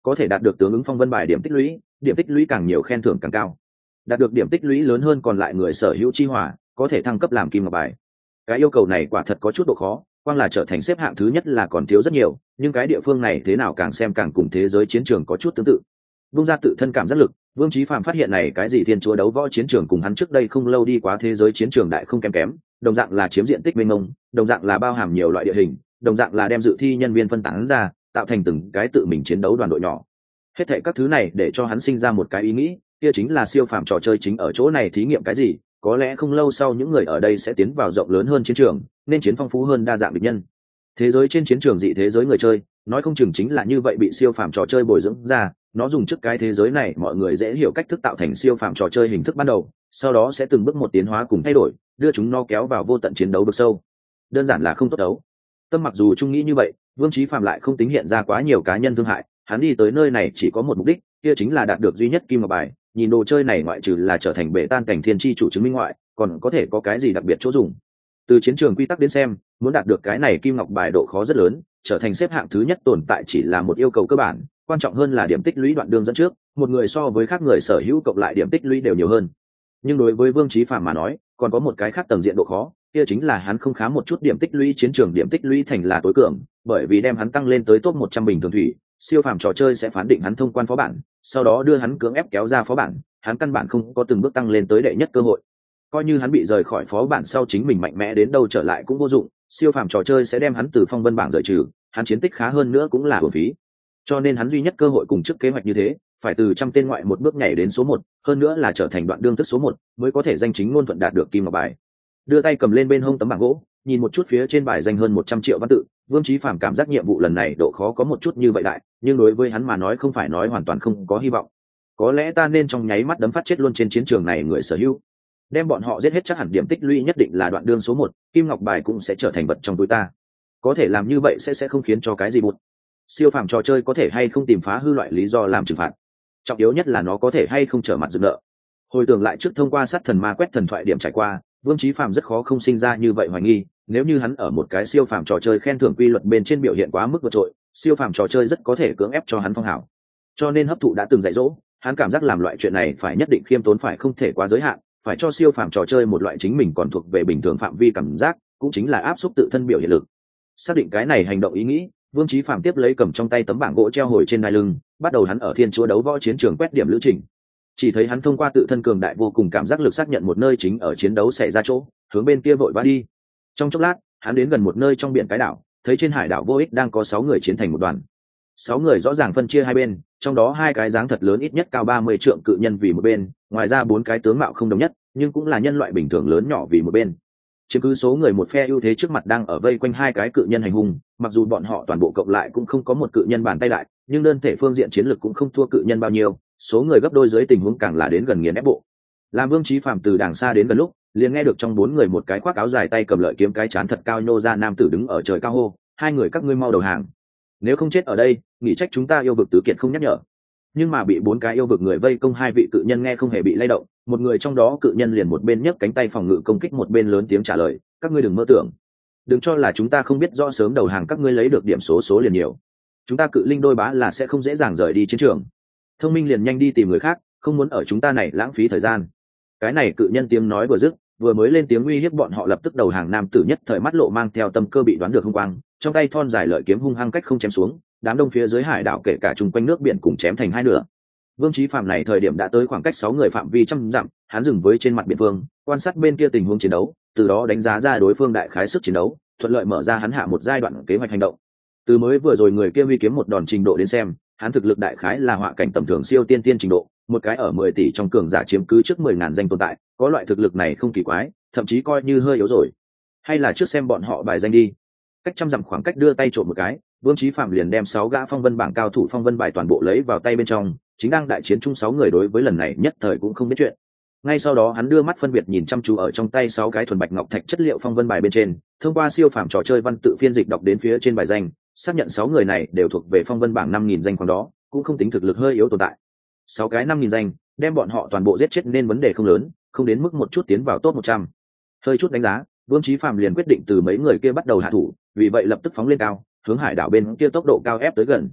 có thể đạt được tướng ứng phong vân bài điểm tích lũy càng nhiều khen thưởng càng cao, đạt được điểm tích lũy lớn hơn còn lại người sở hữu chi hỏa có thể thăng cấp làm kim ngọc bài. Cái yêu cầu này quả thật có chút độ khó, quang là trở thành xếp hạng thứ nhất là còn thiếu rất nhiều, nhưng cái địa phương này thế nào càng xem càng cùng thế giới chiến trường có chút tương tự. Vung ra tự thân cảm giác lực, Vương Chí Phạm phát hiện này cái gì thiên chúa đấu võ chiến trường cùng hắn trước đây không lâu đi quá thế giới chiến trường đại không kém, đồng dạng là chiếm diện tích mênh mông, đồng dạng là bao hàm nhiều loại địa hình, đồng dạng là đem dự thi nhân viên phân tán ra, tạo thành từng cái tự mình chiến đấu đoàn đội nhỏ. Hết thảy các thứ này để cho hắn sinh ra một cái ý nghĩ, kia chính là siêu phàm trò chơi chính ở chỗ này thí nghiệm cái gì, có lẽ không lâu sau những người ở đây sẽ tiến vào rộng lớn hơn chiến trường, nên chiến phong phú hơn đa dạng địch nhân. Thế giới trên chiến trường dị thế giới người chơi, nói không chừng chính là như vậy bị siêu phàm trò chơi bồi dưỡng ra, nó dùng trước cái thế giới này mọi người dễ hiểu cách thức tạo thành siêu phàm trò chơi hình thức ban đầu, sau đó sẽ từng bước một tiến hóa cùng thay đổi, đưa chúng nó kéo vào vô tận chiến đấu vực sâu. Đơn giản là không tốt đấu. Tâm mặc dù trung nghĩ như vậy, Vương Chí Phạm lại không tính hiện ra quá nhiều cá nhân thương hại, hắn đi tới nơi này chỉ có một mục đích, kia chính là đạt được duy nhất kim ngọc bài. Nhìn đồ chơi này ngoại trừ là trở thành bể tan cảnh thiên chi chủ chứng minh ngoại, còn có thể có cái gì đặc biệt chỗ dùng. Từ chiến trường quy tắc đến xem, muốn đạt được cái này kim ngọc bài độ khó rất lớn, trở thành xếp hạng thứ nhất tồn tại chỉ là một yêu cầu cơ bản, quan trọng hơn là điểm tích lũy đoạn đường dẫn trước, một người so với khác người sở hữu cộng lại điểm tích lũy đều nhiều hơn. Nhưng đối với Vương Chí Phạm mà nói, còn có một cái khác tầng diện độ khó, kia chính là hắn không khá một chút điểm tích lũy chiến trường điểm tích lũy thành là tối cường, bởi vì đem hắn tăng lên tới top 100 bình thường thủy, siêu phàm trò chơi sẽ phán định hắn thông quan phó bản, sau đó đưa hắn cưỡng ép kéo ra phó bản, hắn căn bản không có từng bước tăng lên tới đệ nhất cơ hội. Coi như hắn bị rời khỏi phó bản sau chính mình mạnh mẽ đến đâu trở lại cũng vô dụng, siêu phàm trò chơi sẽ đem hắn từ phong vân bảng rời trừ, hắn chiến tích khá hơn nữa cũng là uổng phí. Cho nên hắn duy nhất cơ hội cùng trước kế hoạch như thế, phải từ trăm tên ngoại một bước nhảy đến số 1, hơn nữa là trở thành đoạn đương thức số 1, mới có thể danh chính ngôn thuận đạt được kim ngọc bài. Đưa tay cầm lên bên hông tấm bảng gỗ, nhìn một chút phía trên bài danh hơn 100 triệu văn tự, Vương Chí Phạm cảm giác nhiệm vụ lần này độ khó có một chút như vậy đại, nhưng đối với hắn mà nói không phải nói hoàn toàn không có hy vọng. Có lẽ ta nên trong nháy mắt đấm phát chết luôn trên chiến trường này người sở hữu, đem bọn họ giết hết, chắc hẳn điểm tích lũy nhất định là đoạn đương số 1, kim ngọc bài cũng sẽ trở thành vật trong túi ta. Có thể làm như vậy sẽ không khiến cho cái gì bụt. Siêu phàm trò chơi có thể hay không tìm phá hư loại lý do làm trừng phạt, trọng yếu nhất là nó có thể hay không trở mặt dừng nợ. Hồi tưởng lại trước thông qua sát thần ma quét thần thoại điểm trải qua, Vương Chí Phạm rất khó không sinh ra như vậy hoài nghi, nếu như hắn ở một cái siêu phàm trò chơi khen thưởng quy luật bên trên biểu hiện quá mức vượt trội, siêu phàm trò chơi rất có thể cưỡng ép cho hắn phong hảo. Cho nên hấp thụ đã từng dạy dỗ, hắn cảm giác làm loại chuyện này phải nhất định khiêm tốn, phải không thể quá giới hạn, phải cho siêu phàm trò chơi một loại chính mình còn thuộc về bình thường phạm vi cảm giác, cũng chính là áp xúc tự thân biểu hiện lực. Xác định cái này hành động ý nghĩ, Vương Chí Phạm tiếp lấy cầm trong tay tấm bảng gỗ treo hồi trên đai lưng, bắt đầu hắn ở thiên chúa đấu võ chiến trường quét điểm lữ trình. Chỉ thấy hắn thông qua tự thân cường đại vô cùng cảm giác lực xác nhận một nơi chính ở chiến đấu xảy ra chỗ, hướng bên kia vội vã đi. Trong chốc lát, hắn đến gần một nơi trong biển cái đảo, thấy trên hải đảo vô ích đang có 6 người chiến thành một đoàn. 6 người rõ ràng phân chia hai bên, trong đó 2 cái dáng thật lớn ít nhất cao 30 trượng cự nhân vì một bên, ngoài ra 4 cái tướng mạo không đồng nhất, nhưng cũng là nhân loại bình thường lớn nhỏ vì một bên. Chiếm cứ số người một phe ưu thế trước mặt đang ở vây quanh 2 cái cự nhân hành hung, mặc dù bọn họ toàn bộ cộng lại cũng không có một cự nhân bàn tay lại, nhưng đơn thể phương diện chiến lực cũng không thua cự nhân bao nhiêu, số người gấp đôi dưới tình huống càng là đến gần nghiền ép bộ. Làm Vương Chí Phạm từ đàng xa đến gần lúc, liền nghe được trong 4 người một cái khoác áo dài tay cầm lợi kiếm cái chán thật cao nhô ra nam tử đứng ở trời cao hô, 2 người các ngươi mau đầu hàng. Nếu không chết ở đây, nghĩ trách chúng ta yêu vực tứ kiện không nhắc nhở. Nhưng mà bị 4 cái yêu vực người vây công 2 vị cự nhân nghe không hề bị lay động, một người trong đó cự nhân liền một bên nhấc cánh tay phòng ngự công kích, một bên lớn tiếng trả lời, các ngươi đừng mơ tưởng, đừng cho là chúng ta không biết rõ sớm đầu hàng các ngươi lấy được điểm số liền nhiều. Chúng ta cự linh đôi bá là sẽ không dễ dàng rời đi chiến trường. Thông minh liền nhanh đi tìm người khác, không muốn ở chúng ta này lãng phí thời gian. Cái này cự nhân tiếng nói vừa dứt, vừa mới lên tiếng uy hiếp bọn họ lập tức đầu hàng, nam tử nhất thời mắt lộ mang theo tâm cơ bị đoán được hung quang, trong tay thon dài lợi kiếm hung hăng cách không chém xuống, đám đông phía dưới hải đảo kể cả chung quanh nước biển cùng chém thành hai nửa. Vương Chí Phạm này thời điểm đã tới khoảng cách 6 người phạm vi trăm dặm, hắn dừng với trên mặt biển phương, quan sát bên kia tình huống chiến đấu, từ đó đánh giá ra đối phương đại khái sức chiến đấu, thuận lợi mở ra hắn hạ một giai đoạn kế hoạch hành động. Từ mới vừa rồi người kia huy kiếm một đòn trình độ đến xem, hắn thực lực đại khái là họa cảnh tầm thường siêu tiên trình độ, một cái ở 10 tỷ trong cường giả chiếm cứ trước 10.000 danh tồn tại, có loại thực lực này không kỳ quái, thậm chí coi như hơi yếu rồi. Hay là trước xem bọn họ bài danh đi. Cách trăm dặm khoảng cách đưa tay trộm một cái, Vương Chí Phạm liền đem 6 gã phong vân bảng cao thủ phong vân bài toàn bộ lấy vào tay bên trong, chính đang đại chiến chung 6 người đối với lần này nhất thời cũng không biết chuyện. Ngay sau đó hắn đưa mắt phân biệt nhìn chăm chú ở trong tay 6 cái thuần bạch ngọc thạch chất liệu phong vân bài bên trên, thông qua siêu phàm trò chơi văn tự phiên dịch đọc đến phía trên bài danh, xác nhận 6 người này đều thuộc về phong vân bảng 5.000 danh khoảng đó, cũng không tính thực lực hơi yếu tồn tại. 6 cái 5.000 danh, đem bọn họ toàn bộ giết chết nên vấn đề không lớn, không đến mức một chút tiến vào top 100. Hơi chút đánh giá, Vương Chí Phạm liền quyết định từ mấy người kia bắt đầu hạ thủ, vì vậy lập tức phóng lên cao, hướng hải đảo bên kia tốc độ cao ép tới gần.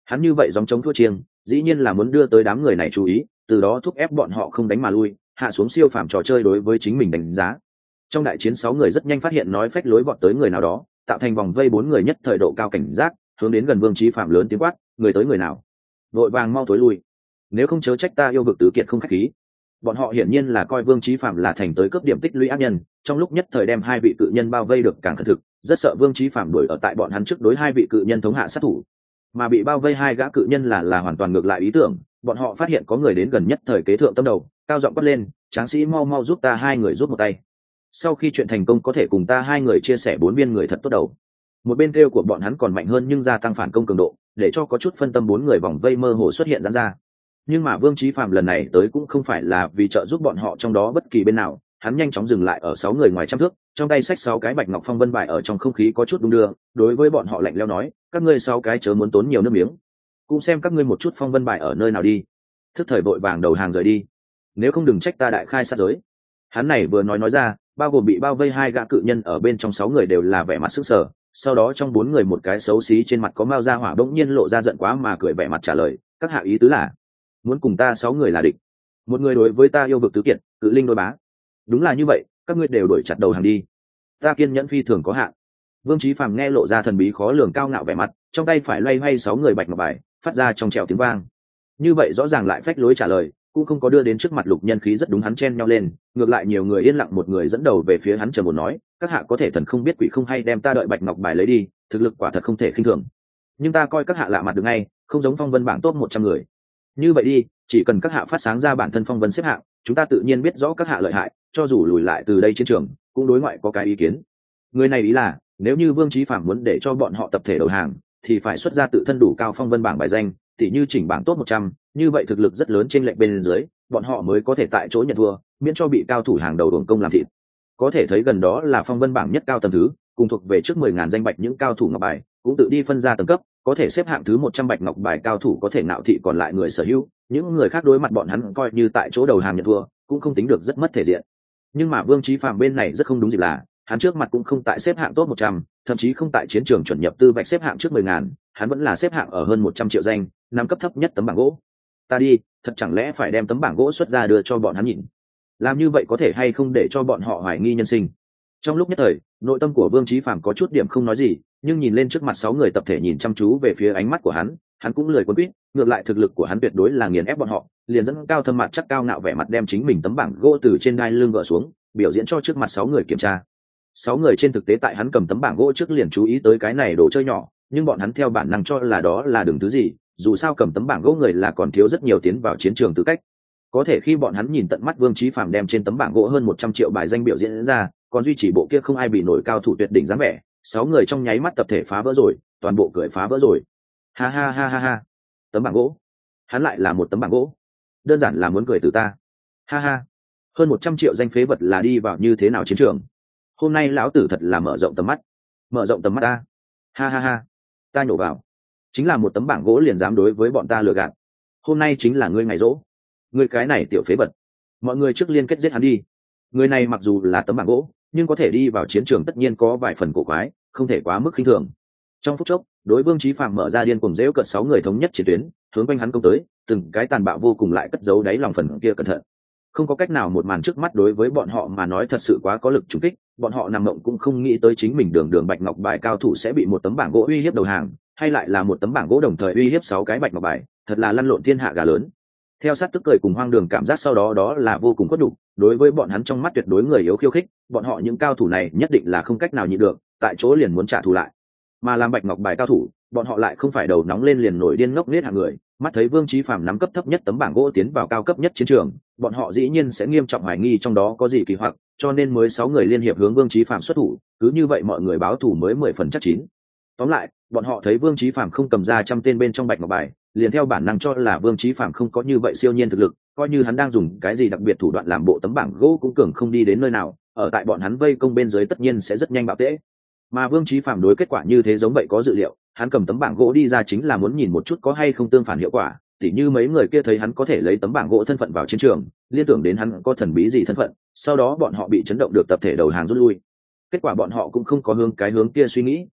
Hắn như vậy giống chống thua chiêng, dĩ nhiên là muốn đưa tới đám người này chú ý, từ đó thúc ép bọn họ không đánh mà lui, hạ xuống siêu phàm trò chơi đối với chính mình đánh giá. Trong đại chiến 6 người rất nhanh phát hiện nói phách lối vọt tới người nào đó, tạo thành vòng vây 4 người nhất thời độ cao cảnh giác, hướng đến gần Vương Chí Phạm lớn tiếng quát, người tới người nào, vội vàng mau tối lui, nếu không chớ trách ta yêu vực tứ kiệt không khách khí. Bọn họ hiển nhiên là coi Vương Chí Phạm là thành tới cướp điểm tích lũy ác nhân, trong lúc nhất thời đem hai vị cự nhân bao vây được càng khẩn thực, rất sợ Vương Chí Phạm đuổi ở tại bọn hắn trước đối hai vị cự nhân thống hạ sát thủ. Mà bị bao vây hai gã cự nhân là hoàn toàn ngược lại ý tưởng, bọn họ phát hiện có người đến gần nhất thời kế thượng tâm đầu, cao giọng quát lên, tráng sĩ mau mau giúp ta hai người giúp một tay. Sau khi chuyện thành công có thể cùng ta hai người chia sẻ 4 viên người thật tốt đầu. Một bên kêu của bọn hắn còn mạnh hơn nhưng gia tăng phản công cường độ, để cho có chút phân tâm 4 người vòng vây mơ hồ xuất hiện giãn ra. Nhưng mà Vương Chí Phạm lần này tới cũng không phải là vì trợ giúp bọn họ trong đó bất kỳ bên nào, hắn nhanh chóng dừng lại ở 6 người ngoài trăm thước, trong tay xách 6 cái bạch ngọc phong vân bài ở trong không khí có chút đung đưa, đối với bọn họ lạnh lẽo nói, các ngươi 6 cái chớ muốn tốn nhiều nước miếng, cũng xem các ngươi một chút phong vân bài ở nơi nào đi. Thức thời vội vàng đầu hàng rời đi, nếu không đừng trách ta đại khai sát giới. Hắn này vừa nói ra, bao gồm bị bao vây hai gã cự nhân ở bên trong 6 người đều là vẻ mặt sững sờ, sau đó trong 4 người một cái xấu xí trên mặt có mao ra hỏa bỗng nhiên lộ ra giận quá mà cười vẻ mặt trả lời, các hạ ý tứ là muốn cùng ta 6 người là địch, một người đối với ta yêu vực tứ kiệt, cự linh đôi bá. Đúng là như vậy, các ngươi đều đuổi chặt đầu hàng đi, ta kiên nhẫn phi thường có hạn. Vương Chí Phạm nghe lộ ra thần bí khó lường cao ngạo vẻ mặt, trong tay phải loay hoay 6 người bạch ngọc bài, phát ra trong trẻo tiếng vang. Như vậy rõ ràng lại phách lối trả lời, cũng không có đưa đến trước mặt Lục Nhân Khí rất đúng hắn chen nhau lên, ngược lại nhiều người yên lặng, một người dẫn đầu về phía hắn trầm ổn nói, các hạ có thể thần không biết quỷ không hay đem ta đợi bạch ngọc bài lấy đi, thực lực quả thật không thể khinh thường. Nhưng ta coi các hạ lạ mặt được ngay, không giống phong vân bảng top 100 người. Như vậy đi, chỉ cần các hạ phát sáng ra bản thân phong vân xếp hạng, chúng ta tự nhiên biết rõ các hạ lợi hại, cho dù lùi lại từ đây chiến trường, cũng đối ngoại có cái ý kiến. Người này ý là, nếu như Vương Chí Phạm muốn để cho bọn họ tập thể đầu hàng, thì phải xuất ra tự thân đủ cao phong vân bảng bài danh, tỉ như chỉnh bảng top 100, như vậy thực lực rất lớn trên lệnh bên dưới, bọn họ mới có thể tại chỗ nhận thua, miễn cho bị cao thủ hàng đầu đuổi công làm thịt. Có thể thấy gần đó là phong vân bảng nhất cao tầng thứ, cùng thuộc về trước 10.000 danh bạch những cao thủ ngọc bài, cũng tự đi phân ra tầng cấp, có thể xếp hạng thứ 100 bạch ngọc bài cao thủ có thể nạo thị còn lại người sở hữu, những người khác đối mặt bọn hắn coi như tại chỗ đầu hàng nhận thua, cũng không tính được rất mất thể diện. Nhưng mà Vương Chí Phạm bên này rất không đúng dịp là, hắn trước mặt cũng không tại xếp hạng top 100, thậm chí không tại chiến trường chuẩn nhập tư bạch xếp hạng trước 10.000, hắn vẫn là xếp hạng ở hơn 100 triệu danh, nắm cấp thấp nhất tấm bảng gỗ. Ta đi, thật chẳng lẽ phải đem tấm bảng gỗ xuất ra đưa cho bọn hắn nhìn? Làm như vậy có thể hay không để cho bọn họ hoài nghi nhân sinh? Trong lúc nhất thời, nội tâm của Vương Chí Phạm có chút điểm không nói gì, nhưng nhìn lên trước mặt 6 người tập thể nhìn chăm chú về phía ánh mắt của hắn cũng lười quấn quýt, ngược lại thực lực của hắn tuyệt đối là nghiền ép bọn họ, liền dẫn cao thâm mặt chắc cao ngạo vẻ mặt đem chính mình tấm bảng gỗ từ trên đai lưng gỡ xuống, biểu diễn cho trước mặt 6 người kiểm tra. 6 người trên thực tế tại hắn cầm tấm bảng gỗ trước liền chú ý tới cái này đồ chơi nhỏ, nhưng bọn hắn theo bản năng cho là đó là đừng thứ gì, dù sao cầm tấm bảng gỗ người là còn thiếu rất nhiều tiến vào chiến trường tư cách. Có thể khi bọn hắn nhìn tận mắt Vương Chí Phạm đem trên tấm bảng gỗ hơn 100 triệu bài danh biểu diễn ra, còn duy trì bộ kia không ai bị nổi cao thủ tuyệt đỉnh dáng vẻ, 6 người trong nháy mắt tập thể phá vỡ rồi, toàn bộ cười phá vỡ rồi. Ha ha ha ha ha. Tấm bảng gỗ? Hắn lại là một tấm bảng gỗ? Đơn giản là muốn cười từ ta. Ha ha. Hơn 100 triệu danh phế vật là đi vào như thế nào chiến trường? Hôm nay lão tử thật là mở rộng tầm mắt. Mở rộng tầm mắt ta. Ha ha ha. Ta nhổ vào. Chính là một tấm bảng gỗ liền dám đối với bọn ta lừa gạt. Hôm nay chính là ngươi ngày rỗ. Ngươi cái này tiểu phế vật. Mọi người trước liên kết giết hắn đi. Người này mặc dù là tấm bảng gỗ, nhưng có thể đi vào chiến trường tất nhiên có vài phần cổ quái, không thể quá mức khinh thường. Trong phút chốc, đối Vương Chí Phạm mở ra điên cuồng giễu cợt 6 người thống nhất chiến tuyến, hướng quanh hắn công tới, từng cái tàn bạo vô cùng lại cất giấu đáy lòng phần kia cẩn thận. Không có cách nào, một màn trước mắt đối với bọn họ mà nói thật sự quá có lực trùng kích, bọn họ nằm mộng cũng không nghĩ tới chính mình đường bạch ngọc bài cao thủ sẽ bị một tấm bảng gỗ uy hiếp đầu hàng, hay lại là một tấm bảng gỗ đồng thời uy hiếp 6 cái bạch ngọc bài, thật là lăn lộn thiên hạ gà lớn. Theo sát tức cười cùng hoang đường cảm giác sau đó đó là vô cùng khuất nhục, đối với bọn hắn trong mắt tuyệt đối người yếu khiêu khích, bọn họ những cao thủ này nhất định là không cách nào nhịn được, tại chỗ liền muốn trả thù lại. Mà làm bạch ngọc bài cao thủ, bọn họ lại không phải đầu nóng lên liền nổi điên ngốc nghếch hạng người, mắt thấy Vương Chí Phạm nắm cấp thấp nhất tấm bảng gỗ tiến vào cao cấp nhất chiến trường, bọn họ dĩ nhiên sẽ nghiêm trọng hoài nghi trong đó có gì kỳ hoặc, cho nên mới 6 người liên hiệp hướng Vương Chí Phạm xuất thủ, cứ như vậy mọi người báo thù mới 10 phần chắc chín. Tóm lại, bọn họ thấy Vương Chí Phạm không cầm ra trăm tên bên trong bạch ngọc bài, liền theo bản năng cho là Vương Chí Phạm không có như vậy siêu nhiên thực lực, coi như hắn đang dùng cái gì đặc biệt thủ đoạn làm bộ tấm bảng gỗ cũng cường không đi đến nơi nào, ở tại bọn hắn vây công bên dưới tất nhiên sẽ rất nhanh bạo tễ. Mà Vương Chí Phạm đối kết quả như thế giống vậy có dự liệu, hắn cầm tấm bảng gỗ đi ra chính là muốn nhìn một chút có hay không tương phản hiệu quả, tỉ như mấy người kia thấy hắn có thể lấy tấm bảng gỗ thân phận vào chiến trường, liên tưởng đến hắn có thần bí gì thân phận, sau đó bọn họ bị chấn động được tập thể đầu hàng rút lui. Kết quả bọn họ cũng không có hướng kia suy nghĩ,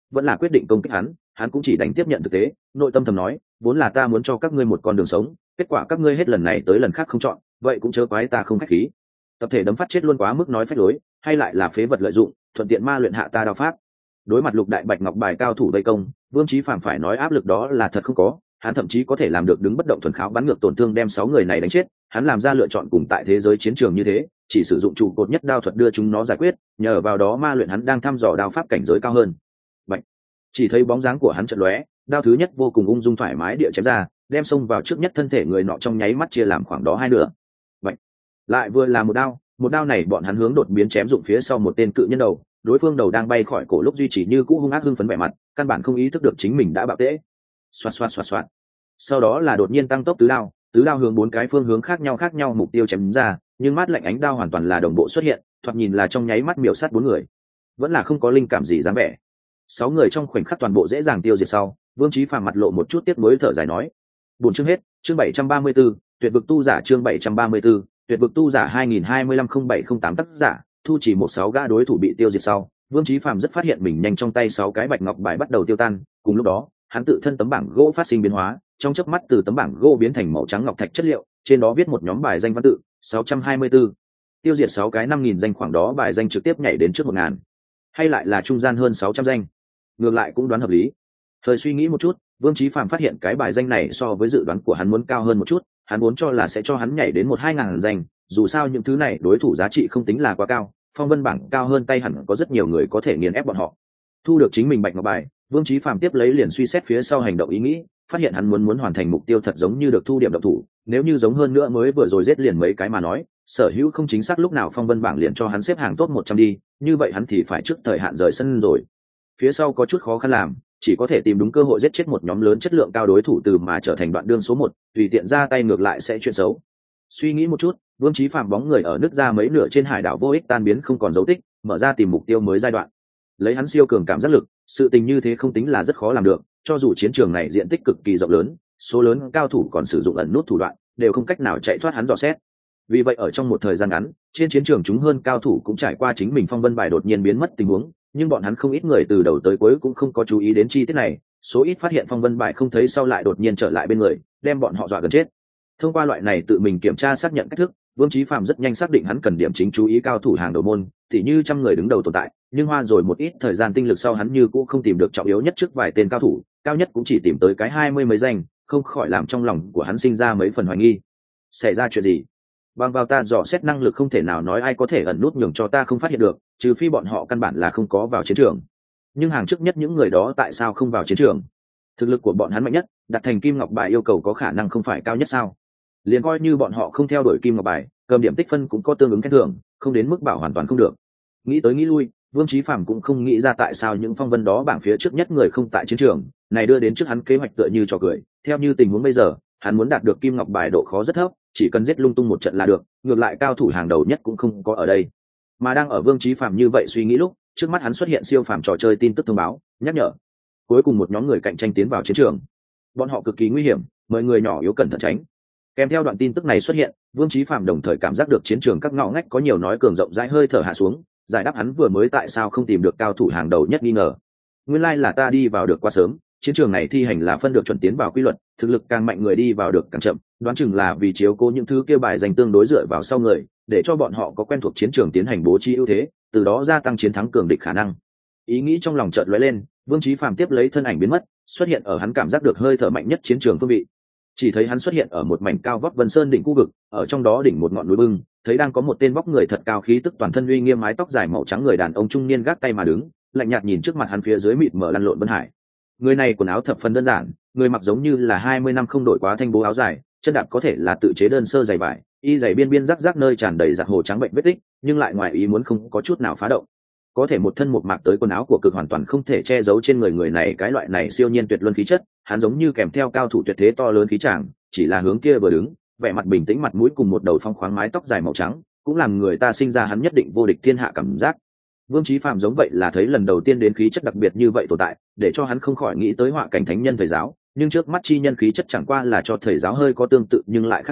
vẫn là quyết định công kích hắn cũng chỉ đánh tiếp nhận thực tế, nội tâm thầm nói, vốn là ta muốn cho các ngươi một con đường sống, kết quả các ngươi hết lần này tới lần khác không chọn, vậy cũng chớ quái ta không khách khí. Tập thể đấm phát chết luôn quá mức nói phách lối, hay lại là phế vật lợi dụng, thuận tiện ma luyện hạ ta đao pháp. Đối mặt lục đại bạch ngọc bài cao thủ vây công, Vương Chí Phàm phải nói áp lực đó là thật không có, hắn thậm chí có thể làm được đứng bất động thuần kháo bắn ngược tổn thương đem 6 người này đánh chết, hắn làm ra lựa chọn cùng tại thế giới chiến trường như thế, chỉ sử dụng trụ cột nhất đao thuật đưa chúng nó giải quyết, nhờ vào đó ma luyện hắn đang thăm dò đao pháp cảnh giới cao hơn. Bạch. Chỉ thấy bóng dáng của hắn chợt lóe, đao thứ nhất vô cùng ung dung thoải mái địa chém ra, đem xông vào trước nhất thân thể người nọ trong nháy mắt chia làm khoảng đó hai nửa. Bạch. Lại vừa là một đao này bọn hắn hướng đột biến chém dụng phía sau một tên cự nhân đầu, đối phương đầu đang bay khỏi cổ lúc duy trì như cũ hung ác hưng phấn vẻ mặt, căn bản không ý thức được chính mình đã bạo tễ. Xoạt xoạt xoạt xoạt. Sau đó là đột nhiên tăng tốc tứ đao hướng 4 cái phương hướng khác nhau mục tiêu chém ra, nhưng mát lạnh ánh đao hoàn toàn là đồng bộ xuất hiện, thoạt nhìn là trong nháy mắt miểu sát 4 người. Vẫn là không có linh cảm gì dáng vẻ. 6 người trong khoảnh khắc toàn bộ dễ dàng tiêu diệt sau, Vương Chí Phàm mặt lộ một chút tiếc nuối thở dài nói: "Buồn chương hết, chương 734, tuyệt vực tu giả chương 734, tuyệt vực tu giả 2025-0708 tác giả, thu chỉ 16 gã đối thủ bị tiêu diệt sau, Vương Chí Phàm rất phát hiện mình nhanh trong tay 6 cái bạch ngọc bài bắt đầu tiêu tan, cùng lúc đó, hắn tự thân tấm bảng gỗ phát sinh biến hóa, trong chớp mắt từ tấm bảng gỗ biến thành màu trắng ngọc thạch chất liệu, trên đó viết một nhóm bài danh văn tự, 624. Tiêu diệt 6 cái 5000 danh khoảng đó bài danh trực tiếp nhảy đến trước 1000. Hay lại là trung gian hơn 600 danh. Ngược lại cũng đoán hợp lý. Thời suy nghĩ một chút, Vương Chí Phàm phát hiện cái bài danh này so với dự đoán của hắn muốn cao hơn một chút, hắn vốn cho là sẽ cho hắn nhảy đến 1-2000 danh, dù sao những thứ này đối thủ giá trị không tính là quá cao, phong vân bảng cao hơn tay hẳn có rất nhiều người có thể nghiền ép bọn họ. Thu được chính mình bạch ngọc bài, Vương Chí Phàm tiếp lấy liền suy xét phía sau hành động ý nghĩ, phát hiện hắn muốn hoàn thành mục tiêu thật giống như được thu điểm động thủ, nếu như giống hơn nữa mới vừa rồi giết liền mấy cái mà nói, sở hữu không chính xác lúc nào phong vân bảng liền cho hắn xếp hàng top 100 đi, như vậy hắn thì phải trước thời hạn rời sân rồi. Phía sau có chút khó khăn làm, chỉ có thể tìm đúng cơ hội giết chết một nhóm lớn chất lượng cao đối thủ từ mà trở thành đoạn đương số 1, tùy tiện ra tay ngược lại sẽ chuyện xấu. Suy nghĩ một chút, Vương Chí Phàm bóng người ở nước ra mấy nửa trên hải đảo vô ích tan biến không còn dấu tích, mở ra tìm mục tiêu mới giai đoạn. Lấy hắn siêu cường cảm giác lực, sự tình như thế không tính là rất khó làm được, cho dù chiến trường này diện tích cực kỳ rộng lớn, số lớn cao thủ còn sử dụng ẩn nút thủ đoạn, đều không cách nào chạy thoát hắn dò xét. Vì vậy ở trong một thời gian ngắn, trên chiến trường chúng hơn cao thủ cũng trải qua chính mình phong vân bài đột nhiên biến mất tình huống, nhưng bọn hắn không ít người từ đầu tới cuối cũng không có chú ý đến chi tiết này, số ít phát hiện phong vân bài không thấy sau lại đột nhiên trở lại bên người, đem bọn họ dọa gần chết. Thông qua loại này tự mình kiểm tra xác nhận cách thức, Vương Chí Phàm rất nhanh xác định hắn cần điểm chính chú ý cao thủ hàng đầu môn, tỉ như trăm người đứng đầu tồn tại, nhưng hoa rồi một ít thời gian tinh lực sau hắn như cũng không tìm được trọng yếu nhất trước vài tên cao thủ, cao nhất cũng chỉ tìm tới cái 20 mấy danh, không khỏi làm trong lòng của hắn sinh ra mấy phần hoài nghi. Xảy ra chuyện gì? Bằng vào ta dò xét năng lực không thể nào nói ai có thể ẩn nút nhường cho ta không phát hiện được, trừ phi bọn họ căn bản là không có vào chiến trường. Nhưng hàng trước nhất những người đó tại sao không vào chiến trường? Thực lực của bọn hắn mạnh nhất, đặt thành kim ngọc bài yêu cầu có khả năng không phải cao nhất sao? Liền coi như bọn họ không theo đuổi kim ngọc bài, cầm điểm tích phân cũng có tương ứng khen thưởng, không đến mức bảo hoàn toàn không được. Nghĩ tới nghĩ lui, Vương Chí Phàm cũng không nghĩ ra tại sao những phong vân đó bảng phía trước nhất người không tại chiến trường, này đưa đến trước hắn kế hoạch tựa như trò cười. Theo như tình huống bây giờ, hắn muốn đạt được kim ngọc bài độ khó rất thấp, chỉ cần giết lung tung một trận là được, ngược lại cao thủ hàng đầu nhất cũng không có ở đây. Mà đang ở Vương Chí Phàm như vậy suy nghĩ lúc, trước mắt hắn xuất hiện siêu phàm trò chơi tin tức thông báo, nhắc nhở. Cuối cùng một nhóm người cạnh tranh tiến vào chiến trường. Bọn họ cực kỳ nguy hiểm, mời người nhỏ yếu cẩn thận tránh. Kèm theo đoạn tin tức này xuất hiện, Vương Chí Phàm đồng thời cảm giác được chiến trường các ngõ ngách có nhiều nói cường rộng rãi hơi thở hạ xuống, giải đáp hắn vừa mới tại sao không tìm được cao thủ hàng đầu nhất nghi ngờ. Nguyên lai là ta đi vào được quá sớm, chiến trường này thi hành là phân được chuẩn tiến vào quy luật, thực lực càng mạnh người đi vào được càng chậm, đoán chừng là vì chiếu cố những thứ kia bài dành tương đối dựa vào sau người, để cho bọn họ có quen thuộc chiến trường tiến hành bố trí ưu thế, từ đó gia tăng chiến thắng cường địch khả năng. Ý nghĩ trong lòng chợt lóe lên, Vương Chí Phàm tiếp lấy thân ảnh biến mất, xuất hiện ở hắn cảm giác được hơi thở mạnh nhất chiến trường phương vị. Chỉ thấy hắn xuất hiện ở một mảnh cao vóc vân sơn đỉnh khu vực, ở trong đó đỉnh một ngọn núi bưng, thấy đang có một tên vóc người thật cao khí tức toàn thân uy nghiêm mái tóc dài màu trắng người đàn ông trung niên gác tay mà đứng, lạnh nhạt nhìn trước mặt hắn phía dưới mịt mờ lăn lộn vân hải. Người này quần áo thập phần đơn giản, người mặc giống như là 20 năm không đổi quá thanh bố áo dài, chân đạp có thể là tự chế đơn sơ giày vải, y giày biên biên rắc rắc nơi tràn đầy giặt hồ trắng bệnh vết tích, nhưng lại ngoài ý muốn không có chút nào phá động. Có thể một thân một mạc tới quần áo của cực hoàn toàn không thể che giấu trên người này cái loại này siêu nhiên tuyệt luân khí chất, hắn giống như kèm theo cao thủ tuyệt thế to lớn khí tràng, chỉ là hướng kia vừa đứng, vẻ mặt bình tĩnh mặt mũi cùng một đầu phong khoáng mái tóc dài màu trắng, cũng làm người ta sinh ra hắn nhất định vô địch thiên hạ cảm giác. Vương Chí Phàm giống vậy là thấy lần đầu tiên đến khí chất đặc biệt như vậy tồn tại, để cho hắn không khỏi nghĩ tới họa cảnh thánh nhân thầy giáo, nhưng trước mắt chi nhân khí chất chẳng qua là cho thầy giáo hơi có tương tự nhưng lại khác nhau,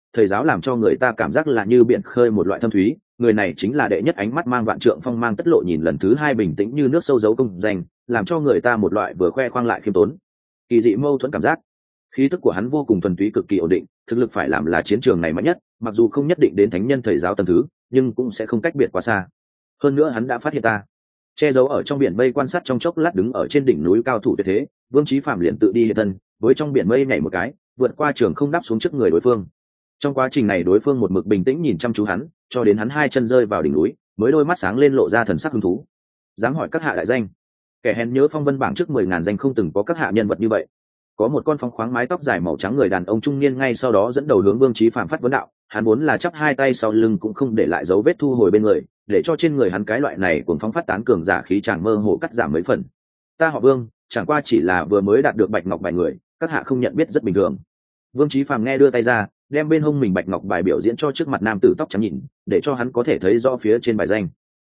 thầy giáo làm cho người ta cảm giác là như biển khơi một loại thâm thúy, người này chính là đệ nhất ánh mắt mang vạn trượng phong mang tất lộ nhìn lần thứ hai bình tĩnh như nước sâu giấu công danh, làm cho người ta một loại vừa khoe khoang lại khiêm tốn kỳ dị mâu thuẫn cảm giác. Khí tức của hắn vô cùng thuần túy, cực kỳ ổn định, thực lực phải làm là chiến trường này mạnh nhất, mặc dù không nhất định đến thánh nhân thầy giáo tầm thứ, nhưng cũng sẽ không cách biệt quá xa. Hơn nữa hắn đã phát hiện ta che giấu ở trong biển mây, quan sát trong chốc lát đứng ở trên đỉnh núi cao thủ tuyệt thế, Vương Chí Phạm liền tự đi hiện thân, với trong biển mây nhảy một cái, vượt qua trường không đáp xuống trước người đối phương. Trong quá trình này đối phương một mực bình tĩnh nhìn chăm chú hắn, cho đến hắn hai chân rơi vào đỉnh núi, mới đôi mắt sáng lên lộ ra thần sắc hứng thú. Dám hỏi các hạ đại danh? Kẻ hèn nhớ phong vân bảng trước 10.000 danh không từng có các hạ nhân vật như vậy. Có một con phóng khoáng mái tóc dài màu trắng người đàn ông trung niên ngay sau đó dẫn đầu hướng Vương Chí Phạm phát vấn đạo, hắn vốn là chắp hai tay sau lưng cũng không để lại dấu vết thu hồi bên người, để cho trên người hắn cái loại này cuồng phóng phát tán cường giả khí chàng mơ hồ cắt giảm mấy phần. Ta họ Vương, chẳng qua chỉ là vừa mới đạt được bạch ngọc bài người, các hạ không nhận biết rất bình thường. Vương Chí Phạm nghe đưa tay ra, đem bên hông mình bạch ngọc bài biểu diễn cho trước mặt nam tử tóc trắng nhìn, để cho hắn có thể thấy rõ phía trên bài danh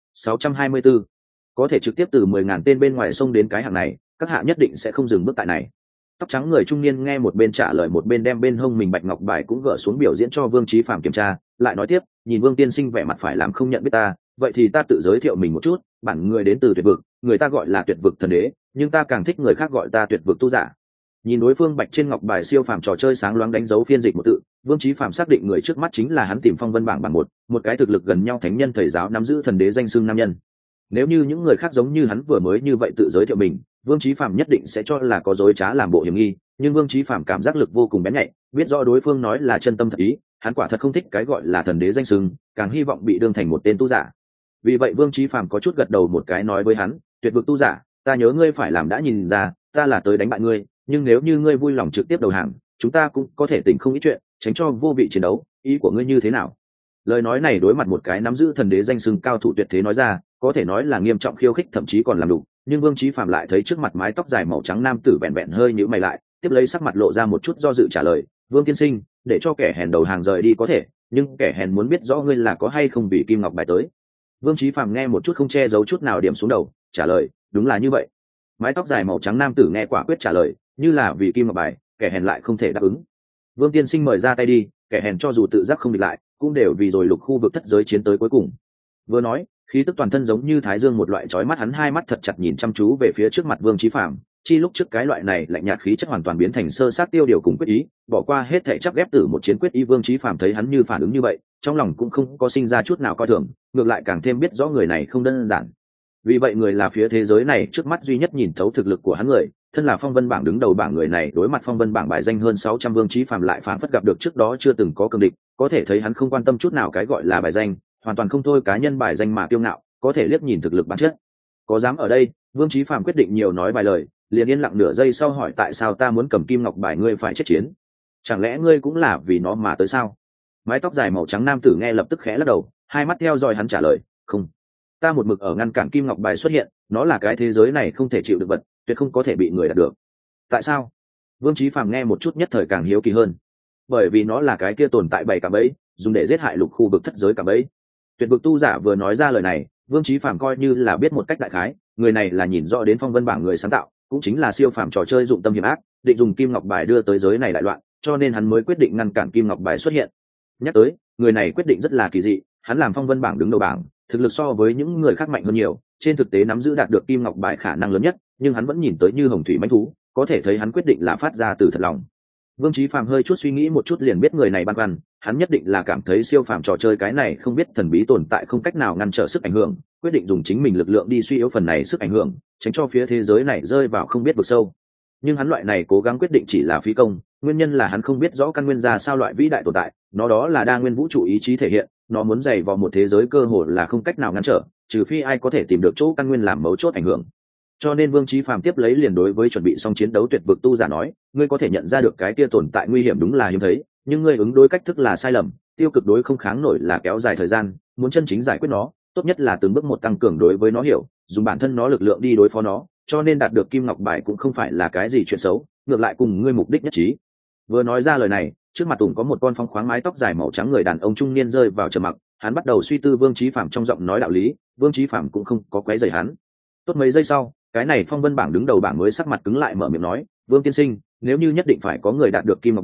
624. Có thể trực tiếp từ 10.000 tên bên ngoài sông đến cái hạng này, các hạ nhất định sẽ không dừng bước tại này. Tóc trắng người trung niên nghe một bên trả lời một bên đem bên hông mình bạch ngọc bài cũng gỡ xuống biểu diễn cho Vương Chí Phạm kiểm tra, lại nói tiếp, nhìn Vương tiên sinh vẻ mặt phải làm không nhận biết ta, vậy thì ta tự giới thiệu mình một chút, bản người đến từ tuyệt vực, người ta gọi là tuyệt vực thần đế, nhưng ta càng thích người khác gọi ta tuyệt vực tu giả. Nhìn đối phương bạch trên ngọc bài siêu phàm trò chơi sáng loáng đánh dấu phiên dịch một tự, Vương Chí Phạm xác định người trước mắt chính là hắn tìm phong vân bảng bảng một cái thực lực gần nhau thánh nhân thầy giáo nắm giữ thần đế danh xưng nam nhân. Nếu như những người khác giống như hắn vừa mới như vậy tự giới thiệu mình, Vương Chí Phạm nhất định sẽ cho là có dối trá làm bộ hiểm nghi, nhưng Vương Chí Phạm cảm giác lực vô cùng bén nhạy, biết rõ đối phương nói là chân tâm thật ý, hắn quả thật không thích cái gọi là thần đế danh xưng, càng hy vọng bị đương thành một tên tu giả. Vì vậy Vương Chí Phạm có chút gật đầu một cái nói với hắn, tuyệt vực tu giả, ta nhớ ngươi phải làm đã nhìn ra, ta là tới đánh bại ngươi, nhưng nếu như ngươi vui lòng trực tiếp đầu hàng, chúng ta cũng có thể tỉnh không ít chuyện, tránh cho vô vị chiến đấu, ý của ngươi như thế nào? Lời nói này đối mặt một cái nắm giữ thần đế danh xưng cao thủ tuyệt thế nói ra, có thể nói là nghiêm trọng khiêu khích, thậm chí còn làm đủ, nhưng Vương Chí Phạm lại thấy trước mặt mái tóc dài màu trắng nam tử vẹn vẹn hơi nhíu mày lại, tiếp lấy sắc mặt lộ ra một chút do dự trả lời, Vương tiên sinh, để cho kẻ hèn đầu hàng rời đi có thể, nhưng kẻ hèn muốn biết rõ ngươi là có hay không vì kim ngọc bài tới. Vương Chí Phạm nghe một chút không che giấu chút nào điểm xuống đầu, trả lời, đúng là như vậy. Mái tóc dài màu trắng nam tử nghe quả quyết trả lời, như là vì kim ngọc bài, kẻ hèn lại không thể đáp ứng. Vương tiên sinh mời ra tay đi, kẻ hèn cho dù tự giác không địch lại, cũng đều vì rồi lục khu vực thất giới chiến tới cuối cùng. Vừa nói, khí tức toàn thân giống như thái dương một loại chói mắt, hắn hai mắt thật chặt nhìn chăm chú về phía trước mặt Vương Chí Phạm, chi lúc trước cái loại này lạnh nhạt khí chất hoàn toàn biến thành sơ sát tiêu điều cùng quyết ý, bỏ qua hết thảy chắp ghép tử một chiến quyết ý. Vương Chí Phạm thấy hắn như phản ứng như vậy, trong lòng cũng không có sinh ra chút nào coi thường, ngược lại càng thêm biết rõ người này không đơn giản. Vì vậy người là phía thế giới này trước mắt duy nhất nhìn thấu thực lực của hắn người, thân là phong vân bảng đứng đầu bảng người này đối mặt phong vân bảng bài danh hơn 600 Vương Chí Phạm lại phảng phất gặp được trước đó chưa từng có cường địch, có thể thấy hắn không quan tâm chút nào cái gọi là bài danh, hoàn toàn không thôi cá nhân bài danh mà kiêu ngạo, có thể liếc nhìn thực lực bản chất. Có dám ở đây, Vương Chí Phạm quyết định nhiều nói vài lời, liền yên lặng nửa giây sau hỏi, tại sao ta muốn cầm kim ngọc bài ngươi phải chết chiến? Chẳng lẽ ngươi cũng là vì nó mà tới sao? Mái tóc dài màu trắng nam tử nghe lập tức khẽ lắc đầu, hai mắt theo dõi hắn trả lời, không, ta một mực ở ngăn cản kim ngọc bài xuất hiện, nó là cái thế giới này không thể chịu được vật, tuyệt không có thể bị người đạt được. Tại sao? Vương Chí Phạm nghe một chút nhất thời càng hiếu kỳ hơn. Bởi vì nó là cái kia tồn tại bảy cạm bẫy, dùng để giết hại lục khu vực thất giới cạm bẫy. Tuyệt vực tu giả vừa nói ra lời này, Vương Chí Phạm coi như là biết một cách đại khái, người này là nhìn rõ đến phong vân bảng người sáng tạo, cũng chính là siêu phàm trò chơi dụng tâm hiểm ác, định dùng kim ngọc bài đưa tới giới này đại loạn, cho nên hắn mới quyết định ngăn cản kim ngọc bài xuất hiện. Nhắc tới, người này quyết định rất là kỳ dị, hắn làm phong vân bảng đứng đầu bảng, thực lực so với những người khác mạnh hơn nhiều, trên thực tế nắm giữ đạt được kim ngọc bài khả năng lớn nhất, nhưng hắn vẫn nhìn tới như hồng thủy mãnh thú, có thể thấy hắn quyết định là phát ra từ thật lòng. Vương Chí Phạm hơi chút suy nghĩ một chút liền biết người này băn khoăn, hắn nhất định là cảm thấy siêu phàm trò chơi cái này không biết thần bí tồn tại không cách nào ngăn trở sức ảnh hưởng, quyết định dùng chính mình lực lượng đi suy yếu phần này sức ảnh hưởng, tránh cho phía thế giới này rơi vào không biết vực sâu. Nhưng hắn loại này cố gắng quyết định chỉ là phí công, nguyên nhân là hắn không biết rõ căn nguyên ra sao loại vĩ đại tồn tại, nó đó là đa nguyên vũ trụ ý chí thể hiện, nó muốn dày vào một thế giới cơ hội là không cách nào ngăn trở, trừ phi ai có thể tìm được chỗ căn nguyên làm mấu chốt ảnh hưởng. Cho nên Vương Chí Phạm tiếp lấy liền đối với chuẩn bị xong chiến đấu tuyệt vực tu giả nói, ngươi có thể nhận ra được cái kia tồn tại nguy hiểm đúng là hiếm thấy, nhưng ngươi ứng đối cách thức là sai lầm, tiêu cực đối không kháng nổi là kéo dài thời gian, muốn chân chính giải quyết nó, tốt nhất là từng bước một tăng cường đối với nó hiểu, dùng bản thân nó lực lượng đi đối phó nó, cho nên đạt được kim ngọc bài cũng không phải là cái gì chuyện xấu, ngược lại cùng ngươi mục đích nhất trí. Vừa nói ra lời này, trước mặt Tùng có một con phong khoáng mái tóc dài màu trắng người đàn ông trung niên rơi vào trầm mặc, hắn bắt đầu suy tư Vương Chí Phạm trong giọng nói đạo lý, Vương Chí Phạm cũng không có quấy rầy hắn. Tốt mấy giây sau, cái này phong vân bảng đứng đầu bảng mới sắc mặt cứng lại mở miệng nói, Vương tiên sinh, nếu như nhất định phải có người đạt được kim ngọc bài,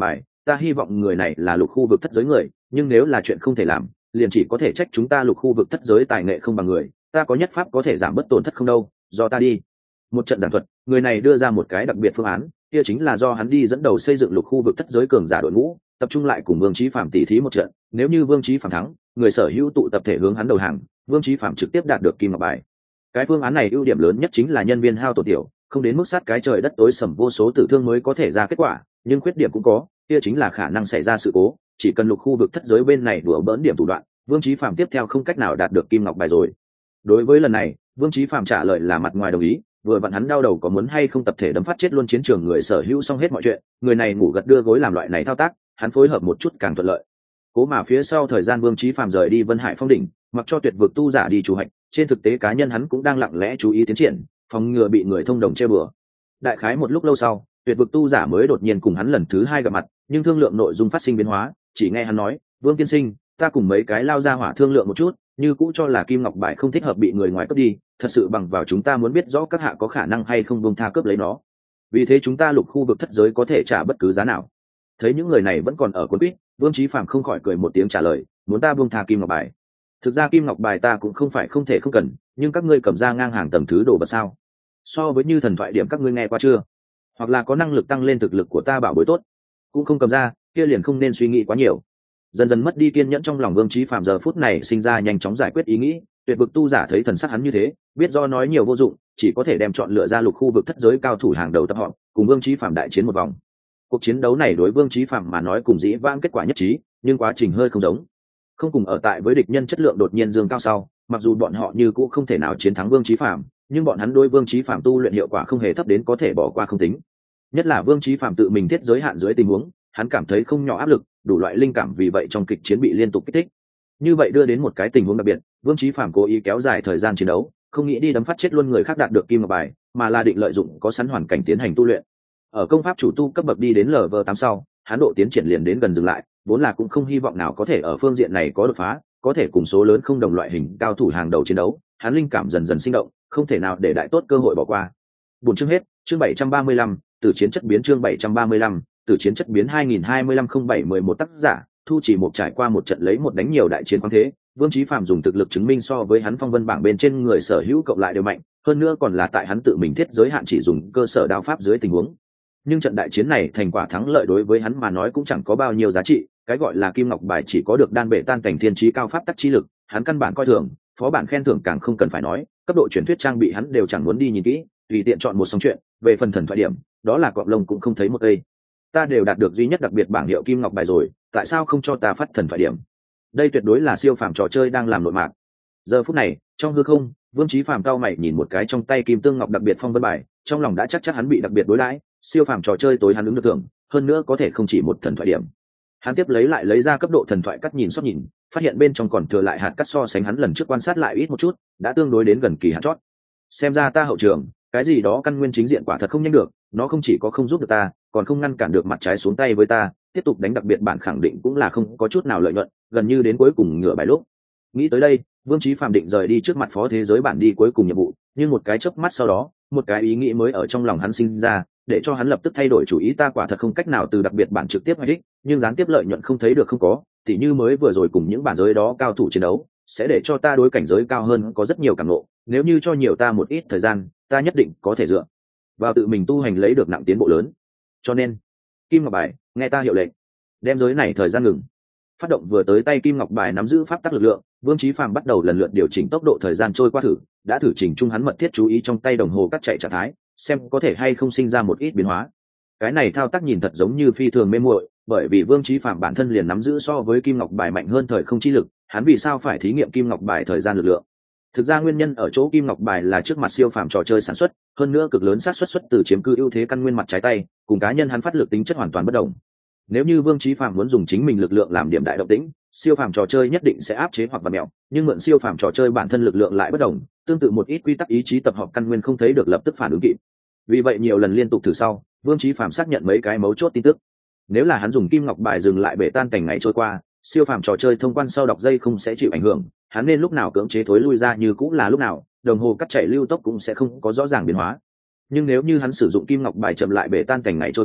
ta hy vọng người này là lục khu vực thất giới người, nhưng nếu là chuyện không thể làm, liền chỉ có thể trách chúng ta lục khu vực thất giới tài nghệ không bằng người, ta có nhất pháp có thể giảm bớt tổn thất không đâu, do ta đi. Một trận giảng thuật, người này đưa ra một cái đặc biệt phương án, kia chính là do hắn đi dẫn đầu xây dựng lục khu vực thất giới cường giả đội ngũ, tập trung lại cùng Vương Chí Phạm tỉ thí một trận, nếu như Vương Chí Phạm thắng, người sở hữu tụ tập thể hướng hắn đầu hàng, Vương Chí Phạm trực tiếp đạt được kim ngọc bài. Cái phương án này ưu điểm lớn nhất chính là nhân viên hao tổn tiểu, không đến mức sát cái trời đất tối sầm vô số tử thương mới có thể ra kết quả, nhưng khuyết điểm cũng có, kia chính là khả năng xảy ra sự cố, chỉ cần lục khu vực thất giới bên này đùa bỡn điểm thủ đoạn, Vương Chí Phạm tiếp theo không cách nào đạt được kim ngọc bài rồi. Đối với lần này, Vương Chí Phạm trả lời là mặt ngoài đồng ý, vừa vặn hắn đau đầu có muốn hay không tập thể đấm phát chết luôn chiến trường người sở hữu xong hết mọi chuyện, người này ngủ gật đưa gối làm loại này thao tác, hắn phối hợp một chút càng thuận lợi. Cố mà phía sau thời gian Vương Chí Phạm rời đi Vân Hải Phong đỉnh, mặc cho tuyệt vực tu giả đi chủ hạch, trên thực tế cá nhân hắn cũng đang lặng lẽ chú ý tiến triển, phòng ngừa bị người thông đồng chơi bừa. Đại khái một lúc lâu sau, tuyệt vực tu giả mới đột nhiên cùng hắn lần thứ hai gặp mặt, nhưng thương lượng nội dung phát sinh biến hóa, chỉ nghe hắn nói, Vương tiên sinh, ta cùng mấy cái lao ra hỏa thương lượng một chút, như cũ cho là kim ngọc bài không thích hợp bị người ngoài cướp đi, thật sự bằng vào chúng ta muốn biết rõ các hạ có khả năng hay không buông tha cướp lấy nó. Vì thế chúng ta lục khu vực thất giới có thể trả bất cứ giá nào. Thấy những người này vẫn còn ở cuốn quýt, Vương Chí Phạm không khỏi cười một tiếng trả lời, muốn ta buông tha kim ngọc bài. Thực ra kim ngọc bài ta cũng không phải không thể không cần, nhưng các ngươi cầm ra ngang hàng tầm thứ đồ vật sao? So với như thần thoại điểm các ngươi nghe qua chưa? Hoặc là có năng lực tăng lên thực lực của ta bảo bối tốt, cũng không cầm ra, kia liền không nên suy nghĩ quá nhiều. Dần dần mất đi kiên nhẫn trong lòng Vương Chí Phạm giờ phút này sinh ra nhanh chóng giải quyết ý nghĩ, tuyệt vực tu giả thấy thần sắc hắn như thế, biết do nói nhiều vô dụng, chỉ có thể đem chọn lựa ra lục khu vực thất giới cao thủ hàng đầu tập họ, cùng Vương Chí Phạm đại chiến một vòng. Cuộc chiến đấu này đối Vương Chí Phạm mà nói cùng dĩ vãng kết quả nhất trí, nhưng quá trình hơi không giống. Không cùng ở tại với địch nhân chất lượng đột nhiên dương cao sau, mặc dù bọn họ như cũ không thể nào chiến thắng Vương Chí Phạm, nhưng bọn hắn đối Vương Chí Phạm tu luyện hiệu quả không hề thấp đến có thể bỏ qua không tính. Nhất là Vương Chí Phạm tự mình thiết giới hạn dưới tình huống, hắn cảm thấy không nhỏ áp lực, đủ loại linh cảm vì vậy trong kịch chiến bị liên tục kích thích. Như vậy đưa đến một cái tình huống đặc biệt, Vương Chí Phạm cố ý kéo dài thời gian chiến đấu, không nghĩ đi đấm phát chết luôn người khác đạt được kim ngọc bài, mà là định lợi dụng có sẵn hoàn cảnh tiến hành tu luyện. Ở công pháp chủ tu cấp bậc đi đến Lv8 sau, hắn độ tiến triển liền đến gần dừng lại, vốn là cũng không hy vọng nào có thể ở phương diện này có đột phá, có thể cùng số lớn không đồng loại hình cao thủ hàng đầu chiến đấu, hắn linh cảm dần dần sinh động, không thể nào để đại tốt cơ hội bỏ qua. Buổi chương hết, chương 735, từ chiến chất biến chương 735, từ chiến chất biến 2025-07-11 tác giả, Thu Chỉ Một trải qua một trận lấy một đánh nhiều đại chiến khoáng thế, Vương Chí Phạm dùng thực lực chứng minh so với hắn phong vân bảng bên trên người sở hữu cộng lại đều mạnh, hơn nữa còn là tại hắn tự mình thiết giới hạn chỉ dùng cơ sở đao pháp dưới tình huống. Nhưng trận đại chiến này thành quả thắng lợi đối với hắn mà nói cũng chẳng có bao nhiêu giá trị, cái gọi là kim ngọc bài chỉ có được đan bể tan cảnh thiên trí cao pháp tắc chi lực, hắn căn bản coi thường, phó bản khen thưởng càng không cần phải nói, cấp độ truyền thuyết trang bị hắn đều chẳng muốn đi nhìn kỹ, tùy tiện chọn một xong chuyện, về phần thần thoại điểm, đó là cọp lông cũng không thấy một cây. Ta đều đạt được duy nhất đặc biệt bảng hiệu kim ngọc bài rồi, tại sao không cho ta phát thần thoại điểm? Đây tuyệt đối là siêu phàm trò chơi đang làm nội mạc. Giờ phút này, trong hư không, Vương Chí Phạm cao mày nhìn một cái trong tay kim tương ngọc đặc biệt phong vân bài, trong lòng đã chắc chắn hắn bị đặc biệt đối đãi, siêu phàm trò chơi tối hắn ứng được thưởng, hơn nữa có thể không chỉ một thần thoại điểm. Hắn tiếp lấy lấy ra cấp độ thần thoại cắt nhìn xót nhìn, phát hiện bên trong còn thừa lại hạt cắt so sánh hắn lần trước quan sát lại ít một chút, đã tương đối đến gần kỳ hạn chót. Xem ra ta hậu trường, cái gì đó căn nguyên chính diện quả thật không nhanh được, nó không chỉ có không giúp được ta, còn không ngăn cản được mặt trái xuống tay với ta, tiếp tục đánh đặc biệt bản khẳng định cũng là không có chút nào lợi nhuận, gần như đến cuối cùng ngửa bài lúc. Nghĩ tới đây, Vương Chí Phạm định rời đi trước mặt phó thế giới bản đi cuối cùng nhiệm vụ, nhưng một cái chớp mắt sau đó, một cái ý nghĩ mới ở trong lòng hắn sinh ra, để cho hắn lập tức thay đổi chủ ý. Ta quả thật không cách nào từ đặc biệt bản trực tiếp hay đích, nhưng gián tiếp lợi nhuận không thấy được không có, tỉ như mới vừa rồi cùng những bản giới đó cao thủ chiến đấu, sẽ để cho ta đối cảnh giới cao hơn có rất nhiều cảm ngộ, nếu như cho nhiều ta một ít thời gian, ta nhất định có thể dựa vào tự mình tu hành lấy được nặng tiến bộ lớn. Cho nên, kim ngọc bài, nghe ta hiệu lệnh, đem giới này thời gian ngừng. Phát động vừa tới tay kim ngọc bài nắm giữ pháp tắc lực lượng, Vương Chí Phạm bắt đầu lần lượt điều chỉnh tốc độ thời gian trôi qua đã thử chỉnh chung hắn mật thiết chú ý trong tay đồng hồ cắt chạy trạng thái, xem có thể hay không sinh ra một ít biến hóa. Cái này thao tác nhìn thật giống như phi thường mê muội, bởi vì Vương Chí Phạm bản thân liền nắm giữ so với kim ngọc bài mạnh hơn thời không chi lực, hắn vì sao phải thí nghiệm kim ngọc bài thời gian lực lượng? Thực ra nguyên nhân ở chỗ kim ngọc bài là trước mặt siêu phàm trò chơi sản xuất, hơn nữa cực lớn xác suất xuất từ chiếm cư ưu thế căn nguyên mặt trái tay, cùng cá nhân hắn phát lực tính chất hoàn toàn bất đồng. Nếu như Vương Chí Phạm muốn dùng chính mình lực lượng làm điểm đại động tĩnh, siêu phàm trò chơi nhất định sẽ áp chế hoặc vặn mèo, nhưng mượn siêu phàm trò chơi bản thân lực lượng lại bất đồng, tương tự một ít quy tắc ý chí tập hợp căn nguyên không thấy được lập tức phản ứng kịp. Vì vậy nhiều lần liên tục thử sau, Vương Chí Phạm xác nhận mấy cái mấu chốt tin tức. Nếu là hắn dùng kim ngọc bài dừng lại bể tan cảnh ngày trôi qua, siêu phàm trò chơi thông quan sau đọc dây không sẽ chịu ảnh hưởng, hắn nên lúc nào cưỡng chế thối lui ra như cũng là lúc nào, đồng hồ cắt chạy lưu tốc cũng sẽ không có rõ ràng biến hóa. Nhưng nếu như hắn sử dụng kim ngọc bài chậm lại bể tan cảnh ngày trôi qua,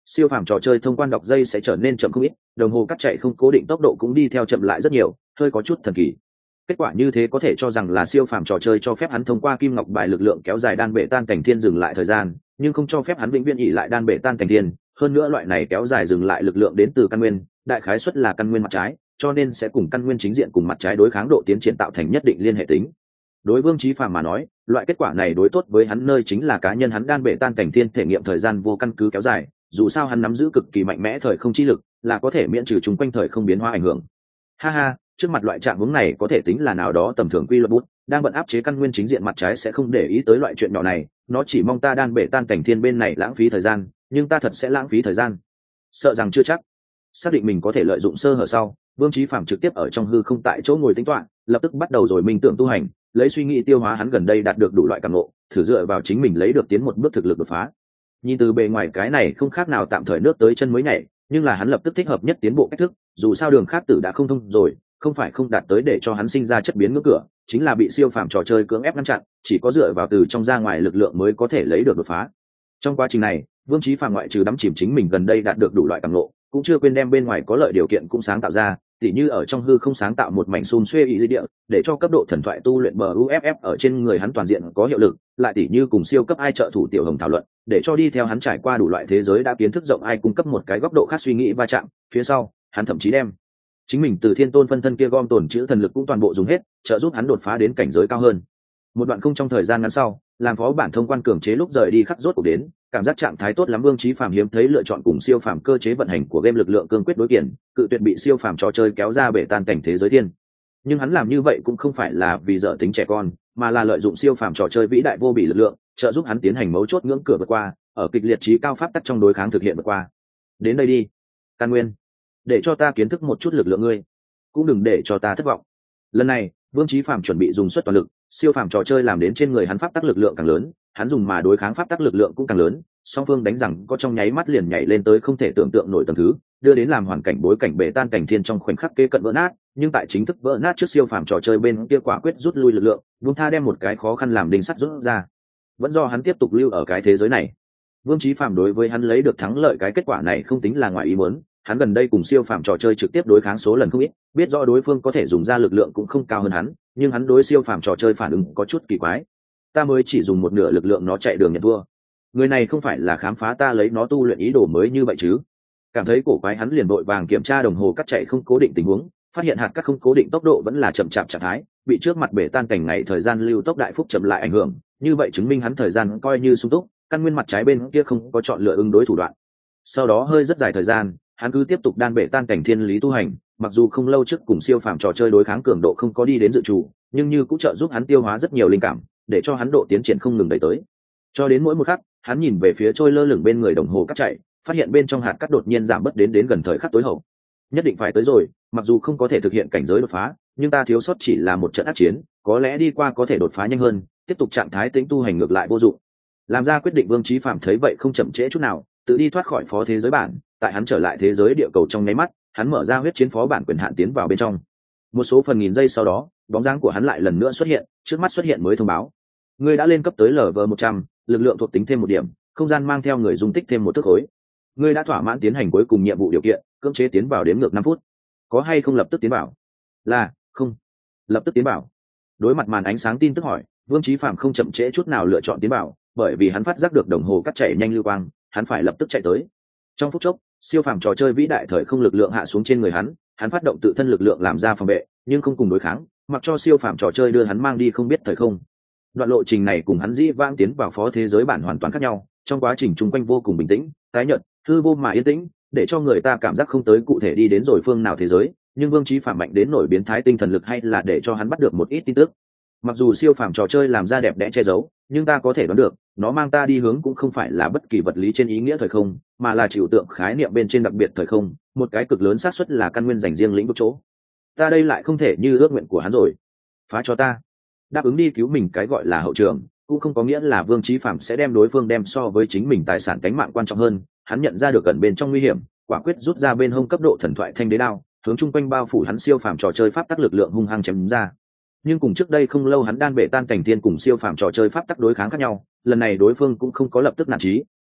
siêu phàm trò chơi thông quan đọc dây sẽ trở nên chậm không ít, đồng hồ cắt chạy không cố định tốc độ cũng đi theo chậm lại rất nhiều, hơi có chút thần kỳ. Kết quả như thế có thể cho rằng là siêu phàm trò chơi cho phép hắn thông qua kim ngọc bài lực lượng kéo dài đan bể tan cảnh thiên dừng lại thời gian, nhưng không cho phép hắn vĩnh viễn ỉ lại đan bể tan cảnh thiên. Hơn nữa loại này kéo dài dừng lại lực lượng đến từ căn nguyên, đại khái suất là căn nguyên mặt trái, cho nên sẽ cùng căn nguyên chính diện cùng mặt trái đối kháng độ tiến triển tạo thành nhất định liên hệ tính. Đối Vương Chí Phàm mà nói, loại kết quả này đối tốt với hắn nơi chính là cá nhân hắn đan bể tan cảnh thiên thể nghiệm thời gian vô căn cứ kéo dài, dù sao hắn nắm giữ cực kỳ mạnh mẽ thời không chi lực, là có thể miễn trừ chúng quanh thời không biến hóa ảnh hưởng. Ha ha, trước mặt loại trạng huống này có thể tính là nào đó tầm thường quy luật bút, đang bận áp chế căn nguyên chính diện mặt trái sẽ không để ý tới loại chuyện nhỏ này, nó chỉ mong ta đan bể tan cảnh thiên bên này lãng phí thời gian, nhưng ta thật sẽ lãng phí thời gian. Sợ rằng chưa chắc. Xác định mình có thể lợi dụng sơ hở sau, Vương Chí Phàm trực tiếp ở trong hư không tại chỗ ngồi tính toán, lập tức bắt đầu rồi minh tưởng tu hành, lấy suy nghĩ tiêu hóa hắn gần đây đạt được đủ loại cảm ngộ, thử dựa vào chính mình lấy được tiến một bước thực lực đột phá. Nhìn từ bề ngoài cái này không khác nào tạm thời nước tới chân mới nhảy, nhưng là hắn lập tức thích hợp nhất tiến bộ cách thức, dù sao đường khác tử đã không thông rồi, không phải không đạt tới để cho hắn sinh ra chất biến ngưỡng cửa, chính là bị siêu phàm trò chơi cưỡng ép ngăn chặn, chỉ có dựa vào từ trong ra ngoài lực lượng mới có thể lấy được đột phá. Trong quá trình này, Vương Chí Phàm ngoại trừ đắm chìm chính mình gần đây đạt được đủ loại cảm ngộ, cũng chưa quên đem bên ngoài có lợi điều kiện cũng sáng tạo ra, tỉ như ở trong hư không sáng tạo một mảnh xun xuê ý di địa, để cho cấp độ thần thoại tu luyện bờ UFF ở trên người hắn toàn diện có hiệu lực, lại tỉ như cùng siêu cấp ai trợ thủ tiểu hồng thảo luận, để cho đi theo hắn trải qua đủ loại thế giới đã kiến thức rộng ai cung cấp một cái góc độ khác suy nghĩ va chạm, phía sau, hắn thậm chí đem chính mình từ thiên tôn phân thân kia gom tồn chữ thần lực cũng toàn bộ dùng hết, trợ giúp hắn đột phá đến cảnh giới cao hơn. Một đoạn không trong thời gian ngắn sau, làm phó bản thông quan cường chế lúc rời đi khắc rốt cuộc đến, cảm giác trạng thái tốt lắm. Vương Chí Phàm hiếm thấy lựa chọn cùng siêu phàm cơ chế vận hành của game lực lượng cương quyết đối kiện, cự tuyệt bị siêu phàm trò chơi kéo ra bể tan cảnh thế giới thiên. Nhưng hắn làm như vậy cũng không phải là vì dở tính trẻ con, mà là lợi dụng siêu phàm trò chơi vĩ đại vô bỉ lực lượng, trợ giúp hắn tiến hành mấu chốt ngưỡng cửa vượt qua, ở kịch liệt trí cao pháp tắc trong đối kháng thực hiện vượt qua. Đến đây đi, Căn Nguyên, để cho ta kiến thức một chút lực lượng ngươi, cũng đừng để cho ta thất vọng. Lần này, Vương Chí Phàm chuẩn bị dùng suất toàn lực, siêu phàm trò chơi làm đến trên người hắn pháp tắc lực lượng càng lớn, hắn dùng mà đối kháng pháp tắc lực lượng cũng càng lớn, song phương đánh rằng có trong nháy mắt liền nhảy lên tới không thể tưởng tượng nổi tầng thứ, đưa đến làm hoàn cảnh bối cảnh bể tan cảnh thiên trong khoảnh khắc kế cận vỡ nát. Nhưng tại chính thức vỡ nát trước, siêu phàm trò chơi bên kia quả quyết rút lui lực lượng, buông tha đem một cái khó khăn làm đinh sắt rút ra. Vẫn do hắn tiếp tục lưu ở cái thế giới này. Vương Chí Phàm đối với hắn lấy được thắng lợi cái kết quả này không tính là ngoài ý muốn, hắn gần đây cùng siêu phàm trò chơi trực tiếp đối kháng số lần không ít, biết rõ đối phương có thể dùng ra lực lượng cũng không cao hơn hắn, nhưng hắn đối siêu phàm trò chơi phản ứng có chút kỳ quái. Ta mới chỉ dùng một nửa lực lượng nó chạy đường nhận thua. Người này không phải là khám phá ta lấy nó tu luyện ý đồ mới như vậy chứ? Cảm thấy cổ quái, hắn liền vội vàng kiểm tra đồng hồ cắt chạy không cố định tình huống, phát hiện hạt cắt không cố định tốc độ vẫn là chậm chạp trạng thái, bị trước mặt bể tan cảnh ngày thời gian lưu tốc đại phúc chậm lại ảnh hưởng, như vậy chứng minh hắn thời gian coi như sung túc, căn nguyên mặt trái bên kia không có chọn lựa ứng đối thủ đoạn. Sau đó hơi rất dài thời gian, hắn cứ tiếp tục đan bể tan cảnh thiên lý tu hành, mặc dù không lâu trước cùng siêu phàm trò chơi đối kháng cường độ không có đi đến dự trù, nhưng như cũng trợ giúp hắn tiêu hóa rất nhiều linh cảm, để cho hắn độ tiến triển không ngừng đẩy tới. Cho đến mỗi một khắc, hắn nhìn về phía trôi lơ lửng bên người đồng hồ cắt chạy, phát hiện bên trong hạt cắt đột nhiên giảm bớt đến gần thời khắc tối hậu. Nhất định phải tới rồi, mặc dù không có thể thực hiện cảnh giới đột phá, nhưng ta thiếu sót chỉ là một trận ác chiến, có lẽ đi qua có thể đột phá nhanh hơn, tiếp tục trạng thái tĩnh tu hành ngược lại vô dụng. Làm ra quyết định, Vương Chí Phàm thấy vậy không chậm trễ chút nào, tự đi thoát khỏi phó thế giới bản. Tại hắn trở lại thế giới địa cầu trong nháy mắt, hắn mở ra huyết chiến phó bản quyền hạn tiến vào bên trong. Một số phần nghìn giây sau đó, bóng dáng của hắn lại lần nữa xuất hiện, trước mắt xuất hiện mới thông báo: ngươi đã lên cấp tới Lv100, lực lượng thuộc tính thêm 1 điểm, không gian mang theo người dung tích thêm 1 thước khối. Ngươi đã thỏa mãn tiến hành cuối cùng nhiệm vụ điều kiện, cưỡng chế tiến vào đếm ngược 5 phút. Có hay không lập tức tiến vào? Là không. Lập tức tiến vào. Đối mặt màn ánh sáng tin tức hỏi, Vương Chí Phàm không chậm trễ chút nào lựa chọn tiến vào, bởi vì hắn phát giác được đồng hồ cắt chạy nhanh lưu quang, hắn phải lập tức chạy tới. Trong phút chốc, siêu phàm trò chơi vĩ đại thời không lực lượng hạ xuống trên người hắn, hắn phát động tự thân lực lượng làm ra phòng vệ, nhưng không cùng đối kháng, mặc cho siêu phàm trò chơi đưa hắn mang đi không biết thời không. Đoạn lộ trình này cùng hắn dĩ vãng tiến vào phó thế giới bản hoàn toàn khác nhau, trong quá trình chung quanh vô cùng bình tĩnh, tái nhợt, hư vô mà yên tĩnh, để cho người ta cảm giác không tới cụ thể đi đến rồi phương nào thế giới, nhưng Vương Chí Phàm mạnh đến nổi biến thái tinh thần lực hay là để cho hắn bắt được một ít tin tức. Mặc dù siêu phàm trò chơi làm ra đẹp đẽ che giấu, nhưng ta có thể đoán được, nó mang ta đi hướng cũng không phải là bất kỳ vật lý trên ý nghĩa thời không, mà là trừu tượng khái niệm bên trên đặc biệt thời không, một cái cực lớn xác suất là căn nguyên dành riêng lĩnh vực chỗ. Ta đây lại không thể như ước nguyện của hắn rồi. Phá cho ta. Đáp ứng đi cứu mình cái gọi là hậu trường, cũng không có nghĩa là Vương Chí Phàm sẽ đem đối phương đem so với chính mình tài sản cánh mạng quan trọng hơn. Hắn nhận ra được gần bên trong nguy hiểm, quả quyết rút ra bên hông cấp độ thần thoại thanh đế đao, hướng chung quanh bao phủ hắn siêu phàm trò chơi pháp tắc lực lượng hung hăng chém ra. Nhưng cùng trước đây không lâu hắn đan bể tan cảnh thiên cùng siêu phàm trò chơi pháp tắc đối kháng khác nhau, lần này đối phương cũng không có lập tức nản chí,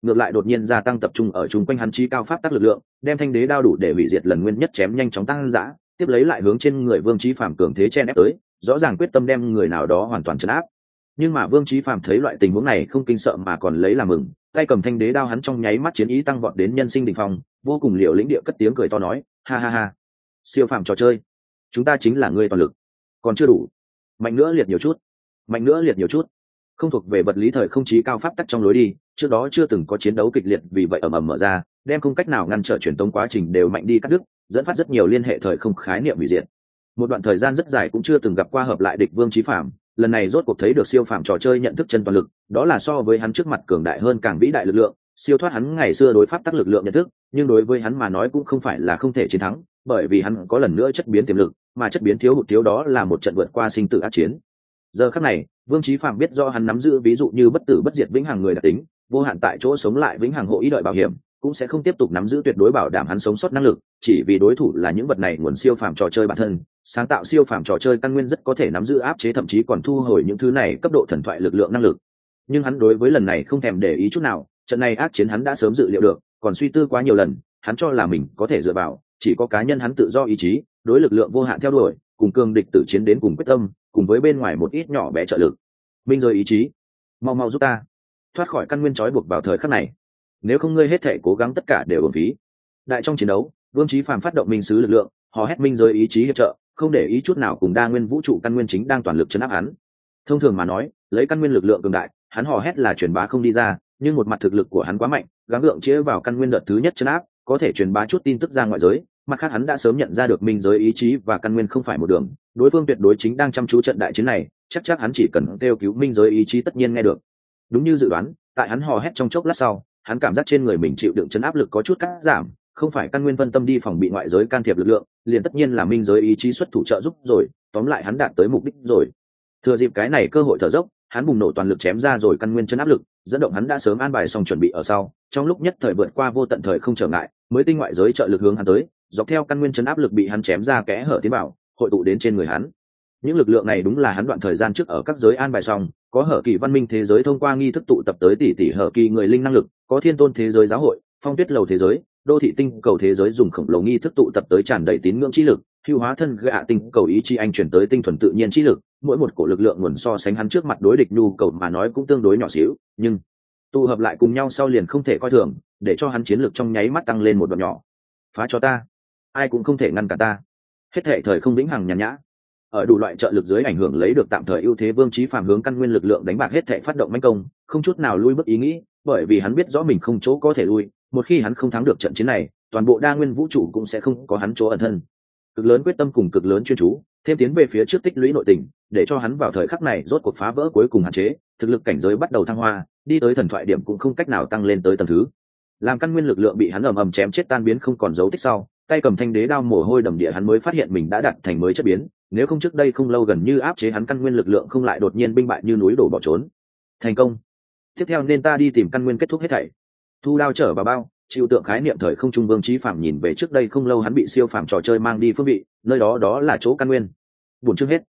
ngược lại đột nhiên gia tăng tập trung ở chung quanh hắn trí cao pháp tắc lực lượng, đem thanh đế đao đủ để hủy diệt lần nguyên nhất chém nhanh chóng tăng dã, tiếp lấy lại hướng trên người Vương Chí Phàm cường thế chen ép tới, rõ ràng quyết tâm đem người nào đó hoàn toàn trấn áp. Nhưng mà Vương Chí Phàm thấy loại tình huống này không kinh sợ mà còn lấy làm mừng, tay cầm thanh đế đao hắn trong nháy mắt chiến ý tăng vọt đến nhân sinh đỉnh phong, vô cùng liều lĩnh địa cất tiếng cười to nói, ha ha ha, siêu phàm trò chơi, chúng ta chính là ngươi toàn lực, còn chưa đủ, mạnh nữa liệt nhiều chút, mạnh nữa liệt nhiều chút. Không thuộc về vật lý thời không chí cao pháp tắc trong lối đi, trước đó chưa từng có chiến đấu kịch liệt, vì vậy ầm ầm mở ra, đem không cách nào ngăn trở truyền tống quá trình đều mạnh đi cắt đứt, dẫn phát rất nhiều liên hệ thời không khái niệm hủy diệt. Một đoạn thời gian rất dài cũng chưa từng gặp qua hợp lại địch Vương Chí Phàm, lần này rốt cuộc thấy được siêu phàm trò chơi nhận thức chân toàn lực, đó là so với hắn trước mặt cường đại hơn càng vĩ đại lực lượng, siêu thoát hắn ngày xưa đối pháp tắc lực lượng nhận thức, nhưng đối với hắn mà nói cũng không phải là không thể chiến thắng, bởi vì hắn có lần nữa chất biến tiềm lực, mà chất biến thiếu hụt thiếu đó là một trận vượt qua sinh tử ác chiến. Giờ khắc này, Vương Chí Phàm biết do hắn nắm giữ ví dụ như bất tử bất diệt vĩnh hằng người đặc tính, vô hạn tại chỗ sống lại vĩnh hằng hộ ý đợi bảo hiểm, cũng sẽ không tiếp tục nắm giữ tuyệt đối bảo đảm hắn sống sót năng lực, chỉ vì đối thủ là những vật này nguồn siêu phàm trò chơi bản thân, sáng tạo siêu phàm trò chơi căn nguyên rất có thể nắm giữ áp chế thậm chí còn thu hồi những thứ này cấp độ thần thoại lực lượng năng lực. Nhưng hắn đối với lần này không thèm để ý chút nào, trận này ác chiến hắn đã sớm dự liệu được, còn suy tư quá nhiều lần, hắn cho là mình có thể dựa vào, chỉ có cá nhân hắn tự do ý chí, đối lực lượng vô hạn theo đuổi, cùng cường địch tử chiến đến cùng quyết tâm, cùng với bên ngoài một ít nhỏ bé trợ lực. Minh rồi ý chí, mau mau giúp ta thoát khỏi căn nguyên trói buộc vào thời khắc này, nếu không ngươi hết thể cố gắng tất cả đều uổng phí. Đại trong chiến đấu, Vương Chí Phàm phát động minh sứ lực lượng, hò hét minh giới ý chí hiệp trợ, không để ý chút nào cùng đa nguyên vũ trụ căn nguyên chính đang toàn lực chấn áp hắn. Thông thường mà nói, lấy căn nguyên lực lượng cường đại, hắn hò hét là truyền bá không đi ra, nhưng một mặt thực lực của hắn quá mạnh, gắng gượng chĩa vào căn nguyên đợt thứ nhất chấn áp, có thể truyền bá chút tin tức ra ngoại giới. Mặt khác hắn đã sớm nhận ra được minh giới ý chí và căn nguyên không phải một đường, đối phương tuyệt đối chính đang chăm chú trận đại chiến này, chắc hắn chỉ cần kêu cứu minh giới ý chí tất nhiên nghe được. Đúng như dự đoán, tại hắn hò hét trong chốc lát sau, hắn cảm giác trên người mình chịu đựng chấn áp lực có chút cắt giảm, không phải căn nguyên phân tâm đi phòng bị ngoại giới can thiệp lực lượng, liền tất nhiên là minh giới ý chí xuất thủ trợ giúp rồi, tóm lại hắn đạt tới mục đích rồi. Thừa dịp cái này cơ hội thở dốc, hắn bùng nổ toàn lực chém ra rồi căn nguyên chấn áp lực, dẫn động hắn đã sớm an bài xong chuẩn bị ở sau, trong lúc nhất thời vượt qua vô tận thời không trở ngại, mới tinh ngoại giới trợ lực hướng hắn tới, dọc theo căn nguyên chấn áp lực bị hắn chém ra kẽ hở tiến vào, hội tụ đến trên người hắn. Những lực lượng này đúng là hắn đoạn thời gian trước ở các giới an bài xong, có hở kỳ văn minh thế giới thông qua nghi thức tụ tập tới tỷ hở kỳ người linh năng lực, có thiên tôn thế giới giáo hội, phong tuyết lầu thế giới, đô thị tinh cầu thế giới dùng khổng lồ nghi thức tụ tập tới tràn đầy tín ngưỡng chi lực, hưu hóa thân gạ tinh cầu ý chí anh chuyển tới tinh thuần tự nhiên chi lực, mỗi một cổ lực lượng nguồn so sánh hắn trước mặt đối địch nhu cầu mà nói cũng tương đối nhỏ xíu, nhưng tụ hợp lại cùng nhau sau liền không thể coi thường, để cho hắn chiến lực trong nháy mắt tăng lên một đoạn nhỏ. Phá cho ta, ai cũng không thể ngăn cản ta. Hết thệ thời không vĩnh hằng nhàn nhã. Ở đủ loại trợ lực dưới ảnh hưởng lấy được tạm thời ưu thế, Vương Chí Phàm hướng căn nguyên lực lượng đánh bạc hết thệ phát động mãnh công, không chút nào lui bước ý nghĩ, bởi vì hắn biết rõ mình không chỗ có thể lui, một khi hắn không thắng được trận chiến này, toàn bộ đa nguyên vũ trụ cũng sẽ không có hắn chỗ ẩn thân. Cực lớn quyết tâm cùng cực lớn chuyên chú, thêm tiến về phía trước tích lũy nội tình, để cho hắn vào thời khắc này rốt cuộc phá vỡ cuối cùng hạn chế, thực lực cảnh giới bắt đầu thăng hoa, đi tới thần thoại điểm cũng không cách nào tăng lên tới tầng thứ. Làm căn nguyên lực lượng bị hắn ầm ầm chém chết tan biến không còn dấu tích sau, tay cầm thanh đế đao mồ hôi đầm địa hắn mới phát hiện mình đã đạt thành mới chất biến, nếu không trước đây không lâu gần như áp chế hắn căn nguyên lực lượng không lại đột nhiên binh bại như núi đổ bỏ trốn. Thành công. Tiếp theo nên ta đi tìm căn nguyên kết thúc hết thảy. Thu đao trở vào bao, chịu tượng khái niệm thời không trung, Vương Chí Phàm nhìn về trước đây không lâu hắn bị siêu phàm trò chơi mang đi phương vị, nơi đó đó là chỗ căn nguyên. Buồn chương hết.